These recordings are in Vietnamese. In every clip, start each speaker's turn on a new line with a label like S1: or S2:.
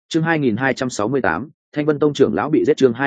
S1: Chương 2268, Thanh Vân Tông trưởng lão bị giết. Chương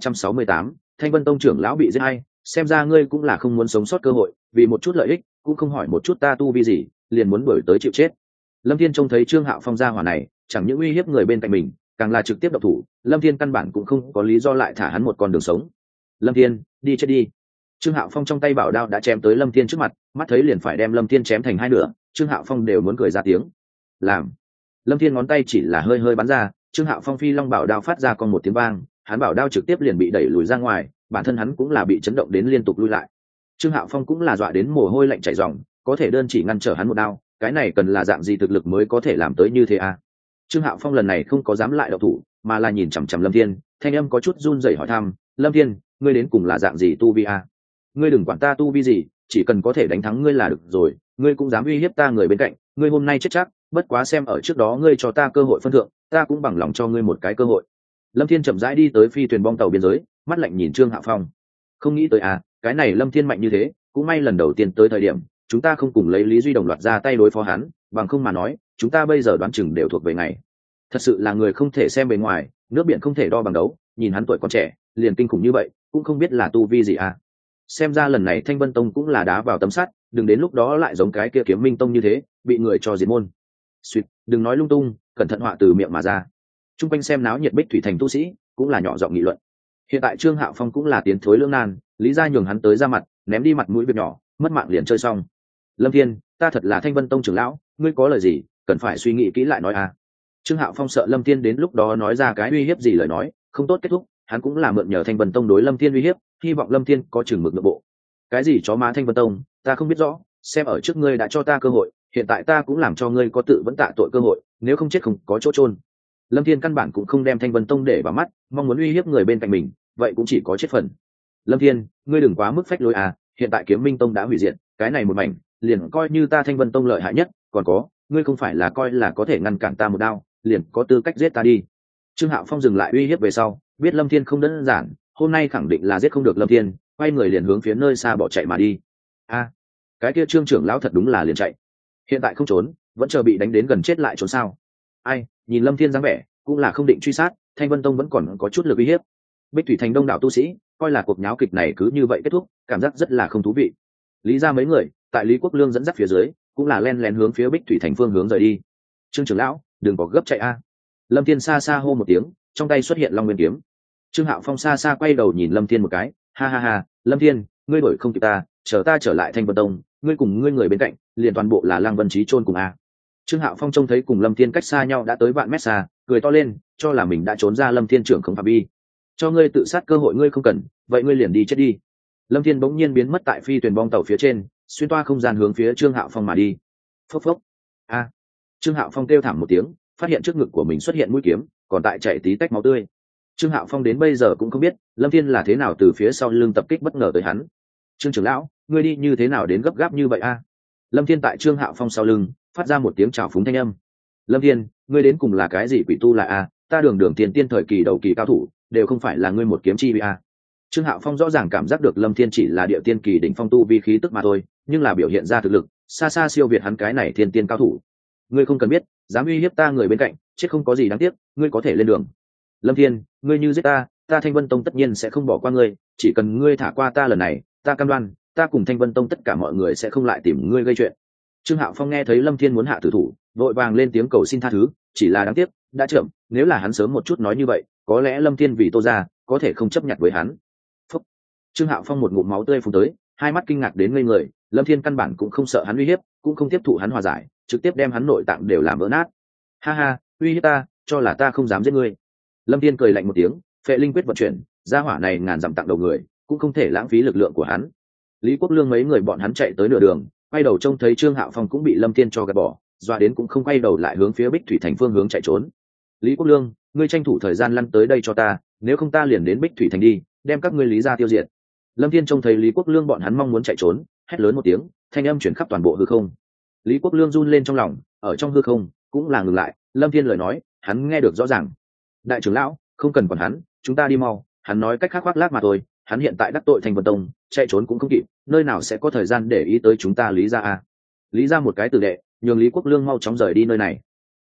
S1: 2268, Thanh Vân Tông trưởng lão bị giết. Hay, xem ra ngươi cũng là không muốn sống sót cơ hội, vì một chút lợi ích, cũng không hỏi một chút ta tu vi gì, liền muốn đuổi tới chịu chết. Lâm Thiên trông thấy Trương Hạo Phong ra hỏa này, chẳng những uy hiếp người bên cạnh mình, càng là trực tiếp độc thủ, Lâm Thiên căn bản cũng không có lý do lại thả hắn một con đường sống. Lâm Thiên, đi chết đi. Trương Hạo Phong trong tay bảo đao đã chém tới Lâm Thiên trước mặt, mắt thấy liền phải đem Lâm Thiên chém thành hai nửa, Trương Hạo Phong đều muốn cười ra tiếng. Làm. Lâm Thiên ngón tay chỉ là hơi hơi bắn ra, Trương Hạo Phong phi long bảo đao phát ra con một tiếng vang, hắn bảo đao trực tiếp liền bị đẩy lùi ra ngoài, bản thân hắn cũng là bị chấn động đến liên tục lui lại. Trương Hạo Phong cũng là dọa đến mồ hôi lạnh chảy ròng, có thể đơn chỉ ngăn trở hắn một đao, cái này cần là dạng gì thực lực mới có thể làm tới như thế à? Trương Hạo Phong lần này không có dám lại động thủ, mà là nhìn chằm chằm Lâm Thiên, thanh âm có chút run rẩy hỏi thăm, "Lâm Thiên, ngươi đến cùng là dạng gì tu vi à? Ngươi đừng quản ta tu vi gì, chỉ cần có thể đánh thắng ngươi là được rồi, ngươi cũng dám uy hiếp ta người bên cạnh, ngươi hôm nay chết chắc, bất quá xem ở trước đó ngươi cho ta cơ hội phân thượng, ta cũng bằng lòng cho ngươi một cái cơ hội." Lâm Thiên chậm rãi đi tới phi thuyền bong tàu biên giới, mắt lạnh nhìn Trương Hạo Phong. Không nghĩ tới à, cái này Lâm Thiên mạnh như thế, cũng may lần đầu tiên tới thời điểm, chúng ta không cùng lấy Lý Duy đồng loạt ra tay đối phó hắn, bằng không mà nói, chúng ta bây giờ đoán chừng đều thuộc về ngày. Thật sự là người không thể xem bề ngoài, nước biển không thể đo bằng đấu, nhìn hắn tuổi còn trẻ, liền kinh khủng như vậy, cũng không biết là tu vi gì à. Xem ra lần này Thanh Vân Tông cũng là đá vào tấm sắt, đừng đến lúc đó lại giống cái kia Kiếm Minh Tông như thế, bị người cho diệt môn. Xuyệt, đừng nói lung tung, cẩn thận họa từ miệng mà ra. Trung quanh xem náo nhiệt Bích Thủy Thành tu sĩ, cũng là nhỏ giọng nghị luận. Hiện tại Trương Hạo Phong cũng là tiến thối lưỡng nan, Lý gia nhường hắn tới ra mặt, ném đi mặt mũi việc nhỏ, mất mạng liền chơi xong. Lâm Thiên, ta thật là Thanh Vân Tông trưởng lão, ngươi có lời gì, cần phải suy nghĩ kỹ lại nói à. Trương Hạo Phong sợ Lâm Thiên đến lúc đó nói ra cái uy hiếp gì lời nói, không tốt kết thúc, hắn cũng là mượn nhờ Thanh Vân Tông đối Lâm Thiên uy hiếp, hy vọng Lâm Thiên có chừng mực nội bộ. Cái gì chó má Thanh Vân Tông, ta không biết rõ, xem ở trước ngươi đã cho ta cơ hội, hiện tại ta cũng làm cho ngươi có tự vẫn tạ tội cơ hội, nếu không chết không có chỗ chôn. Lâm Thiên căn bản cũng không đem Thanh Vân Tông để vào mắt, mong muốn uy hiếp người bên cạnh mình, vậy cũng chỉ có chết phần. Lâm Thiên, ngươi đừng quá mức phách lối à, hiện tại Kiếm Minh Tông đã hủy diệt, cái này một mảnh, liền coi như ta Thanh Vân Tông lợi hại nhất, còn có, ngươi không phải là coi là có thể ngăn cản ta một đao, liền có tư cách giết ta đi. Trương Hạo Phong dừng lại uy hiếp về sau, biết Lâm Thiên không đơn giản, hôm nay khẳng định là giết không được Lâm Thiên, quay người liền hướng phía nơi xa bỏ chạy mà đi. A, cái kia Trương trưởng lão thật đúng là liền chạy. Hiện tại không trốn, vẫn chờ bị đánh đến gần chết lại trốn sao? Ai, nhìn Lâm Thiên dáng vẻ, cũng là không định truy sát, Thanh Vân Tông vẫn còn có chút lực uy hiếp. Bích Thủy Thành đông đảo tu sĩ, coi là cuộc nháo kịch này cứ như vậy kết thúc, cảm giác rất là không thú vị. Lý ra mấy người, tại Lý Quốc Lương dẫn dắt phía dưới, cũng là len lén hướng phía Bích Thủy Thành phương hướng rời đi. Trương trưởng lão, đừng có gấp chạy a. Lâm Thiên xa xa hô một tiếng, trong tay xuất hiện Long Nguyên kiếm. Trương Hạo Phong xa xa quay đầu nhìn Lâm Thiên một cái, ha ha ha, Lâm Thiên, ngươi đổi không kịp ta, chờ ta trở lại Thanh Vân Tông, ngươi cùng ngươi người bên cạnh, liền toàn bộ là Lăng Vân Chí chôn cùng a. Trương Hạo Phong trông thấy cùng Lâm Thiên cách xa nhau đã tới vạn mét xa, cười to lên, cho là mình đã trốn ra Lâm Thiên trưởng không phạm vi. Cho ngươi tự sát cơ hội ngươi không cần, vậy ngươi liền đi chết đi. Lâm Thiên bỗng nhiên biến mất tại phi thuyền bong tàu phía trên, xuyên toa không gian hướng phía Trương Hạo Phong mà đi. Phốc phốc. A. Trương Hạo Phong kêu thảm một tiếng, phát hiện trước ngực của mình xuất hiện mũi kiếm, còn tại chảy tí tách máu tươi. Trương Hạo Phong đến bây giờ cũng không biết Lâm Thiên là thế nào từ phía sau lưng tập kích bất ngờ tới hắn. Trương trưởng lão, ngươi đi như thế nào đến gấp gáp như vậy a? Lâm Thiên tại Trương Hạo Phong sau lưng phát ra một tiếng chào phúng thanh âm. Lâm Thiên, ngươi đến cùng là cái gì quỷ tu là a? Ta đường tiền tiên thời kỳ đầu kỳ cao thủ, đều không phải là ngươi một kiếm chi a. Trương Hạo Phong rõ ràng cảm giác được Lâm Thiên chỉ là địa tiên kỳ đỉnh phong tu vi khí tức mà thôi, nhưng là biểu hiện ra thực lực xa xa siêu việt hắn cái này thiên tiên cao thủ. Ngươi không cần biết, dám uy hiếp ta người bên cạnh, chết không có gì đáng tiếc, ngươi có thể lên đường. Lâm Thiên, ngươi như giết ta, ta Thanh Vân Tông tất nhiên sẽ không bỏ qua ngươi, chỉ cần ngươi thả qua ta lần này, ta cam đoan, ta cùng Thanh Vân Tông tất cả mọi người sẽ không lại tìm ngươi gây chuyện. Trương Hạo Phong nghe thấy Lâm Thiên muốn hạ tử thủ, vội vàng lên tiếng cầu xin tha thứ, chỉ là đáng tiếc, đã chậm, nếu là hắn sớm một chút nói như vậy, có lẽ Lâm Thiên vì Tô gia, có thể không chấp nhận với hắn. Phúc. Trương Hạo Phong một ngụm máu tươi phun tới, hai mắt kinh ngạc đến ngây người, Lâm Thiên căn bản cũng không sợ hắn uy hiếp, cũng không tiếp thụ hắn hòa giải, trực tiếp đem hắn nội tạng đều làm vỡ nát. Ha ha, uy hiếp ta, cho là ta không dám giết ngươi. Lâm Thiên cười lạnh một tiếng, phệ linh quyết vận chuyển, gia hỏa này ngàn dặm tặng đầu người, cũng không thể lãng phí lực lượng của hắn. Lý Quốc Lương mấy người bọn hắn chạy tới nửa đường, quay đầu trông thấy Trương Hạo Phong cũng bị Lâm Thiên cho gạt bỏ, doa đến cũng không quay đầu lại hướng phía Bích Thủy Thành phương hướng chạy trốn. Lý Quốc Lương, ngươi tranh thủ thời gian lăn tới đây cho ta, nếu không ta liền đến Bích Thủy Thành đi, đem các ngươi Lý gia tiêu diệt. Lâm Thiên trông thấy Lý Quốc Lương bọn hắn mong muốn chạy trốn, hét lớn một tiếng, thanh âm chuyển khắp toàn bộ hư không. Lý Quốc Lương run lên trong lòng, ở trong hư không cũng là ngừng lại, Lâm Thiên lời nói, hắn nghe được rõ ràng. Đại trưởng lão, không cần quản hắn, chúng ta đi mau, hắn nói cách khác khoác lác mà thôi, hắn hiện tại đắc tội Thanh Vân Tông, chạy trốn cũng không kịp, nơi nào sẽ có thời gian để ý tới chúng ta Lý gia a. Lý gia một cái tử đệ, nhường Lý Quốc Lương mau chóng rời đi nơi này.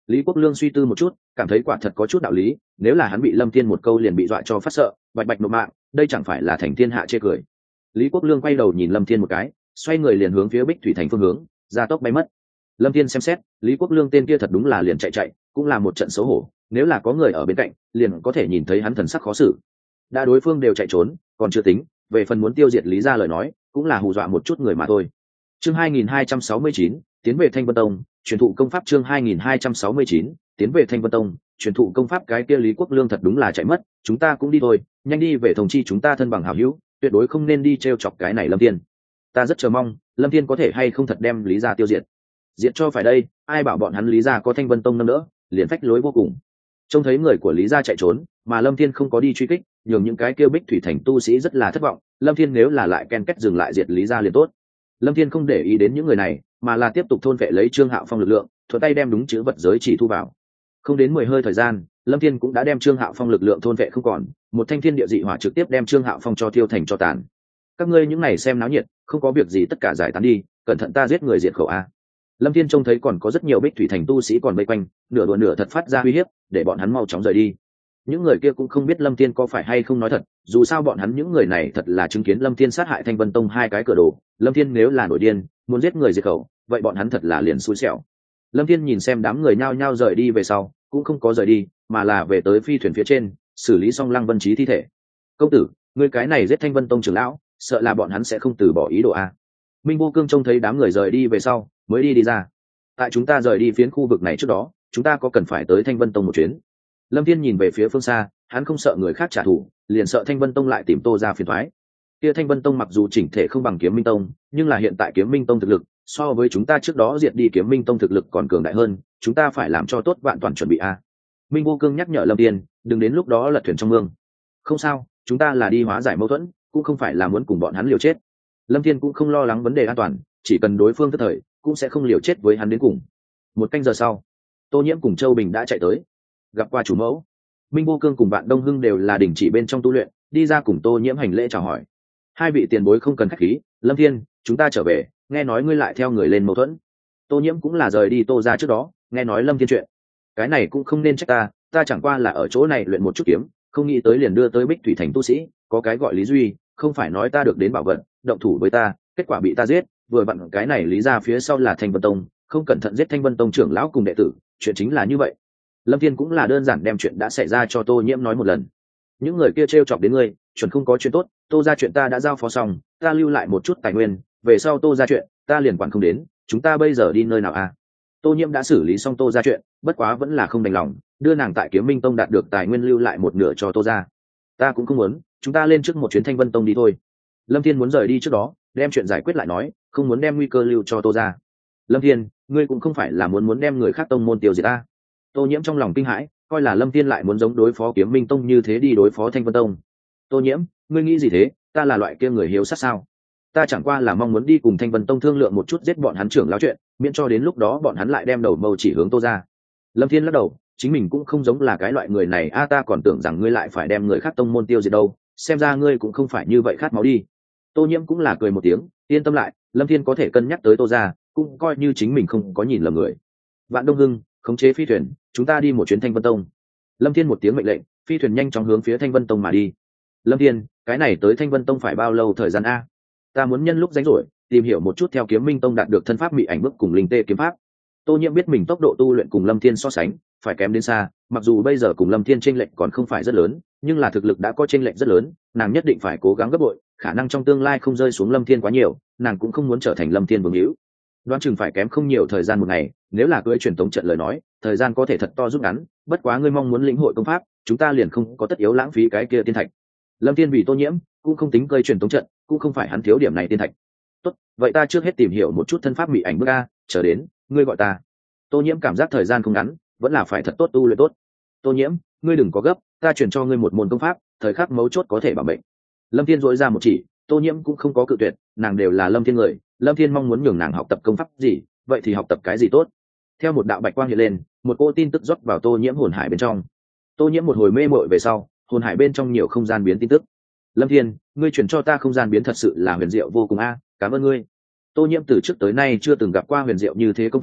S1: Lý Quốc Lương suy tư một chút, cảm thấy quả thật có chút đạo lý, nếu là hắn bị Lâm Thiên một câu liền bị dọa cho phát sợ, bạch bạch nộp mạng, đây chẳng phải là thành thiên hạ chê cười. Lý Quốc Lương quay đầu nhìn Lâm Thiên một cái, xoay người liền hướng phía Bích Thủy Thành phương hướng, ra tốc bay mất. Lâm Thiên xem xét, Lý Quốc Lương tên kia thật đúng là liền chạy, cũng là một trận xấu hổ, nếu là có người ở bên cạnh, liền có thể nhìn thấy hắn thần sắc khó xử. Đã đối phương đều chạy trốn, còn chưa tính, về phần muốn tiêu diệt Lý gia lời nói, cũng là hù dọa một chút người mà thôi. Chương 2269, tiến về Thanh Vân Tông, truyền thụ công pháp. Chương 2269, tiến về Thanh Vân Tông, truyền thụ công pháp. Cái kia Lý Quốc Lương thật đúng là chạy mất, chúng ta cũng đi thôi, nhanh đi về thông chi chúng ta thân bằng hảo hữu, tuyệt đối không nên đi trêu chọc cái này Lâm Thiên. Ta rất chờ mong, Lâm Thiên có thể hay không thật đem Lý gia tiêu diệt. Diệt cho phải đây, ai bảo bọn hắn Lý gia có Thanh Vân Tông nâng đỡ, liền phách lối vô cùng. Trông thấy người của Lý gia chạy trốn, mà Lâm Thiên không có đi truy kích, nhường những cái kia Bích Thủy Thành tu sĩ rất là thất vọng. Lâm Thiên nếu là lại ken kết dừng lại diệt Lý gia liền tốt. Lâm Thiên không để ý đến những người này, mà là tiếp tục thôn vệ lấy Trương Hạo Phong lực lượng, thuận tay đem đúng chữ vật giới chỉ thu vào. Không đến 10 hơi thời gian, Lâm Thiên cũng đã đem Trương Hạo Phong lực lượng thôn vệ không còn, một thanh thiên địa dị hỏa trực tiếp đem Trương Hạo Phong cho tiêu thành cho tàn. Các ngươi những này xem náo nhiệt, không có việc gì tất cả giải tán đi, cẩn thận ta giết người diệt khẩu a. Lâm Thiên trông thấy còn có rất nhiều Bích Thủy Thành tu sĩ còn vây quanh, nửa đùa nửa thật phát ra uy hiếp, để bọn hắn mau chóng rời đi. Những người kia cũng không biết Lâm Thiên có phải hay không nói thật, dù sao bọn hắn những người này thật là chứng kiến Lâm Thiên sát hại Thanh Vân Tông hai cái cửa đồ. Lâm Thiên nếu là nổi điên, muốn giết người diệt khẩu, vậy bọn hắn thật là liền xui xẻo. Lâm Thiên nhìn xem đám người nhao nhao rời đi về sau, cũng không có rời đi, mà là về tới phi thuyền phía trên, xử lý xong Lăng Vân Chí thi thể. Công tử, ngươi cái này giết Thanh Vân Tông trưởng lão, sợ là bọn hắn sẽ không từ bỏ ý đồ a. Minh Vô Cương trông thấy đám người rời đi về sau, mới đi ra. Tại chúng ta rời đi phiến khu vực này trước đó, chúng ta có cần phải tới Thanh Vân Tông một chuyến. Lâm Thiên nhìn về phía phương xa, hắn không sợ người khác trả thù, liền sợ Thanh Vân Tông lại tìm Tô ra phiền toái. Kia Thanh Vân Tông mặc dù chỉnh thể không bằng Kiếm Minh Tông, nhưng là hiện tại Kiếm Minh Tông thực lực so với chúng ta trước đó diệt đi Kiếm Minh Tông thực lực còn cường đại hơn, chúng ta phải làm cho tốt vạn toàn chuẩn bị a. Minh Vô Cương nhắc nhở Lâm Thiên, đừng đến lúc đó lật thuyền trong mương. Không sao, chúng ta là đi hóa giải mâu thuẫn, cũng không phải là muốn cùng bọn hắn liều chết. Lâm Thiên cũng không lo lắng vấn đề an toàn, chỉ cần đối phương tức thời, cũng sẽ không liều chết với hắn đến cùng. Một canh giờ sau, Tô Nhiễm cùng Châu Bình đã chạy tới, gặp qua chủ mẫu. Minh Vô Cương cùng Vạn Đông Hưng đều là đình chỉ bên trong tu luyện, đi ra cùng Tô Nhiễm hành lễ chào hỏi. Hai vị tiền bối không cần khách khí, Lâm Thiên, chúng ta trở về, nghe nói ngươi lại theo người lên mâu thuẫn. Tô Nhiễm cũng là rời đi Tô ra trước đó, nghe nói Lâm Thiên chuyện. Cái này cũng không nên trách ta chẳng qua là ở chỗ này luyện một chút kiếm, không nghĩ tới liền đưa tới Bích Thủy Thành tu sĩ, có cái gọi Lý Duy, không phải nói ta được đến bảo vật, động thủ với ta, kết quả bị ta giết, vừa vặn cái này lý ra phía sau là Thanh Vân Tông, không cẩn thận giết Thanh Vân Tông trưởng lão cùng đệ tử, chuyện chính là như vậy. Lâm Thiên cũng là đơn giản đem chuyện đã xảy ra cho Tô Nhiễm nói một lần. Những người kia trêu chọc đến ngươi, chuẩn không có chuyện tốt, Tô ra chuyện ta đã giao phó xong, ta lưu lại một chút tài nguyên, về sau Tô ra chuyện, ta liền quản không đến, chúng ta bây giờ đi nơi nào à? Tô Nhiễm đã xử lý xong Tô ra chuyện, bất quá vẫn là không đành lòng, đưa nàng tại Kiếm Minh Tông đạt được tài nguyên lưu lại một nửa cho Tô ra. Ta cũng không muốn, chúng ta lên trước một chuyến Thanh Vân Tông đi thôi. Lâm Thiên muốn rời đi trước đó, đem chuyện giải quyết lại nói, không muốn đem nguy cơ lưu cho Tô ra. Lâm Thiên, ngươi cũng không phải là muốn đem người khác tông môn tiêu diệt ta. Tô Nhiễm trong lòng kinh hãi, coi là Lâm Thiên lại muốn giống đối phó Kiếm Minh Tông như thế đi đối phó Thanh Vân Tông. Tô Nhiễm, ngươi nghĩ gì thế, ta là loại kia người hiếu sát sao? Ta chẳng qua là mong muốn đi cùng Thanh Vân Tông thương lượng một chút giết bọn hắn trưởng lão chuyện, miễn cho đến lúc đó bọn hắn lại đem đầu mâu chỉ hướng Tô ra. Lâm Thiên lắc đầu, chính mình cũng không giống là cái loại người này a, ta còn tưởng rằng ngươi lại phải đem người khác tông môn tiêu diệt đâu, xem ra ngươi cũng không phải như vậy khát máu đi. Tô Nhiễm cũng là cười một tiếng, yên tâm lại, Lâm Thiên có thể cân nhắc tới Tô ra, cũng coi như chính mình không có nhìn lầm người. Vạn Đông Hưng, khống chế phi thuyền, chúng ta đi một chuyến Thanh Vân Tông. Lâm Thiên một tiếng mệnh lệnh, phi thuyền nhanh chóng hướng phía Thanh Vân Tông mà đi. Lâm Thiên, cái này tới Thanh Vân Tông phải bao lâu thời gian a? Ta muốn nhân lúc rảnh rỗi tìm hiểu một chút theo Kiếm Minh Tông đạt được thân pháp mị ảnh bước cùng linh tê kiếm pháp. Tô Nhiễm biết mình tốc độ tu luyện cùng Lâm Thiên so sánh phải kém đến xa, mặc dù bây giờ cùng Lâm Thiên chênh lệch còn không phải rất lớn, nhưng là thực lực đã có chênh lệch rất lớn, nàng nhất định phải cố gắng gấp bội, khả năng trong tương lai không rơi xuống Lâm Thiên quá nhiều, nàng cũng không muốn trở thành Lâm Thiên vương hữu. Đoán chừng phải kém không nhiều thời gian một ngày, nếu là cưỡi truyền tống trận lời nói, thời gian có thể thật to rút ngắn, bất quá ngươi mong muốn lĩnh hội công pháp, chúng ta liền không có tất yếu lãng phí cái kia tiên thạch. Lâm Thiên vì Tô Nhiễm, cũng không tính cưỡi truyền tống trận, cũng không phải hắn thiếu điểm này tiên thạch. Tốt, vậy ta trước hết tìm hiểu một chút thân pháp mị ảnh bước a, chờ đến, ngươi gọi ta. Tô Nhiễm cảm giác thời gian không ngắn, vẫn là phải thật tốt tu luyện tốt. Tô Nhiễm, ngươi đừng có gấp, ta truyền cho ngươi một môn công pháp, thời khắc mấu chốt có thể bảo mệnh. Lâm Thiên dội ra một chỉ, Tô Nhiễm cũng không có cự tuyệt, nàng đều là Lâm Thiên người, Lâm Thiên mong muốn nhường nàng học tập công pháp gì, vậy thì học tập cái gì tốt. Theo một đạo bạch quang hiện lên, một cô tin tức rót vào Tô Nhiễm hồn hải bên trong. Tô Nhiễm một hồi mê mội về sau, hồn hải bên trong nhiều không gian biến tin tức. Lâm Thiên, ngươi truyền cho ta không gian biến thật sự là huyền diệu vô cùng a, cảm ơn ngươi. Tô Nhiễm từ trước tới nay chưa từng gặp qua huyền diệu như thế công pháp,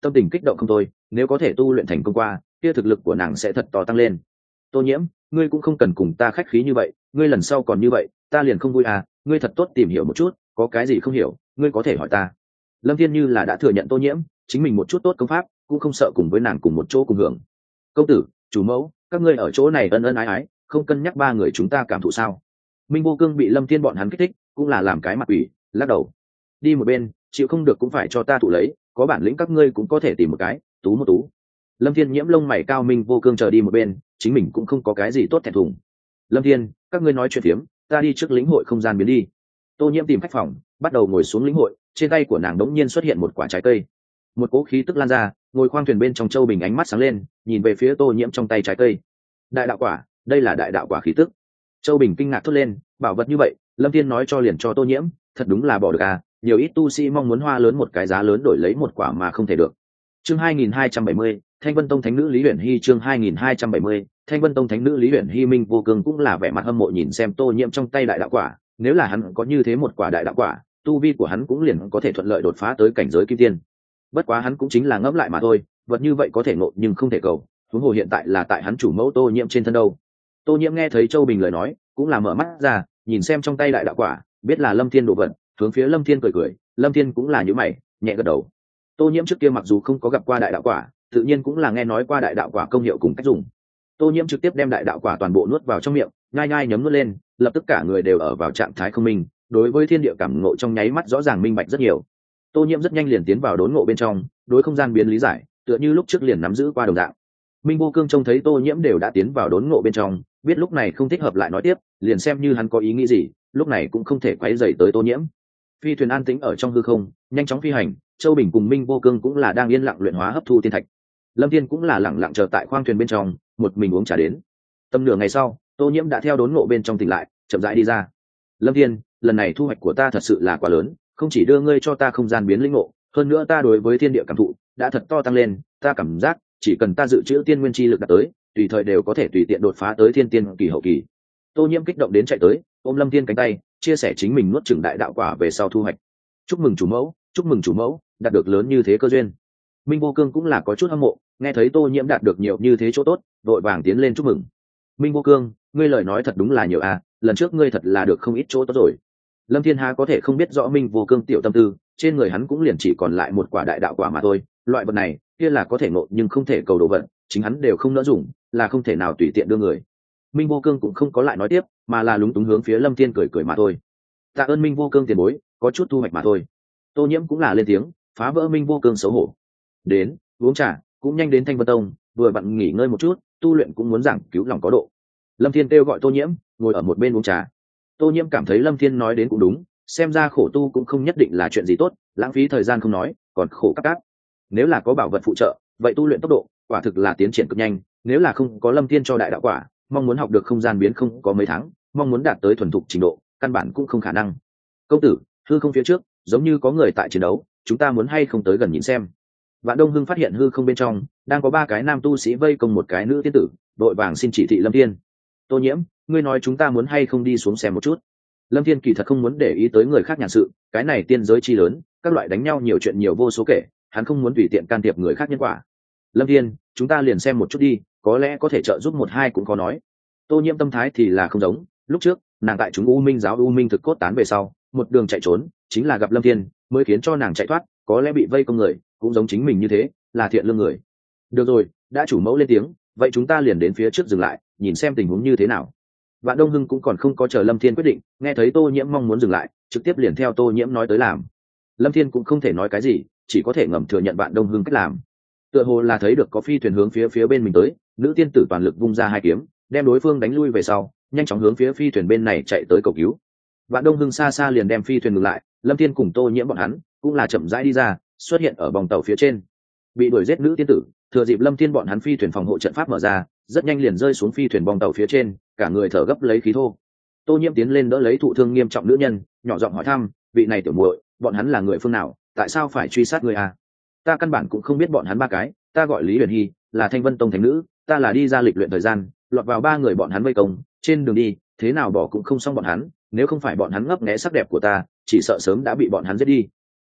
S1: tâm tình kích động không thôi, nếu có thể tu luyện thành công qua kia thực lực của nàng sẽ thật to tăng lên. Tô Nhiễm, ngươi cũng không cần cùng ta khách khí như vậy, ngươi lần sau còn như vậy ta liền không vui à, ngươi thật tốt tìm hiểu một chút, có cái gì không hiểu ngươi có thể hỏi ta. Lâm Thiên như là đã thừa nhận Tô Nhiễm chính mình một chút tốt công pháp, cũng không sợ cùng với nàng cùng một chỗ cùng hưởng. Công tử, chủ mẫu, các ngươi ở chỗ này ân ân ái ái, không cân nhắc ba người chúng ta cảm thụ sao? Minh Vô Cương bị Lâm Thiên bọn hắn kích thích, cũng là làm cái mặt quỷ, lắc đầu. Đi một bên, chịu không được cũng phải cho ta thụ lấy, có bản lĩnh các ngươi cũng có thể tìm một cái, tú một tú. Lâm Thiên nhiễm lông mày cao, Minh Vô Cương chờ đi một bên, chính mình cũng không có cái gì tốt thẹn thùng. Lâm Thiên, các ngươi nói chuyện phiếm, ta đi trước lĩnh hội không gian biến đi. Tô Nhiễm tìm khách phòng, bắt đầu ngồi xuống lĩnh hội, trên tay của nàng đống nhiên xuất hiện một quả trái cây. Một cỗ khí tức lan ra, ngồi khoang thuyền bên trong Châu Bình ánh mắt sáng lên, nhìn về phía Tô Nhiễm trong tay trái cây. Đại đạo quả, đây là đại đạo quả khí tức. Châu Bình kinh ngạc thốt lên, bảo vật như vậy, Lâm Thiên nói cho liền cho Tô Nhiễm, thật đúng là bỏ được à, nhiều ít tu sĩ mong muốn hoa lớn một cái giá lớn đổi lấy một quả mà không thể được. Chương 2270, Thanh Vân Tông Thánh nữ Lý Uyển Hi. Chương 2270, Thanh Vân Tông Thánh nữ Lý Uyển Hi. Minh Vô Cương cũng là vẻ mặt hâm mộ nhìn xem Tô Nhiễm trong tay đại đạo quả, nếu là hắn có như thế một quả đại đạo quả, tu vi của hắn cũng liền có thể thuận lợi đột phá tới cảnh giới kim tiên. Bất quá hắn cũng chính là ngẫm lại mà thôi, vật như vậy có thể ngộ nhưng không thể cầu, huống hồ hiện tại là tại hắn chủ mẫu Tô Nhiễm trên thân đâu. Tô Nhiễm nghe thấy Châu Bình lời nói, cũng là mở mắt ra, nhìn xem trong tay đại đạo quả, biết là Lâm Thiên đồ vật, hướng phía Lâm Thiên cười cười, Lâm Thiên cũng là nhíu mày, nhẹ gật đầu. Tô Nhiễm trước kia mặc dù không có gặp qua đại đạo quả, tự nhiên cũng là nghe nói qua đại đạo quả công hiệu cùng cách dùng. Tô Nhiễm trực tiếp đem đại đạo quả toàn bộ nuốt vào trong miệng, nhai nhai nhấm nuốt lên, lập tức cả người đều ở vào trạng thái không minh, đối với thiên địa cảm ngộ trong nháy mắt rõ ràng minh bạch rất nhiều. Tô Nhiễm rất nhanh liền tiến vào đốn ngộ bên trong, đối không gian biến lý giải, tựa như lúc trước liền nắm giữ qua đồng dạng. Minh Vô Cương trông thấy Tô Nhiễm đều đã tiến vào đốn ngộ bên trong, biết lúc này không thích hợp lại nói tiếp, liền xem như hắn có ý nghĩ gì, lúc này cũng không thể quấy rầy tới Tô Nhiễm. Phi thuyền an tĩnh ở trong hư không, nhanh chóng phi hành, Châu Bình cùng Minh Vô Cương cũng là đang yên lặng luyện hóa hấp thu tiên thạch. Lâm Thiên cũng là lặng lặng chờ tại khoang thuyền bên trong, một mình uống trà đến. Tầm nửa ngày sau, Tô Nhiễm đã theo đốn ngộ bên trong tỉnh lại, chậm rãi đi ra. Lâm Thiên, lần này thu hoạch của ta thật sự là quá lớn, không chỉ đưa ngươi cho ta không gian biến linh ngộ, hơn nữa ta đối với thiên địa cảm thụ đã thật to tăng lên, ta cảm giác chỉ cần ta dự trữ tiên nguyên chi lực đạt tới, tùy thời đều có thể tùy tiện đột phá tới thiên tiên kỳ hậu kỳ. Tô Nhiễm kích động đến chạy tới, ôm Lâm Thiên cánh tay, chia sẻ chính mình nuốt chửng đại đạo quả về sau thu hoạch. Chúc mừng chủ mẫu, chúc mừng chủ mẫu, đạt được lớn như thế cơ duyên. Minh Vô Cương cũng là có chút hâm mộ, nghe thấy Tô Nhiễm đạt được nhiều như thế chỗ tốt, vội vàng tiến lên chúc mừng. Minh Vô Cương, ngươi lời nói thật đúng là nhiều à, lần trước ngươi thật là được không ít chỗ tốt rồi. Lâm Thiên Hà có thể không biết rõ Minh Vô Cương tiểu tâm tư, trên người hắn cũng liền chỉ còn lại một quả đại đạo quả mà thôi, loại vật này kia là có thể ngộ nhưng không thể cầu đồ vật, chính hắn đều không nỡ dùng, là không thể nào tùy tiện đưa người. Minh Vô Cương cũng không có lại nói tiếp, mà là lúng túng hướng phía Lâm Thiên cười cười mà thôi. Tạ ơn Minh Vô Cương tiền bối, có chút thu hoạch mà thôi. Tô Nhiễm cũng là lên tiếng, phá vỡ Minh Vô Cương xấu hổ. Đến, uống trà, cũng nhanh đến Thanh Vân Tông, vừa vặn nghỉ ngơi một chút, tu luyện cũng muốn giảng cứu lòng có độ. Lâm Thiên kêu gọi Tô Nhiễm, ngồi ở một bên uống trà. Tô Nhiễm cảm thấy Lâm Thiên nói đến cũng đúng, xem ra khổ tu cũng không nhất định là chuyện gì tốt, lãng phí thời gian không nói, còn khổ cắt cát. Nếu là có bảo vật phụ trợ, vậy tu luyện tốc độ quả thực là tiến triển cực nhanh, nếu là không có Lâm Thiên cho đại đạo quả, mong muốn học được không gian biến không có mấy tháng, mong muốn đạt tới thuần thục trình độ, căn bản cũng không khả năng. Công tử, hư không phía trước, giống như có người tại chiến đấu, chúng ta muốn hay không tới gần nhìn xem. Vạn Đông Hưng phát hiện hư không bên trong đang có 3 cái nam tu sĩ vây công một cái nữ tiên tử, đội vàng xin chỉ thị Lâm Thiên. Tô Nhiễm, ngươi nói chúng ta muốn hay không đi xuống xem một chút. Lâm Thiên kỳ thật không muốn để ý tới người khác nhàn sự, cái này tiên giới chi lớn, các loại đánh nhau nhiều chuyện nhiều vô số kể, hắn không muốn tùy tiện can thiệp người khác nhân quả. Lâm Thiên, chúng ta liền xem một chút đi, có lẽ có thể trợ giúp một hai cũng có nói. Tô Nhiễm tâm thái thì là không giống, lúc trước nàng tại chúng U Minh giáo U Minh thực cốt tán về sau, một đường chạy trốn, chính là gặp Lâm Thiên mới khiến cho nàng chạy thoát, có lẽ bị vây công người cũng giống chính mình như thế, là thiện lương người. Được rồi, đã chủ mẫu lên tiếng, vậy chúng ta liền đến phía trước dừng lại, nhìn xem tình huống như thế nào. Vạn Đông Hưng cũng còn không có chờ Lâm Thiên quyết định, nghe thấy Tô Nhiễm mong muốn dừng lại, trực tiếp liền theo Tô Nhiễm nói tới làm. Lâm Thiên cũng không thể nói cái gì, chỉ có thể ngầm thừa nhận Vạn Đông Hưng cách làm. Tựa hồ là thấy được có phi thuyền hướng phía bên mình tới, nữ tiên tử toàn lực vung ra 2 kiếm, đem đối phương đánh lui về sau, nhanh chóng hướng phía phi thuyền bên này chạy tới cầu cứu. Vạn Đông Hưng xa xa liền đem phi thuyền ngừng lại, Lâm Thiên cùng Tô Nhiễm bọn hắn cũng là chậm rãi đi ra, xuất hiện ở bong tàu phía trên. Bị đuổi giết nữ tiên tử, thừa dịp Lâm Thiên bọn hắn phi thuyền phòng hộ trận pháp mở ra, rất nhanh liền rơi xuống phi thuyền bong tàu phía trên, cả người thở gấp lấy khí thô. Tô Nhiễm tiến lên đỡ lấy thụ thương nghiêm trọng nữ nhân, nhỏ giọng hỏi thăm, vị này tiểu muội, bọn hắn là người phương nào, tại sao phải truy sát người à? Ta căn bản cũng không biết bọn hắn 3 cái, ta gọi Lý Huyền Hi, là Thanh Vân Tông thánh nữ, ta là đi ra lịch luyện thời gian, lọt vào 3 người bọn hắn vây công, trên đường đi, thế nào bỏ cũng không xong bọn hắn, nếu không phải bọn hắn ngấp nghé sắc đẹp của ta, chỉ sợ sớm đã bị bọn hắn giết đi.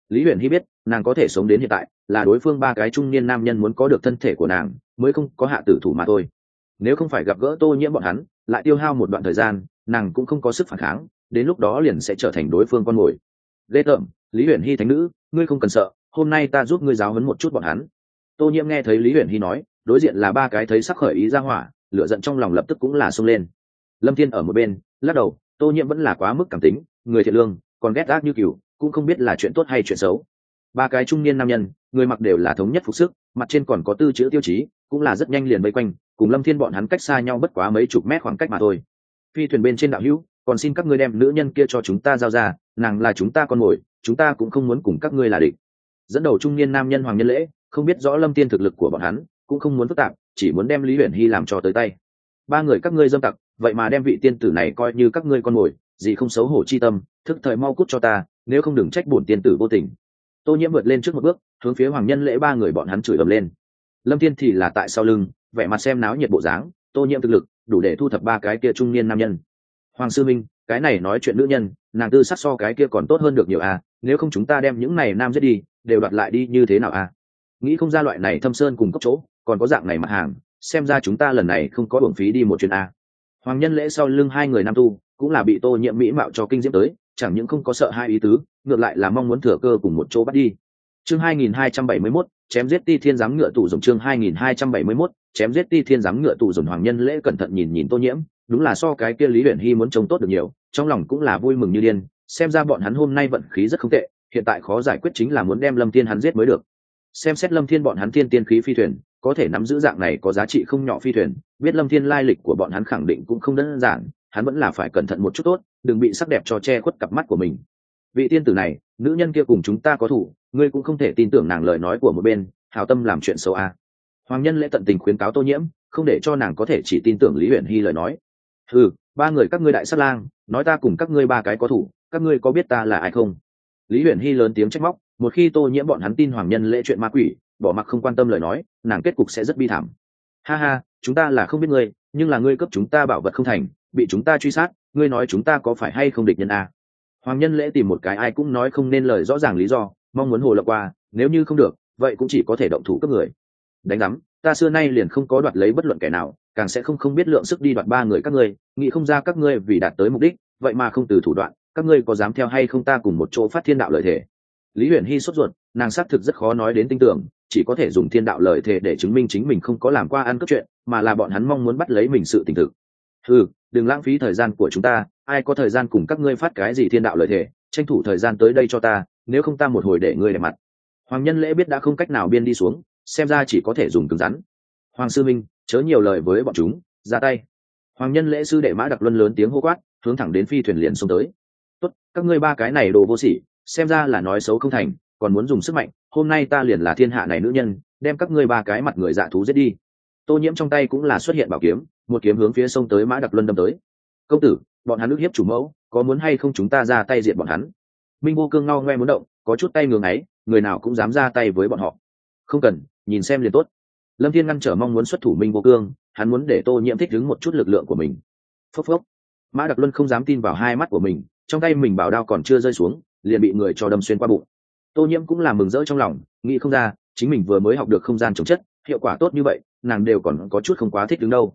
S1: Lý Huyền Hy biết nàng có thể sống đến hiện tại là đối phương ba cái trung niên nam nhân muốn có được thân thể của nàng mới không có hạ tử thủ mà thôi. Nếu không phải gặp gỡ Tô Nhiễm bọn hắn lại tiêu hao một đoạn thời gian, nàng cũng không có sức phản kháng, đến lúc đó liền sẽ trở thành đối phương con mồi. Ghê tởm, Lý Huyền Hy thánh nữ, ngươi không cần sợ, hôm nay ta giúp ngươi giáo huấn một chút bọn hắn. Tô Nhiễm nghe thấy Lý Huyền Hy nói, đối diện là ba cái thấy sắc khởi ý ra hỏa, lửa giận trong lòng lập tức cũng là xông lên. Lâm Thiên ở một bên lắc đầu, Tô Nhiễm vẫn là quá mức cảm tính, người thiện lương còn ghét ác như cừu, cũng không biết là chuyện tốt hay chuyện xấu. Ba cái trung niên nam nhân, người mặc đều là thống nhất phục sức, mặt trên còn có tư chữ tiêu chí, cũng là rất nhanh liền vây quanh, cùng Lâm Thiên bọn hắn cách xa nhau bất quá mấy chục mét khoảng cách mà thôi. Phi thuyền bên trên đạo hữu, còn xin các ngươi đem nữ nhân kia cho chúng ta giao ra, nàng là chúng ta con mồi, chúng ta cũng không muốn cùng các ngươi là địch. Dẫn đầu trung niên nam nhân Hoàng Nhân Lễ không biết rõ Lâm Thiên thực lực của bọn hắn, cũng không muốn phức tạp, chỉ muốn đem Lý Huyền Hy làm cho tới tay. Ba người các ngươi dâm tặc, vậy mà đem vị tiên tử này coi như các ngươi con mồi, gì không xấu hổ chi tâm, thức thời mau cút cho ta, nếu không đừng trách bổn tiên tử vô tình. Tô Nhiễm vượt lên trước một bước, hướng phía Hoàng Nhân Lễ ba người bọn hắn chửi ầm lên. Lâm Thiên thì là tại sau lưng, vẻ mặt xem náo nhiệt bộ dáng. Tô Nhiễm thực lực đủ để thu thập ba cái kia trung niên nam nhân. Hoàng sư minh, cái này nói chuyện nữ nhân, nàng tư sắc so cái kia còn tốt hơn được nhiều à, nếu không chúng ta đem những này nam giết đi, đều đoạt lại đi như thế nào à? Nghĩ không ra loại này thâm sơn cùng cấp chỗ, còn có dạng này mặt hàng, xem ra chúng ta lần này không có uổng phí đi một chuyến à. Hoàng Nhân Lễ sau lưng hai người nam tu, cũng là bị Tô Nhiễm mỹ mạo cho kinh diễm tới, chẳng những không có sợ hai ý tứ, ngược lại là mong muốn thừa cơ cùng một chỗ bắt đi. Chương 2271, chém giết Ti Thiên giám ngựa tù dùng chương 2271, chém giết Ti Thiên giám ngựa tù dùng. Hoàng Nhân Lễ cẩn thận nhìn nhìn Tô Nhiễm, đúng là so cái kia Lý Huyền Hy muốn trông tốt được nhiều, trong lòng cũng là vui mừng như điên, xem ra bọn hắn hôm nay vận khí rất không tệ, hiện tại khó giải quyết chính là muốn đem Lâm Thiên hắn giết mới được. Xem xét Lâm Thiên bọn hắn thiên tiên khí phi thuyền, có thể nắm giữ dạng này có giá trị không nhỏ phi thuyền, biết Lâm Thiên lai lịch của bọn hắn khẳng định cũng không đơn giản, hắn vẫn là phải cẩn thận một chút tốt, đừng bị sắc đẹp cho che khuất cặp mắt của mình. Vị tiên tử này, nữ nhân kia cùng chúng ta có thủ, ngươi cũng không thể tin tưởng nàng lời nói của một bên, hảo tâm làm chuyện xấu à. Hoàng Nhân Lễ tận tình khuyến cáo Tô Nhiễm, không để cho nàng có thể chỉ tin tưởng Lý Huyền Hy lời nói. Ừ, ba người các ngươi đại sát lang, nói ta cùng các ngươi ba cái có thủ, các ngươi có biết ta là ai không? Lý Huyền Hy lớn tiếng trách móc, một khi Tô Nhiễm bọn hắn tin Hoàng Nhân Lễ chuyện ma quỷ, bỏ mặc không quan tâm lời nói, nàng kết cục sẽ rất bi thảm. Ha ha, chúng ta là không biết ngươi, nhưng là ngươi cấp chúng ta bảo vật không thành, bị chúng ta truy sát, ngươi nói chúng ta có phải hay không địch nhân à? Hoàng Nhân Lễ tìm một cái ai cũng nói không nên lời rõ ràng lý do, mong muốn hồ lộng qua, nếu như không được, vậy cũng chỉ có thể động thủ cấp người. Đánh rắm, ta xưa nay liền không có đoạt lấy bất luận kẻ nào, càng sẽ không biết lượng sức đi đoạt ba người các ngươi, nghĩ không ra các ngươi vì đạt tới mục đích, vậy mà không từ thủ đoạn, các ngươi có dám theo hay không ta cùng một chỗ phát thiên đạo lời thể. Lý Huyền Hy sốt ruột, nàng xác thực rất khó nói đến tin tưởng, chỉ có thể dùng thiên đạo lời thể để chứng minh chính mình không có làm qua ăn cướp chuyện, mà là bọn hắn mong muốn bắt lấy mình sự tình thực. Ừ, đừng lãng phí thời gian của chúng ta, ai có thời gian cùng các ngươi phát cái gì thiên đạo lời thể, tranh thủ thời gian tới đây cho ta, nếu không ta một hồi để ngươi để mặt. Hoàng Nhân Lễ biết đã không cách nào biên đi xuống, xem ra chỉ có thể dùng cứng rắn. Hoàng sư minh, chớ nhiều lời với bọn chúng, ra tay. Hoàng Nhân Lễ sư đệ Mã Đặc Luân lớn tiếng hô quát, hướng thẳng đến phi thuyền liền xông tới. Tốt, các ngươi ba cái này đồ vô sỉ, xem ra là nói xấu không thành, còn muốn dùng sức mạnh, hôm nay ta liền là thiên hạ này nữ nhân, đem các ngươi ba cái mặt người dạ thú giết đi. Tô Nhiễm trong tay cũng là xuất hiện bảo kiếm, một kiếm hướng phía sông tới Mã Đặc Luân đâm tới. Công tử, bọn hắn ức hiếp chủ mẫu, có muốn hay không chúng ta ra tay diệt bọn hắn? Minh Vô Cương ngao ngoe muốn động, có chút tay ngường ấy, người nào cũng dám ra tay với bọn họ. Không cần, nhìn xem liền tốt. Lâm Thiên ngăn trở mong muốn xuất thủ Minh Vô Cương, hắn muốn để Tô Nhiễm thích ứng một chút lực lượng của mình. Phốc phốc. Mã Đặc Luân không dám tin vào hai mắt của mình, trong tay mình bảo đao còn chưa rơi xuống, liền bị người cho đâm xuyên qua bụng. Tô Nhiễm cũng là mừng rỡ trong lòng, nghĩ không ra, chính mình vừa mới học được không gian chống chất, hiệu quả tốt như vậy, nàng đều còn có chút không quá thích đứng đâu.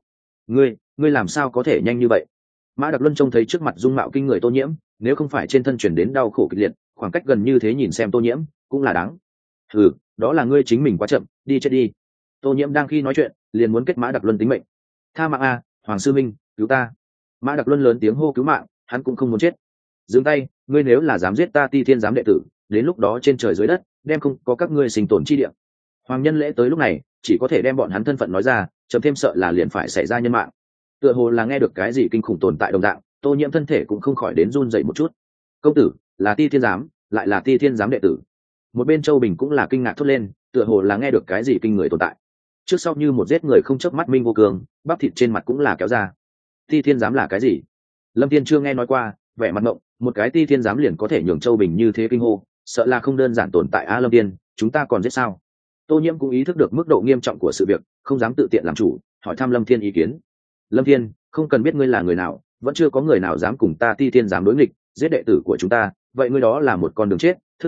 S1: Ngươi làm sao có thể nhanh như vậy? Mã Đặc Luân trông thấy trước mặt dung mạo kinh người Tô Nhiễm, nếu không phải trên thân truyền đến đau khổ kịch liệt, khoảng cách gần như thế nhìn xem Tô Nhiễm, cũng là đáng. Ừ, đó là ngươi chính mình quá chậm, đi chết đi. Tô Nhiễm đang khi nói chuyện, liền muốn kết Mã Đặc Luân tính mệnh. Tha mạng a, Hoàng sư minh, cứu ta. Mã Đặc Luân lớn tiếng hô cứu mạng, hắn cũng không muốn chết. Dừng tay, ngươi nếu là dám giết ta Ti Thiên giám đệ tử, đến lúc đó trên trời dưới đất, đem không có các ngươi sinh tồn chi địa. Hoàng Nhân Lễ tới lúc này, chỉ có thể đem bọn hắn thân phận nói ra, chấm thêm sợ là liền phải xảy ra nhân mạng. Tựa hồ là nghe được cái gì kinh khủng tồn tại đồng dạng, Tô Nhiễm thân thể cũng không khỏi đến run rẩy một chút. Công tử, là Ti Thiên giám, lại là Ti Thiên giám đệ tử. Một bên Châu Bình cũng là kinh ngạc thốt lên, tựa hồ là nghe được cái gì kinh người tồn tại. Trước sau như một giết người không chớp mắt Minh Vô Cương, bắp thịt trên mặt cũng là kéo ra. Ti Thiên giám là cái gì? Lâm Thiên chưa nghe nói qua, vẻ mặt ngộng, một cái Ti Thiên giám liền có thể nhường Châu Bình như thế kinh hô, sợ là không đơn giản tồn tại a. Lâm Thiên, chúng ta còn giết sao? Tô Nhiễm cũng ý thức được mức độ nghiêm trọng của sự việc, không dám tự tiện làm chủ, hỏi thăm Lâm Thiên ý kiến. Lâm Thiên, không cần biết ngươi là người nào, vẫn chưa có người nào dám cùng ta Ti Thiên giám đối nghịch, giết đệ tử của chúng ta, vậy ngươi đó là một con đường chết. Thứ thời,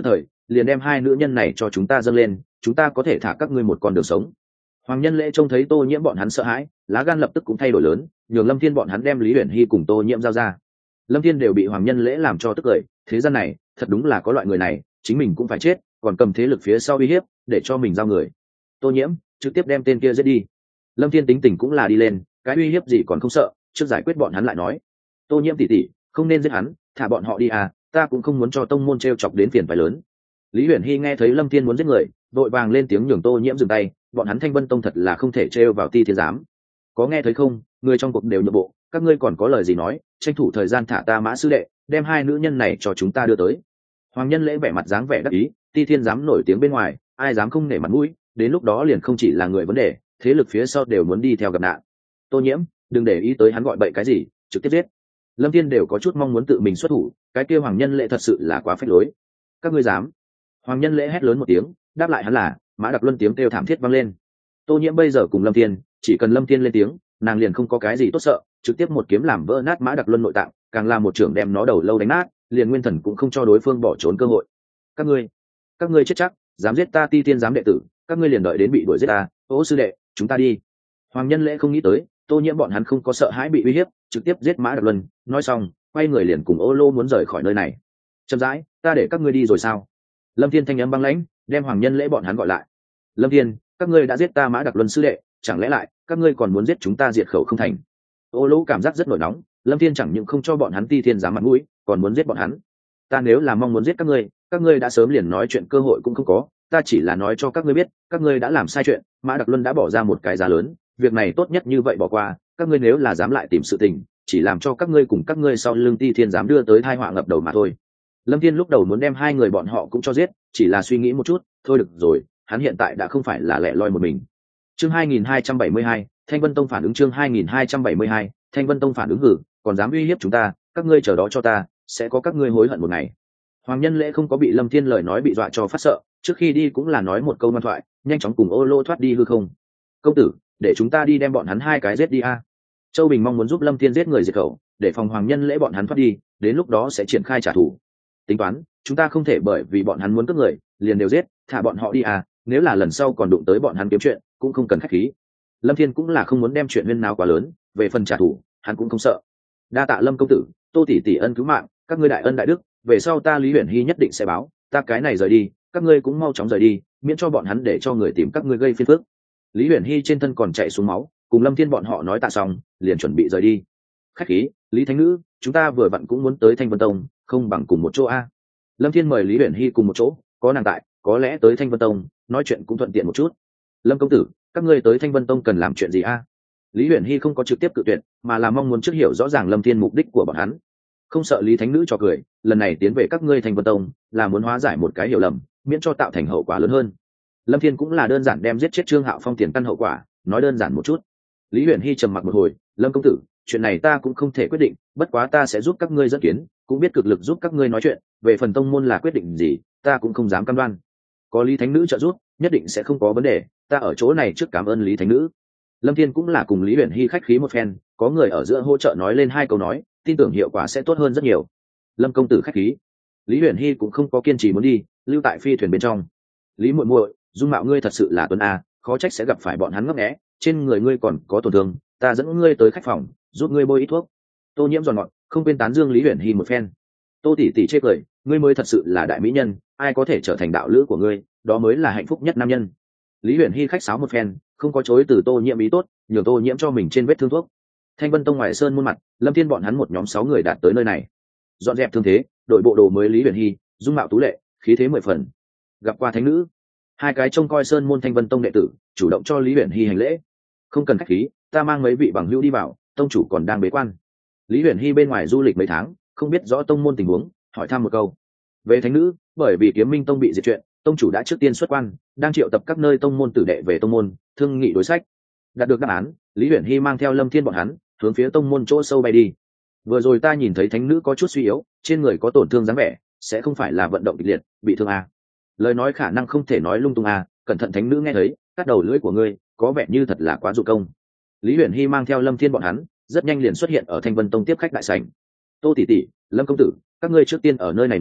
S1: liền đem hai nữ nhân này cho chúng ta dâng lên, chúng ta có thể thả các ngươi một con đường sống. Hoàng Nhân Lễ trông thấy Tô Nhiễm bọn hắn sợ hãi, lá gan lập tức cũng thay đổi lớn, nhường Lâm Thiên bọn hắn đem Lý Huyền Hy cùng Tô Nhiễm giao ra. Lâm Thiên đều bị Hoàng Nhân Lễ làm cho tức cười, thế gian này thật đúng là có loại người này, chính mình cũng phải chết, còn cầm thế lực phía sau uy hiếp để cho mình giao người. Tô Nhiễm trực tiếp đem tên kia giết đi. Lâm Thiên tính tình cũng là đi lên, cái uy hiếp gì còn không sợ, trước giải quyết bọn hắn lại nói. Tô Nhiễm tỷ tỷ, không nên giết hắn, thả bọn họ đi à, ta cũng không muốn cho tông môn treo chọc đến phiền phải lớn. Lý Huyền Hy nghe thấy Lâm Thiên muốn giết người, đội vàng lên tiếng nhường Tô Nhiễm dừng tay, bọn hắn Thanh Vân Tông thật là không thể treo vào Ti Thiên giám. Có nghe thấy không, người trong cuộc đều nhượng bộ, các ngươi còn có lời gì nói, tranh thủ thời gian thả ta Mã sư đệ, đem hai nữ nhân này cho chúng ta đưa tới. Hoàng Nhân Lễ vẻ mặt dáng vẻ đắc ý, Ti Thiên giám nổi tiếng bên ngoài, ai dám không nể mặt mũi, đến lúc đó liền không chỉ là người vấn đề, thế lực phía sau đều muốn đi theo gặp nạn. Tô Nhiễm, đừng để ý tới hắn gọi bậy cái gì, trực tiếp giết. Lâm Thiên đều có chút mong muốn tự mình xuất thủ, cái kia Hoàng Nhân Lễ thật sự là quá phách lối. Các ngươi dám? Hoàng Nhân Lễ hét lớn một tiếng, đáp lại hắn là Mã Đặc Luân tiếng kêu thảm thiết vang lên. Tô Nhiễm bây giờ cùng Lâm Thiên, chỉ cần Lâm Thiên lên tiếng, nàng liền không có cái gì tốt sợ, trực tiếp một kiếm làm vỡ nát Mã Đặc Luân nội tạng, càng là một trưởng đem nó đầu lâu đánh nát, liền nguyên thần cũng không cho đối phương bỏ trốn cơ hội. Các ngươi chết chắc, dám giết ta Ti Thiên giám đệ tử, các ngươi liền đợi đến bị đuổi giết ta. Ô sư đệ, chúng ta đi. Hoàng Nhân Lễ không nghĩ tới, Tô Nhiễm bọn hắn không có sợ hãi bị uy hiếp, trực tiếp giết Mã Đặc Luân, nói xong, quay người liền cùng Ô Lô muốn rời khỏi nơi này. Chậm rãi, ta để các ngươi đi rồi sao? Lâm Thiên thanh âm băng lãnh, đem Hoàng Nhân Lễ bọn hắn gọi lại. Lâm Thiên, các ngươi đã giết ta Mã Đặc Luân sư đệ, chẳng lẽ lại các ngươi còn muốn giết chúng ta diệt khẩu không thành? Ô Lô cảm giác rất nổi nóng, Lâm Thiên chẳng những không cho bọn hắn Ti Thiên giám mặt mũi, còn muốn giết bọn hắn. Ta nếu là mong muốn giết các ngươi đã sớm liền nói chuyện cơ hội cũng không có, ta chỉ là nói cho các ngươi biết, các ngươi đã làm sai chuyện, Mã Đặc Luân đã bỏ ra một cái giá lớn, việc này tốt nhất như vậy bỏ qua, các ngươi nếu là dám lại tìm sự tình, chỉ làm cho các ngươi cùng các ngươi sau lưng Ti Thiên giám đưa tới tai họa ngập đầu mà thôi. Lâm Thiên lúc đầu muốn đem hai người bọn họ cũng cho giết, chỉ là suy nghĩ một chút, thôi được rồi, hắn hiện tại đã không phải là lẻ loi một mình. Chương 2272, Thanh Vân Tông phản ứng. Chương 2272, Thanh Vân Tông phản ứng. Hử, còn dám uy hiếp chúng ta, các ngươi chờ đó cho ta, sẽ có các ngươi hối hận một ngày. Hoàng Nhân Lễ không có bị Lâm Thiên lời nói bị dọa cho phát sợ, trước khi đi cũng là nói một câu ngoan thoại, nhanh chóng cùng Ô Lô thoát đi hư không. Công tử, để chúng ta đi đem bọn hắn hai cái giết đi a. Châu Bình mong muốn giúp Lâm Thiên giết người diệt khẩu, để phòng Hoàng Nhân Lễ bọn hắn thoát đi, đến lúc đó sẽ triển khai trả thù. Tính toán, chúng ta không thể bởi vì bọn hắn muốn cướp người, liền đều giết, thả bọn họ đi à, nếu là lần sau còn đụng tới bọn hắn kiếm chuyện, cũng không cần khách khí. Lâm Thiên cũng là không muốn đem chuyện huyên náo quá lớn, về phần trả thù, hắn cũng không sợ. Đa tạ Lâm công tử, Tô tỷ tỷ ân cứu mạng, các ngươi đại ân đại đức, về sau ta Lý Huyền Hy nhất định sẽ báo, ta cái này rời đi, các ngươi cũng mau chóng rời đi, miễn cho bọn hắn để cho người tìm các ngươi gây phiền phức. Lý Huyền Hy trên thân còn chạy xuống máu, cùng Lâm Thiên bọn họ nói tạ xong, liền chuẩn bị rời đi. Khách khí, Lý Thánh Nữ, chúng ta vừa vặn cũng muốn tới Thanh Vân Tông, không bằng cùng một chỗ a. Lâm Thiên mời Lý Huyền Hy cùng một chỗ, có nàng tại, có lẽ tới Thanh Vân Tông nói chuyện cũng thuận tiện một chút. Lâm công tử, các ngươi tới Thanh Vân Tông cần làm chuyện gì a? Lý Huyền Hy không có trực tiếp cự tuyệt, mà là mong muốn trước hiểu rõ ràng Lâm Thiên mục đích của bọn hắn. Không sợ Lý Thánh Nữ cho cười, lần này tiến về các ngươi Thanh Vân Tông là muốn hóa giải một cái hiểu lầm, miễn cho tạo thành hậu quả lớn hơn. Lâm Thiên cũng là đơn giản đem giết chết Trương Hạo Phong tiền căn hậu quả nói đơn giản một chút. Lý Huyền Hy trầm mặc một hồi, Lâm công tử, chuyện này ta cũng không thể quyết định, bất quá ta sẽ giúp các ngươi dẫn kiến, cũng biết cực lực giúp các ngươi nói chuyện, về phần tông môn là quyết định gì, ta cũng không dám cam đoan. Có Lý Thánh Nữ trợ giúp, nhất định sẽ không có vấn đề, ta ở chỗ này trước cảm ơn Lý Thánh Nữ. Lâm Thiên cũng là cùng Lý Huyền Hy khách khí một phen, có người ở giữa hỗ trợ nói lên hai câu nói, tin tưởng hiệu quả sẽ tốt hơn rất nhiều. Lâm công tử khách khí. Lý Huyền Hy cũng không có kiên trì muốn đi, lưu tại phi thuyền bên trong. Lý muội muội, dung mạo ngươi thật sự là tuấn a, khó trách sẽ gặp phải bọn hắn ngấp nghé, trên người ngươi còn có tổn thương, ta dẫn ngươi tới khách phòng, giúp ngươi bôi ít thuốc. Tô Nhiễm giòn ngọt, không quên tán dương Lý Huyền Hy một phen. Tô tỷ tỷ chê cười, ngươi mới thật sự là đại mỹ nhân, ai có thể trở thành đạo lữ của ngươi, đó mới là hạnh phúc nhất nam nhân. Lý Huyền Hy khách sáo một phen, không có chối từ Tô Nhiễm ý tốt, nhường Tô Nhiễm cho mình trên vết thương thuốc. Thanh Vân Tông ngoài sơn muôn mặt, Lâm Thiên bọn hắn một nhóm 6 người đạt tới nơi này, dọn dẹp thương thế, đội bộ đồ mới Lý Huyền Hy, dung mạo tú lệ, khí thế 10 phần. Gặp qua thánh nữ, hai cái trông coi sơn môn Thanh Vân Tông đệ tử chủ động cho Lý Huyền Hy hành lễ. Không cần khách khí, ta mang mấy vị bằng hữu đi vào, tông chủ còn đang bế quan. Lý Huyền Hy bên ngoài du lịch mấy tháng, không biết rõ tông môn tình huống, hỏi thăm một câu. Về thánh nữ, bởi vì Kiếm Minh Tông bị diệt chuyện, tông chủ đã trước tiên xuất quan, đang triệu tập các nơi tông môn tử đệ về tông môn, thương nghị đối sách. Đạt được đáp án, Lý Huyền Hy mang theo Lâm Thiên bọn hắn, hướng phía tông môn chỗ sâu bay đi. Vừa rồi ta nhìn thấy thánh nữ có chút suy yếu, trên người có tổn thương dáng vẻ, sẽ không phải là vận động kịch liệt, bị thương à. Lời nói khả năng không thể nói lung tung à, cẩn thận thánh nữ nghe thấy, cắt đầu lưỡi của ngươi, có vẻ như thật là quá dụng công. Lý Huyền Hy mang theo Lâm Thiên bọn hắn, rất nhanh liền xuất hiện ở Thanh Vân Tông tiếp khách đại sảnh. Tô tỷ tỷ, Lâm công tử, các ngươi trước tiên ở nơi này ngồi,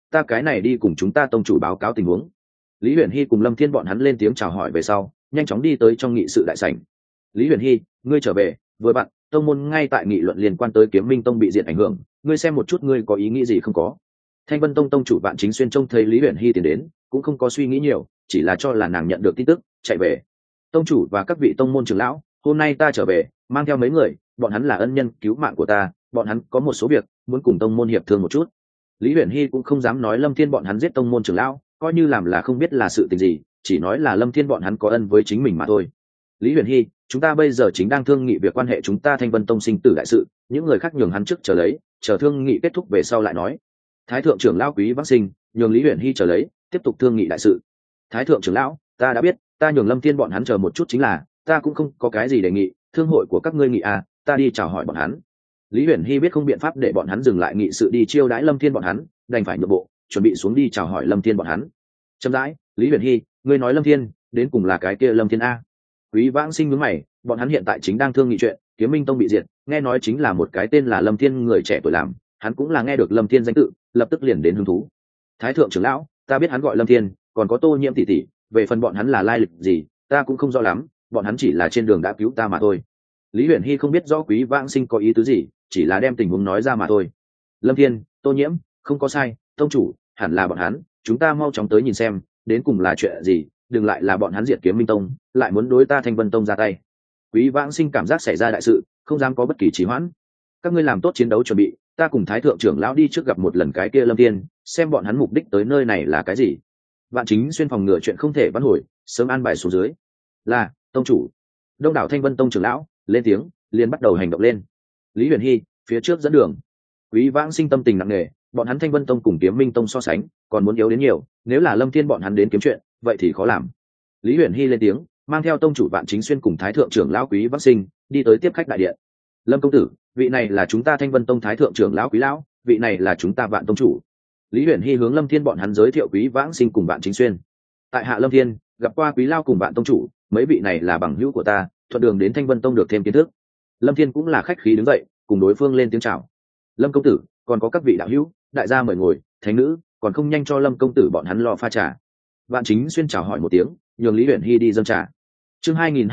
S1: ta cái này đi cùng chúng ta tông chủ báo cáo tình huống. Lý Huyền Hy cùng Lâm Thiên bọn hắn lên tiếng chào hỏi về sau, nhanh chóng đi tới trong nghị sự đại sảnh. Lý Huyền Hy, ngươi trở về, vừa bạn, tông môn ngay tại nghị luận liên quan tới Kiếm Minh Tông bị diệt ảnh hưởng, ngươi xem một chút ngươi có ý nghĩ gì không có. Thanh Vân Tông tông chủ Vạn Chính Xuyên trông thấy Lý Huyền Hy tiến đến, cũng không có suy nghĩ nhiều, chỉ là cho là nàng nhận được tin tức, chạy về. Tông chủ và các vị tông môn trưởng lão, hôm nay ta trở về, mang theo mấy người, bọn hắn là ân nhân cứu mạng của ta, bọn hắn có một số việc muốn cùng tông môn hiệp thương một chút. Lý Huyền Hy cũng không dám nói Lâm Thiên bọn hắn giết tông môn trưởng lão, coi như làm là không biết là sự tình gì, chỉ nói là Lâm Thiên bọn hắn có ân với chính mình mà thôi. Lý Huyền Hy, chúng ta bây giờ chính đang thương nghị việc quan hệ chúng ta Thanh Vân Tông sinh tử đại sự, những người khác nhường hắn trước chờ lấy, chờ thương nghị kết thúc về sau lại nói. Thái thượng trưởng lão Quý Vãng Sinh nhường Lý Huyền Hy chờ lấy, tiếp tục thương nghị đại sự. Thái thượng trưởng lão, ta đã biết, ta nhường Lâm Thiên bọn hắn chờ một chút chính là, ta cũng không có cái gì đề nghị, thương hội của các ngươi nghị à, ta đi chào hỏi bọn hắn. Lý Huyền Hy biết không biện pháp để bọn hắn dừng lại nghị sự đi chiêu đãi Lâm Thiên bọn hắn, đành phải nhượng bộ, chuẩn bị xuống đi chào hỏi Lâm Thiên bọn hắn. Chậm rãi, Lý Huyền Hy, ngươi nói Lâm Thiên, đến cùng là cái kia Lâm Thiên a? Quý Vãng Sinh nhướng mày, bọn hắn hiện tại chính đang thương nghị chuyện, Kiếm Minh Tông bị diệt, nghe nói chính là một cái tên là Lâm Thiên người trẻ tuổi làm, hắn cũng là nghe được Lâm Thiên danh tự, lập tức liền đến hứng thú. Thái thượng trưởng lão, ta biết hắn gọi Lâm Thiên, còn có Tô Nhiễm tỷ tỷ, về phần bọn hắn là lai lịch gì, ta cũng không rõ lắm, bọn hắn chỉ là trên đường đã cứu ta mà thôi. Lý Huyền Hy không biết rõ Quý Vãng Sinh có ý tứ gì, chỉ là đem tình huống nói ra mà thôi. Lâm Thiên, Tô Nhiễm, không có sai, tông chủ, hẳn là bọn hắn, chúng ta mau chóng tới nhìn xem, đến cùng là chuyện gì, đừng lại là bọn hắn diệt Kiếm Minh Tông, lại muốn đối ta Thanh Vân Tông ra tay. Quý Vãng Sinh cảm giác xảy ra đại sự, không dám có bất kỳ trì hoãn. Các ngươi làm tốt chiến đấu chuẩn bị, ta cùng Thái thượng trưởng lão đi trước gặp một lần cái kia Lâm Thiên, xem bọn hắn mục đích tới nơi này là cái gì. Vạn Chính Xuyên phòng ngừa chuyện không thể vãn hồi, sớm an bài xuống dưới. Là, tông chủ. Đông đảo Thanh Vân Tông trưởng lão lên tiếng, liền bắt đầu hành động lên. Lý Huyền Hy phía trước dẫn đường. Quý Vãng Sinh tâm tình nặng nề, bọn hắn Thanh Vân Tông cùng Kiếm Minh Tông so sánh, còn muốn yếu đến nhiều, nếu là Lâm Thiên bọn hắn đến kiếm chuyện, vậy thì khó làm. Lý Huyền Hy lên tiếng, mang theo tông chủ Vạn Chính Xuyên cùng Thái thượng trưởng lão Quý Vãng Sinh đi tới tiếp khách đại điện. Lâm công tử, vị này là chúng ta Thanh Vân Tông Thái thượng trưởng lão Quý lão, vị này là chúng ta Vạn tông chủ. Lý Huyền Hy hướng Lâm Thiên bọn hắn giới thiệu Quý Vãng Sinh cùng Vạn Chính Xuyên. Tại hạ Lâm Thiên, gặp qua Quý lão cùng Vạn tông chủ, mấy vị này là bằng hữu của ta, thuận đường đến Thanh Vân Tông được thêm kiến thức. Lâm Thiên cũng là khách khí đứng dậy, cùng đối phương lên tiếng chào. Lâm công tử, còn có các vị đạo hữu, đại gia mời ngồi, thánh nữ, còn không nhanh cho Lâm công tử bọn hắn lo pha trà. Vạn Chính Xuyên chào hỏi một tiếng, nhường Lý Huyền Hy đi dâng trà. Chương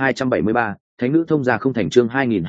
S1: 2273, thánh nữ thông gia không thành. Chương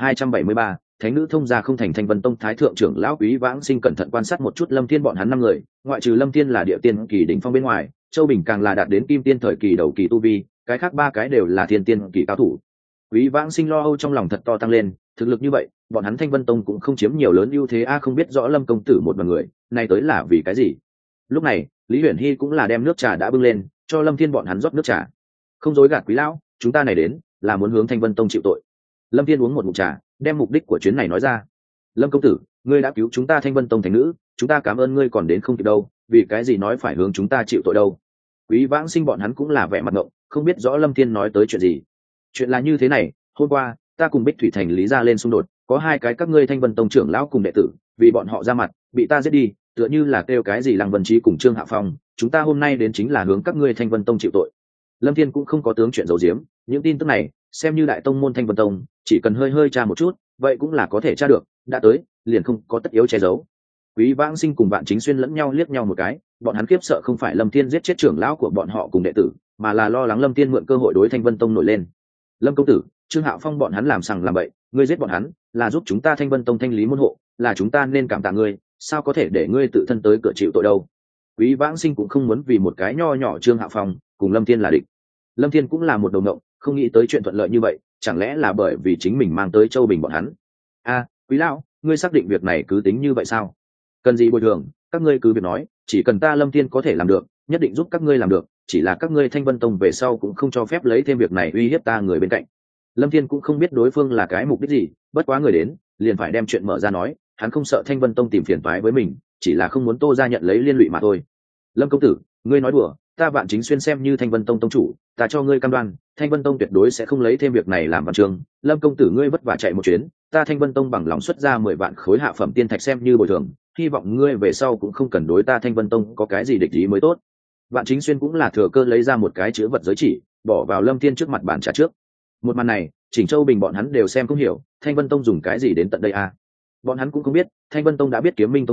S1: 2273, thánh nữ thông gia không thành. Thanh Vân Tông Thái thượng trưởng lão Quý Vãng Sinh cẩn thận quan sát một chút Lâm Thiên bọn hắn 5 người, ngoại trừ Lâm Thiên là địa tiên kỳ đỉnh phong bên ngoài, Châu Bình càng là đạt đến kim tiên thời kỳ đầu kỳ tu vi, cái khác 3 cái đều là thiên tiên kỳ cao thủ. Quý Vãng Sinh lo âu trong lòng thật to tăng lên, thực lực như vậy, bọn hắn Thanh Vân Tông cũng không chiếm nhiều lớn ưu thế a, không biết rõ Lâm công tử một bằng người, này tới là vì cái gì? Lúc này, Lý Huyền Hy cũng là đem nước trà đã bưng lên, cho Lâm Thiên bọn hắn rót nước trà. Không dối gạt quý lão, chúng ta này đến là muốn hướng Thanh Vân Tông chịu tội. Lâm Thiên uống một ngụm trà, đem mục đích của chuyến này nói ra. Lâm công tử, ngươi đã cứu chúng ta Thanh Vân Tông thánh nữ, chúng ta cảm ơn ngươi còn đến không kịp đâu, vì cái gì nói phải hướng chúng ta chịu tội đâu? Quý Vãng Sinh bọn hắn cũng là vẻ mặt ngộng, không biết rõ Lâm Thiên nói tới chuyện gì. Chuyện là như thế này, hôm qua ta cùng Bích Thủy Thành Lý ra lên xung đột, có 2 cái các ngươi Thanh Vân Tông trưởng lão cùng đệ tử, vì bọn họ ra mặt, bị ta giết đi, tựa như là kêu cái gì Lăng Vân Trí cùng Trương Hạ Phong, chúng ta hôm nay đến chính là hướng các ngươi Thanh Vân Tông chịu tội. Lâm Thiên cũng không có tướng chuyện giấu giếm, những tin tức này, xem như đại tông môn Thanh Vân Tông, chỉ cần hơi hơi tra một chút, vậy cũng là có thể tra được, đã tới, liền không có tất yếu che giấu. Quý Vãng Sinh cùng Vạn Chính Xuyên lẫn nhau liếc nhau một cái, bọn hắn khiếp sợ không phải Lâm Thiên giết chết trưởng lão của bọn họ cùng đệ tử, mà là lo lắng Lâm Thiên mượn cơ hội đối Thanh Vân Tông nổi lên. Lâm công tử, Trương Hạo Phong bọn hắn làm sằng làm bậy, ngươi giết bọn hắn, là giúp chúng ta Thanh Vân Tông thanh lý môn hộ, là chúng ta nên cảm tạ ngươi, sao có thể để ngươi tự thân tới cửa chịu tội đâu? Quý Vãng Sinh cũng không muốn vì một cái nho nhỏ Trương Hạo Phong cùng Lâm Thiên là địch. Lâm Thiên cũng là một đầu ngộng, không nghĩ tới chuyện thuận lợi như vậy, chẳng lẽ là bởi vì chính mình mang tới Châu Bình bọn hắn? A, Quý lão, ngươi xác định việc này cứ tính như vậy sao? Cần gì bồi thường, các ngươi cứ việc nói, chỉ cần ta Lâm Thiên có thể làm được, nhất định giúp các ngươi làm được, chỉ là các ngươi Thanh Vân Tông về sau cũng không cho phép lấy thêm việc này uy hiếp ta người bên cạnh. Lâm Thiên cũng không biết đối phương là cái mục đích gì, bất quá người đến, liền phải đem chuyện mở ra nói, hắn không sợ Thanh Vân Tông tìm phiền toái với mình, chỉ là không muốn Tô gia nhận lấy liên lụy mà thôi. Lâm công tử, ngươi nói đùa, ta Vạn Chính Xuyên xem như Thanh Vân Tông tông chủ, ta cho ngươi cam đoan, Thanh Vân Tông tuyệt đối sẽ không lấy thêm việc này làm văn chương. Lâm công tử ngươi vất vả chạy một chuyến, ta Thanh Vân Tông bằng lòng xuất ra 10 vạn khối hạ phẩm tiên thạch xem như bồi thường, hy vọng ngươi về sau cũng không cần đối ta Thanh Vân Tông có cái gì địch ý mới tốt. Vạn Chính Xuyên cũng là thừa cơ lấy ra một cái chữ vật giới chỉ, bỏ vào Lâm Thiên trước mặt bàn trà trước. Một màn này, Chỉnh Châu Bình bọn hắn đều xem không hiểu, Thanh Vân Tông dùng cái gì đến tận đây à? Bọn hắn cũng không biết, Thanh Vân Tông đã biết Kiếm Minh Tông chuyện,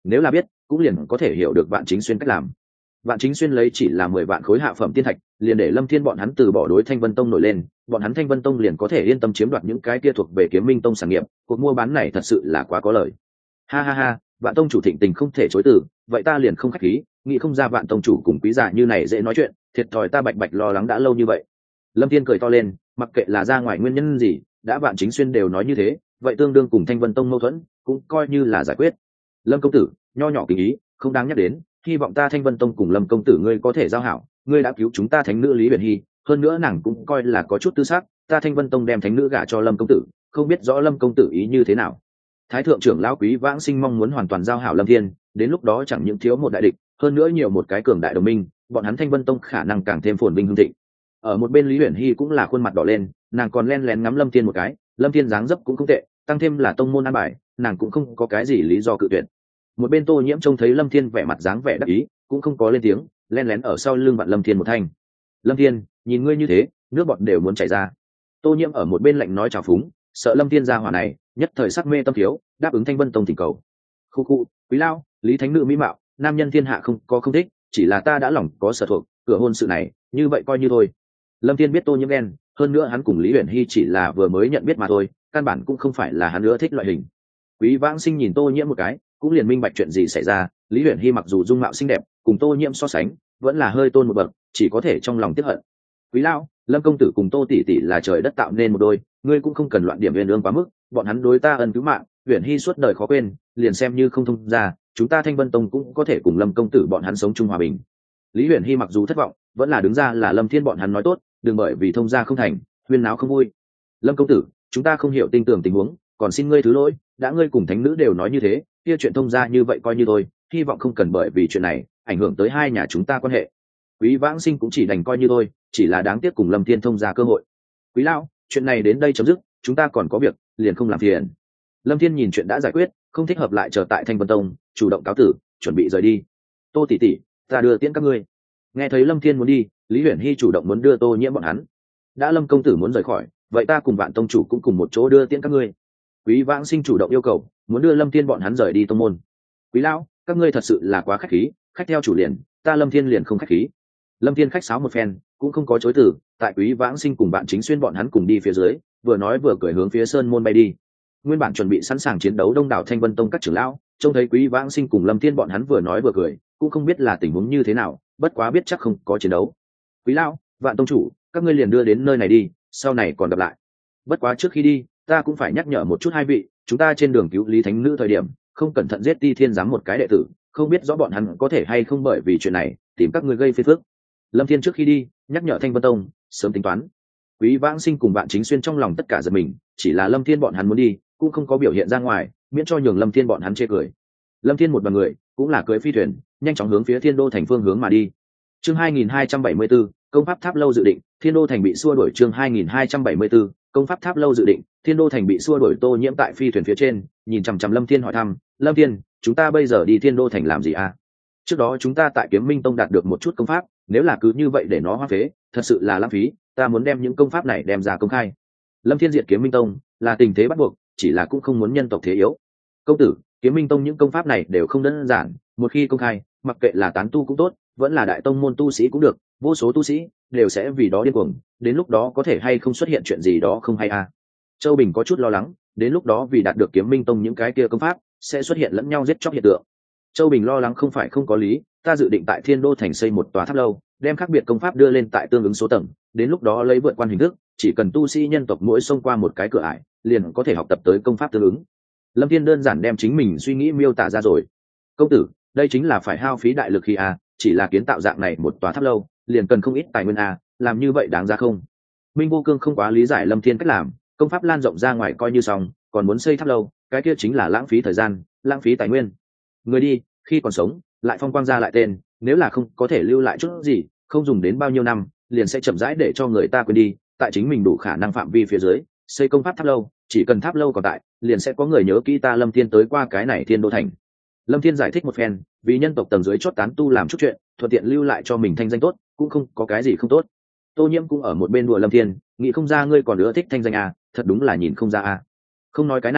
S1: nếu là biết cũng liền có thể hiểu được Vạn Chính Xuyên cách làm. Vạn Chính Xuyên lấy chỉ là 10 vạn khối hạ phẩm tiên thạch, liền để Lâm Thiên bọn hắn từ bỏ đối Thanh Vân Tông nổi lên, bọn hắn Thanh Vân Tông liền có thể yên tâm chiếm đoạt những cái kia thuộc về Kiếm Minh Tông sản nghiệp, cuộc mua bán này thật sự là quá có lời. Ha ha ha, Vạn tông chủ thịnh tình không thể chối từ, vậy ta liền không khách khí, nghĩ không ra Vạn tông chủ cùng quý giả như này dễ nói chuyện, thiệt thòi ta bạch bạch lo lắng đã lâu như vậy. Lâm Thiên cười to lên, mặc kệ là ra ngoài nguyên nhân gì, đã Vạn Chính Xuyên đều nói như thế, vậy tương đương cùng Thanh Vân Tông mâu thuẫn, cũng coi như là giải quyết. Lâm công tử, nho nhỏ kính ý, không đáng nhắc đến, hy vọng ta Thanh Vân Tông cùng Lâm công tử ngươi có thể giao hảo, ngươi đã cứu chúng ta thánh nữ Lý Huyền Hy, hơn nữa nàng cũng coi là có chút tư sắc, ta Thanh Vân Tông đem thánh nữ gả cho Lâm công tử, không biết rõ Lâm công tử ý như thế nào. Thái thượng trưởng lão Quý Vãng Sinh mong muốn hoàn toàn giao hảo Lâm Thiên, đến lúc đó chẳng những thiếu một đại địch, hơn nữa nhiều một cái cường đại đồng minh, bọn hắn Thanh Vân Tông khả năng càng thêm phồn vinh hưng thịnh. Ở một bên Lý Huyền Hy cũng là khuôn mặt đỏ lên, nàng còn len lén ngắm Lâm Thiên một cái, Lâm Thiên dáng dấp cũng không tệ, tăng thêm là tông môn an bài, nàng cũng không có cái gì lý do cự tuyệt. Một bên Tô Nhiễm trông thấy Lâm Thiên vẻ mặt dáng vẻ đắc ý, cũng không có lên tiếng, len lén ở sau lưng vặn Lâm Thiên một thanh. Lâm Thiên, nhìn ngươi như thế, nước bọt đều muốn chảy ra. Tô Nhiễm ở một bên lạnh nói chào phúng, sợ Lâm Thiên ra hỏa này, nhất thời sắc mê tâm thiếu, đáp ứng Thanh Vân Tông thỉnh cầu. Khu khu, quý lão, Lý thánh nữ mỹ mạo, nam nhân thiên hạ không có không thích, chỉ là ta đã lòng có sở thuộc, cửa hôn sự này, như vậy coi như thôi. Lâm Thiên biết Tô Nhiễm ghen, hơn nữa hắn cùng Lý Huyền Hy chỉ là vừa mới nhận biết mà thôi, căn bản cũng không phải là hắn nữa thích loại hình. Quý Vãng Sinh nhìn Tô Nhiễm một cái, cũng liền minh bạch chuyện gì xảy ra. Lý Huyền Hy mặc dù dung mạo xinh đẹp, cùng Tô Nhiễm so sánh, vẫn là hơi tôn một bậc, chỉ có thể trong lòng tiếc hận. Quý lão, Lâm công tử cùng Tô tỷ tỷ là trời đất tạo nên một đôi, ngươi cũng không cần loạn điểm Huyền Ương quá mức, bọn hắn đối ta ân cứu mạng, Huyền Hy suốt đời khó quên, liền xem như không thông ra, chúng ta Thanh Vân Tông cũng có thể cùng Lâm công tử bọn hắn sống chung hòa bình. Lý Huyền Hy mặc dù thất vọng, vẫn là đứng ra là Lâm Thiên bọn hắn nói tốt, đừng bởi vì thông gia không thành, huyên náo không vui. Lâm công tử, chúng ta không hiểu tinh tường tình huống, còn xin ngươi thứ lỗi, đã ngươi cùng thánh nữ đều nói như thế, kia chuyện thông gia như vậy coi như thôi, hy vọng không cần bởi vì chuyện này ảnh hưởng tới hai nhà chúng ta quan hệ. Quý Vãng Sinh cũng chỉ đành coi như thôi, chỉ là đáng tiếc cùng Lâm Thiên thông gia cơ hội. Quý lão, chuyện này đến đây chấm dứt, chúng ta còn có việc, liền không làm phiền. Lâm Thiên nhìn chuyện đã giải quyết, không thích hợp lại chờ tại Thanh Vân Tông, chủ động cáo tử, chuẩn bị rời đi. Tô tỷ tỷ, ta đưa tiễn các ngươi. Nghe thấy Lâm Thiên muốn đi, Lý Huyền Hy chủ động muốn đưa Tô Nhiễm bọn hắn. Đã Lâm công tử muốn rời khỏi, vậy ta cùng Vạn tông chủ cũng cùng một chỗ đưa tiễn các ngươi. Quý Vãng Sinh chủ động yêu cầu, muốn đưa Lâm Thiên bọn hắn rời đi tông môn. Quý lão, các ngươi thật sự là quá khách khí, khách theo chủ liền, ta Lâm Thiên liền không khách khí. Lâm Thiên khách sáo một phen, cũng không có chối từ, tại Quý Vãng Sinh cùng Vạn Chính Xuyên bọn hắn cùng đi phía dưới, vừa nói vừa cười hướng phía sơn môn bay đi. Nguyên bản chuẩn bị sẵn sàng chiến đấu đông đảo Thanh Vân Tông các trưởng lão, trông thấy Quý Vãng Sinh cùng Lâm Thiên bọn hắn vừa nói vừa cười, cũng không biết là tình huống như thế nào, bất quá biết chắc không có chiến đấu. Quý lão, Vạn tông chủ, các ngươi liền đưa đến nơi này đi, sau này còn gặp lại. Bất quá trước khi đi, ta cũng phải nhắc nhở một chút hai vị, chúng ta trên đường cứu Lý thánh nữ thời điểm, không cẩn thận giết Ti Thiên giám một cái đệ tử, không biết rõ bọn hắn có thể hay không bởi vì chuyện này tìm các ngươi gây phiền phức. Lâm Thiên trước khi đi, nhắc nhở Thanh Vân Tông sớm tính toán. Quý Vãng Sinh cùng Vạn Chính Xuyên trong lòng tất cả giật mình, chỉ là Lâm Thiên bọn hắn muốn đi, cũng không có biểu hiện ra ngoài, miễn cho nhường Lâm Thiên bọn hắn chê cười. Lâm Thiên một đoàn người cũng là cưỡi phi thuyền, nhanh chóng hướng phía Thiên Đô thành phương hướng mà đi. Chương 2274, công pháp tháp lâu dự định, Thiên Đô thành bị xua đuổi. Chương 2274, công pháp tháp lâu dự định, Thiên Đô thành bị xua đuổi. Tô Nhiễm tại phi thuyền phía trên, nhìn chằm chằm Lâm Thiên hỏi thăm, Lâm Thiên, chúng ta bây giờ đi Thiên Đô thành làm gì à? Trước đó chúng ta tại Kiếm Minh Tông đạt được một chút công pháp, nếu là cứ như vậy để nó hoang phế, thật sự là lãng phí, ta muốn đem những công pháp này đem ra công khai. Lâm Thiên diệt Kiếm Minh Tông là tình thế bắt buộc, chỉ là cũng không muốn nhân tộc thế yếu. Công tử, Kiếm Minh Tông những công pháp này đều không đơn giản, một khi công khai, mặc kệ là tán tu cũng tốt, vẫn là đại tông môn tu sĩ cũng được, vô số tu sĩ đều sẽ vì đó điên cuồng, đến lúc đó có thể hay không xuất hiện chuyện gì đó không hay à. Châu Bình có chút lo lắng, đến lúc đó vì đạt được Kiếm Minh Tông những cái kia công pháp, sẽ xuất hiện lẫn nhau giết chóc hiện tượng. Châu Bình lo lắng không phải không có lý, ta dự định tại Thiên Đô thành xây một tòa tháp lâu, đem khác biệt công pháp đưa lên tại tương ứng số tầng, đến lúc đó lấy vượt quan hình thức, chỉ cần tu sĩ nhân tộc mỗi xông qua một cái cửa ải, liền có thể học tập tới công pháp tương ứng. Lâm Thiên đơn giản đem chính mình suy nghĩ miêu tả ra rồi. Công tử, đây chính là phải hao phí đại lực khí a, chỉ là kiến tạo dạng này một tòa tháp lâu, liền cần không ít tài nguyên a, làm như vậy đáng ra không? Minh Vô Cương không quá lý giải Lâm Thiên cách làm, công pháp lan rộng ra ngoài coi như xong, còn muốn xây tháp lâu, cái kia chính là lãng phí thời gian, lãng phí tài nguyên. Người đi, khi còn sống, lại phong quang ra lại tên, nếu là không có thể lưu lại chút gì, không dùng đến bao nhiêu năm, liền sẽ chậm rãi để cho người ta quên đi, tại chính mình đủ khả năng phạm vi phía dưới, xây công pháp tháp lâu, chỉ cần tháp lâu còn tại, liền sẽ có người nhớ kỹ ta Lâm Thiên tới qua cái này Thiên Đô thành. Lâm Thiên giải thích một phen, vì nhân tộc tầng dưới chót tán tu làm chút chuyện, thuận tiện lưu lại cho mình thanh danh tốt, cũng không có cái gì không tốt. Tô Nhiễm cũng ở một bên đùa Lâm Thiên, nghĩ không ra ngươi còn ưa thích thanh danh à, thật đúng là nhìn không ra à. Không nói cái này,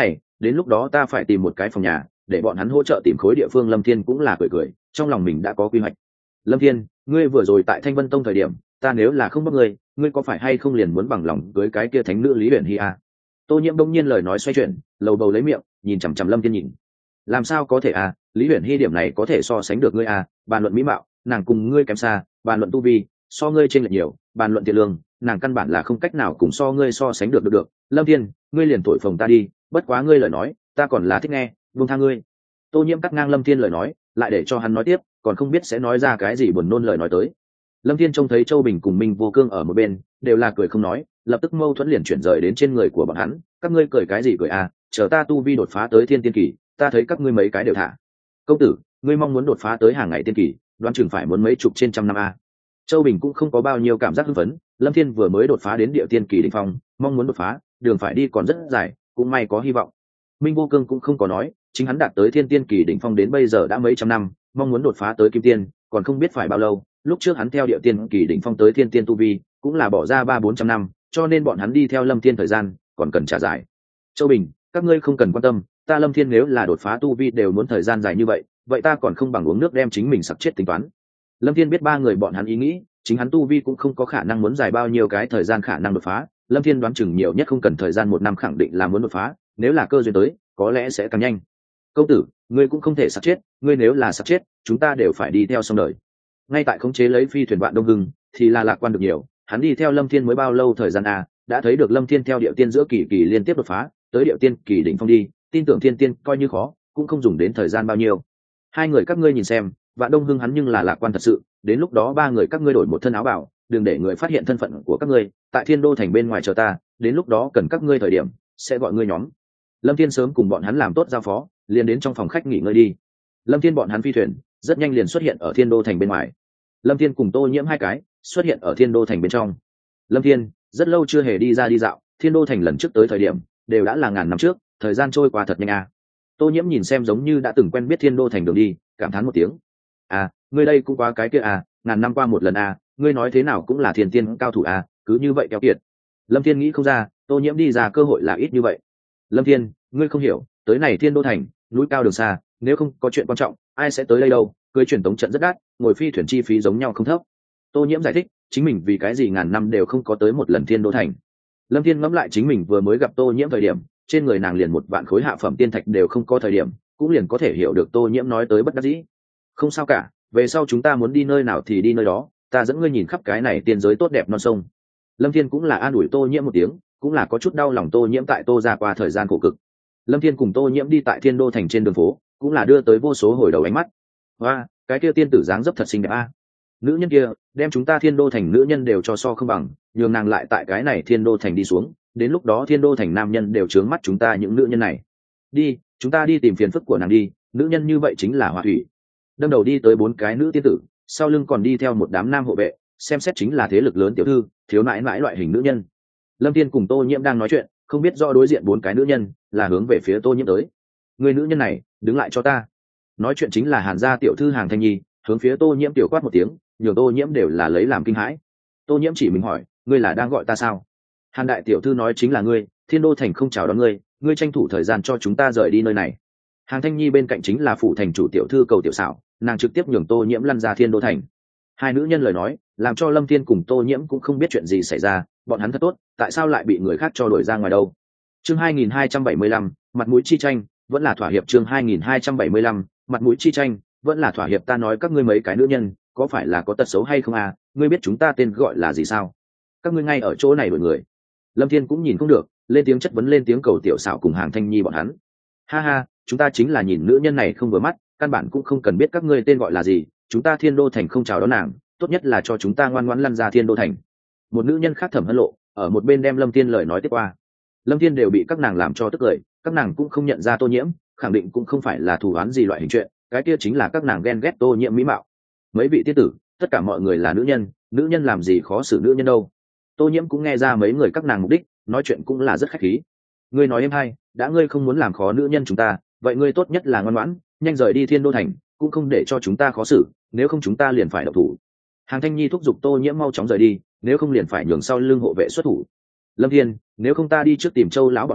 S1: đến lúc đó ta phải tìm một cái phòng nhà để bọn hắn hỗ trợ tìm khối địa phương. Lâm thiên cũng là cười cười, trong lòng mình đã có quy hoạch. Lâm thiên, ngươi vừa rồi tại Thanh Vân Tông thời điểm, ta nếu là không bắt ngươi, ngươi có phải hay không liền muốn bằng lòng với cái kia thánh nữ Lý Huyền Hy à? Tô Nhiễm đông nhiên lời nói xoay chuyển, lầu bầu lấy miệng, nhìn chằm chằm Lâm Thiên nhìn. Làm sao có thể à, Lý Huyền Hy điểm này có thể so sánh được ngươi à? Bàn luận mỹ mạo, nàng cùng ngươi kém xa; bàn luận tu vi, so ngươi chênh lệch nhiều; bàn luận tiền lương, nàng căn bản là không cách nào cùng so ngươi so sánh được. Lâm Thiên, ngươi liền thổi phồng ta đi, bất quá ngươi lời nói, ta còn là thích nghe, buông tha ngươi. Tô Nhiễm cắt ngang Lâm Thiên lời nói, lại để cho hắn nói tiếp, còn không biết sẽ nói ra cái gì buồn nôn lời nói tới. Lâm Thiên trông thấy Châu Bình cùng Minh Vô Cương ở một bên, đều là cười không nói, lập tức mâu thuẫn liền chuyển rời đến trên người của bọn hắn. Các ngươi cười cái gì cười à? Chờ ta tu vi đột phá tới thiên tiên kỳ, ta thấy các ngươi mấy cái đều thả. Công tử, ngươi mong muốn đột phá tới hàng ngày tiên kỳ, đoán chừng phải muốn mấy chục trên trăm năm a. Châu Bình cũng không có bao nhiêu cảm giác hưng phấn. Lâm Thiên vừa mới đột phá đến địa tiên kỳ đỉnh phong, mong muốn đột phá, đường phải đi còn rất dài, cũng may có hy vọng. Minh Vô Cương cũng không có nói, chính hắn đạt tới thiên tiên kỳ đỉnh phong đến bây giờ đã mấy trăm năm, mong muốn đột phá tới kim tiên, còn không biết phải bao lâu. Lúc trước hắn theo địa tiên kỳ đỉnh phong tới thiên tiên tu vi, cũng là bỏ ra 3-400 năm, cho nên bọn hắn đi theo Lâm Thiên thời gian còn cần trả dài. Châu Bình, các ngươi không cần quan tâm, ta Lâm Thiên nếu là đột phá tu vi đều muốn thời gian dài như vậy, vậy ta còn không bằng uống nước đem chính mình sặc chết tính toán. Lâm Thiên biết ba người bọn hắn ý nghĩ, chính hắn tu vi cũng không có khả năng muốn dài bao nhiêu cái thời gian khả năng đột phá. Lâm Thiên đoán chừng nhiều nhất không cần thời gian 1 năm khẳng định là muốn đột phá, nếu là cơ duyên tới, có lẽ sẽ càng nhanh. Công tử, ngươi cũng không thể sặc chết, ngươi nếu là sặc chết, chúng ta đều phải đi theo xong đời. Ngay tại khống chế lấy phi thuyền Vạn Đông Hưng, thì là lạc quan được nhiều, hắn đi theo Lâm Thiên mới bao lâu thời gian à, đã thấy được Lâm Thiên theo địa tiên giữa kỳ kỳ liên tiếp đột phá, tới địa tiên kỳ đỉnh phong đi, tin tưởng thiên tiên coi như khó, cũng không dùng đến thời gian bao nhiêu. Hai người các ngươi nhìn xem, Vạn Đông Hưng hắn nhưng là lạc quan thật sự, đến lúc đó ba người các ngươi đổi một thân áo bào, đừng để người phát hiện thân phận của các ngươi, tại Thiên Đô thành bên ngoài chờ ta, đến lúc đó cần các ngươi thời điểm, sẽ gọi ngươi nhóm. Lâm Thiên sớm cùng bọn hắn làm tốt giao phó, liền đến trong phòng khách nghỉ ngơi đi. Lâm Thiên bọn hắn phi thuyền rất nhanh liền xuất hiện ở Thiên Đô thành bên ngoài. Lâm Thiên cùng Tô Nhiễm hai cái xuất hiện ở Thiên Đô thành bên trong. Lâm Thiên rất lâu chưa hề đi ra đi dạo, Thiên Đô thành lần trước tới thời điểm đều đã là ngàn năm trước, thời gian trôi qua thật nhanh à. Tô Nhiễm nhìn xem giống như đã từng quen biết Thiên Đô thành đường đi, cảm thán một tiếng. À, ngươi đây cũng quá cái kia à, ngàn năm qua một lần à, ngươi nói thế nào cũng là thiên tiên cao thủ à, cứ như vậy kéo kiệt. Lâm Thiên nghĩ không ra, Tô Nhiễm đi ra cơ hội là ít như vậy. Lâm Thiên, ngươi không hiểu, tới này Thiên Đô thành, núi cao đường xa, nếu không có chuyện quan trọng, ai sẽ tới đây đâu, cưới truyền tống trận rất đắt, ngồi phi thuyền chi phí giống nhau không thấp. Tô Nhiễm giải thích, chính mình vì cái gì ngàn năm đều không có tới một lần Thiên Đô thành. Lâm Thiên ngẫm lại chính mình vừa mới gặp Tô Nhiễm thời điểm, trên người nàng liền 1 vạn khối hạ phẩm tiên thạch đều không có thời điểm, cũng liền có thể hiểu được Tô Nhiễm nói tới bất đắc dĩ. Không sao cả, về sau chúng ta muốn đi nơi nào thì đi nơi đó, ta dẫn ngươi nhìn khắp cái này tiên giới tốt đẹp non sông. Lâm Thiên cũng là an ủi Tô Nhiễm một tiếng, cũng là có chút đau lòng Tô Nhiễm tại Tô gia qua thời gian khổ cực. Lâm Thiên cùng Tô Nhiễm đi tại Thiên Đô thành trên đường phố, cũng là đưa tới vô số hồi đầu ánh mắt. Hoa, cái kia tiên tử dáng dấp thật xinh đẹp a. Nữ nhân kia, đem chúng ta Thiên Đô thành nữ nhân đều cho so không bằng, nhường nàng lại tại cái này Thiên Đô thành đi xuống, đến lúc đó Thiên Đô thành nam nhân đều trướng mắt chúng ta những nữ nhân này. Đi, chúng ta đi tìm phiền phức của nàng đi, nữ nhân như vậy chính là hỏa thủy. Đâm đầu đi tới 4 cái nữ tiên tử, sau lưng còn đi theo một đám nam hộ vệ, xem xét chính là thế lực lớn tiểu thư, thiếu nãi nãi loại hình nữ nhân. Lâm Thiên cùng Tô Nhiễm đang nói chuyện, không biết rõ đối diện 4 cái nữ nhân là hướng về phía Tô Nhiễm tới. Người nữ nhân này, đứng lại cho ta. Nói chuyện chính là Hàn gia tiểu thư Hàn Thanh Nhi, hướng phía Tô Nhiễm tiểu quát một tiếng, nhiều Tô Nhiễm đều là lấy làm kinh hãi. Tô Nhiễm chỉ mình hỏi, ngươi là đang gọi ta sao? Hàn đại tiểu thư nói chính là ngươi, Thiên Đô thành không chào đón ngươi, ngươi tranh thủ thời gian cho chúng ta rời đi nơi này. Hàn Thanh Nhi bên cạnh chính là phủ thành chủ tiểu thư Cầu Tiểu Sảo, nàng trực tiếp nhường Tô Nhiễm lăn ra Thiên Đô thành. Hai nữ nhân lời nói, làm cho Lâm Thiên cùng Tô Nhiễm cũng không biết chuyện gì xảy ra, bọn hắn thật tốt, tại sao lại bị người khác cho đuổi ra ngoài đâu? Chương 2275, mặt mũi chi tranh, vẫn là thỏa hiệp. Chương 2275, mặt mũi chi tranh, vẫn là thỏa hiệp. Ta nói các ngươi mấy cái nữ nhân, có phải là có tật xấu hay không à? Ngươi biết chúng ta tên gọi là gì sao? Các ngươi ngay ở chỗ này đuổi người. Lâm Thiên cũng nhìn không được, lên tiếng chất vấn lên tiếng Cầu Tiểu Sảo cùng Hàn Thanh Nhi bọn hắn. Ha ha, chúng ta chính là nhìn nữ nhân này không vừa mắt, căn bản cũng không cần biết các ngươi tên gọi là gì, chúng ta Thiên Đô thành không chào đón nàng, tốt nhất là cho chúng ta ngoan ngoãn lăn ra Thiên Đô thành. Một nữ nhân khác Thẩm Hân Lộ ở một bên đem Lâm Thiên lời nói tiếp qua. Lâm Thiên đều bị các nàng làm cho tức cười, các nàng cũng không nhận ra Tô Nhiễm, khẳng định cũng không phải là thù oán gì loại hình chuyện, cái kia chính là các nàng ghen ghét Tô Nhiễm mỹ mạo. Mấy vị tiên tử, tất cả mọi người là nữ nhân làm gì khó xử nữ nhân đâu. Tô Nhiễm cũng nghe ra mấy người các nàng mục đích, nói chuyện cũng là rất khách khí. Ngươi nói em hay, đã ngươi không muốn làm khó nữ nhân chúng ta, vậy ngươi tốt nhất là ngoan ngoãn, nhanh rời đi Thiên Đô thành, cũng không để cho chúng ta khó xử, nếu không chúng ta liền phải động thủ. Hàn Thanh Nhi thúc giục Tô Nhiễm mau chóng rời đi, nếu không liền phải nhường sau lưng hộ vệ xuất thủ. Lâm Thiên, nếu không ta đi trước tìm Châu lão bọn hắn,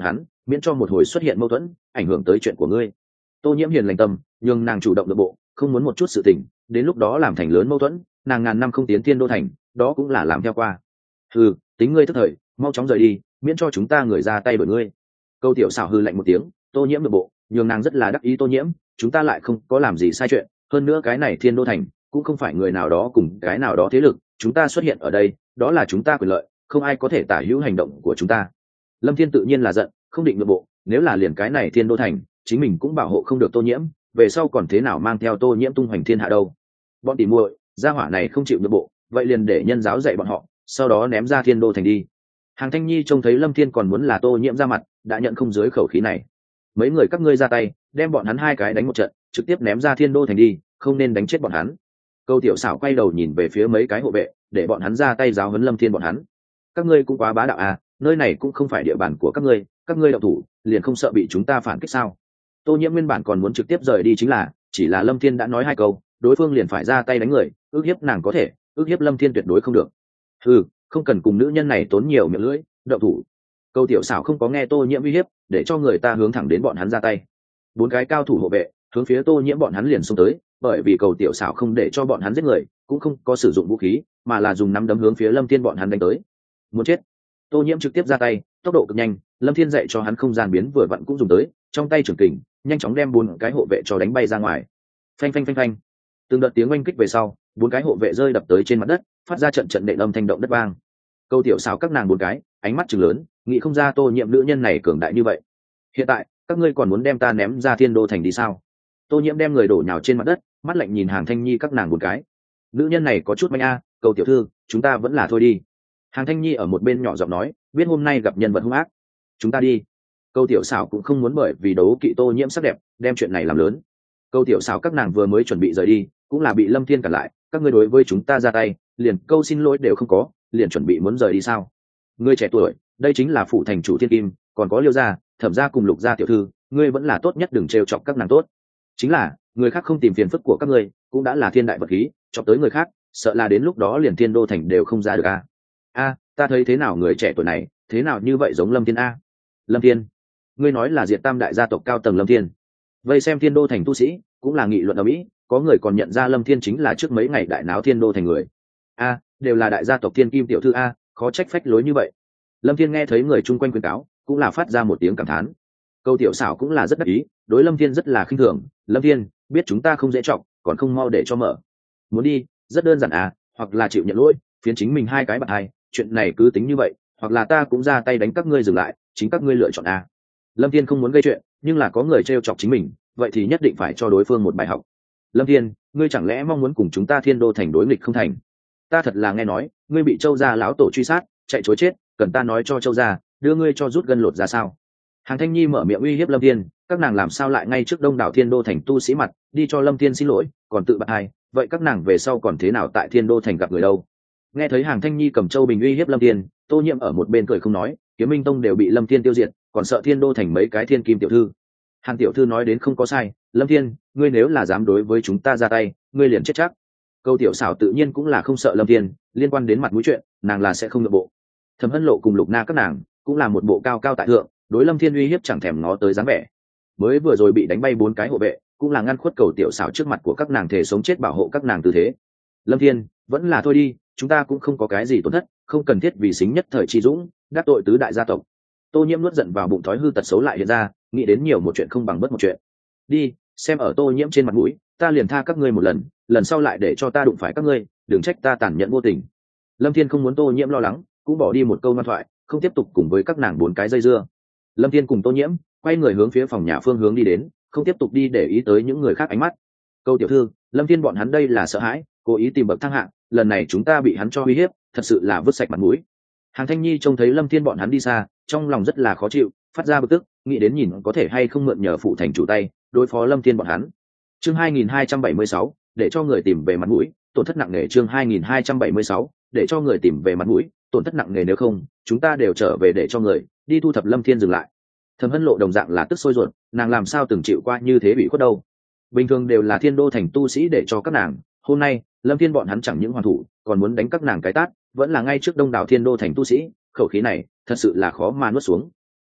S1: miễn cho một hồi xuất hiện mâu thuẫn ảnh hưởng tới chuyện của ngươi. Tô Nhiễm hiền lành tâm nhưng nàng chủ động nội bộ, không muốn một chút sự tình đến lúc đó làm thành lớn mâu thuẫn, nàng ngàn năm không tiến Thiên Đô thành đó cũng là làm theo qua. Tính ngươi tức thời, mau chóng rời đi, miễn cho chúng ta người ra tay bởi ngươi. Câu Tiểu Xảo hừ lạnh một tiếng. Tô Nhiễm nội bộ nhưng nàng rất là đắc ý. Tô Nhiễm, chúng ta lại không có làm gì sai chuyện, hơn nữa cái này Thiên Đô thành cũng không phải người nào đó cùng cái nào đó thế lực, chúng ta xuất hiện ở đây đó là chúng ta quyền lợi, không ai có thể tả hữu hành động của chúng ta. Lâm Thiên tự nhiên là giận, không định nội bộ, nếu là liền cái này Thiên Đô thành chính mình cũng bảo hộ không được Tô Nhiễm, về sau còn thế nào mang theo Tô Nhiễm tung hoành thiên hạ đâu. Bọn tỉ muội gia hỏa này không chịu nội bộ, vậy liền để nhân giáo dạy bọn họ, sau đó ném ra Thiên Đô thành đi. Hàng Thanh Nhi trông thấy Lâm Thiên còn muốn là Tô Nhiễm ra mặt, đã nhận không dưới khẩu khí này. Mấy người các ngươi ra tay, đem bọn hắn hai cái đánh một trận, trực tiếp ném ra Thiên Đô thành đi, không nên đánh chết bọn hắn. Câu Tiểu Xảo quay đầu nhìn về phía mấy cái hộ vệ, để bọn hắn ra tay giáo huấn Lâm Thiên bọn hắn. Các ngươi cũng quá bá đạo à, nơi này cũng không phải địa bàn của các ngươi động thủ liền không sợ bị chúng ta phản kích sao? Tô Nhiễm nguyên bản còn muốn trực tiếp rời đi chính là, chỉ là Lâm Thiên đã nói hai câu, đối phương liền phải ra tay đánh người, ước hiếp nàng có thể, ước hiếp Lâm Thiên tuyệt đối không được. Không cần cùng nữ nhân này tốn nhiều miệng lưỡi, động thủ. Câu Tiểu Xảo không có nghe Tô Nhiễm uy hiếp, để cho người ta hướng thẳng đến bọn hắn ra tay. Bốn cái cao thủ hộ vệ hướng phía Tô Nhiễm bọn hắn liền xông tới, bởi vì Cầu Tiểu Xảo không để cho bọn hắn giết người, cũng không có sử dụng vũ khí, mà là dùng nắm đấm hướng phía Lâm Thiên bọn hắn đánh tới. Muốn chết. Tô Nhiễm trực tiếp ra tay, tốc độ cực nhanh, Lâm Thiên dạy cho hắn không gian biến vừa vặn cũng dùng tới, trong tay trường kình, nhanh chóng đem bốn cái hộ vệ cho đánh bay ra ngoài. Phanh phanh phanh phanh. Từng đợt tiếng oanh kích về sau, bốn cái hộ vệ rơi đập tới trên mặt đất, phát ra trận trận nện âm thanh động đất vang. Câu Tiểu Xảo các nàng bốn cái, ánh mắt trừng lớn, nghĩ không ra Tô Nhiễm nữ nhân này cường đại như vậy. Hiện tại, các ngươi còn muốn đem ta ném ra Thiên Đô thành đi sao? Tô Nhiễm đem người đổ nhào trên mặt đất, mắt lạnh nhìn Hàng Thanh Nhi các nàng bốn cái. Nữ nhân này có chút manh a, Cầu tiểu thư, chúng ta vẫn là thôi đi. Hàng Thanh Nhi ở một bên nhỏ giọng nói, biết hôm nay gặp nhân vật hung ác, chúng ta đi. Câu Tiểu Xảo cũng không muốn bởi vì đấu kỵ Tô Nhiễm sắc đẹp, đem chuyện này làm lớn. Câu Tiểu Xảo các nàng vừa mới chuẩn bị rời đi, cũng là bị Lâm Thiên cản lại, các ngươi đối với chúng ta ra tay, liền câu xin lỗi đều không có, liền chuẩn bị muốn rời đi sao? Ngươi trẻ tuổi, đây chính là phủ thành chủ Thiên Kim, còn có Liêu gia, Thẩm gia cùng Lục gia tiểu thư, ngươi vẫn là tốt nhất đừng trêu chọc các nàng tốt. Chính là, người khác không tìm phiền phức của các ngươi, cũng đã là thiên đại vật khí, chọc tới người khác, sợ là đến lúc đó liền Thiên Đô thành đều không ra được a. Ta thấy thế nào người trẻ tuổi này, thế nào như vậy giống Lâm Thiên a? Lâm Thiên? Ngươi nói là Diệt Tam đại gia tộc cao tầng Lâm Thiên? Vây xem Thiên Đô thành tu sĩ, cũng là nghị luận ở mỹ, có người còn nhận ra Lâm Thiên chính là trước mấy ngày đại náo Thiên Đô thành người. Đều là đại gia tộc Thiên Kim tiểu thư a, khó trách phách lối như vậy. Lâm Thiên nghe thấy người chung quanh khuyên cáo, cũng là phát ra một tiếng cảm thán. Câu Tiểu Xảo cũng là rất đắc ý, đối Lâm Thiên rất là khinh thường. Lâm Thiên, biết chúng ta không dễ trọng, còn không mau để cho mở. Muốn đi, rất đơn giản hoặc là chịu nhận lỗi, phiến chính mình hai cái bạc hai, chuyện này cứ tính như vậy, hoặc là ta cũng ra tay đánh các ngươi dừng lại, chính các ngươi lựa chọn Lâm Thiên không muốn gây chuyện, nhưng là có người trêu chọc chính mình, vậy thì nhất định phải cho đối phương một bài học. Lâm Thiên, ngươi chẳng lẽ mong muốn cùng chúng ta Thiên Đô thành đối nghịch không thành? Ta thật là nghe nói, ngươi bị Châu gia lão tổ truy sát, chạy trối chết, cần ta nói cho Châu gia, đưa ngươi cho rút gân lột ra sao? Hàng Thanh Nhi mở miệng uy hiếp Lâm Thiên, các nàng làm sao lại ngay trước đông đảo Thiên Đô thành tu sĩ mặt, đi cho Lâm Thiên xin lỗi, còn tự bạc hai, vậy các nàng về sau còn thế nào tại Thiên Đô thành gặp người đâu? Nghe thấy Hàng Thanh Nhi cầm Châu Bình uy hiếp Lâm Thiên, Tô Nhiễm ở một bên cười không nói, Kiếm Minh tông đều bị Lâm Thiên tiêu diệt, còn sợ Thiên Đô thành mấy cái thiên kim tiểu thư. Hàn tiểu thư nói đến không có sai, Lâm Thiên, ngươi nếu là dám đối với chúng ta ra tay, ngươi liền chết chắc. Câu Tiểu Xảo tự nhiên cũng là không sợ Lâm Thiên, liên quan đến mặt mũi chuyện, nàng là sẽ không nhượng bộ. Thẩm Hân Lộ cùng Lục Na các nàng cũng là một bộ cao cao tại thượng, đối Lâm Thiên uy hiếp chẳng thèm ngó tới dáng vẻ. Mới vừa rồi bị đánh bay bốn cái hộ vệ, cũng là ngăn khuất Cầu Tiểu Xảo trước mặt của các nàng thể sống chết bảo hộ các nàng tư thế. Lâm Thiên, vẫn là thôi đi, chúng ta cũng không có cái gì tổn thất, không cần thiết vì xính nhất thời chi dũng, đắc tội tứ đại gia tộc. Tô Nhiễm nuốt giận vào bụng, thói hư tật xấu lại hiện ra, nghĩ đến nhiều một chuyện không bằng bất một chuyện. Đi, xem ở Tô Nhiễm trên mặt mũi, ta liền tha các ngươi một lần, lần sau lại để cho ta đụng phải các ngươi, đừng trách ta tàn nhẫn vô tình. Lâm Thiên không muốn Tô Nhiễm lo lắng, cũng bỏ đi một câu ngoan thoại, không tiếp tục cùng với các nàng bốn cái dây dưa. Lâm Thiên cùng Tô Nhiễm quay người hướng phía phòng nhà phương hướng đi đến, không tiếp tục đi để ý tới những người khác ánh mắt. Câu tiểu thư, Lâm Thiên bọn hắn đây là sợ hãi, cố ý tìm bậc thang hạng, lần này chúng ta bị hắn cho uy hiếp, thật sự là vứt sạch mặt mũi. Hàng Thanh Nhi trông thấy Lâm Thiên bọn hắn đi xa, trong lòng rất là khó chịu, phát ra bực tức, nghĩ đến nhìn có thể hay không mượn nhờ phụ thành chủ tay đối phó Lâm Thiên bọn hắn. Chương 2276, để cho người tìm về mặt mũi, tổn thất nặng nề. Chương 2276, để cho người tìm về mặt mũi, tổn thất nặng nề, nếu không, chúng ta đều trở về để cho người đi thu thập Lâm Thiên dừng lại. Thẩm Hân Lộ đồng dạng là tức sôi ruột, nàng làm sao từng chịu qua như thế bị khuất đâu. Bình thường đều là Thiên Đô thành tu sĩ để cho các nàng, hôm nay Lâm Thiên bọn hắn chẳng những hoàn thủ, còn muốn đánh các nàng cái tát, vẫn là ngay trước đông đảo Thiên Đô thành tu sĩ, khẩu khí này thật sự là khó mà nuốt xuống.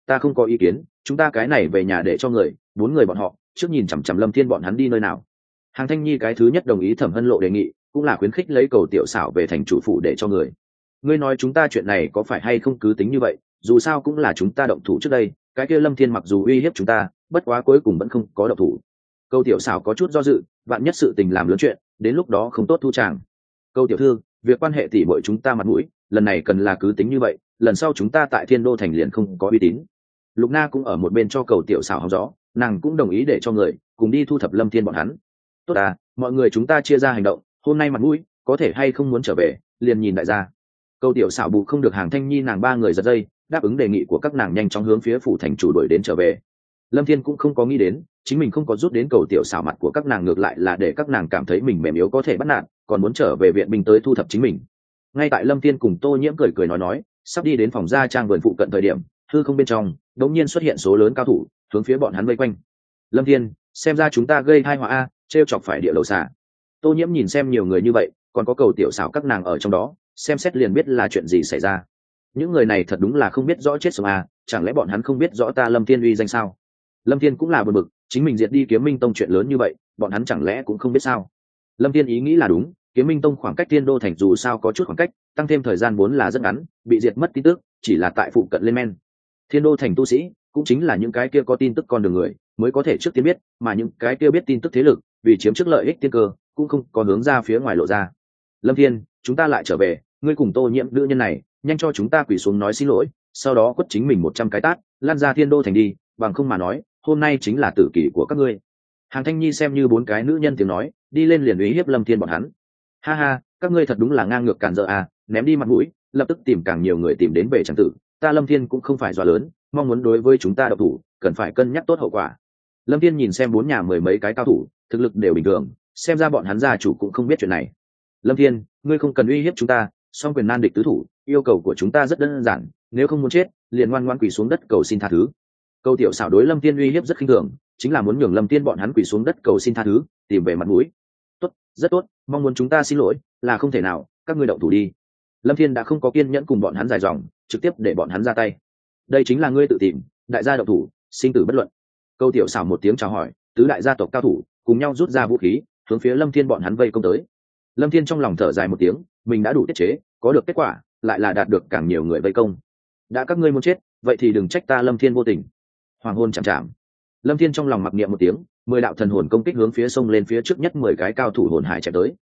S1: Ta không có ý kiến, chúng ta cái này về nhà để cho người 4 người bọn họ trước nhìn chằm chằm Lâm Thiên bọn hắn đi nơi nào. Hàng Thanh Nhi cái thứ nhất đồng ý Thẩm Hân Lộ đề nghị, cũng là khuyến khích lấy cầu tiểu xảo về thành chủ phủ để cho người. Ngươi nói chúng ta chuyện này có phải hay không cứ tính như vậy, dù sao cũng là chúng ta động thủ trước đây, cái kia Lâm Thiên mặc dù uy hiếp chúng ta, bất quá cuối cùng vẫn không có động thủ. Câu tiểu xảo có chút do dự, vạn nhất sự tình làm lớn chuyện, đến lúc đó không tốt thu tràng. Câu tiểu thư, việc quan hệ tỷ muội chúng ta mặt mũi, lần này cần là cứ tính như vậy, lần sau chúng ta tại Thiên Đô thành liền không có uy tín. Lục Na cũng ở một bên cho cầu tiểu xảo hóng gió, nàng cũng đồng ý để cho người cùng đi thu thập Lâm Thiên bọn hắn. Tốt à, mọi người chúng ta chia ra hành động, hôm nay mặt mũi có thể hay không muốn trở về, liền nhìn đại gia. Câu tiểu xảo bù không được Hàng Thanh Nhi nàng 3 người giật dây, đáp ứng đề nghị của các nàng nhanh chóng hướng phía phủ thành chủ đuổi đến trở về. Lâm Thiên cũng không có nghĩ đến chính mình không có rút đến cầu tiểu xảo mặt của các nàng, ngược lại là để các nàng cảm thấy mình mềm yếu có thể bắt nạt, còn muốn trở về viện binh tới thu thập chính mình. Ngay tại Lâm Thiên cùng Tô Nhiễm cười cười nói sắp đi đến phòng gia trang vườn phụ cận thời điểm, hư không bên trong đột nhiên xuất hiện số lớn cao thủ hướng phía bọn hắn vây quanh. Lâm Thiên, xem ra chúng ta gây tai họa a, trêu chọc phải địa lầu xà. Tô Nhiễm nhìn xem nhiều người như vậy, còn có cầu tiểu xảo các nàng ở trong đó, xem xét liền biết là chuyện gì xảy ra. Những người này thật đúng là không biết rõ chết sống a, chẳng lẽ bọn hắn không biết rõ ta Lâm Thiên uy danh sao? Lâm Thiên cũng là bực bực, chính mình diệt đi Kiếm Minh Tông chuyện lớn như vậy, bọn hắn chẳng lẽ cũng không biết sao? Lâm Thiên ý nghĩ là đúng, Kiếm Minh Tông khoảng cách Thiên Đô thành dù sao có chút khoảng cách, tăng thêm thời gian vốn là rất ngắn, bị diệt mất tin tức, chỉ là tại phụ cận lên men. Thiên Đô thành tu sĩ, cũng chính là những cái kia có tin tức con đường người, mới có thể trước tiên biết, mà những cái kia biết tin tức thế lực, vì chiếm trước lợi ích tiên cơ, cũng không có hướng ra phía ngoài lộ ra. Lâm Thiên, chúng ta lại trở về, ngươi cùng Tô Nhiễm nữ nhân này, nhanh cho chúng ta quỳ xuống nói xin lỗi, sau đó quất chính mình 100 cái tát, lan ra Thiên Đô thành đi, bằng không mà nói, hôm nay chính là tử kỷ của các ngươi. Hàng Thanh Nhi xem như 4 cái nữ nhân tiếng nói, đi lên liền uy hiếp Lâm Thiên bọn hắn. Ha ha, các ngươi thật đúng là ngang ngược cản rỡ à, ném đi mặt mũi, lập tức tìm càng nhiều người tìm đến về chẳng tử, ta Lâm Thiên cũng không phải dọa lớn, mong muốn đối với chúng ta độc thủ, cần phải cân nhắc tốt hậu quả. Lâm Thiên nhìn xem 4 nhà 10 mấy cái cao thủ, thực lực đều bình thường, xem ra bọn hắn gia chủ cũng không biết chuyện này. Lâm Thiên, ngươi không cần uy hiếp chúng ta, song quyền nan địch tứ thủ, yêu cầu của chúng ta rất đơn giản, nếu không muốn chết, liền ngoan ngoãn quỳ xuống đất cầu xin tha thứ. Câu tiểu xảo đối Lâm Thiên uy hiếp rất khinh thường, chính là muốn nhường Lâm Thiên bọn hắn quỳ xuống đất cầu xin tha thứ, tìm về mặt mũi. Tốt, rất tốt, mong muốn chúng ta xin lỗi, là không thể nào, các ngươi động thủ đi. Lâm Thiên đã không có kiên nhẫn cùng bọn hắn dài dòng, trực tiếp để bọn hắn ra tay. Đây chính là ngươi tự tìm, đại gia động thủ, sinh tử bất luận. Câu tiểu xảo một tiếng chào hỏi, tứ đại gia tộc cao thủ cùng nhau rút ra vũ khí, hướng phía Lâm Thiên bọn hắn vây công tới. Lâm Thiên trong lòng thở dài một tiếng, mình đã đủ tiết chế, có được kết quả, lại là đạt được càng nhiều người vây công. Đã các ngươi muốn chết, vậy thì đừng trách ta Lâm Thiên vô tình. Hoàng hôn chạm chạm. Lâm Thiên trong lòng mặc niệm một tiếng, 10 đạo thần hồn công kích hướng phía sông lên phía trước nhất 10 cái cao thủ hồn hải chạy tới.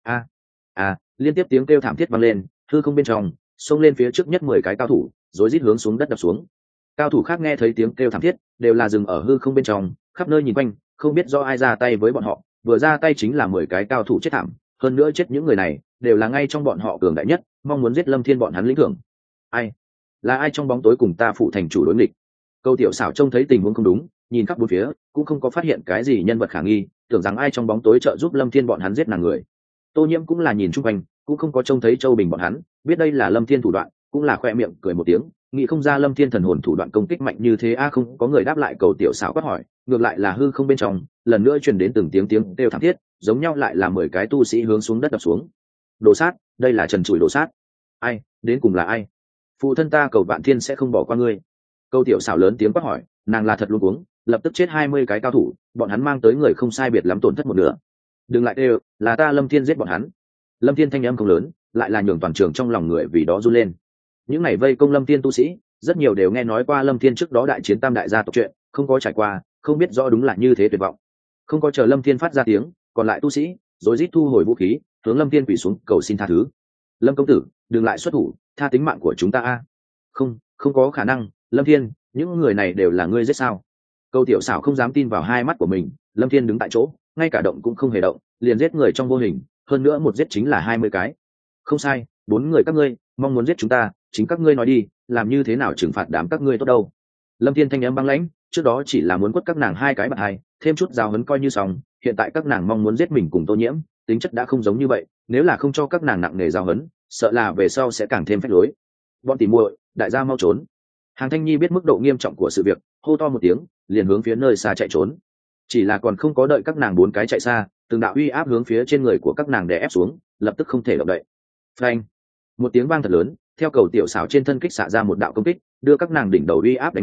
S1: Liên tiếp tiếng kêu thảm thiết vang lên, hư không bên trong, sông lên phía trước nhất 10 cái cao thủ, rối rít hướng xuống đất đập xuống. Cao thủ khác nghe thấy tiếng kêu thảm thiết, đều là dừng ở hư không bên trong, khắp nơi nhìn quanh, không biết do ai ra tay với bọn họ, vừa ra tay chính là 10 cái cao thủ chết thảm, hơn nữa chết những người này đều là ngay trong bọn họ cường đại nhất, mong muốn giết Lâm Thiên bọn hắn lĩnh thưởng. Ai? Là ai trong bóng tối cùng ta phụ thành chủ đối nghịch? Câu tiểu xảo trông thấy tình huống không đúng, nhìn khắp bốn phía, cũng không có phát hiện cái gì nhân vật khả nghi, tưởng rằng ai trong bóng tối trợ giúp Lâm Thiên bọn hắn giết nàng người. Tô Nhiễm cũng là nhìn chung quanh, cũng không có trông thấy Châu Bình bọn hắn, biết đây là Lâm Thiên thủ đoạn, cũng là khoe miệng cười một tiếng, nghĩ không ra Lâm Thiên thần hồn thủ đoạn công kích mạnh như thế a. Không có người đáp lại cầu tiểu xảo quát hỏi, ngược lại là hư không bên trong, lần nữa truyền đến từng tiếng kêu thảm thiết, giống nhau lại là 10 cái tu sĩ hướng xuống đất đập xuống. Đồ sát, đây là trần trụi đồ sát. Ai, đến cùng là ai? Phụ thân ta Cầu Vạn Thiên sẽ không bỏ qua ngươi. Câu tiểu xảo lớn tiếng quát hỏi, nàng là thật luống cuống, lập tức chết 20 cái cao thủ, bọn hắn mang tới người không sai biệt lắm tổn thất một nửa. Đừng lại đều, là ta Lâm Thiên giết bọn hắn. Lâm Thiên thanh âm không lớn, lại là nhường toàn trường trong lòng người vì đó run lên. Những ngày vây công Lâm Thiên tu sĩ, rất nhiều đều nghe nói qua Lâm Thiên trước đó đại chiến tam đại gia tộc chuyện, không có trải qua, không biết rõ đúng là như thế tuyệt vọng. Không có chờ Lâm Thiên phát ra tiếng, còn lại tu sĩ rối rít thu hồi vũ khí, hướng Lâm Thiên quỳ xuống cầu xin tha thứ. Lâm công tử, đừng lại xuất thủ, tha tính mạng của chúng ta a. Không có khả năng, Lâm Thiên, những người này đều là ngươi giết sao? Câu tiểu xảo không dám tin vào hai mắt của mình, Lâm Thiên đứng tại chỗ, ngay cả động cũng không hề động, liền giết người trong vô hình, hơn nữa một giết chính là 20 cái. Không sai, 4 người các ngươi mong muốn giết chúng ta, chính các ngươi nói đi, làm như thế nào trừng phạt đám các ngươi tốt đâu? Lâm Thiên thanh âm băng lãnh, trước đó chỉ là muốn quất các nàng 2 cái bạt hai, thêm chút giao hấn coi như xong, hiện tại các nàng mong muốn giết mình cùng Tô Nhiễm, tính chất đã không giống như vậy, nếu là không cho các nàng nặng nề giao hấn, sợ là về sau sẽ càng thêm phách lối. Bọn tỉ muội, đại gia mau trốn. Hàng Thanh Nhi biết mức độ nghiêm trọng của sự việc, hô to một tiếng, liền hướng phía nơi xa chạy trốn. Chỉ là còn không có đợi các nàng 4 cái chạy xa, từng đạo uy áp hướng phía trên người của các nàng đè ép xuống, lập tức không thể động đậy. Phanh! Một tiếng vang thật lớn, theo cầu tiểu xảo trên thân kích xạ ra một đạo công kích, đưa các nàng đỉnh đầu uy áp đánh nát,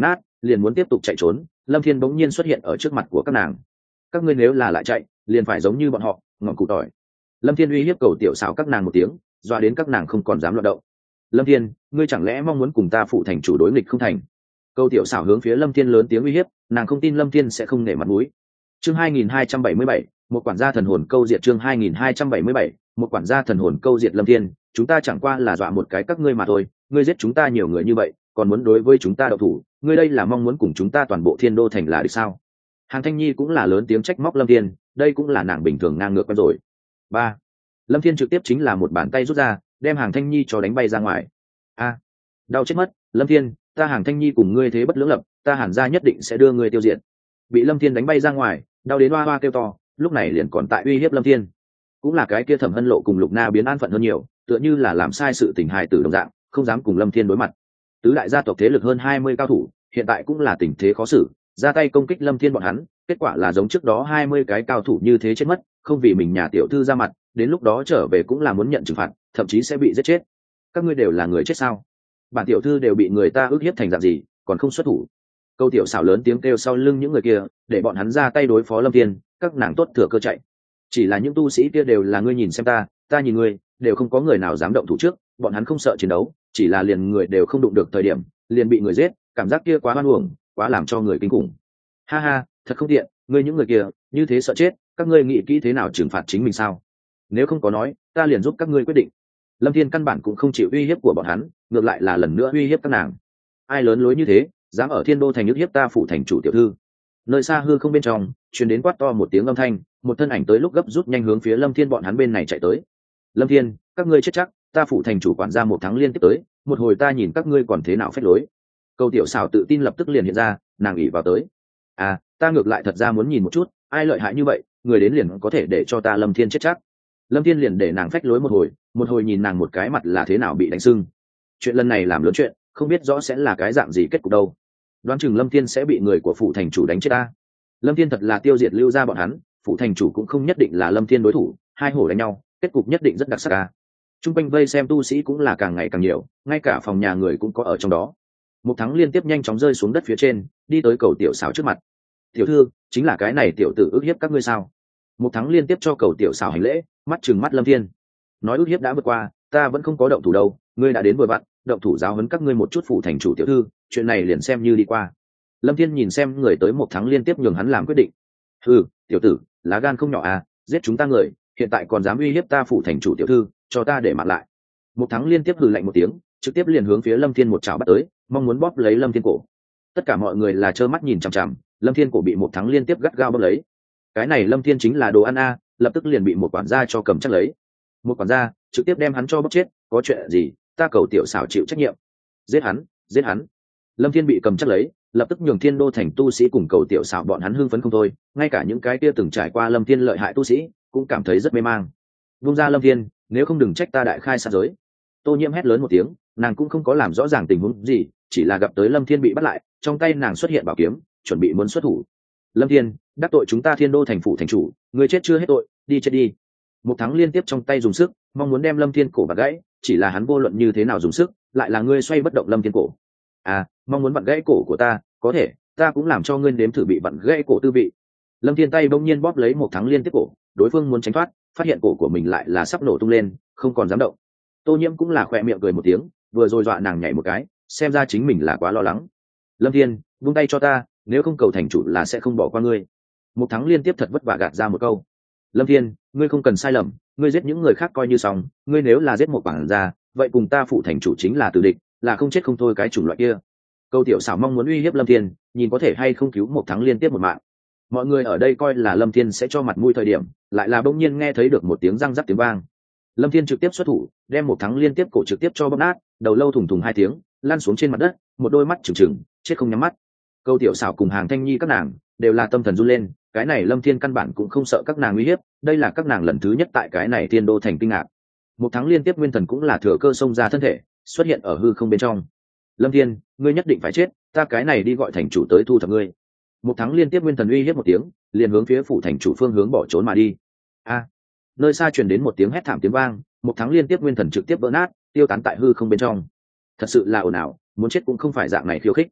S1: liền muốn tiếp tục chạy trốn, lâm thiên bỗng nhiên xuất hiện ở trước mặt của các nàng. Các ngươi nếu là lại chạy liền phải giống như bọn họ ngọn cụ tỏi. Lâm thiên uy hiếp cầu tiểu xảo các nàng một tiếng, dọa đến các nàng không còn dám loạn động. Lâm thiên, ngươi chẳng lẽ mong muốn cùng ta phụ thành chủ đối nghịch không thành? Cầu tiểu xảo hướng phía lâm thiên lớn tiếng uy hiếp, nàng không tin lâm thiên sẽ không nể mặt mũi. Chương 2277, một quản gia thần hồn câu diệt. Chương 2277, một quản gia thần hồn câu diệt. Lâm thiên, chúng ta chẳng qua là dọa một cái các ngươi mà thôi, ngươi giết chúng ta nhiều người như vậy còn muốn đối với chúng ta độc thủ, ngươi đây là mong muốn cùng chúng ta toàn bộ thiên đô thành là được sao? Hàn Thanh Nhi cũng là lớn tiếng trách móc lâm thiên, đây cũng là nàng bình thường ngang ngược quen rồi. Ba, lâm thiên trực tiếp chính là một bàn tay rút ra, đem Hàn Thanh Nhi cho đánh bay ra ngoài. A, đau chết mất. Lâm thiên, ta Hàn Thanh Nhi cùng ngươi thế bất lưỡng lập, ta Hàn gia nhất định sẽ đưa ngươi tiêu diệt. Bị lâm thiên đánh bay ra ngoài, đau đến hoa hoa kêu to, lúc này liền còn tại uy hiếp lâm thiên. Cũng là cái kia Thẩm Hân Lộ cùng Lục Na biến an phận hơn nhiều, tựa như là làm sai sự tình hài tử đồng dạng, không dám cùng lâm thiên đối mặt. Tứ đại gia tộc thế lực hơn 20 cao thủ, hiện tại cũng là tình thế khó xử, ra tay công kích lâm thiên bọn hắn, kết quả là giống trước đó 20 cái cao thủ như thế chết mất, không vì mình nhà tiểu thư ra mặt, đến lúc đó trở về cũng là muốn nhận trừng phạt, thậm chí sẽ bị giết chết. Các ngươi đều là người chết sao? Bản tiểu thư đều bị người ta ức hiếp thành dạng gì, còn không xuất thủ? Câu tiểu xảo lớn tiếng kêu sau lưng những người kia, để bọn hắn ra tay đối phó lâm thiên, các nàng tốt thừa cơ chạy. Chỉ là những tu sĩ kia đều là ngươi nhìn xem ta nhìn ngươi, đều không có người nào dám động thủ trước, bọn hắn không sợ chiến đấu, chỉ là liền người đều không đụng được thời điểm liền bị người giết, cảm giác kia quá hoan uổng, quá làm cho người kinh khủng. Ha ha, thật không tiện, ngươi những người kia như thế sợ chết, các ngươi nghĩ kỹ thế nào trừng phạt chính mình sao? Nếu không có nói, ta liền giúp các ngươi quyết định. Lâm thiên căn bản cũng không chịu uy hiếp của bọn hắn, ngược lại là lần nữa uy hiếp các nàng. Ai lớn lối như thế, dám ở thiên đô thành ức hiếp ta phụ thành chủ tiểu thư? Nơi xa hư không bên trong truyền đến quát to một tiếng âm thanh, một thân ảnh tới lúc gấp rút nhanh hướng phía lâm thiên bọn hắn bên này chạy tới. Lâm thiên, các ngươi chết chắc, ta phụ thành chủ quản gia một tháng liên tiếp tới, một hồi ta nhìn các ngươi còn thế nào phép lối. Câu tiểu xảo tự tin lập tức liền hiện ra, nàng ỉ vào tới. À, ta ngược lại thật ra muốn nhìn một chút, ai lợi hại như vậy, người đến liền có thể để cho ta lâm thiên chết chắc. Lâm thiên liền để nàng phách lối một hồi nhìn nàng một cái mặt là thế nào bị đánh sưng. Chuyện lần này làm lớn chuyện, không biết rõ sẽ là cái dạng gì kết cục đâu. Đoán chừng lâm thiên sẽ bị người của phụ thành chủ đánh chết ta. Lâm thiên thật là tiêu diệt lưu ra bọn hắn, phụ thành chủ cũng không nhất định là lâm thiên đối thủ, hai hổ đánh nhau, kết cục nhất định rất đặc sắc ca. Trung quanh vây xem tu sĩ cũng là càng ngày càng nhiều, ngay cả phòng nhà người cũng có ở trong đó. Một thắng liên tiếp nhanh chóng rơi xuống đất phía trên, đi tới cầu tiểu xảo trước mặt. Tiểu thư, chính là cái này tiểu tử ức hiếp các ngươi sao? Một thắng liên tiếp cho cầu tiểu xảo hành lễ, mắt trừng mắt lâm thiên. Nói ức hiếp đã vượt qua, ta vẫn không có động thủ đâu, ngươi đã đến vừa vặn, động thủ giáo huấn các ngươi một chút phụ thành chủ tiểu thư, chuyện này liền xem như đi qua. Lâm thiên nhìn xem người tới một thắng liên tiếp nhường hắn làm quyết định. Ừ, tiểu tử, lá gan không nhỏ à, giết chúng ta người, hiện tại còn dám uy hiếp ta phụ thành chủ tiểu thư, cho ta để mặc lại. Một thắng liên tiếp hừ lạnh một tiếng, trực tiếp liền hướng phía lâm thiên một chảo bắt tới, mong muốn bóp lấy lâm thiên cổ. Tất cả mọi người là trơ mắt nhìn chằm chằm, lâm thiên cổ bị một thắng liên tiếp gắt gao bóp lấy. Cái này lâm thiên chính là đồ ăn a, lập tức liền bị một quản gia cho cầm chắc lấy. Một quản gia trực tiếp đem hắn cho bóp chết, có chuyện gì, ta cầu tiểu xảo chịu trách nhiệm. Giết hắn, giết hắn. Lâm thiên bị cầm chắc lấy, lập tức nhường thiên đô thành tu sĩ cùng cầu tiểu xảo bọn hắn hưng phấn không thôi, ngay cả những cái kia từng trải qua lâm thiên lợi hại tu sĩ cũng cảm thấy rất mê mang. Vung ra lâm thiên, nếu không đừng trách ta đại khai sát giới. Tô Nhiễm hét lớn một tiếng, nàng cũng không có làm rõ ràng tình huống gì, chỉ là gặp tới lâm thiên bị bắt lại, trong tay nàng xuất hiện bảo kiếm, chuẩn bị muốn xuất thủ. Lâm thiên, đắc tội chúng ta thiên đô thành phủ thành chủ, người chết chưa hết tội, đi chết đi. Một thắng liên tiếp trong tay dùng sức, mong muốn đem lâm thiên cổ vặn gãy, chỉ là hắn vô luận như thế nào dùng sức, lại là ngươi xoay bất động lâm thiên cổ. À, mong muốn vặn gãy cổ của ta, có thể, ta cũng làm cho ngươi nếm thử bị vặn gãy cổ tư vị. Lâm thiên tay bỗng nhiên bóp lấy một thắng liên tiếp cổ, đối phương muốn tránh thoát, phát hiện cổ của mình lại là sắp nổ tung lên, không còn dám động. Tô Nhiễm cũng là khỏe miệng cười một tiếng, vừa rồi dọa nàng nhảy một cái, xem ra chính mình là quá lo lắng. Lâm thiên, buông tay cho ta, nếu không cầu thành chủ là sẽ không bỏ qua ngươi. Một thắng liên tiếp thật vất vả gạt ra một câu. Lâm thiên, ngươi không cần sai lầm, ngươi giết những người khác coi như xong, ngươi nếu là giết một bản gia, vậy cùng ta phụ thành chủ chính là tử địch, là không chết không thôi cái chủng loại kia. Câu tiểu xảo mong muốn uy hiếp lâm thiên, nhìn có thể hay không cứu một thắng liên tiếp một mạng. Mọi người ở đây coi là lâm thiên sẽ cho mặt mũi thời điểm, lại là bỗng nhiên nghe thấy được một tiếng răng rắc tiếng vang. Lâm thiên trực tiếp xuất thủ, đem một thắng liên tiếp cổ trực tiếp cho bóp nát, đầu lâu thủng thủng hai tiếng, lăn xuống trên mặt đất, một đôi mắt trừng trừng, chết không nhắm mắt. Câu tiểu xảo cùng Hàng Thanh Nhi các nàng đều là tâm thần run lên, cái này lâm thiên căn bản cũng không sợ các nàng uy hiếp, đây là các nàng lần thứ nhất tại cái này thiên đô thành kinh ngạc. Một thắng liên tiếp nguyên thần cũng là thừa cơ xông ra thân thể, xuất hiện ở hư không bên trong. Lâm thiên, ngươi nhất định phải chết, ta cái này đi gọi thành chủ tới thu thập ngươi. Một thắng liên tiếp nguyên thần uy hiếp một tiếng, liền hướng phía phủ thành chủ phương hướng bỏ trốn mà đi. A, nơi xa truyền đến một tiếng hét thảm tiếng vang, một thắng liên tiếp nguyên thần trực tiếp vỡ nát, tiêu tán tại hư không bên trong. Thật sự là ồn ào, muốn chết cũng không phải dạng này khiêu khích.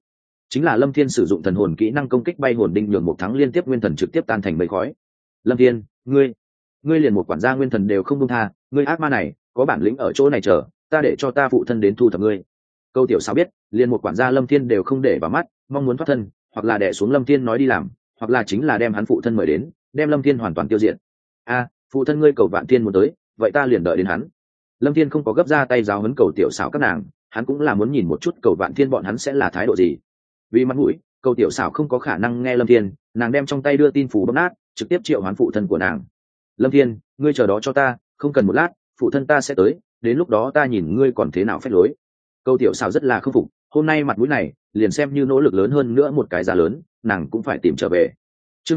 S1: chính là Lâm Thiên sử dụng thần hồn kỹ năng công kích bay hồn đinh nhường một thắng liên tiếp nguyên thần trực tiếp tan thành mây khói. Lâm Thiên, ngươi liền một quản gia nguyên thần đều không buông tha, ngươi ác ma này có bản lĩnh ở chỗ này chờ ta, để cho ta phụ thân đến thu thập ngươi. Câu tiểu sao biết liền một quản gia Lâm Thiên đều không để vào mắt, mong muốn thoát thân hoặc là đè xuống Lâm Thiên nói đi làm, hoặc là chính là đem hắn phụ thân mời đến đem Lâm Thiên hoàn toàn tiêu diệt. Phụ thân ngươi Cầu Vạn Thiên muốn tới, vậy ta liền đợi đến hắn. Lâm Thiên không có gấp ra tay giáo huấn Cầu tiểu xảo các nàng, hắn cũng là muốn nhìn một chút Cầu Vạn Thiên bọn hắn sẽ là thái độ gì. Vì mặt mũi, Cầu tiểu xảo không có khả năng nghe Lâm Thiên, nàng đem trong tay đưa tin phủ bóp nát, trực tiếp triệu hoán phụ thân của nàng. Lâm Thiên, ngươi chờ đó cho ta, không cần một lát, phụ thân ta sẽ tới, đến lúc đó ta nhìn ngươi còn thế nào phép lối. Cầu tiểu xảo rất là không phục, hôm nay mặt mũi này liền xem như nỗ lực lớn hơn nữa một cái giá lớn, nàng cũng phải tìm trở về. Chương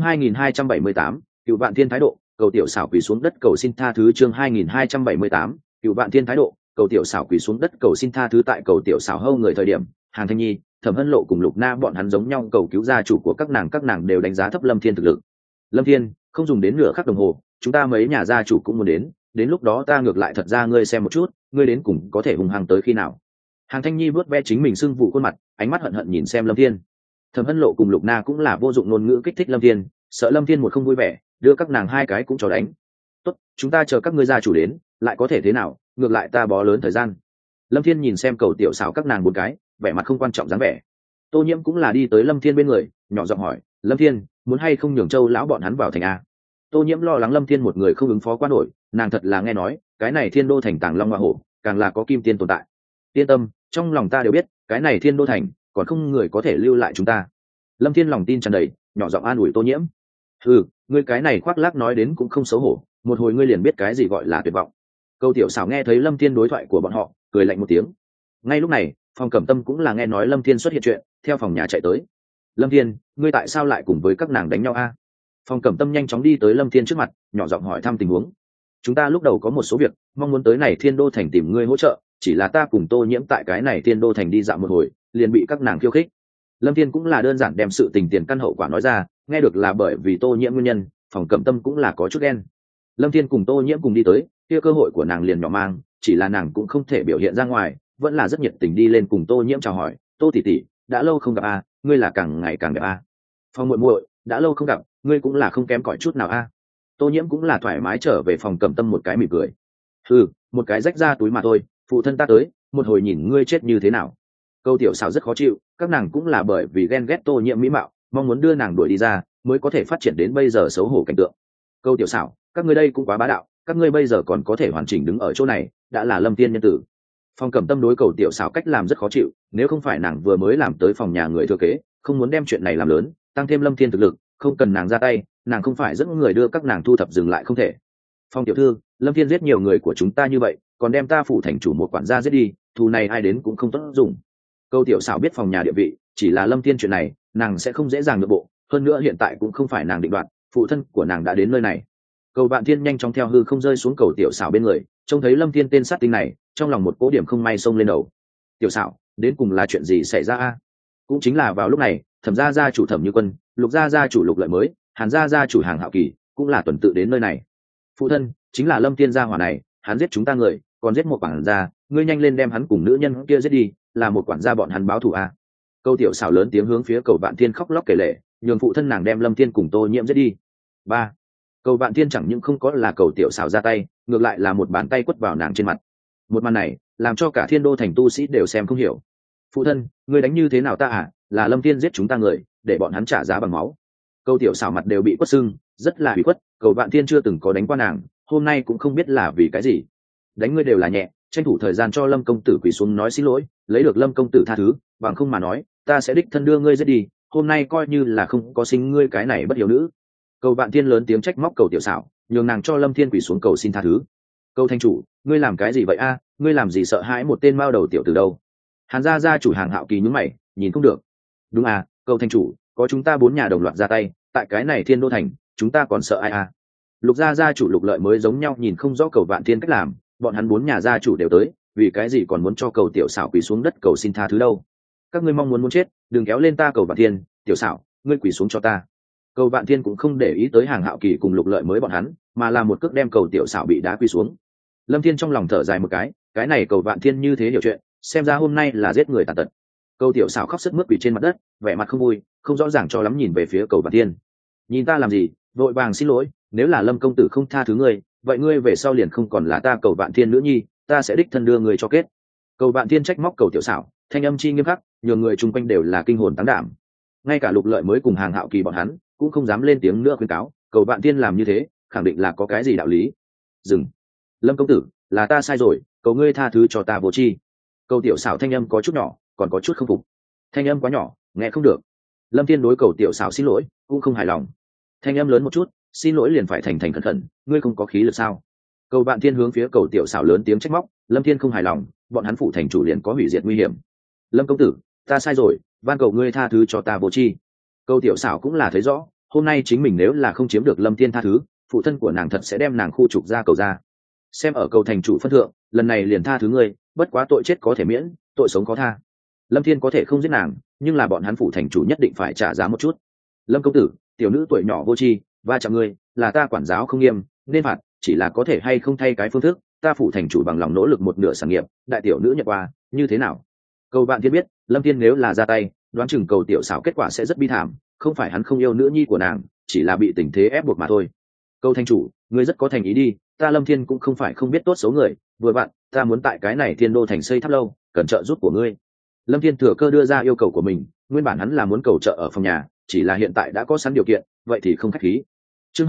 S1: 2278, Cựu Vạn Thiên thái độ. Cầu tiểu xảo quỳ xuống đất cầu xin tha thứ. Chương 2278, Cựu Vạn Thiên thái độ. Cầu tiểu xảo quỳ xuống đất cầu xin tha thứ. Tại cầu tiểu xảo hâu người thời điểm, Hàng Thanh Nhi, Thẩm Hân Lộ cùng Lục Na bọn hắn giống nhau cầu cứu gia chủ của các nàng đều đánh giá thấp Lâm Thiên thực lực. Lâm Thiên, không dùng đến nửa khắc đồng hồ, chúng ta mấy nhà gia chủ cũng muốn đến lúc đó ta ngược lại thật ra ngươi xem một chút, ngươi đến cùng có thể hùng hăng tới khi nào. Hàng Thanh Nhi vớt ve chính mình sưng vụ khuôn mặt, ánh mắt hận hận nhìn xem Lâm Thiên. Thẩm Hân Lộ cùng Lục Na cũng là vô dụng ngôn ngữ kích thích Lâm Thiên, sợ Lâm Thiên một không vui vẻ đưa các nàng hai cái cũng cho đánh. Tốt, chúng ta chờ các ngươi gia chủ đến lại có thể thế nào, ngược lại ta bó lớn thời gian. Lâm Thiên nhìn xem cầu tiểu xảo các nàng một cái, vẻ mặt không quan trọng dáng vẻ. Tô Nhiễm cũng là đi tới Lâm Thiên bên người, nhỏ giọng hỏi, Lâm Thiên, muốn hay không nhường Châu lão bọn hắn vào thành a? Tô Nhiễm lo lắng Lâm Thiên một người không ứng phó quá nổi, nàng thật là nghe nói cái này Thiên Đô thành tàng long hoa hổ, càng là có kim tiên tồn tại. Yên tâm, trong lòng ta đều biết, cái này Thiên Đô thành còn không người có thể lưu lại chúng ta. Lâm Thiên lòng tin tràn đầy, nhỏ giọng an ủi Tô Nhiễm. Ngươi cái này khoác lác nói đến cũng không xấu hổ, một hồi ngươi liền biết cái gì gọi là tuyệt vọng. Câu tiểu xảo nghe thấy Lâm Thiên đối thoại của bọn họ, cười lạnh một tiếng. Ngay lúc này, Phòng Cẩm Tâm cũng là nghe nói Lâm Thiên xuất hiện chuyện, theo phòng nhà chạy tới. Lâm Thiên, ngươi tại sao lại cùng với các nàng đánh nhau a? Phòng Cẩm Tâm nhanh chóng đi tới Lâm Thiên trước mặt, nhỏ giọng hỏi thăm tình huống. Chúng ta lúc đầu có một số việc, mong muốn tới này Thiên Đô thành tìm ngươi hỗ trợ, chỉ là ta cùng Tô Nhiễm tại cái này Thiên Đô thành đi dạo một hồi, liền bị các nàng khiêu khích. Lâm Thiên cũng là đơn giản đem sự tình tiền căn hậu quả nói ra, nghe được là bởi vì Tô Nhiễm nguyên nhân, Phòng Cẩm Tâm cũng là có chút ghen. Lâm Thiên cùng Tô Nhiễm cùng đi tới, kia cơ hội của nàng liền nhỏ mang, chỉ là nàng cũng không thể biểu hiện ra ngoài, vẫn là rất nhiệt tình đi lên cùng Tô Nhiễm chào hỏi, "Tô tỷ tỷ, đã lâu không gặp a, ngươi là càng ngày càng đẹp a." "Phong muội muội, đã lâu không gặp, ngươi cũng là không kém cỏi chút nào a." Tô Nhiễm cũng là thoải mái trở về Phòng Cẩm Tâm một cái mỉm cười. Một cái rách ra túi mà thôi, phụ thân ta tới, một hồi nhìn ngươi chết như thế nào. Câu tiểu xảo rất khó chịu, các nàng cũng là bởi vì ghen ghét Tô Nhiễm mỹ mạo, mong muốn đưa nàng đuổi đi ra, mới có thể phát triển đến bây giờ xấu hổ cảnh tượng. Câu tiểu xảo, các ngươi đây cũng quá bá đạo, các ngươi bây giờ còn có thể hoàn chỉnh đứng ở chỗ này, đã là Lâm Tiên nhân tử. Phong Cẩm Tâm đối Cầu tiểu xảo cách làm rất khó chịu, nếu không phải nàng vừa mới làm tới phòng nhà người thừa kế, không muốn đem chuyện này làm lớn, tăng thêm Lâm Thiên thực lực, không cần nàng ra tay, nàng không phải dẫn người đưa các nàng thu thập dừng lại không thể. Phong tiểu thư, Lâm Thiên giết nhiều người của chúng ta như vậy, còn đem ta phủ thành chủ một quản gia giết đi, thù này ai đến cũng không tốt dùng. Câu tiểu xảo biết phòng nhà địa vị, chỉ là Lâm Thiên chuyện này, nàng sẽ không dễ dàng nhượng bộ, hơn nữa hiện tại cũng không phải nàng định đoạt, phụ thân của nàng đã đến nơi này. Cầu Vạn Thiên nhanh chóng theo hư không rơi xuống cầu tiểu xảo bên người, trông thấy Lâm Thiên tên sát tinh này, trong lòng một cố điểm không may xông lên đầu. Tiểu xảo, đến cùng là chuyện gì xảy ra a? Cũng chính là vào lúc này, Thẩm gia gia chủ Thẩm Như Quân, Lục gia gia chủ Lục Lợi Mới, Hàn gia gia chủ Hàng Hạo Kỳ, cũng là tuần tự đến nơi này. Phụ thân, chính là Lâm Thiên gia hỏa này, hắn giết chúng ta người, còn giết một quản gia, ngươi nhanh lên đem hắn cùng nữ nhân kia giết đi, là một quản gia bọn hắn báo thù a. Câu tiểu xảo lớn tiếng hướng phía Cầu Vạn Thiên khóc lóc kể lể, nhường phụ thân nàng đem Lâm Thiên cùng Tô Nhiễm giết đi. Ba. Cầu Vạn Thiên chẳng những không có là cầu tiểu xảo ra tay, ngược lại là một bàn tay quất vào nàng trên mặt. Một màn này làm cho cả Thiên Đô thành tu sĩ đều xem không hiểu. Phụ thân, ngươi đánh như thế nào ta à? Là Lâm Thiên giết chúng ta người, để bọn hắn trả giá bằng máu. Câu tiểu xảo mặt đều bị quất sưng, rất là bị quất. Cầu Vạn Thiên chưa từng có đánh qua nàng, hôm nay cũng không biết là vì cái gì. Đánh ngươi đều là nhẹ, tranh thủ thời gian cho Lâm công tử quỳ xuống nói xin lỗi, lấy được Lâm công tử tha thứ, bằng không mà nói, ta sẽ đích thân đưa ngươi giết đi. Hôm nay coi như là không có sinh ngươi cái này bất hiếu nữ. Cầu Vạn Thiên lớn tiếng trách móc cầu tiểu xảo, nhường nàng cho Lâm Thiên quỳ xuống cầu xin tha thứ. Câu thanh chủ, ngươi làm cái gì vậy a? Ngươi làm gì sợ hãi một tên mao đầu tiểu từ đâu? Hàn gia gia chủ Hàng Hạo Kỳ nhướng mày, nhìn không được. Đúng à, câu thanh chủ, có chúng ta 4 nhà đồng loạt ra tay, tại cái này Thiên Đô thành, chúng ta còn sợ ai à? Lục gia gia chủ Lục Lợi Mới giống nhau nhìn không rõ Cầu Vạn Thiên cách làm, bọn hắn 4 nhà gia chủ đều tới, vì cái gì còn muốn cho cầu tiểu xảo quỳ xuống đất cầu xin tha thứ đâu? Các ngươi mong muốn chết, đừng kéo lên ta Cầu Vạn Thiên, tiểu xảo, ngươi quỳ xuống cho ta. Cầu Vạn Thiên cũng không để ý tới Hàng Hạo Kỳ cùng Lục Lợi Mới bọn hắn, mà là một cước đem cầu tiểu xảo bị đá quỳ xuống. Lâm Thiên trong lòng thở dài một cái này Cầu Vạn Thiên như thế hiểu chuyện, xem ra hôm nay là giết người tàn tật. Cầu tiểu xảo khóc sức mướt quỳ trên mặt đất, vẻ mặt không vui, không rõ ràng cho lắm nhìn về phía Cầu Vạn Thiên. Nhìn ta làm gì? Vội vàng xin lỗi, nếu là Lâm công tử không tha thứ ngươi, vậy ngươi về sau liền không còn là ta Cầu Vạn Thiên nữa nhi, ta sẽ đích thân đưa ngươi cho kết. Cầu Vạn Thiên trách móc Cầu tiểu xảo, thanh âm chi nghiêm khắc, nhường người chung quanh đều là kinh hồn táng đảm. Ngay cả Lục Lợi mới cùng Hàng Hạo Kỳ bọn hắn cũng không dám lên tiếng nữa khuyên cáo, Cầu Vạn Thiên làm như thế, khẳng định là có cái gì đạo lý. Dừng. Lâm công tử, là ta sai rồi, cầu ngươi tha thứ cho ta vô tri. Cầu tiểu xảo thanh âm có chút nhỏ, còn có chút không phục. Thanh âm quá nhỏ, nghe không được. Lâm Thiên đối Cầu tiểu xảo xin lỗi, cũng không hài lòng. Thanh âm lớn một chút, xin lỗi liền phải thành thành khẩn khẩn, ngươi không có khí lực sao? Cầu Vạn Thiên hướng phía Cầu tiểu xảo lớn tiếng trách móc. Lâm Thiên không hài lòng, bọn hắn phụ thành chủ liền có hủy diệt nguy hiểm. Lâm công tử, ta sai rồi, van cầu ngươi tha thứ cho ta vô tri. Cầu tiểu xảo cũng là thấy rõ, hôm nay chính mình nếu là không chiếm được Lâm Thiên tha thứ, phụ thân của nàng thật sẽ đem nàng khu trục ra cầu ra. Xem ở Cầu thành chủ phân thượng, lần này liền tha thứ ngươi, bất quá tội chết có thể miễn, tội sống có tha. Lâm Thiên có thể không giết nàng, nhưng là bọn hắn phụ thành chủ nhất định phải trả giá một chút. Lâm công tử, tiểu nữ tuổi nhỏ vô tri, va chạm ngươi, là ta quản giáo không nghiêm, nên phạt, chỉ là có thể hay không thay cái phương thức, ta phụ thành chủ bằng lòng nỗ lực một nửa sản nghiệp, đại tiểu nữ nhận qua, như thế nào? Cầu Vạn Thiên biết, Lâm Thiên nếu là ra tay, đoán chừng Cầu tiểu xảo kết quả sẽ rất bi thảm, không phải hắn không yêu nữ nhi của nàng, chỉ là bị tình thế ép buộc mà thôi. Cầu thành chủ, ngươi rất có thành ý đi, ta Lâm Thiên cũng không phải không biết tốt xấu người, vừa vặn, ta muốn tại cái này Thiên Đô thành xây tháp lâu, cần trợ giúp của ngươi. Lâm Thiên thừa cơ đưa ra yêu cầu của mình, nguyên bản hắn là muốn cầu trợ ở phòng nhà, chỉ là hiện tại đã có sẵn điều kiện, vậy thì không khách khí. Chương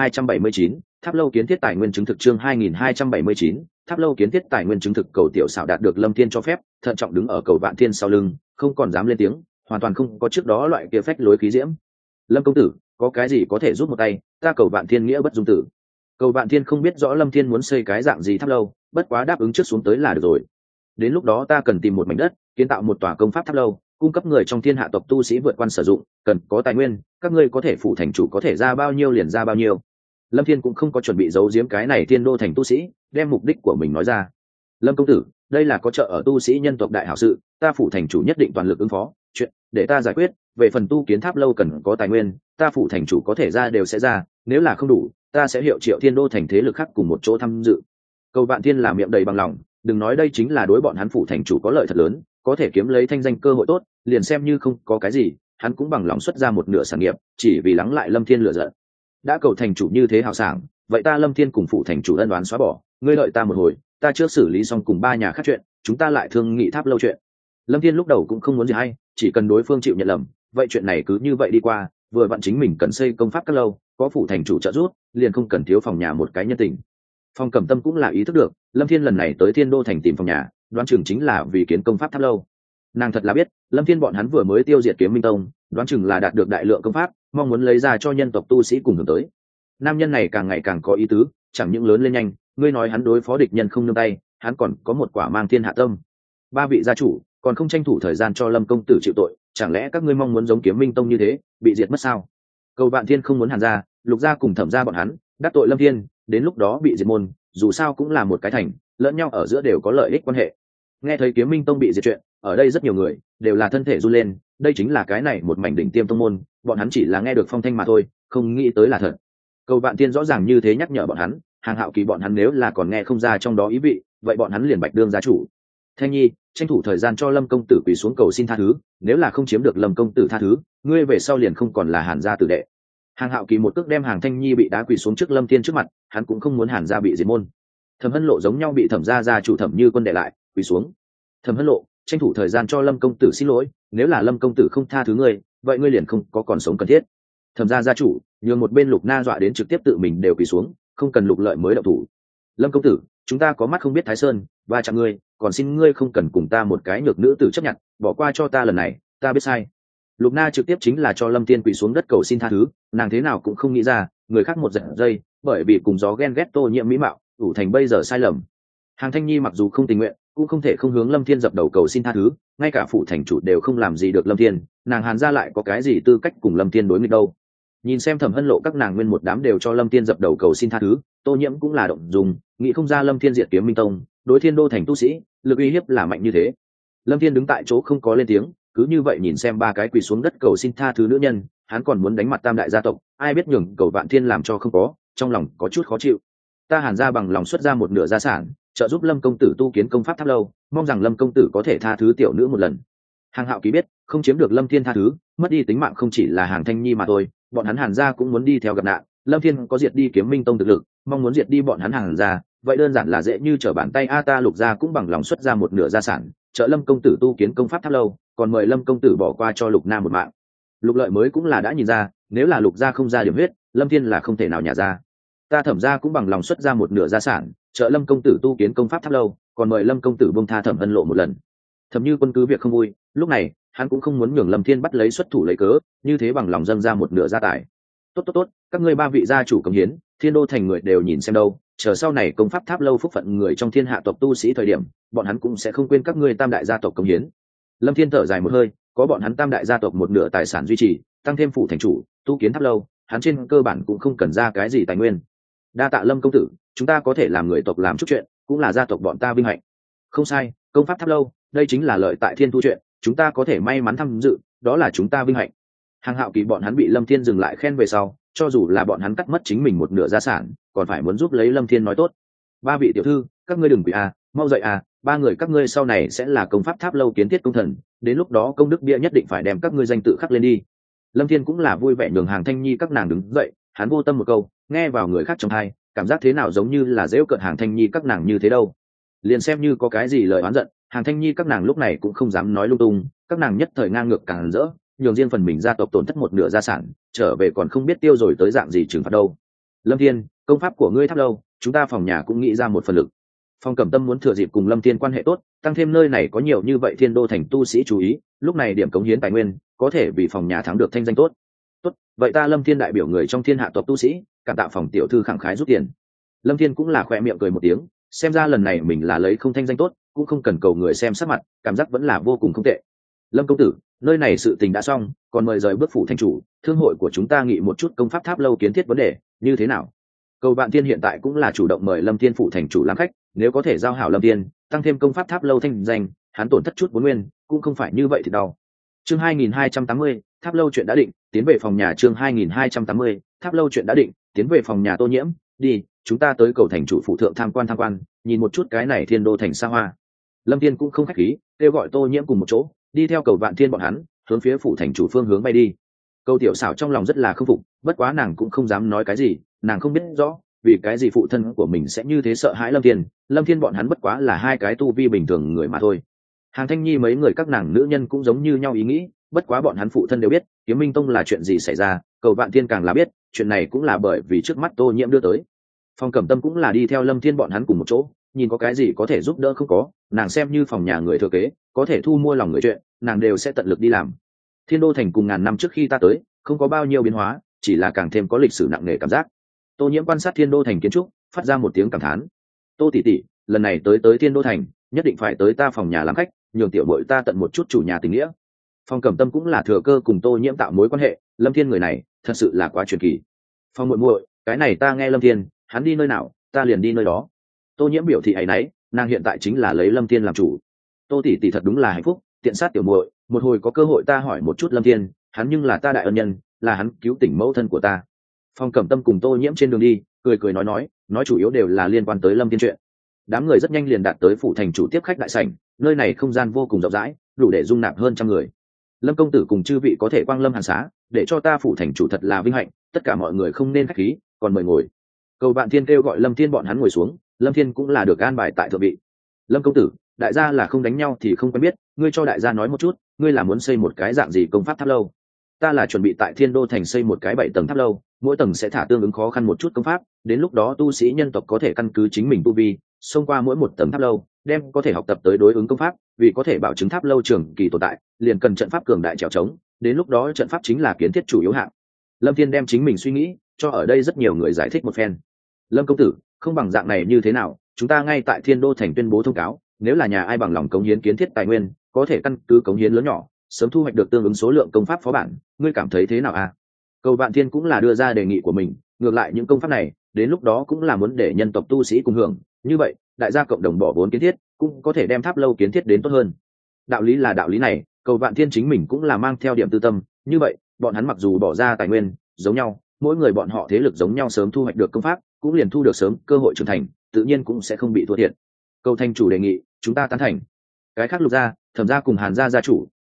S1: 2279, tháp lâu kiến thiết tài nguyên chứng thực. Chương 2279, tháp lâu kiến thiết tài nguyên chứng thực. Cầu tiểu xảo đạt được Lâm Thiên cho phép, thận trọng đứng ở Cầu Vạn Thiên sau lưng, không còn dám lên tiếng, hoàn toàn không có trước đó loại kia phách lối khí diễm. Lâm công tử, có cái gì có thể giúp một tay, ta Cầu Vạn Thiên nghĩa bất dung tử. Cầu Vạn Thiên không biết rõ Lâm Thiên muốn xây cái dạng gì tháp lâu, bất quá đáp ứng trước xuống tới là được rồi. Đến lúc đó ta cần tìm một mảnh đất, kiến tạo một tòa công pháp tháp lâu, cung cấp người trong thiên hạ tộc tu sĩ vượt quan sử dụng, cần có tài nguyên, các ngươi có thể phụ thành chủ có thể ra bao nhiêu liền ra bao nhiêu. Lâm Thiên cũng không có chuẩn bị giấu giếm cái này Thiên Đô thành tu sĩ, đem mục đích của mình nói ra. Lâm công tử, đây là có trợ ở tu sĩ nhân tộc đại hảo sự, ta phụ thành chủ nhất định toàn lực ứng phó, chuyện để ta giải quyết, về phần tu kiến tháp lâu cần có tài nguyên, ta phụ thành chủ có thể ra đều sẽ ra, nếu là không đủ, ta sẽ hiệu triệu Thiên Đô thành thế lực khác cùng một chỗ tham dự. Cầu Vạn Thiên là miệng đầy bằng lòng, đừng nói đây chính là đối bọn hắn phụ thành chủ có lợi thật lớn, có thể kiếm lấy thanh danh cơ hội tốt, liền xem như không có cái gì, hắn cũng bằng lòng xuất ra một nửa sản nghiệp, chỉ vì lắng lại Lâm Thiên lửa giận. Đã Cầu thành chủ như thế hào sảng, vậy ta Lâm Thiên cùng phụ thành chủ ân đoán xóa bỏ, ngươi đợi ta một hồi, ta trước xử lý xong cùng ba nhà khác chuyện, chúng ta lại thương nghị tháp lâu chuyện. Lâm Thiên lúc đầu cũng không muốn gì hay, chỉ cần đối phương chịu nhận lầm, vậy chuyện này cứ như vậy đi qua, vừa vặn chính mình cần xây công pháp các lâu, có phụ thành chủ trợ giúp, liền không cần thiếu phòng nhà một cái nhân tình. Phong Cẩm Tâm cũng là ý thức được, Lâm Thiên lần này tới Thiên Đô thành tìm phòng nhà, đoán chừng chính là vì kiến công pháp tháp lâu. Nàng thật là biết, Lâm Thiên bọn hắn vừa mới tiêu diệt Kiếm Minh Tông, đoán chừng là đạt được đại lượng công pháp, mong muốn lấy ra cho nhân tộc tu sĩ cùng hưởng tới. Nam nhân này càng ngày càng có ý tứ, chẳng những lớn lên nhanh, ngươi nói hắn đối phó địch nhân không nương tay, hắn còn có một quả mang thiên hạ tâm. Ba vị gia chủ còn không tranh thủ thời gian cho Lâm công tử chịu tội, chẳng lẽ các ngươi mong muốn giống Kiếm Minh Tông như thế, bị diệt mất sao? Cầu Vạn Thiên không muốn Hàn gia, Lục gia cùng Thẩm gia bọn hắn đắc tội Lâm Thiên, đến lúc đó bị diệt môn, dù sao cũng là một cái thành, lẫn nhau ở giữa đều có lợi ích quan hệ. Nghe thấy Kiếm Minh Tông bị diệt chuyện, ở đây rất nhiều người đều là thân thể run lên, đây chính là cái này một mảnh đỉnh tiêm tông môn, bọn hắn chỉ là nghe được phong thanh mà thôi, không nghĩ tới là thật. Cầu Vạn Thiên rõ ràng như thế nhắc nhở bọn hắn, Hàng Hạo Kỳ bọn hắn nếu là còn nghe không ra trong đó ý vị, vậy bọn hắn liền bạch đương gia chủ. Thanh Nhi, tranh thủ thời gian cho Lâm công tử quỳ xuống cầu xin tha thứ, nếu là không chiếm được Lâm công tử tha thứ, ngươi về sau liền không còn là Hàn gia tử đệ. Hàng Hạo Kỳ một cước đem Hàng Thanh Nhi bị đá quỳ xuống trước Lâm Thiên trước mặt, hắn cũng không muốn Hàn gia bị diệt môn. Thẩm Hân Lộ giống nhau bị Thẩm gia gia chủ Thẩm Như Quân đệ lại, quỳ xuống. Thẩm Hân Lộ, tranh thủ thời gian cho Lâm công tử xin lỗi, nếu là Lâm công tử không tha thứ ngươi, vậy ngươi liền không có còn sống cần thiết. Thẩm gia gia chủ nhường một bên Lục Na dọa đến trực tiếp tự mình đều quỳ xuống, không cần Lục Lợi mới động thủ. Lâm công tử, chúng ta có mắt không biết Thái Sơn, và chẳng ngươi, còn xin ngươi không cần cùng ta một cái nhược nữ tử chấp nhận, bỏ qua cho ta lần này, ta biết sai. Lục Na trực tiếp chính là cho Lâm Tiên quỳ xuống đất cầu xin tha thứ, nàng thế nào cũng không nghĩ ra, người khác một giây, bởi vì cùng gió ghen ghét Tô Nhiễm mỹ mạo, ủ thành bây giờ sai lầm. Hàng Thanh Nhi mặc dù không tình nguyện, cũng không thể không hướng Lâm Thiên dập đầu cầu xin tha thứ, ngay cả phụ thành chủ đều không làm gì được Lâm Thiên, nàng Hàn gia lại có cái gì tư cách cùng Lâm Thiên đối nghịch đâu. Nhìn xem Thẩm Hân Lộ các nàng nguyên một đám đều cho Lâm Thiên dập đầu cầu xin tha thứ, Tô Nhiễm cũng là động dung, nghĩ không ra Lâm Thiên diệt Kiếm Minh Tông, đối Thiên Đô thành tu sĩ, lực uy hiếp là mạnh như thế. Lâm Thiên đứng tại chỗ không có lên tiếng, cứ như vậy nhìn xem ba cái quỳ xuống đất cầu xin tha thứ nữ nhân, hắn còn muốn đánh mặt tam đại gia tộc, ai biết nhường Cầu Vạn Thiên làm cho không có, trong lòng có chút khó chịu. Ta Hàn gia bằng lòng xuất ra một nửa gia sản, trợ giúp Lâm công tử tu kiến công pháp tháp lâu, mong rằng Lâm công tử có thể tha thứ tiểu nữ một lần. Hàng Hạo Kỳ biết không chiếm được Lâm Thiên tha thứ, mất đi tính mạng không chỉ là Hàng Thanh Nhi mà thôi, bọn hắn Hàn gia cũng muốn đi theo gặp nạn. Lâm Thiên có diệt đi Kiếm Minh Tông thực lực, mong muốn diệt đi bọn hắn Hàn gia, vậy đơn giản là dễ như trở bàn tay. Ta Lục gia cũng bằng lòng xuất ra một nửa gia sản, trợ Lâm công tử tu kiến công pháp Tháp Lâu, còn mời Lâm công tử bỏ qua cho Lục Nam một mạng. Lục Lợi mới cũng là đã nhìn ra, nếu là Lục gia không ra điểm huyết, Lâm Thiên là không thể nào nhả ra. Ta Thẩm gia cũng bằng lòng xuất ra một nửa gia sản, trợ Lâm công tử tu kiến công pháp Tháp Lâu, còn mời Lâm công tử buông tha Thẩm Ân Lộ một lần. Thẩm Như Quân cứ việc không vui, lúc này hắn cũng không muốn nhường Lâm Thiên bắt lấy xuất thủ lấy cớ, như thế bằng lòng dâng ra một nửa gia tài. Tốt, các ngươi ba vị gia chủ cống hiến, Thiên Đô thành người đều nhìn xem đâu, chờ sau này công pháp Tháp Lâu phúc phận người trong thiên hạ tộc tu sĩ thời điểm, bọn hắn cũng sẽ không quên các ngươi tam đại gia tộc cống hiến. Lâm Thiên thở dài một hơi, có bọn hắn tam đại gia tộc một nửa tài sản duy trì, tăng thêm phủ thành chủ tu kiến Tháp Lâu, hắn trên cơ bản cũng không cần ra cái gì tài nguyên. Đa tạ Lâm công tử, chúng ta có thể làm người tộc làm chút chuyện, cũng là gia tộc bọn ta vinh hạnh. Không sai, công pháp Tháp Lâu, đây chính là lợi tại Thiên Thu chuyện, chúng ta có thể may mắn tham dự, đó là chúng ta vinh hạnh. Hàng Hạo Kỳ bọn hắn bị Lâm Thiên dừng lại khen về sau, cho dù là bọn hắn cắt mất chính mình một nửa gia sản, còn phải muốn giúp lấy Lâm Thiên nói tốt. Ba vị tiểu thư, các ngươi đừng quỳ mau dậy ba người các ngươi sau này sẽ là công pháp Tháp Lâu kiến thiết công thần, đến lúc đó công đức bia nhất định phải đem các ngươi danh tự khắc lên đi. Lâm Thiên cũng là vui vẻ nhường Hàng Thanh Nhi các nàng đứng dậy, hắn vô tâm một câu, nghe vào người khác trong tai, cảm giác thế nào giống như là giễu cợt Hàng Thanh Nhi các nàng như thế đâu. Liền xem như có cái gì lời oán giận, Hàng Thanh Nhi các nàng lúc này cũng không dám nói lung tung, các nàng nhất thời ngang ngược càng rỡ, nhường riêng phần mình gia tộc tổn thất một nửa gia sản, trở về còn không biết tiêu rồi tới dạng gì trừng phạt đâu. Lâm Thiên, công pháp của ngươi Tháp Lâu, chúng ta phòng nhà cũng nghĩ ra một phần lực. Phong Cẩm Tâm muốn thừa dịp cùng Lâm Thiên quan hệ tốt, tăng thêm nơi này có nhiều như vậy Thiên Đô thành tu sĩ chú ý, lúc này điểm cống hiến tài nguyên, có thể vì phòng nhà thắng được thanh danh tốt. Tốt, vậy ta Lâm Thiên đại biểu người trong thiên hạ tộc tu sĩ, cảm tạ phòng tiểu thư khẳng khái rút tiền. Lâm Thiên cũng là khỏe miệng cười một tiếng, xem ra lần này mình là lấy không thanh danh tốt, cũng không cần cầu người xem sắc mặt, cảm giác vẫn là vô cùng không tệ. Lâm công tử, nơi này sự tình đã xong, còn mời rời bước phủ thành chủ, thương hội của chúng ta nghị một chút công pháp Tháp Lâu kiến thiết vấn đề, như thế nào? Cầu Vạn Thiên hiện tại cũng là chủ động mời Lâm Thiên phủ thành chủ làm khách, nếu có thể giao hảo Lâm Thiên, tăng thêm công pháp Tháp Lâu thanh danh, hắn tổn thất chút vốn nguyên, cũng không phải như vậy thì đau. Chương 2280, Tháp Lâu chuyện đã định, tiến về phòng nhà. Chương 2280, Tháp Lâu chuyện đã định, tiến về phòng nhà Tô Nhiễm, đi, chúng ta tới cầu thành chủ phủ thượng tham quan, nhìn một chút cái này Thiên Đô thành xa hoa. Lâm Thiên cũng không khách khí, kêu gọi Tô Nhiễm cùng một chỗ, đi theo Cầu Vạn Thiên bọn hắn, hướng phía phủ thành chủ phương hướng bay đi. Câu Tiểu Xảo trong lòng rất là không phục, bất quá nàng cũng không dám nói cái gì, nàng không biết rõ vì cái gì phụ thân của mình sẽ như thế sợ hãi Lâm Thiên bọn hắn bất quá là hai cái tu vi bình thường người mà thôi. Hàng Thanh Nhi mấy người các nàng nữ nhân cũng giống như nhau ý nghĩ, bất quá bọn hắn phụ thân đều biết Kiếm Minh Tông là chuyện gì xảy ra, Cầu Vạn Thiên càng là biết chuyện này cũng là bởi vì trước mắt Tô Nhiễm đưa tới. Phong Cẩm Tâm cũng là đi theo Lâm Thiên bọn hắn cùng một chỗ, nhìn có cái gì có thể giúp đỡ không có, nàng xem như phòng nhà người thừa kế, có thể thu mua lòng người chuyện, nàng đều sẽ tận lực đi làm. Thiên Đô thành cùng ngàn năm trước khi ta tới, không có bao nhiêu biến hóa, chỉ là càng thêm có lịch sử nặng nề cảm giác. Tô Nhiễm quan sát Thiên Đô thành kiến trúc, phát ra một tiếng cảm thán. Tô tỷ tỷ, lần này tới Thiên Đô thành, nhất định phải tới ta phòng nhà làm khách, nhường tiểu muội ta tận một chút chủ nhà tình nghĩa. Phong Cẩm Tâm cũng là thừa cơ cùng Tô Nhiễm tạo mối quan hệ, Lâm Thiên người này, thật sự là quá truyền kỳ. Phong muội muội, cái này ta nghe Lâm Thiên, hắn đi nơi nào, ta liền đi nơi đó. Tô Nhiễm biểu thị ấy nấy, nàng hiện tại chính là lấy Lâm Thiên làm chủ. Tô tỷ tỷ thật đúng là hạnh phúc, tiện sát tiểu muội, một hồi có cơ hội ta hỏi một chút Lâm Thiên, hắn nhưng là ta đại ân nhân, là hắn cứu tỉnh mẫu thân của ta. Phong Cẩm Tâm cùng Tô Nhiễm trên đường đi, cười nói chủ yếu đều là liên quan tới Lâm Thiên chuyện. Đám người rất nhanh liền đạt tới phủ thành chủ tiếp khách đại sảnh, nơi này không gian vô cùng rộng rãi, đủ để dung nạp hơn trăm người. Lâm công tử cùng chư vị có thể quang lâm hàn xá, để cho ta phủ thành chủ thật là vinh hạnh, tất cả mọi người không nên khách khí, còn mời ngồi. Cầu Vạn Thiên kêu gọi Lâm Thiên bọn hắn ngồi xuống, Lâm Thiên cũng là được an bài tại thượng vị. Lâm công tử, đại gia là không đánh nhau thì không quen biết, ngươi cho đại gia nói một chút, ngươi là muốn xây một cái dạng gì công pháp Tháp Lâu? Ta là chuẩn bị tại Thiên Đô thành xây một cái 7 tầng tháp lâu, mỗi tầng sẽ thả tương ứng khó khăn một chút công pháp, đến lúc đó tu sĩ nhân tộc có thể căn cứ chính mình tu vi, xông qua mỗi một tầng tháp lâu, đem có thể học tập tới đối ứng công pháp, vì có thể bảo chứng tháp lâu trường kỳ tồn tại, liền cần trận pháp cường đại trèo trống, đến lúc đó trận pháp chính là kiến thiết chủ yếu hạng. Lâm Thiên đem chính mình suy nghĩ cho ở đây rất nhiều người giải thích một phen. Lâm công tử, không bằng dạng này như thế nào, chúng ta ngay tại Thiên Đô thành tuyên bố thông cáo, nếu là nhà ai bằng lòng cống hiến kiến thiết tài nguyên, có thể căn cứ cống hiến lớn nhỏ, sớm thu hoạch được tương ứng số lượng công pháp phó bản, ngươi cảm thấy thế nào à? Cầu Vạn Thiên cũng là đưa ra đề nghị của mình, ngược lại những công pháp này, đến lúc đó cũng là muốn để nhân tộc tu sĩ cùng hưởng, như vậy, đại gia cộng đồng bỏ vốn kiến thiết, cũng có thể đem tháp lâu kiến thiết đến tốt hơn. Đạo lý là đạo lý này, Cầu Vạn Thiên chính mình cũng là mang theo điểm tư tâm, như vậy, bọn hắn mặc dù bỏ ra tài nguyên giống nhau, mỗi người bọn họ thế lực giống nhau sớm thu hoạch được công pháp, cũng liền thu được sớm cơ hội trưởng thành, tự nhiên cũng sẽ không bị thua thiệt. Cầu thành chủ đề nghị, chúng ta tán thành. Cái khác Lục gia, Thẩm gia cùng Hàn gia gia chủ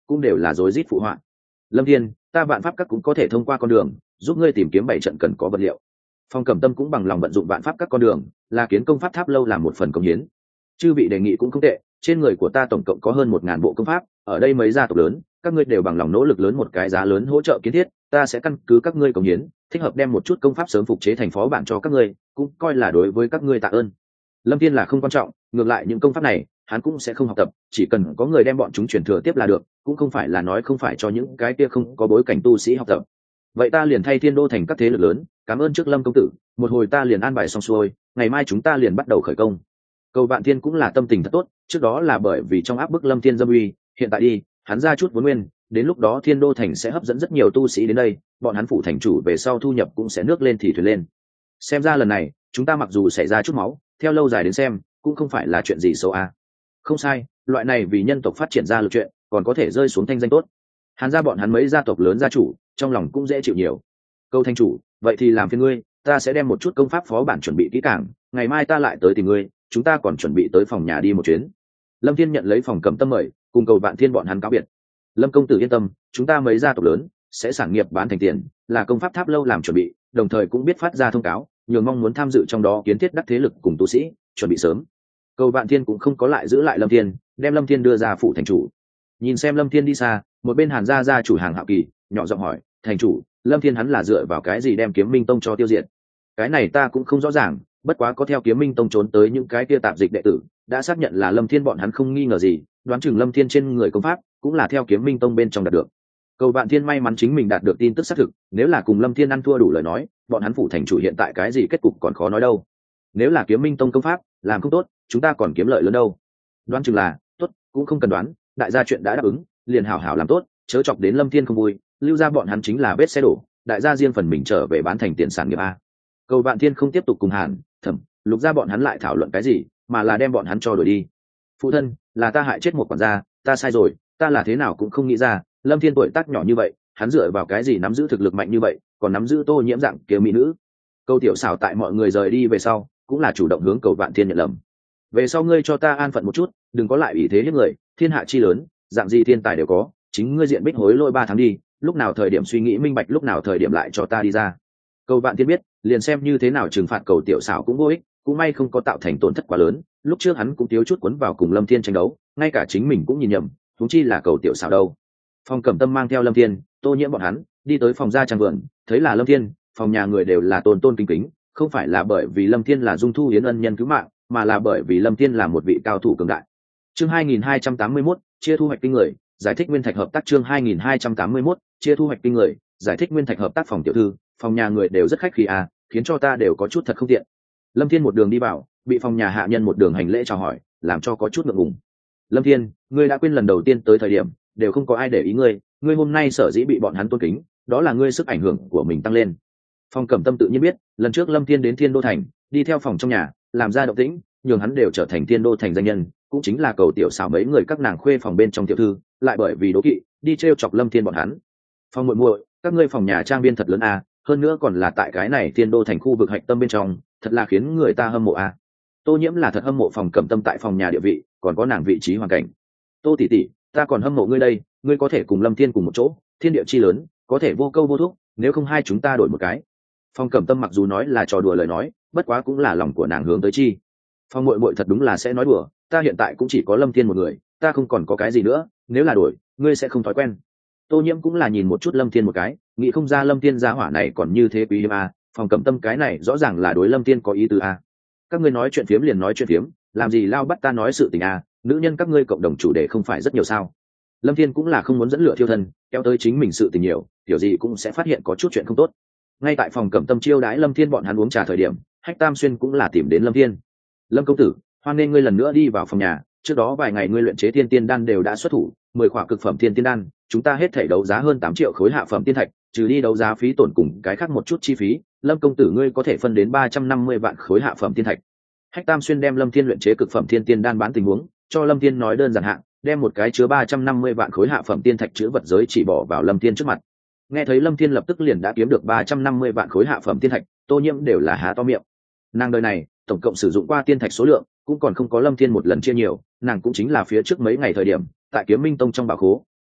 S1: cũng đều là rối rít phụ họa. Lâm Thiên, ta vạn pháp các cũng có thể thông qua con đường giúp ngươi tìm kiếm bảy trận cần có vật liệu. Phong Cẩm Tâm cũng bằng lòng vận dụng vạn pháp các con đường, là kiến công pháp tháp lâu làm một phần công hiến. Chư vị đề nghị cũng không tệ, trên người của ta tổng cộng có hơn 1000 bộ công pháp, ở đây mấy gia tộc lớn, các ngươi đều bằng lòng nỗ lực lớn một cái giá lớn hỗ trợ kiến thiết, ta sẽ căn cứ các ngươi công hiến, thích hợp đem một chút công pháp sớm phục chế thành phó bản cho các ngươi, cũng coi là đối với các ngươi tạ ơn. Lâm Thiên là không quan trọng, ngược lại những công pháp này, hắn cũng sẽ không học tập, chỉ cần có người đem bọn chúng truyền thừa tiếp là được, cũng không phải là nói không phải cho những cái kia không có bối cảnh tu sĩ học tập. Vậy ta liền thay Thiên Đô thành các thế lực lớn, cảm ơn trước Lâm công tử, một hồi ta liền an bài xong xuôi, ngày mai chúng ta liền bắt đầu khởi công. Cầu Vạn Thiên cũng là tâm tình thật tốt, trước đó là bởi vì trong áp bức Lâm Thiên dâm uy, hiện tại đi, hắn ra chút vốn nguyên, đến lúc đó Thiên Đô thành sẽ hấp dẫn rất nhiều tu sĩ đến đây, bọn hắn phụ thành chủ về sau thu nhập cũng sẽ nước lên thì thuyền lên. Xem ra lần này, chúng ta mặc dù xảy ra chút máu, theo lâu dài đến xem, cũng không phải là chuyện gì xấu à. Không sai, loại này vì nhân tộc phát triển ra lực chuyện, còn có thể rơi xuống thanh danh tốt. Hàn gia bọn hắn mấy gia tộc lớn gia chủ, trong lòng cũng dễ chịu nhiều. Câu thành chủ, vậy thì làm phiền ngươi, ta sẽ đem một chút công pháp phó bản chuẩn bị kỹ càng, ngày mai ta lại tới tìm ngươi, chúng ta còn chuẩn bị tới phòng nhà đi một chuyến. Lâm Thiên nhận lấy Phòng Cẩm Tâm mời, cùng Cầu Vạn Thiên bọn hắn cáo biệt. Lâm công tử yên tâm, chúng ta mấy gia tộc lớn sẽ sản nghiệp bán thành tiền, là công pháp tháp lâu làm chuẩn bị, đồng thời cũng biết phát ra thông cáo, nhường mong muốn tham dự trong đó kiến thiết đắc thế lực cùng tu sĩ, chuẩn bị sớm. Cầu Vạn Thiên cũng không có lại giữ lại Lâm Thiên, đem Lâm Thiên đưa ra phủ thành chủ. Nhìn xem Lâm Thiên đi xa, một bên Hàn gia gia chủ Hàng Hạo Kỳ nhỏ giọng hỏi, thành chủ, Lâm Thiên hắn là dựa vào cái gì đem Kiếm Minh Tông cho tiêu diệt? Cái này ta cũng không rõ ràng, bất quá có theo Kiếm Minh Tông trốn tới những cái kia tạp dịch đệ tử, đã xác nhận là Lâm Thiên bọn hắn không nghi ngờ gì, đoán chừng Lâm Thiên trên người công pháp cũng là theo Kiếm Minh Tông bên trong đạt được. Cầu Vạn Thiên may mắn chính mình đạt được tin tức xác thực, nếu là cùng Lâm Thiên ăn thua đủ lời nói, bọn hắn phủ thành chủ hiện tại cái gì kết cục còn khó nói đâu. Nếu là Kiếm Minh Tông công pháp làm không tốt, chúng ta còn kiếm lợi lớn đâu. Đoán chừng là tốt, cũng không cần đoán, đại gia chuyện đã đáp ứng, liền hảo hảo làm tốt, chớ chọc đến Lâm Thiên không vui, lưu ra bọn hắn chính là vết xe đổ, đại gia riêng phần mình trở về bán thành tiền sản nghiệp a. Cầu Vạn Thiên không tiếp tục cùng Hàn, Thẩm, Lục ra bọn hắn lại thảo luận cái gì, mà là đem bọn hắn cho đuổi đi. Phụ thân, là ta hại chết một quản gia, ta sai rồi, ta là thế nào cũng không nghĩ ra, Lâm Thiên tuổi tác nhỏ như vậy, hắn dựa vào cái gì nắm giữ thực lực mạnh như vậy, còn nắm giữ Tô Nhiễm dạng kia mỹ nữ. Câu Tiểu Xảo tại mọi người rời đi về sau, cũng là chủ động hướng Cầu Vạn Thiên nhận lầm. Về sau ngươi cho ta an phận một chút, đừng có lại ủy thế hiếp người, thiên hạ chi lớn, dạng gì thiên tài đều có, chính ngươi diện bích hối lôi 3 tháng đi, lúc nào thời điểm suy nghĩ minh bạch, lúc nào thời điểm lại cho ta đi ra. Cầu Vạn Thiên biết, liền xem như thế nào trừng phạt Cầu Tiểu Xảo cũng vô ích, cũng may không có tạo thành tổn thất quá lớn, lúc trước hắn cũng thiếu chút cuốn vào cùng Lâm Thiên tranh đấu, ngay cả chính mình cũng nhìn nhầm, huống chi là Cầu Tiểu Xảo đâu. Phong Cẩm Tâm mang theo Lâm Thiên, Tô Nhiễm bọn hắn đi tới phòng gia trang vườn, thấy là Lâm Thiên, phòng nhà người đều là tôn tôn kính kính, không phải là bởi vì Lâm Thiên là Dung Thu Hiến ân nhân cứu mạng, mà là bởi vì Lâm Thiên là một vị cao thủ cường đại. Chương 2281, chia thu hoạch kinh người, giải thích nguyên thạch hợp tác. Chương 2281, chia thu hoạch kinh người, giải thích nguyên thạch hợp tác. Phòng tiểu thư, phòng nhà người đều rất khách khí à, khiến cho ta đều có chút thật không tiện. Lâm Thiên một đường đi vào, bị phòng nhà hạ nhân một đường hành lễ chào hỏi, làm cho có chút ngượng ngùng. Lâm Thiên, ngươi đã quên lần đầu tiên tới thời điểm đều không có ai để ý ngươi, ngươi hôm nay sở dĩ bị bọn hắn tôn kính, đó là ngươi sức ảnh hưởng của mình tăng lên. Phong Cẩm Tâm tự nhiên biết, lần trước Lâm Thiên đến Thiên Đô thành, đi theo phòng trong nhà, làm ra động tĩnh, nhường hắn đều trở thành Thiên Đô thành danh nhân, cũng chính là Cầu Tiểu Xảo mấy người các nàng khuê phòng bên trong tiểu thư, lại bởi vì đố kỵ, đi trêu chọc Lâm Thiên bọn hắn. Phong muội muội, các ngươi phòng nhà trang viên thật lớn à, hơn nữa còn là tại cái này Thiên Đô thành khu vực hạch tâm bên trong, thật là khiến người ta hâm mộ à. Tô Nhiễm là thật hâm mộ Phòng Cẩm Tâm tại phòng nhà địa vị, còn có nàng vị trí hoàn cảnh. Tô tỷ tỷ, ta còn hâm mộ ngươi đây, ngươi có thể cùng Lâm Thiên cùng một chỗ, thiên địa chi lớn, có thể vô câu vô thúc, nếu không hai chúng ta đổi một cái. Phong Cẩm Tâm mặc dù nói là trò đùa lời nói, bất quá cũng là lòng của nàng hướng tới chi. Phong muội muội thật đúng là sẽ nói đùa, ta hiện tại cũng chỉ có Lâm Thiên một người, ta không còn có cái gì nữa, nếu là đổi, ngươi sẽ không thói quen. Tô Nhiễm cũng là nhìn một chút Lâm Thiên một cái, nghĩ không ra Lâm Thiên gia hỏa này còn như thế quý hiếm à, Phong Cẩm Tâm cái này rõ ràng là đối Lâm Thiên có ý tứ à. Các ngươi nói chuyện phiếm liền nói chuyện phiếm, làm gì lao bắt ta nói sự tình à, nữ nhân các ngươi cộng đồng chủ đề không phải rất nhiều sao? Lâm Thiên cũng là không muốn dẫn lửa thiêu thân, kéo tới chính mình sự tình nhiều, kiểu gì cũng sẽ phát hiện có chút chuyện không tốt. Ngay tại phòng Cẩm Tâm chiêu đãi Lâm Thiên bọn hắn uống trà thời điểm, Hách Tam Xuyên cũng là tìm đến Lâm Thiên. Lâm công tử, hoan nên ngươi lần nữa đi vào phòng nhà, trước đó vài ngày ngươi luyện chế thiên tiên đan đều đã xuất thủ, 10 khỏa cực phẩm thiên tiên đan, chúng ta hết thảy đấu giá hơn 8 triệu khối hạ phẩm tiên thạch, trừ đi đấu giá phí tổn cùng cái khác một chút chi phí, Lâm công tử ngươi có thể phân đến 350 vạn khối hạ phẩm tiên thạch. Hách Tam Xuyên đem Lâm Thiên luyện chế cực phẩm thiên tiên đan bán tình huống, cho Lâm Thiên nói đơn giản hạn, đem một cái chứa 350 vạn khối hạ phẩm tiên thạch chứa vật giới chỉ bỏ vào Lâm Thiên trước mặt. Nghe thấy Lâm Thiên lập tức liền đã kiếm được 350 vạn khối hạ phẩm tiên thạch, Tô Nhiễm đều là há to miệng. Nàng đời này, tổng cộng sử dụng qua tiên thạch số lượng, cũng còn không có Lâm Thiên một lần chia nhiều, nàng cũng chính là phía trước mấy ngày thời điểm, tại Kiếm Minh Tông trong bảo khố,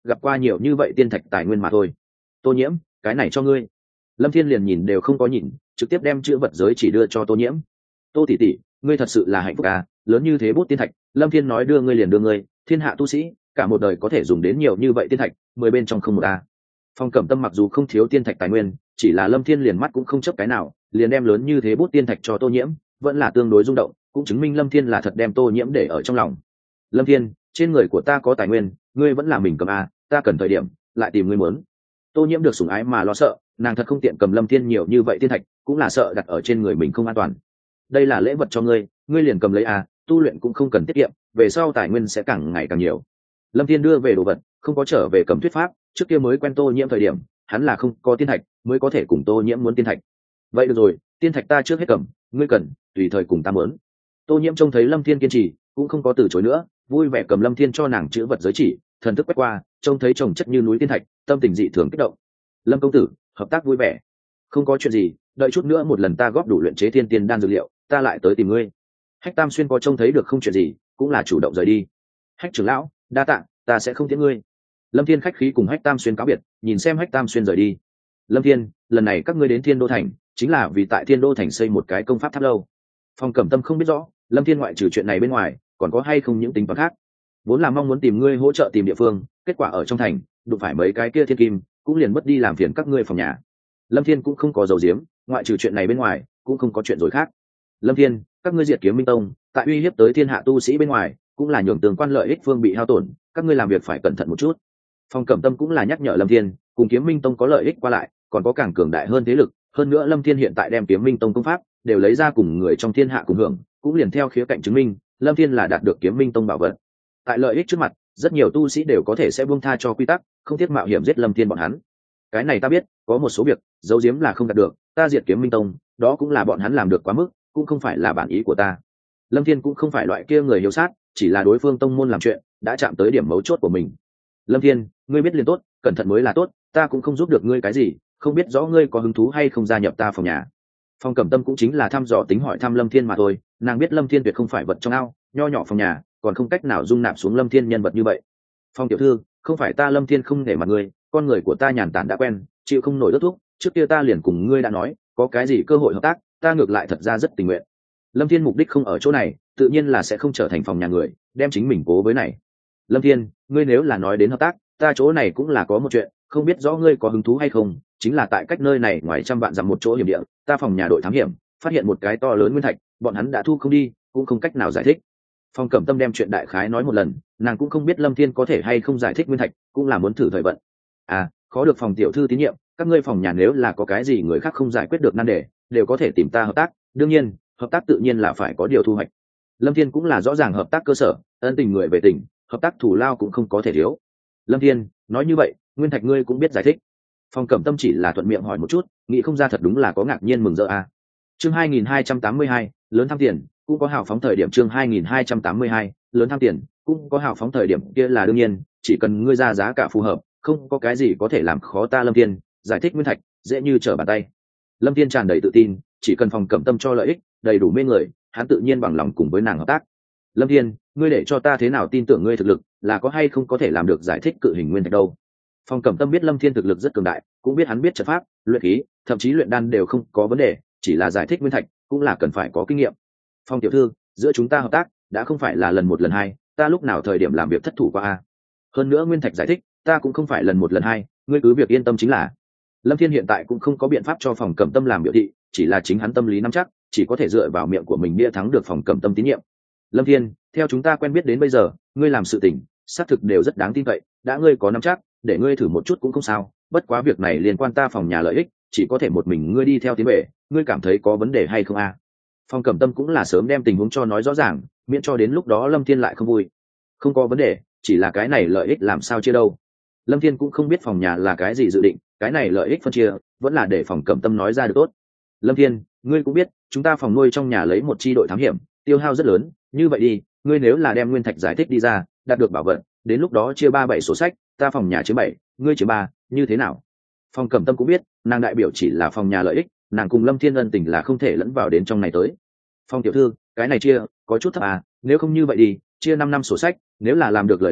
S1: gặp qua nhiều như vậy tiên thạch tài nguyên mà thôi. Tô Nhiễm, cái này cho ngươi. Lâm Thiên liền nhìn đều không có nhìn, trực tiếp đem chữ vật giới chỉ đưa cho Tô Nhiễm. Tô tỷ tỷ, ngươi thật sự là hạnh phúc à, lớn như thế bút tiên thạch, Lâm Thiên nói đưa ngươi liền đưa ngươi, thiên hạ tu sĩ cả một đời có thể dùng đến nhiều như vậy tiên thạch, 10 bên trong không một a. Phong Cẩm Tâm mặc dù không thiếu tiên thạch tài nguyên, chỉ là Lâm Thiên liền mắt cũng không chấp cái nào, liền đem lớn như thế bút tiên thạch cho Tô Nhiễm, vẫn là tương đối rung động, cũng chứng minh Lâm Thiên là thật đem Tô Nhiễm để ở trong lòng. Lâm Thiên, trên người của ta có tài nguyên, ngươi vẫn là mình cầm a, ta cần thời điểm lại tìm ngươi muốn. Tô Nhiễm được sủng ái mà lo sợ, nàng thật không tiện cầm Lâm Thiên nhiều như vậy tiên thạch, cũng là sợ đặt ở trên người mình không an toàn. Đây là lễ vật cho ngươi, ngươi liền cầm lấy a, tu luyện cũng không cần tiết kiệm, về sau tài nguyên sẽ càng ngày càng nhiều. Lâm Thiên đưa về đồ vật, không có trở về cầm thuyết pháp, trước kia mới quen Tô Nhiễm thời điểm, hắn là không có tiên thạch, mới có thể cùng Tô Nhiễm muốn tiên thạch. Vậy được rồi, tiên thạch ta trước hết cầm, ngươi cần tùy thời cùng ta muốn. Tô Nhiễm trông thấy Lâm Thiên kiên trì, cũng không có từ chối nữa, vui vẻ cầm Lâm Thiên cho nàng chữ vật giới chỉ, thần thức quét qua, trông thấy chồng chất như núi tiên thạch, tâm tình dị thường kích động. Lâm công tử, hợp tác vui vẻ. Không có chuyện gì, đợi chút nữa một lần ta góp đủ luyện chế thiên tiên đan dược liệu, ta lại tới tìm ngươi. Hách Tam Xuyên có trông thấy được không chuyện gì, cũng là chủ động rời đi. Hách trưởng lão, đa tạ, ta sẽ không tiễn ngươi. Lâm Thiên khách khí cùng Hách Tam Xuyên cáo biệt, nhìn xem Hách Tam Xuyên rời đi. Lâm Thiên, lần này các ngươi đến Thiên Đô thành, chính là vì tại Thiên Đô thành xây một cái công pháp tháp lâu. Phong Cẩm Tâm không biết rõ, Lâm Thiên ngoại trừ chuyện này bên ngoài, còn có hay không những tính toán khác. Vốn là mong muốn tìm ngươi hỗ trợ tìm địa phương, kết quả ở trong thành, đụng phải mấy cái kia thiên kim, cũng liền mất đi làm phiền các ngươi phòng nhà. Lâm Thiên cũng không có dầu diếm, ngoại trừ chuyện này bên ngoài, cũng không có chuyện rồi khác. Lâm Thiên, các ngươi diệt Kiếm Minh Tông, tại uy hiếp tới thiên hạ tu sĩ bên ngoài, cũng là nhường tường quan lợi ích phương bị hao tổn, các ngươi làm việc phải cẩn thận một chút. Phong Cẩm Tâm cũng là nhắc nhở Lâm Thiên, cùng Kiếm Minh Tông có lợi ích qua lại, còn có càng cường đại hơn thế lực, hơn nữa Lâm Thiên hiện tại đem Kiếm Minh Tông công pháp đều lấy ra cùng người trong thiên hạ cùng hưởng, cũng liền theo khía cạnh chứng minh, Lâm Thiên là đạt được Kiếm Minh Tông bảo vật. Tại lợi ích trước mặt, rất nhiều tu sĩ đều có thể sẽ buông tha cho quy tắc, không thiết mạo hiểm giết Lâm Thiên bọn hắn. Cái này ta biết, có một số việc giấu giếm là không đạt được, ta diệt Kiếm Minh Tông, đó cũng là bọn hắn làm được quá mức, cũng không phải là bản ý của ta. Lâm Thiên cũng không phải loại kia người hiếu sát, chỉ là đối phương tông môn làm chuyện đã chạm tới điểm mấu chốt của mình. Lâm Thiên, ngươi biết liền tốt, cẩn thận mới là tốt, ta cũng không giúp được ngươi cái gì, không biết rõ ngươi có hứng thú hay không gia nhập ta phòng nhà. Phong Cẩm Tâm cũng chính là thăm dò tính hỏi thăm Lâm Thiên mà thôi, nàng biết Lâm Thiên tuyệt không phải vật trong ao, nho nhỏ phòng nhà, còn không cách nào dung nạp xuống Lâm Thiên nhân vật như vậy. Phong tiểu thư, không phải ta Lâm Thiên không để mặt ngươi, con người của ta nhàn tản đã quen, chịu không nổi đất thuốc, trước kia ta liền cùng ngươi đã nói, có cái gì cơ hội hợp tác, ta ngược lại thật ra rất tình nguyện. Lâm Thiên mục đích không ở chỗ này, tự nhiên là sẽ không trở thành phòng nhà người, đem chính mình cố với này. Lâm Thiên, ngươi nếu là nói đến hợp tác, ta chỗ này cũng là có một chuyện, không biết rõ ngươi có hứng thú hay không, chính là tại cách nơi này ngoài trăm vạn dặm một chỗ hiểm địa, ta phòng nhà đội thám hiểm, phát hiện một cái to lớn nguyên thạch, bọn hắn đã thu không đi, cũng không cách nào giải thích. Phong Cẩm Tâm đem chuyện đại khái nói một lần, nàng cũng không biết Lâm Thiên có thể hay không giải thích nguyên thạch, cũng là muốn thử thời vận. À, khó được phòng tiểu thư tín nhiệm, các ngươi phòng nhà nếu là có cái gì người khác không giải quyết được nan đề, đều có thể tìm ta hợp tác, đương nhiên, hợp tác tự nhiên là phải có điều thu hoạch. Lâm Thiên cũng là rõ ràng hợp tác cơ sở, ân tình người về tình, hợp tác thủ lao cũng không có thể thiếu. Lâm Thiên, nói như vậy, nguyên thạch ngươi cũng biết giải thích. Phong Cẩm Tâm chỉ là thuận miệng hỏi một chút, nghĩ không ra thật đúng là có ngạc nhiên mừng rỡ à. Chương 2282, lớn tham tiền, cũng có hào phóng thời điểm. Chương 2282, lớn tham tiền, cũng có hào phóng thời điểm, kia là đương nhiên, chỉ cần ngươi ra giá cả phù hợp, không có cái gì có thể làm khó ta. Lâm Thiên, giải thích nguyên thạch, dễ như trở bàn tay. Lâm Thiên tràn đầy tự tin, chỉ cần Phong Cẩm Tâm cho lợi ích, đầy đủ mê người, hắn tự nhiên bằng lòng cùng với nàng hợp tác. Lâm Thiên, ngươi để cho ta thế nào tin tưởng ngươi thực lực, là có hay không có thể làm được giải thích cự hình nguyên thạch đâu. Phong Cẩm Tâm biết Lâm Thiên thực lực rất cường đại, cũng biết hắn biết trận pháp, luyện khí, thậm chí luyện đan đều không có vấn đề, chỉ là giải thích nguyên thạch cũng là cần phải có kinh nghiệm. Phong tiểu thư, giữa chúng ta hợp tác đã không phải là lần một lần hai, ta lúc nào thời điểm làm việc thất thủ qua a. Hơn nữa nguyên thạch giải thích, ta cũng không phải lần một lần hai, ngươi cứ việc yên tâm chính là. Lâm Thiên hiện tại cũng không có biện pháp cho Phong Cẩm Tâm làm biểu thị, chỉ là chính hắn tâm lý nắm chắc, chỉ có thể dựa vào miệng của mình bia thắng được Phong Cẩm Tâm tín nhiệm. Lâm Thiên, theo chúng ta quen biết đến bây giờ, ngươi làm sự tình xác thực đều rất đáng tin cậy, đã ngươi có nắm chắc, để ngươi thử một chút cũng không sao, bất quá việc này liên quan ta phòng nhà lợi ích, chỉ có thể một mình ngươi đi theo tiến về, ngươi cảm thấy có vấn đề hay không a? Phong Cẩm Tâm cũng là sớm đem tình huống cho nói rõ ràng, miễn cho đến lúc đó Lâm Thiên lại không vui. Không có vấn đề, chỉ là cái này lợi ích làm sao chia đâu. Lâm Thiên cũng không biết phòng nhà là cái gì dự định, cái này lợi ích phân chia vẫn là để Phong Cẩm Tâm nói ra được tốt. Lâm Thiên, ngươi cũng biết, chúng ta phòng nuôi trong nhà lấy một chi đội thám hiểm, tiêu hao rất lớn, như vậy đi, ngươi nếu là đem nguyên thạch giải thích đi ra, đạt được bảo vật, đến lúc đó chia 3-7 sổ sách, ta phòng nhà chiếm 7, ngươi chiếm 3, như thế nào? Phong Cẩm Tâm cũng biết, nàng đại biểu chỉ là phòng nhà lợi ích, nàng cùng Lâm Thiên ân tình là không thể lẫn vào đến trong này tới. Phong tiểu thư, cái này chia có chút thấp à, nếu không như vậy đi, chia 5 năm sổ sách, nếu là làm được lời nói,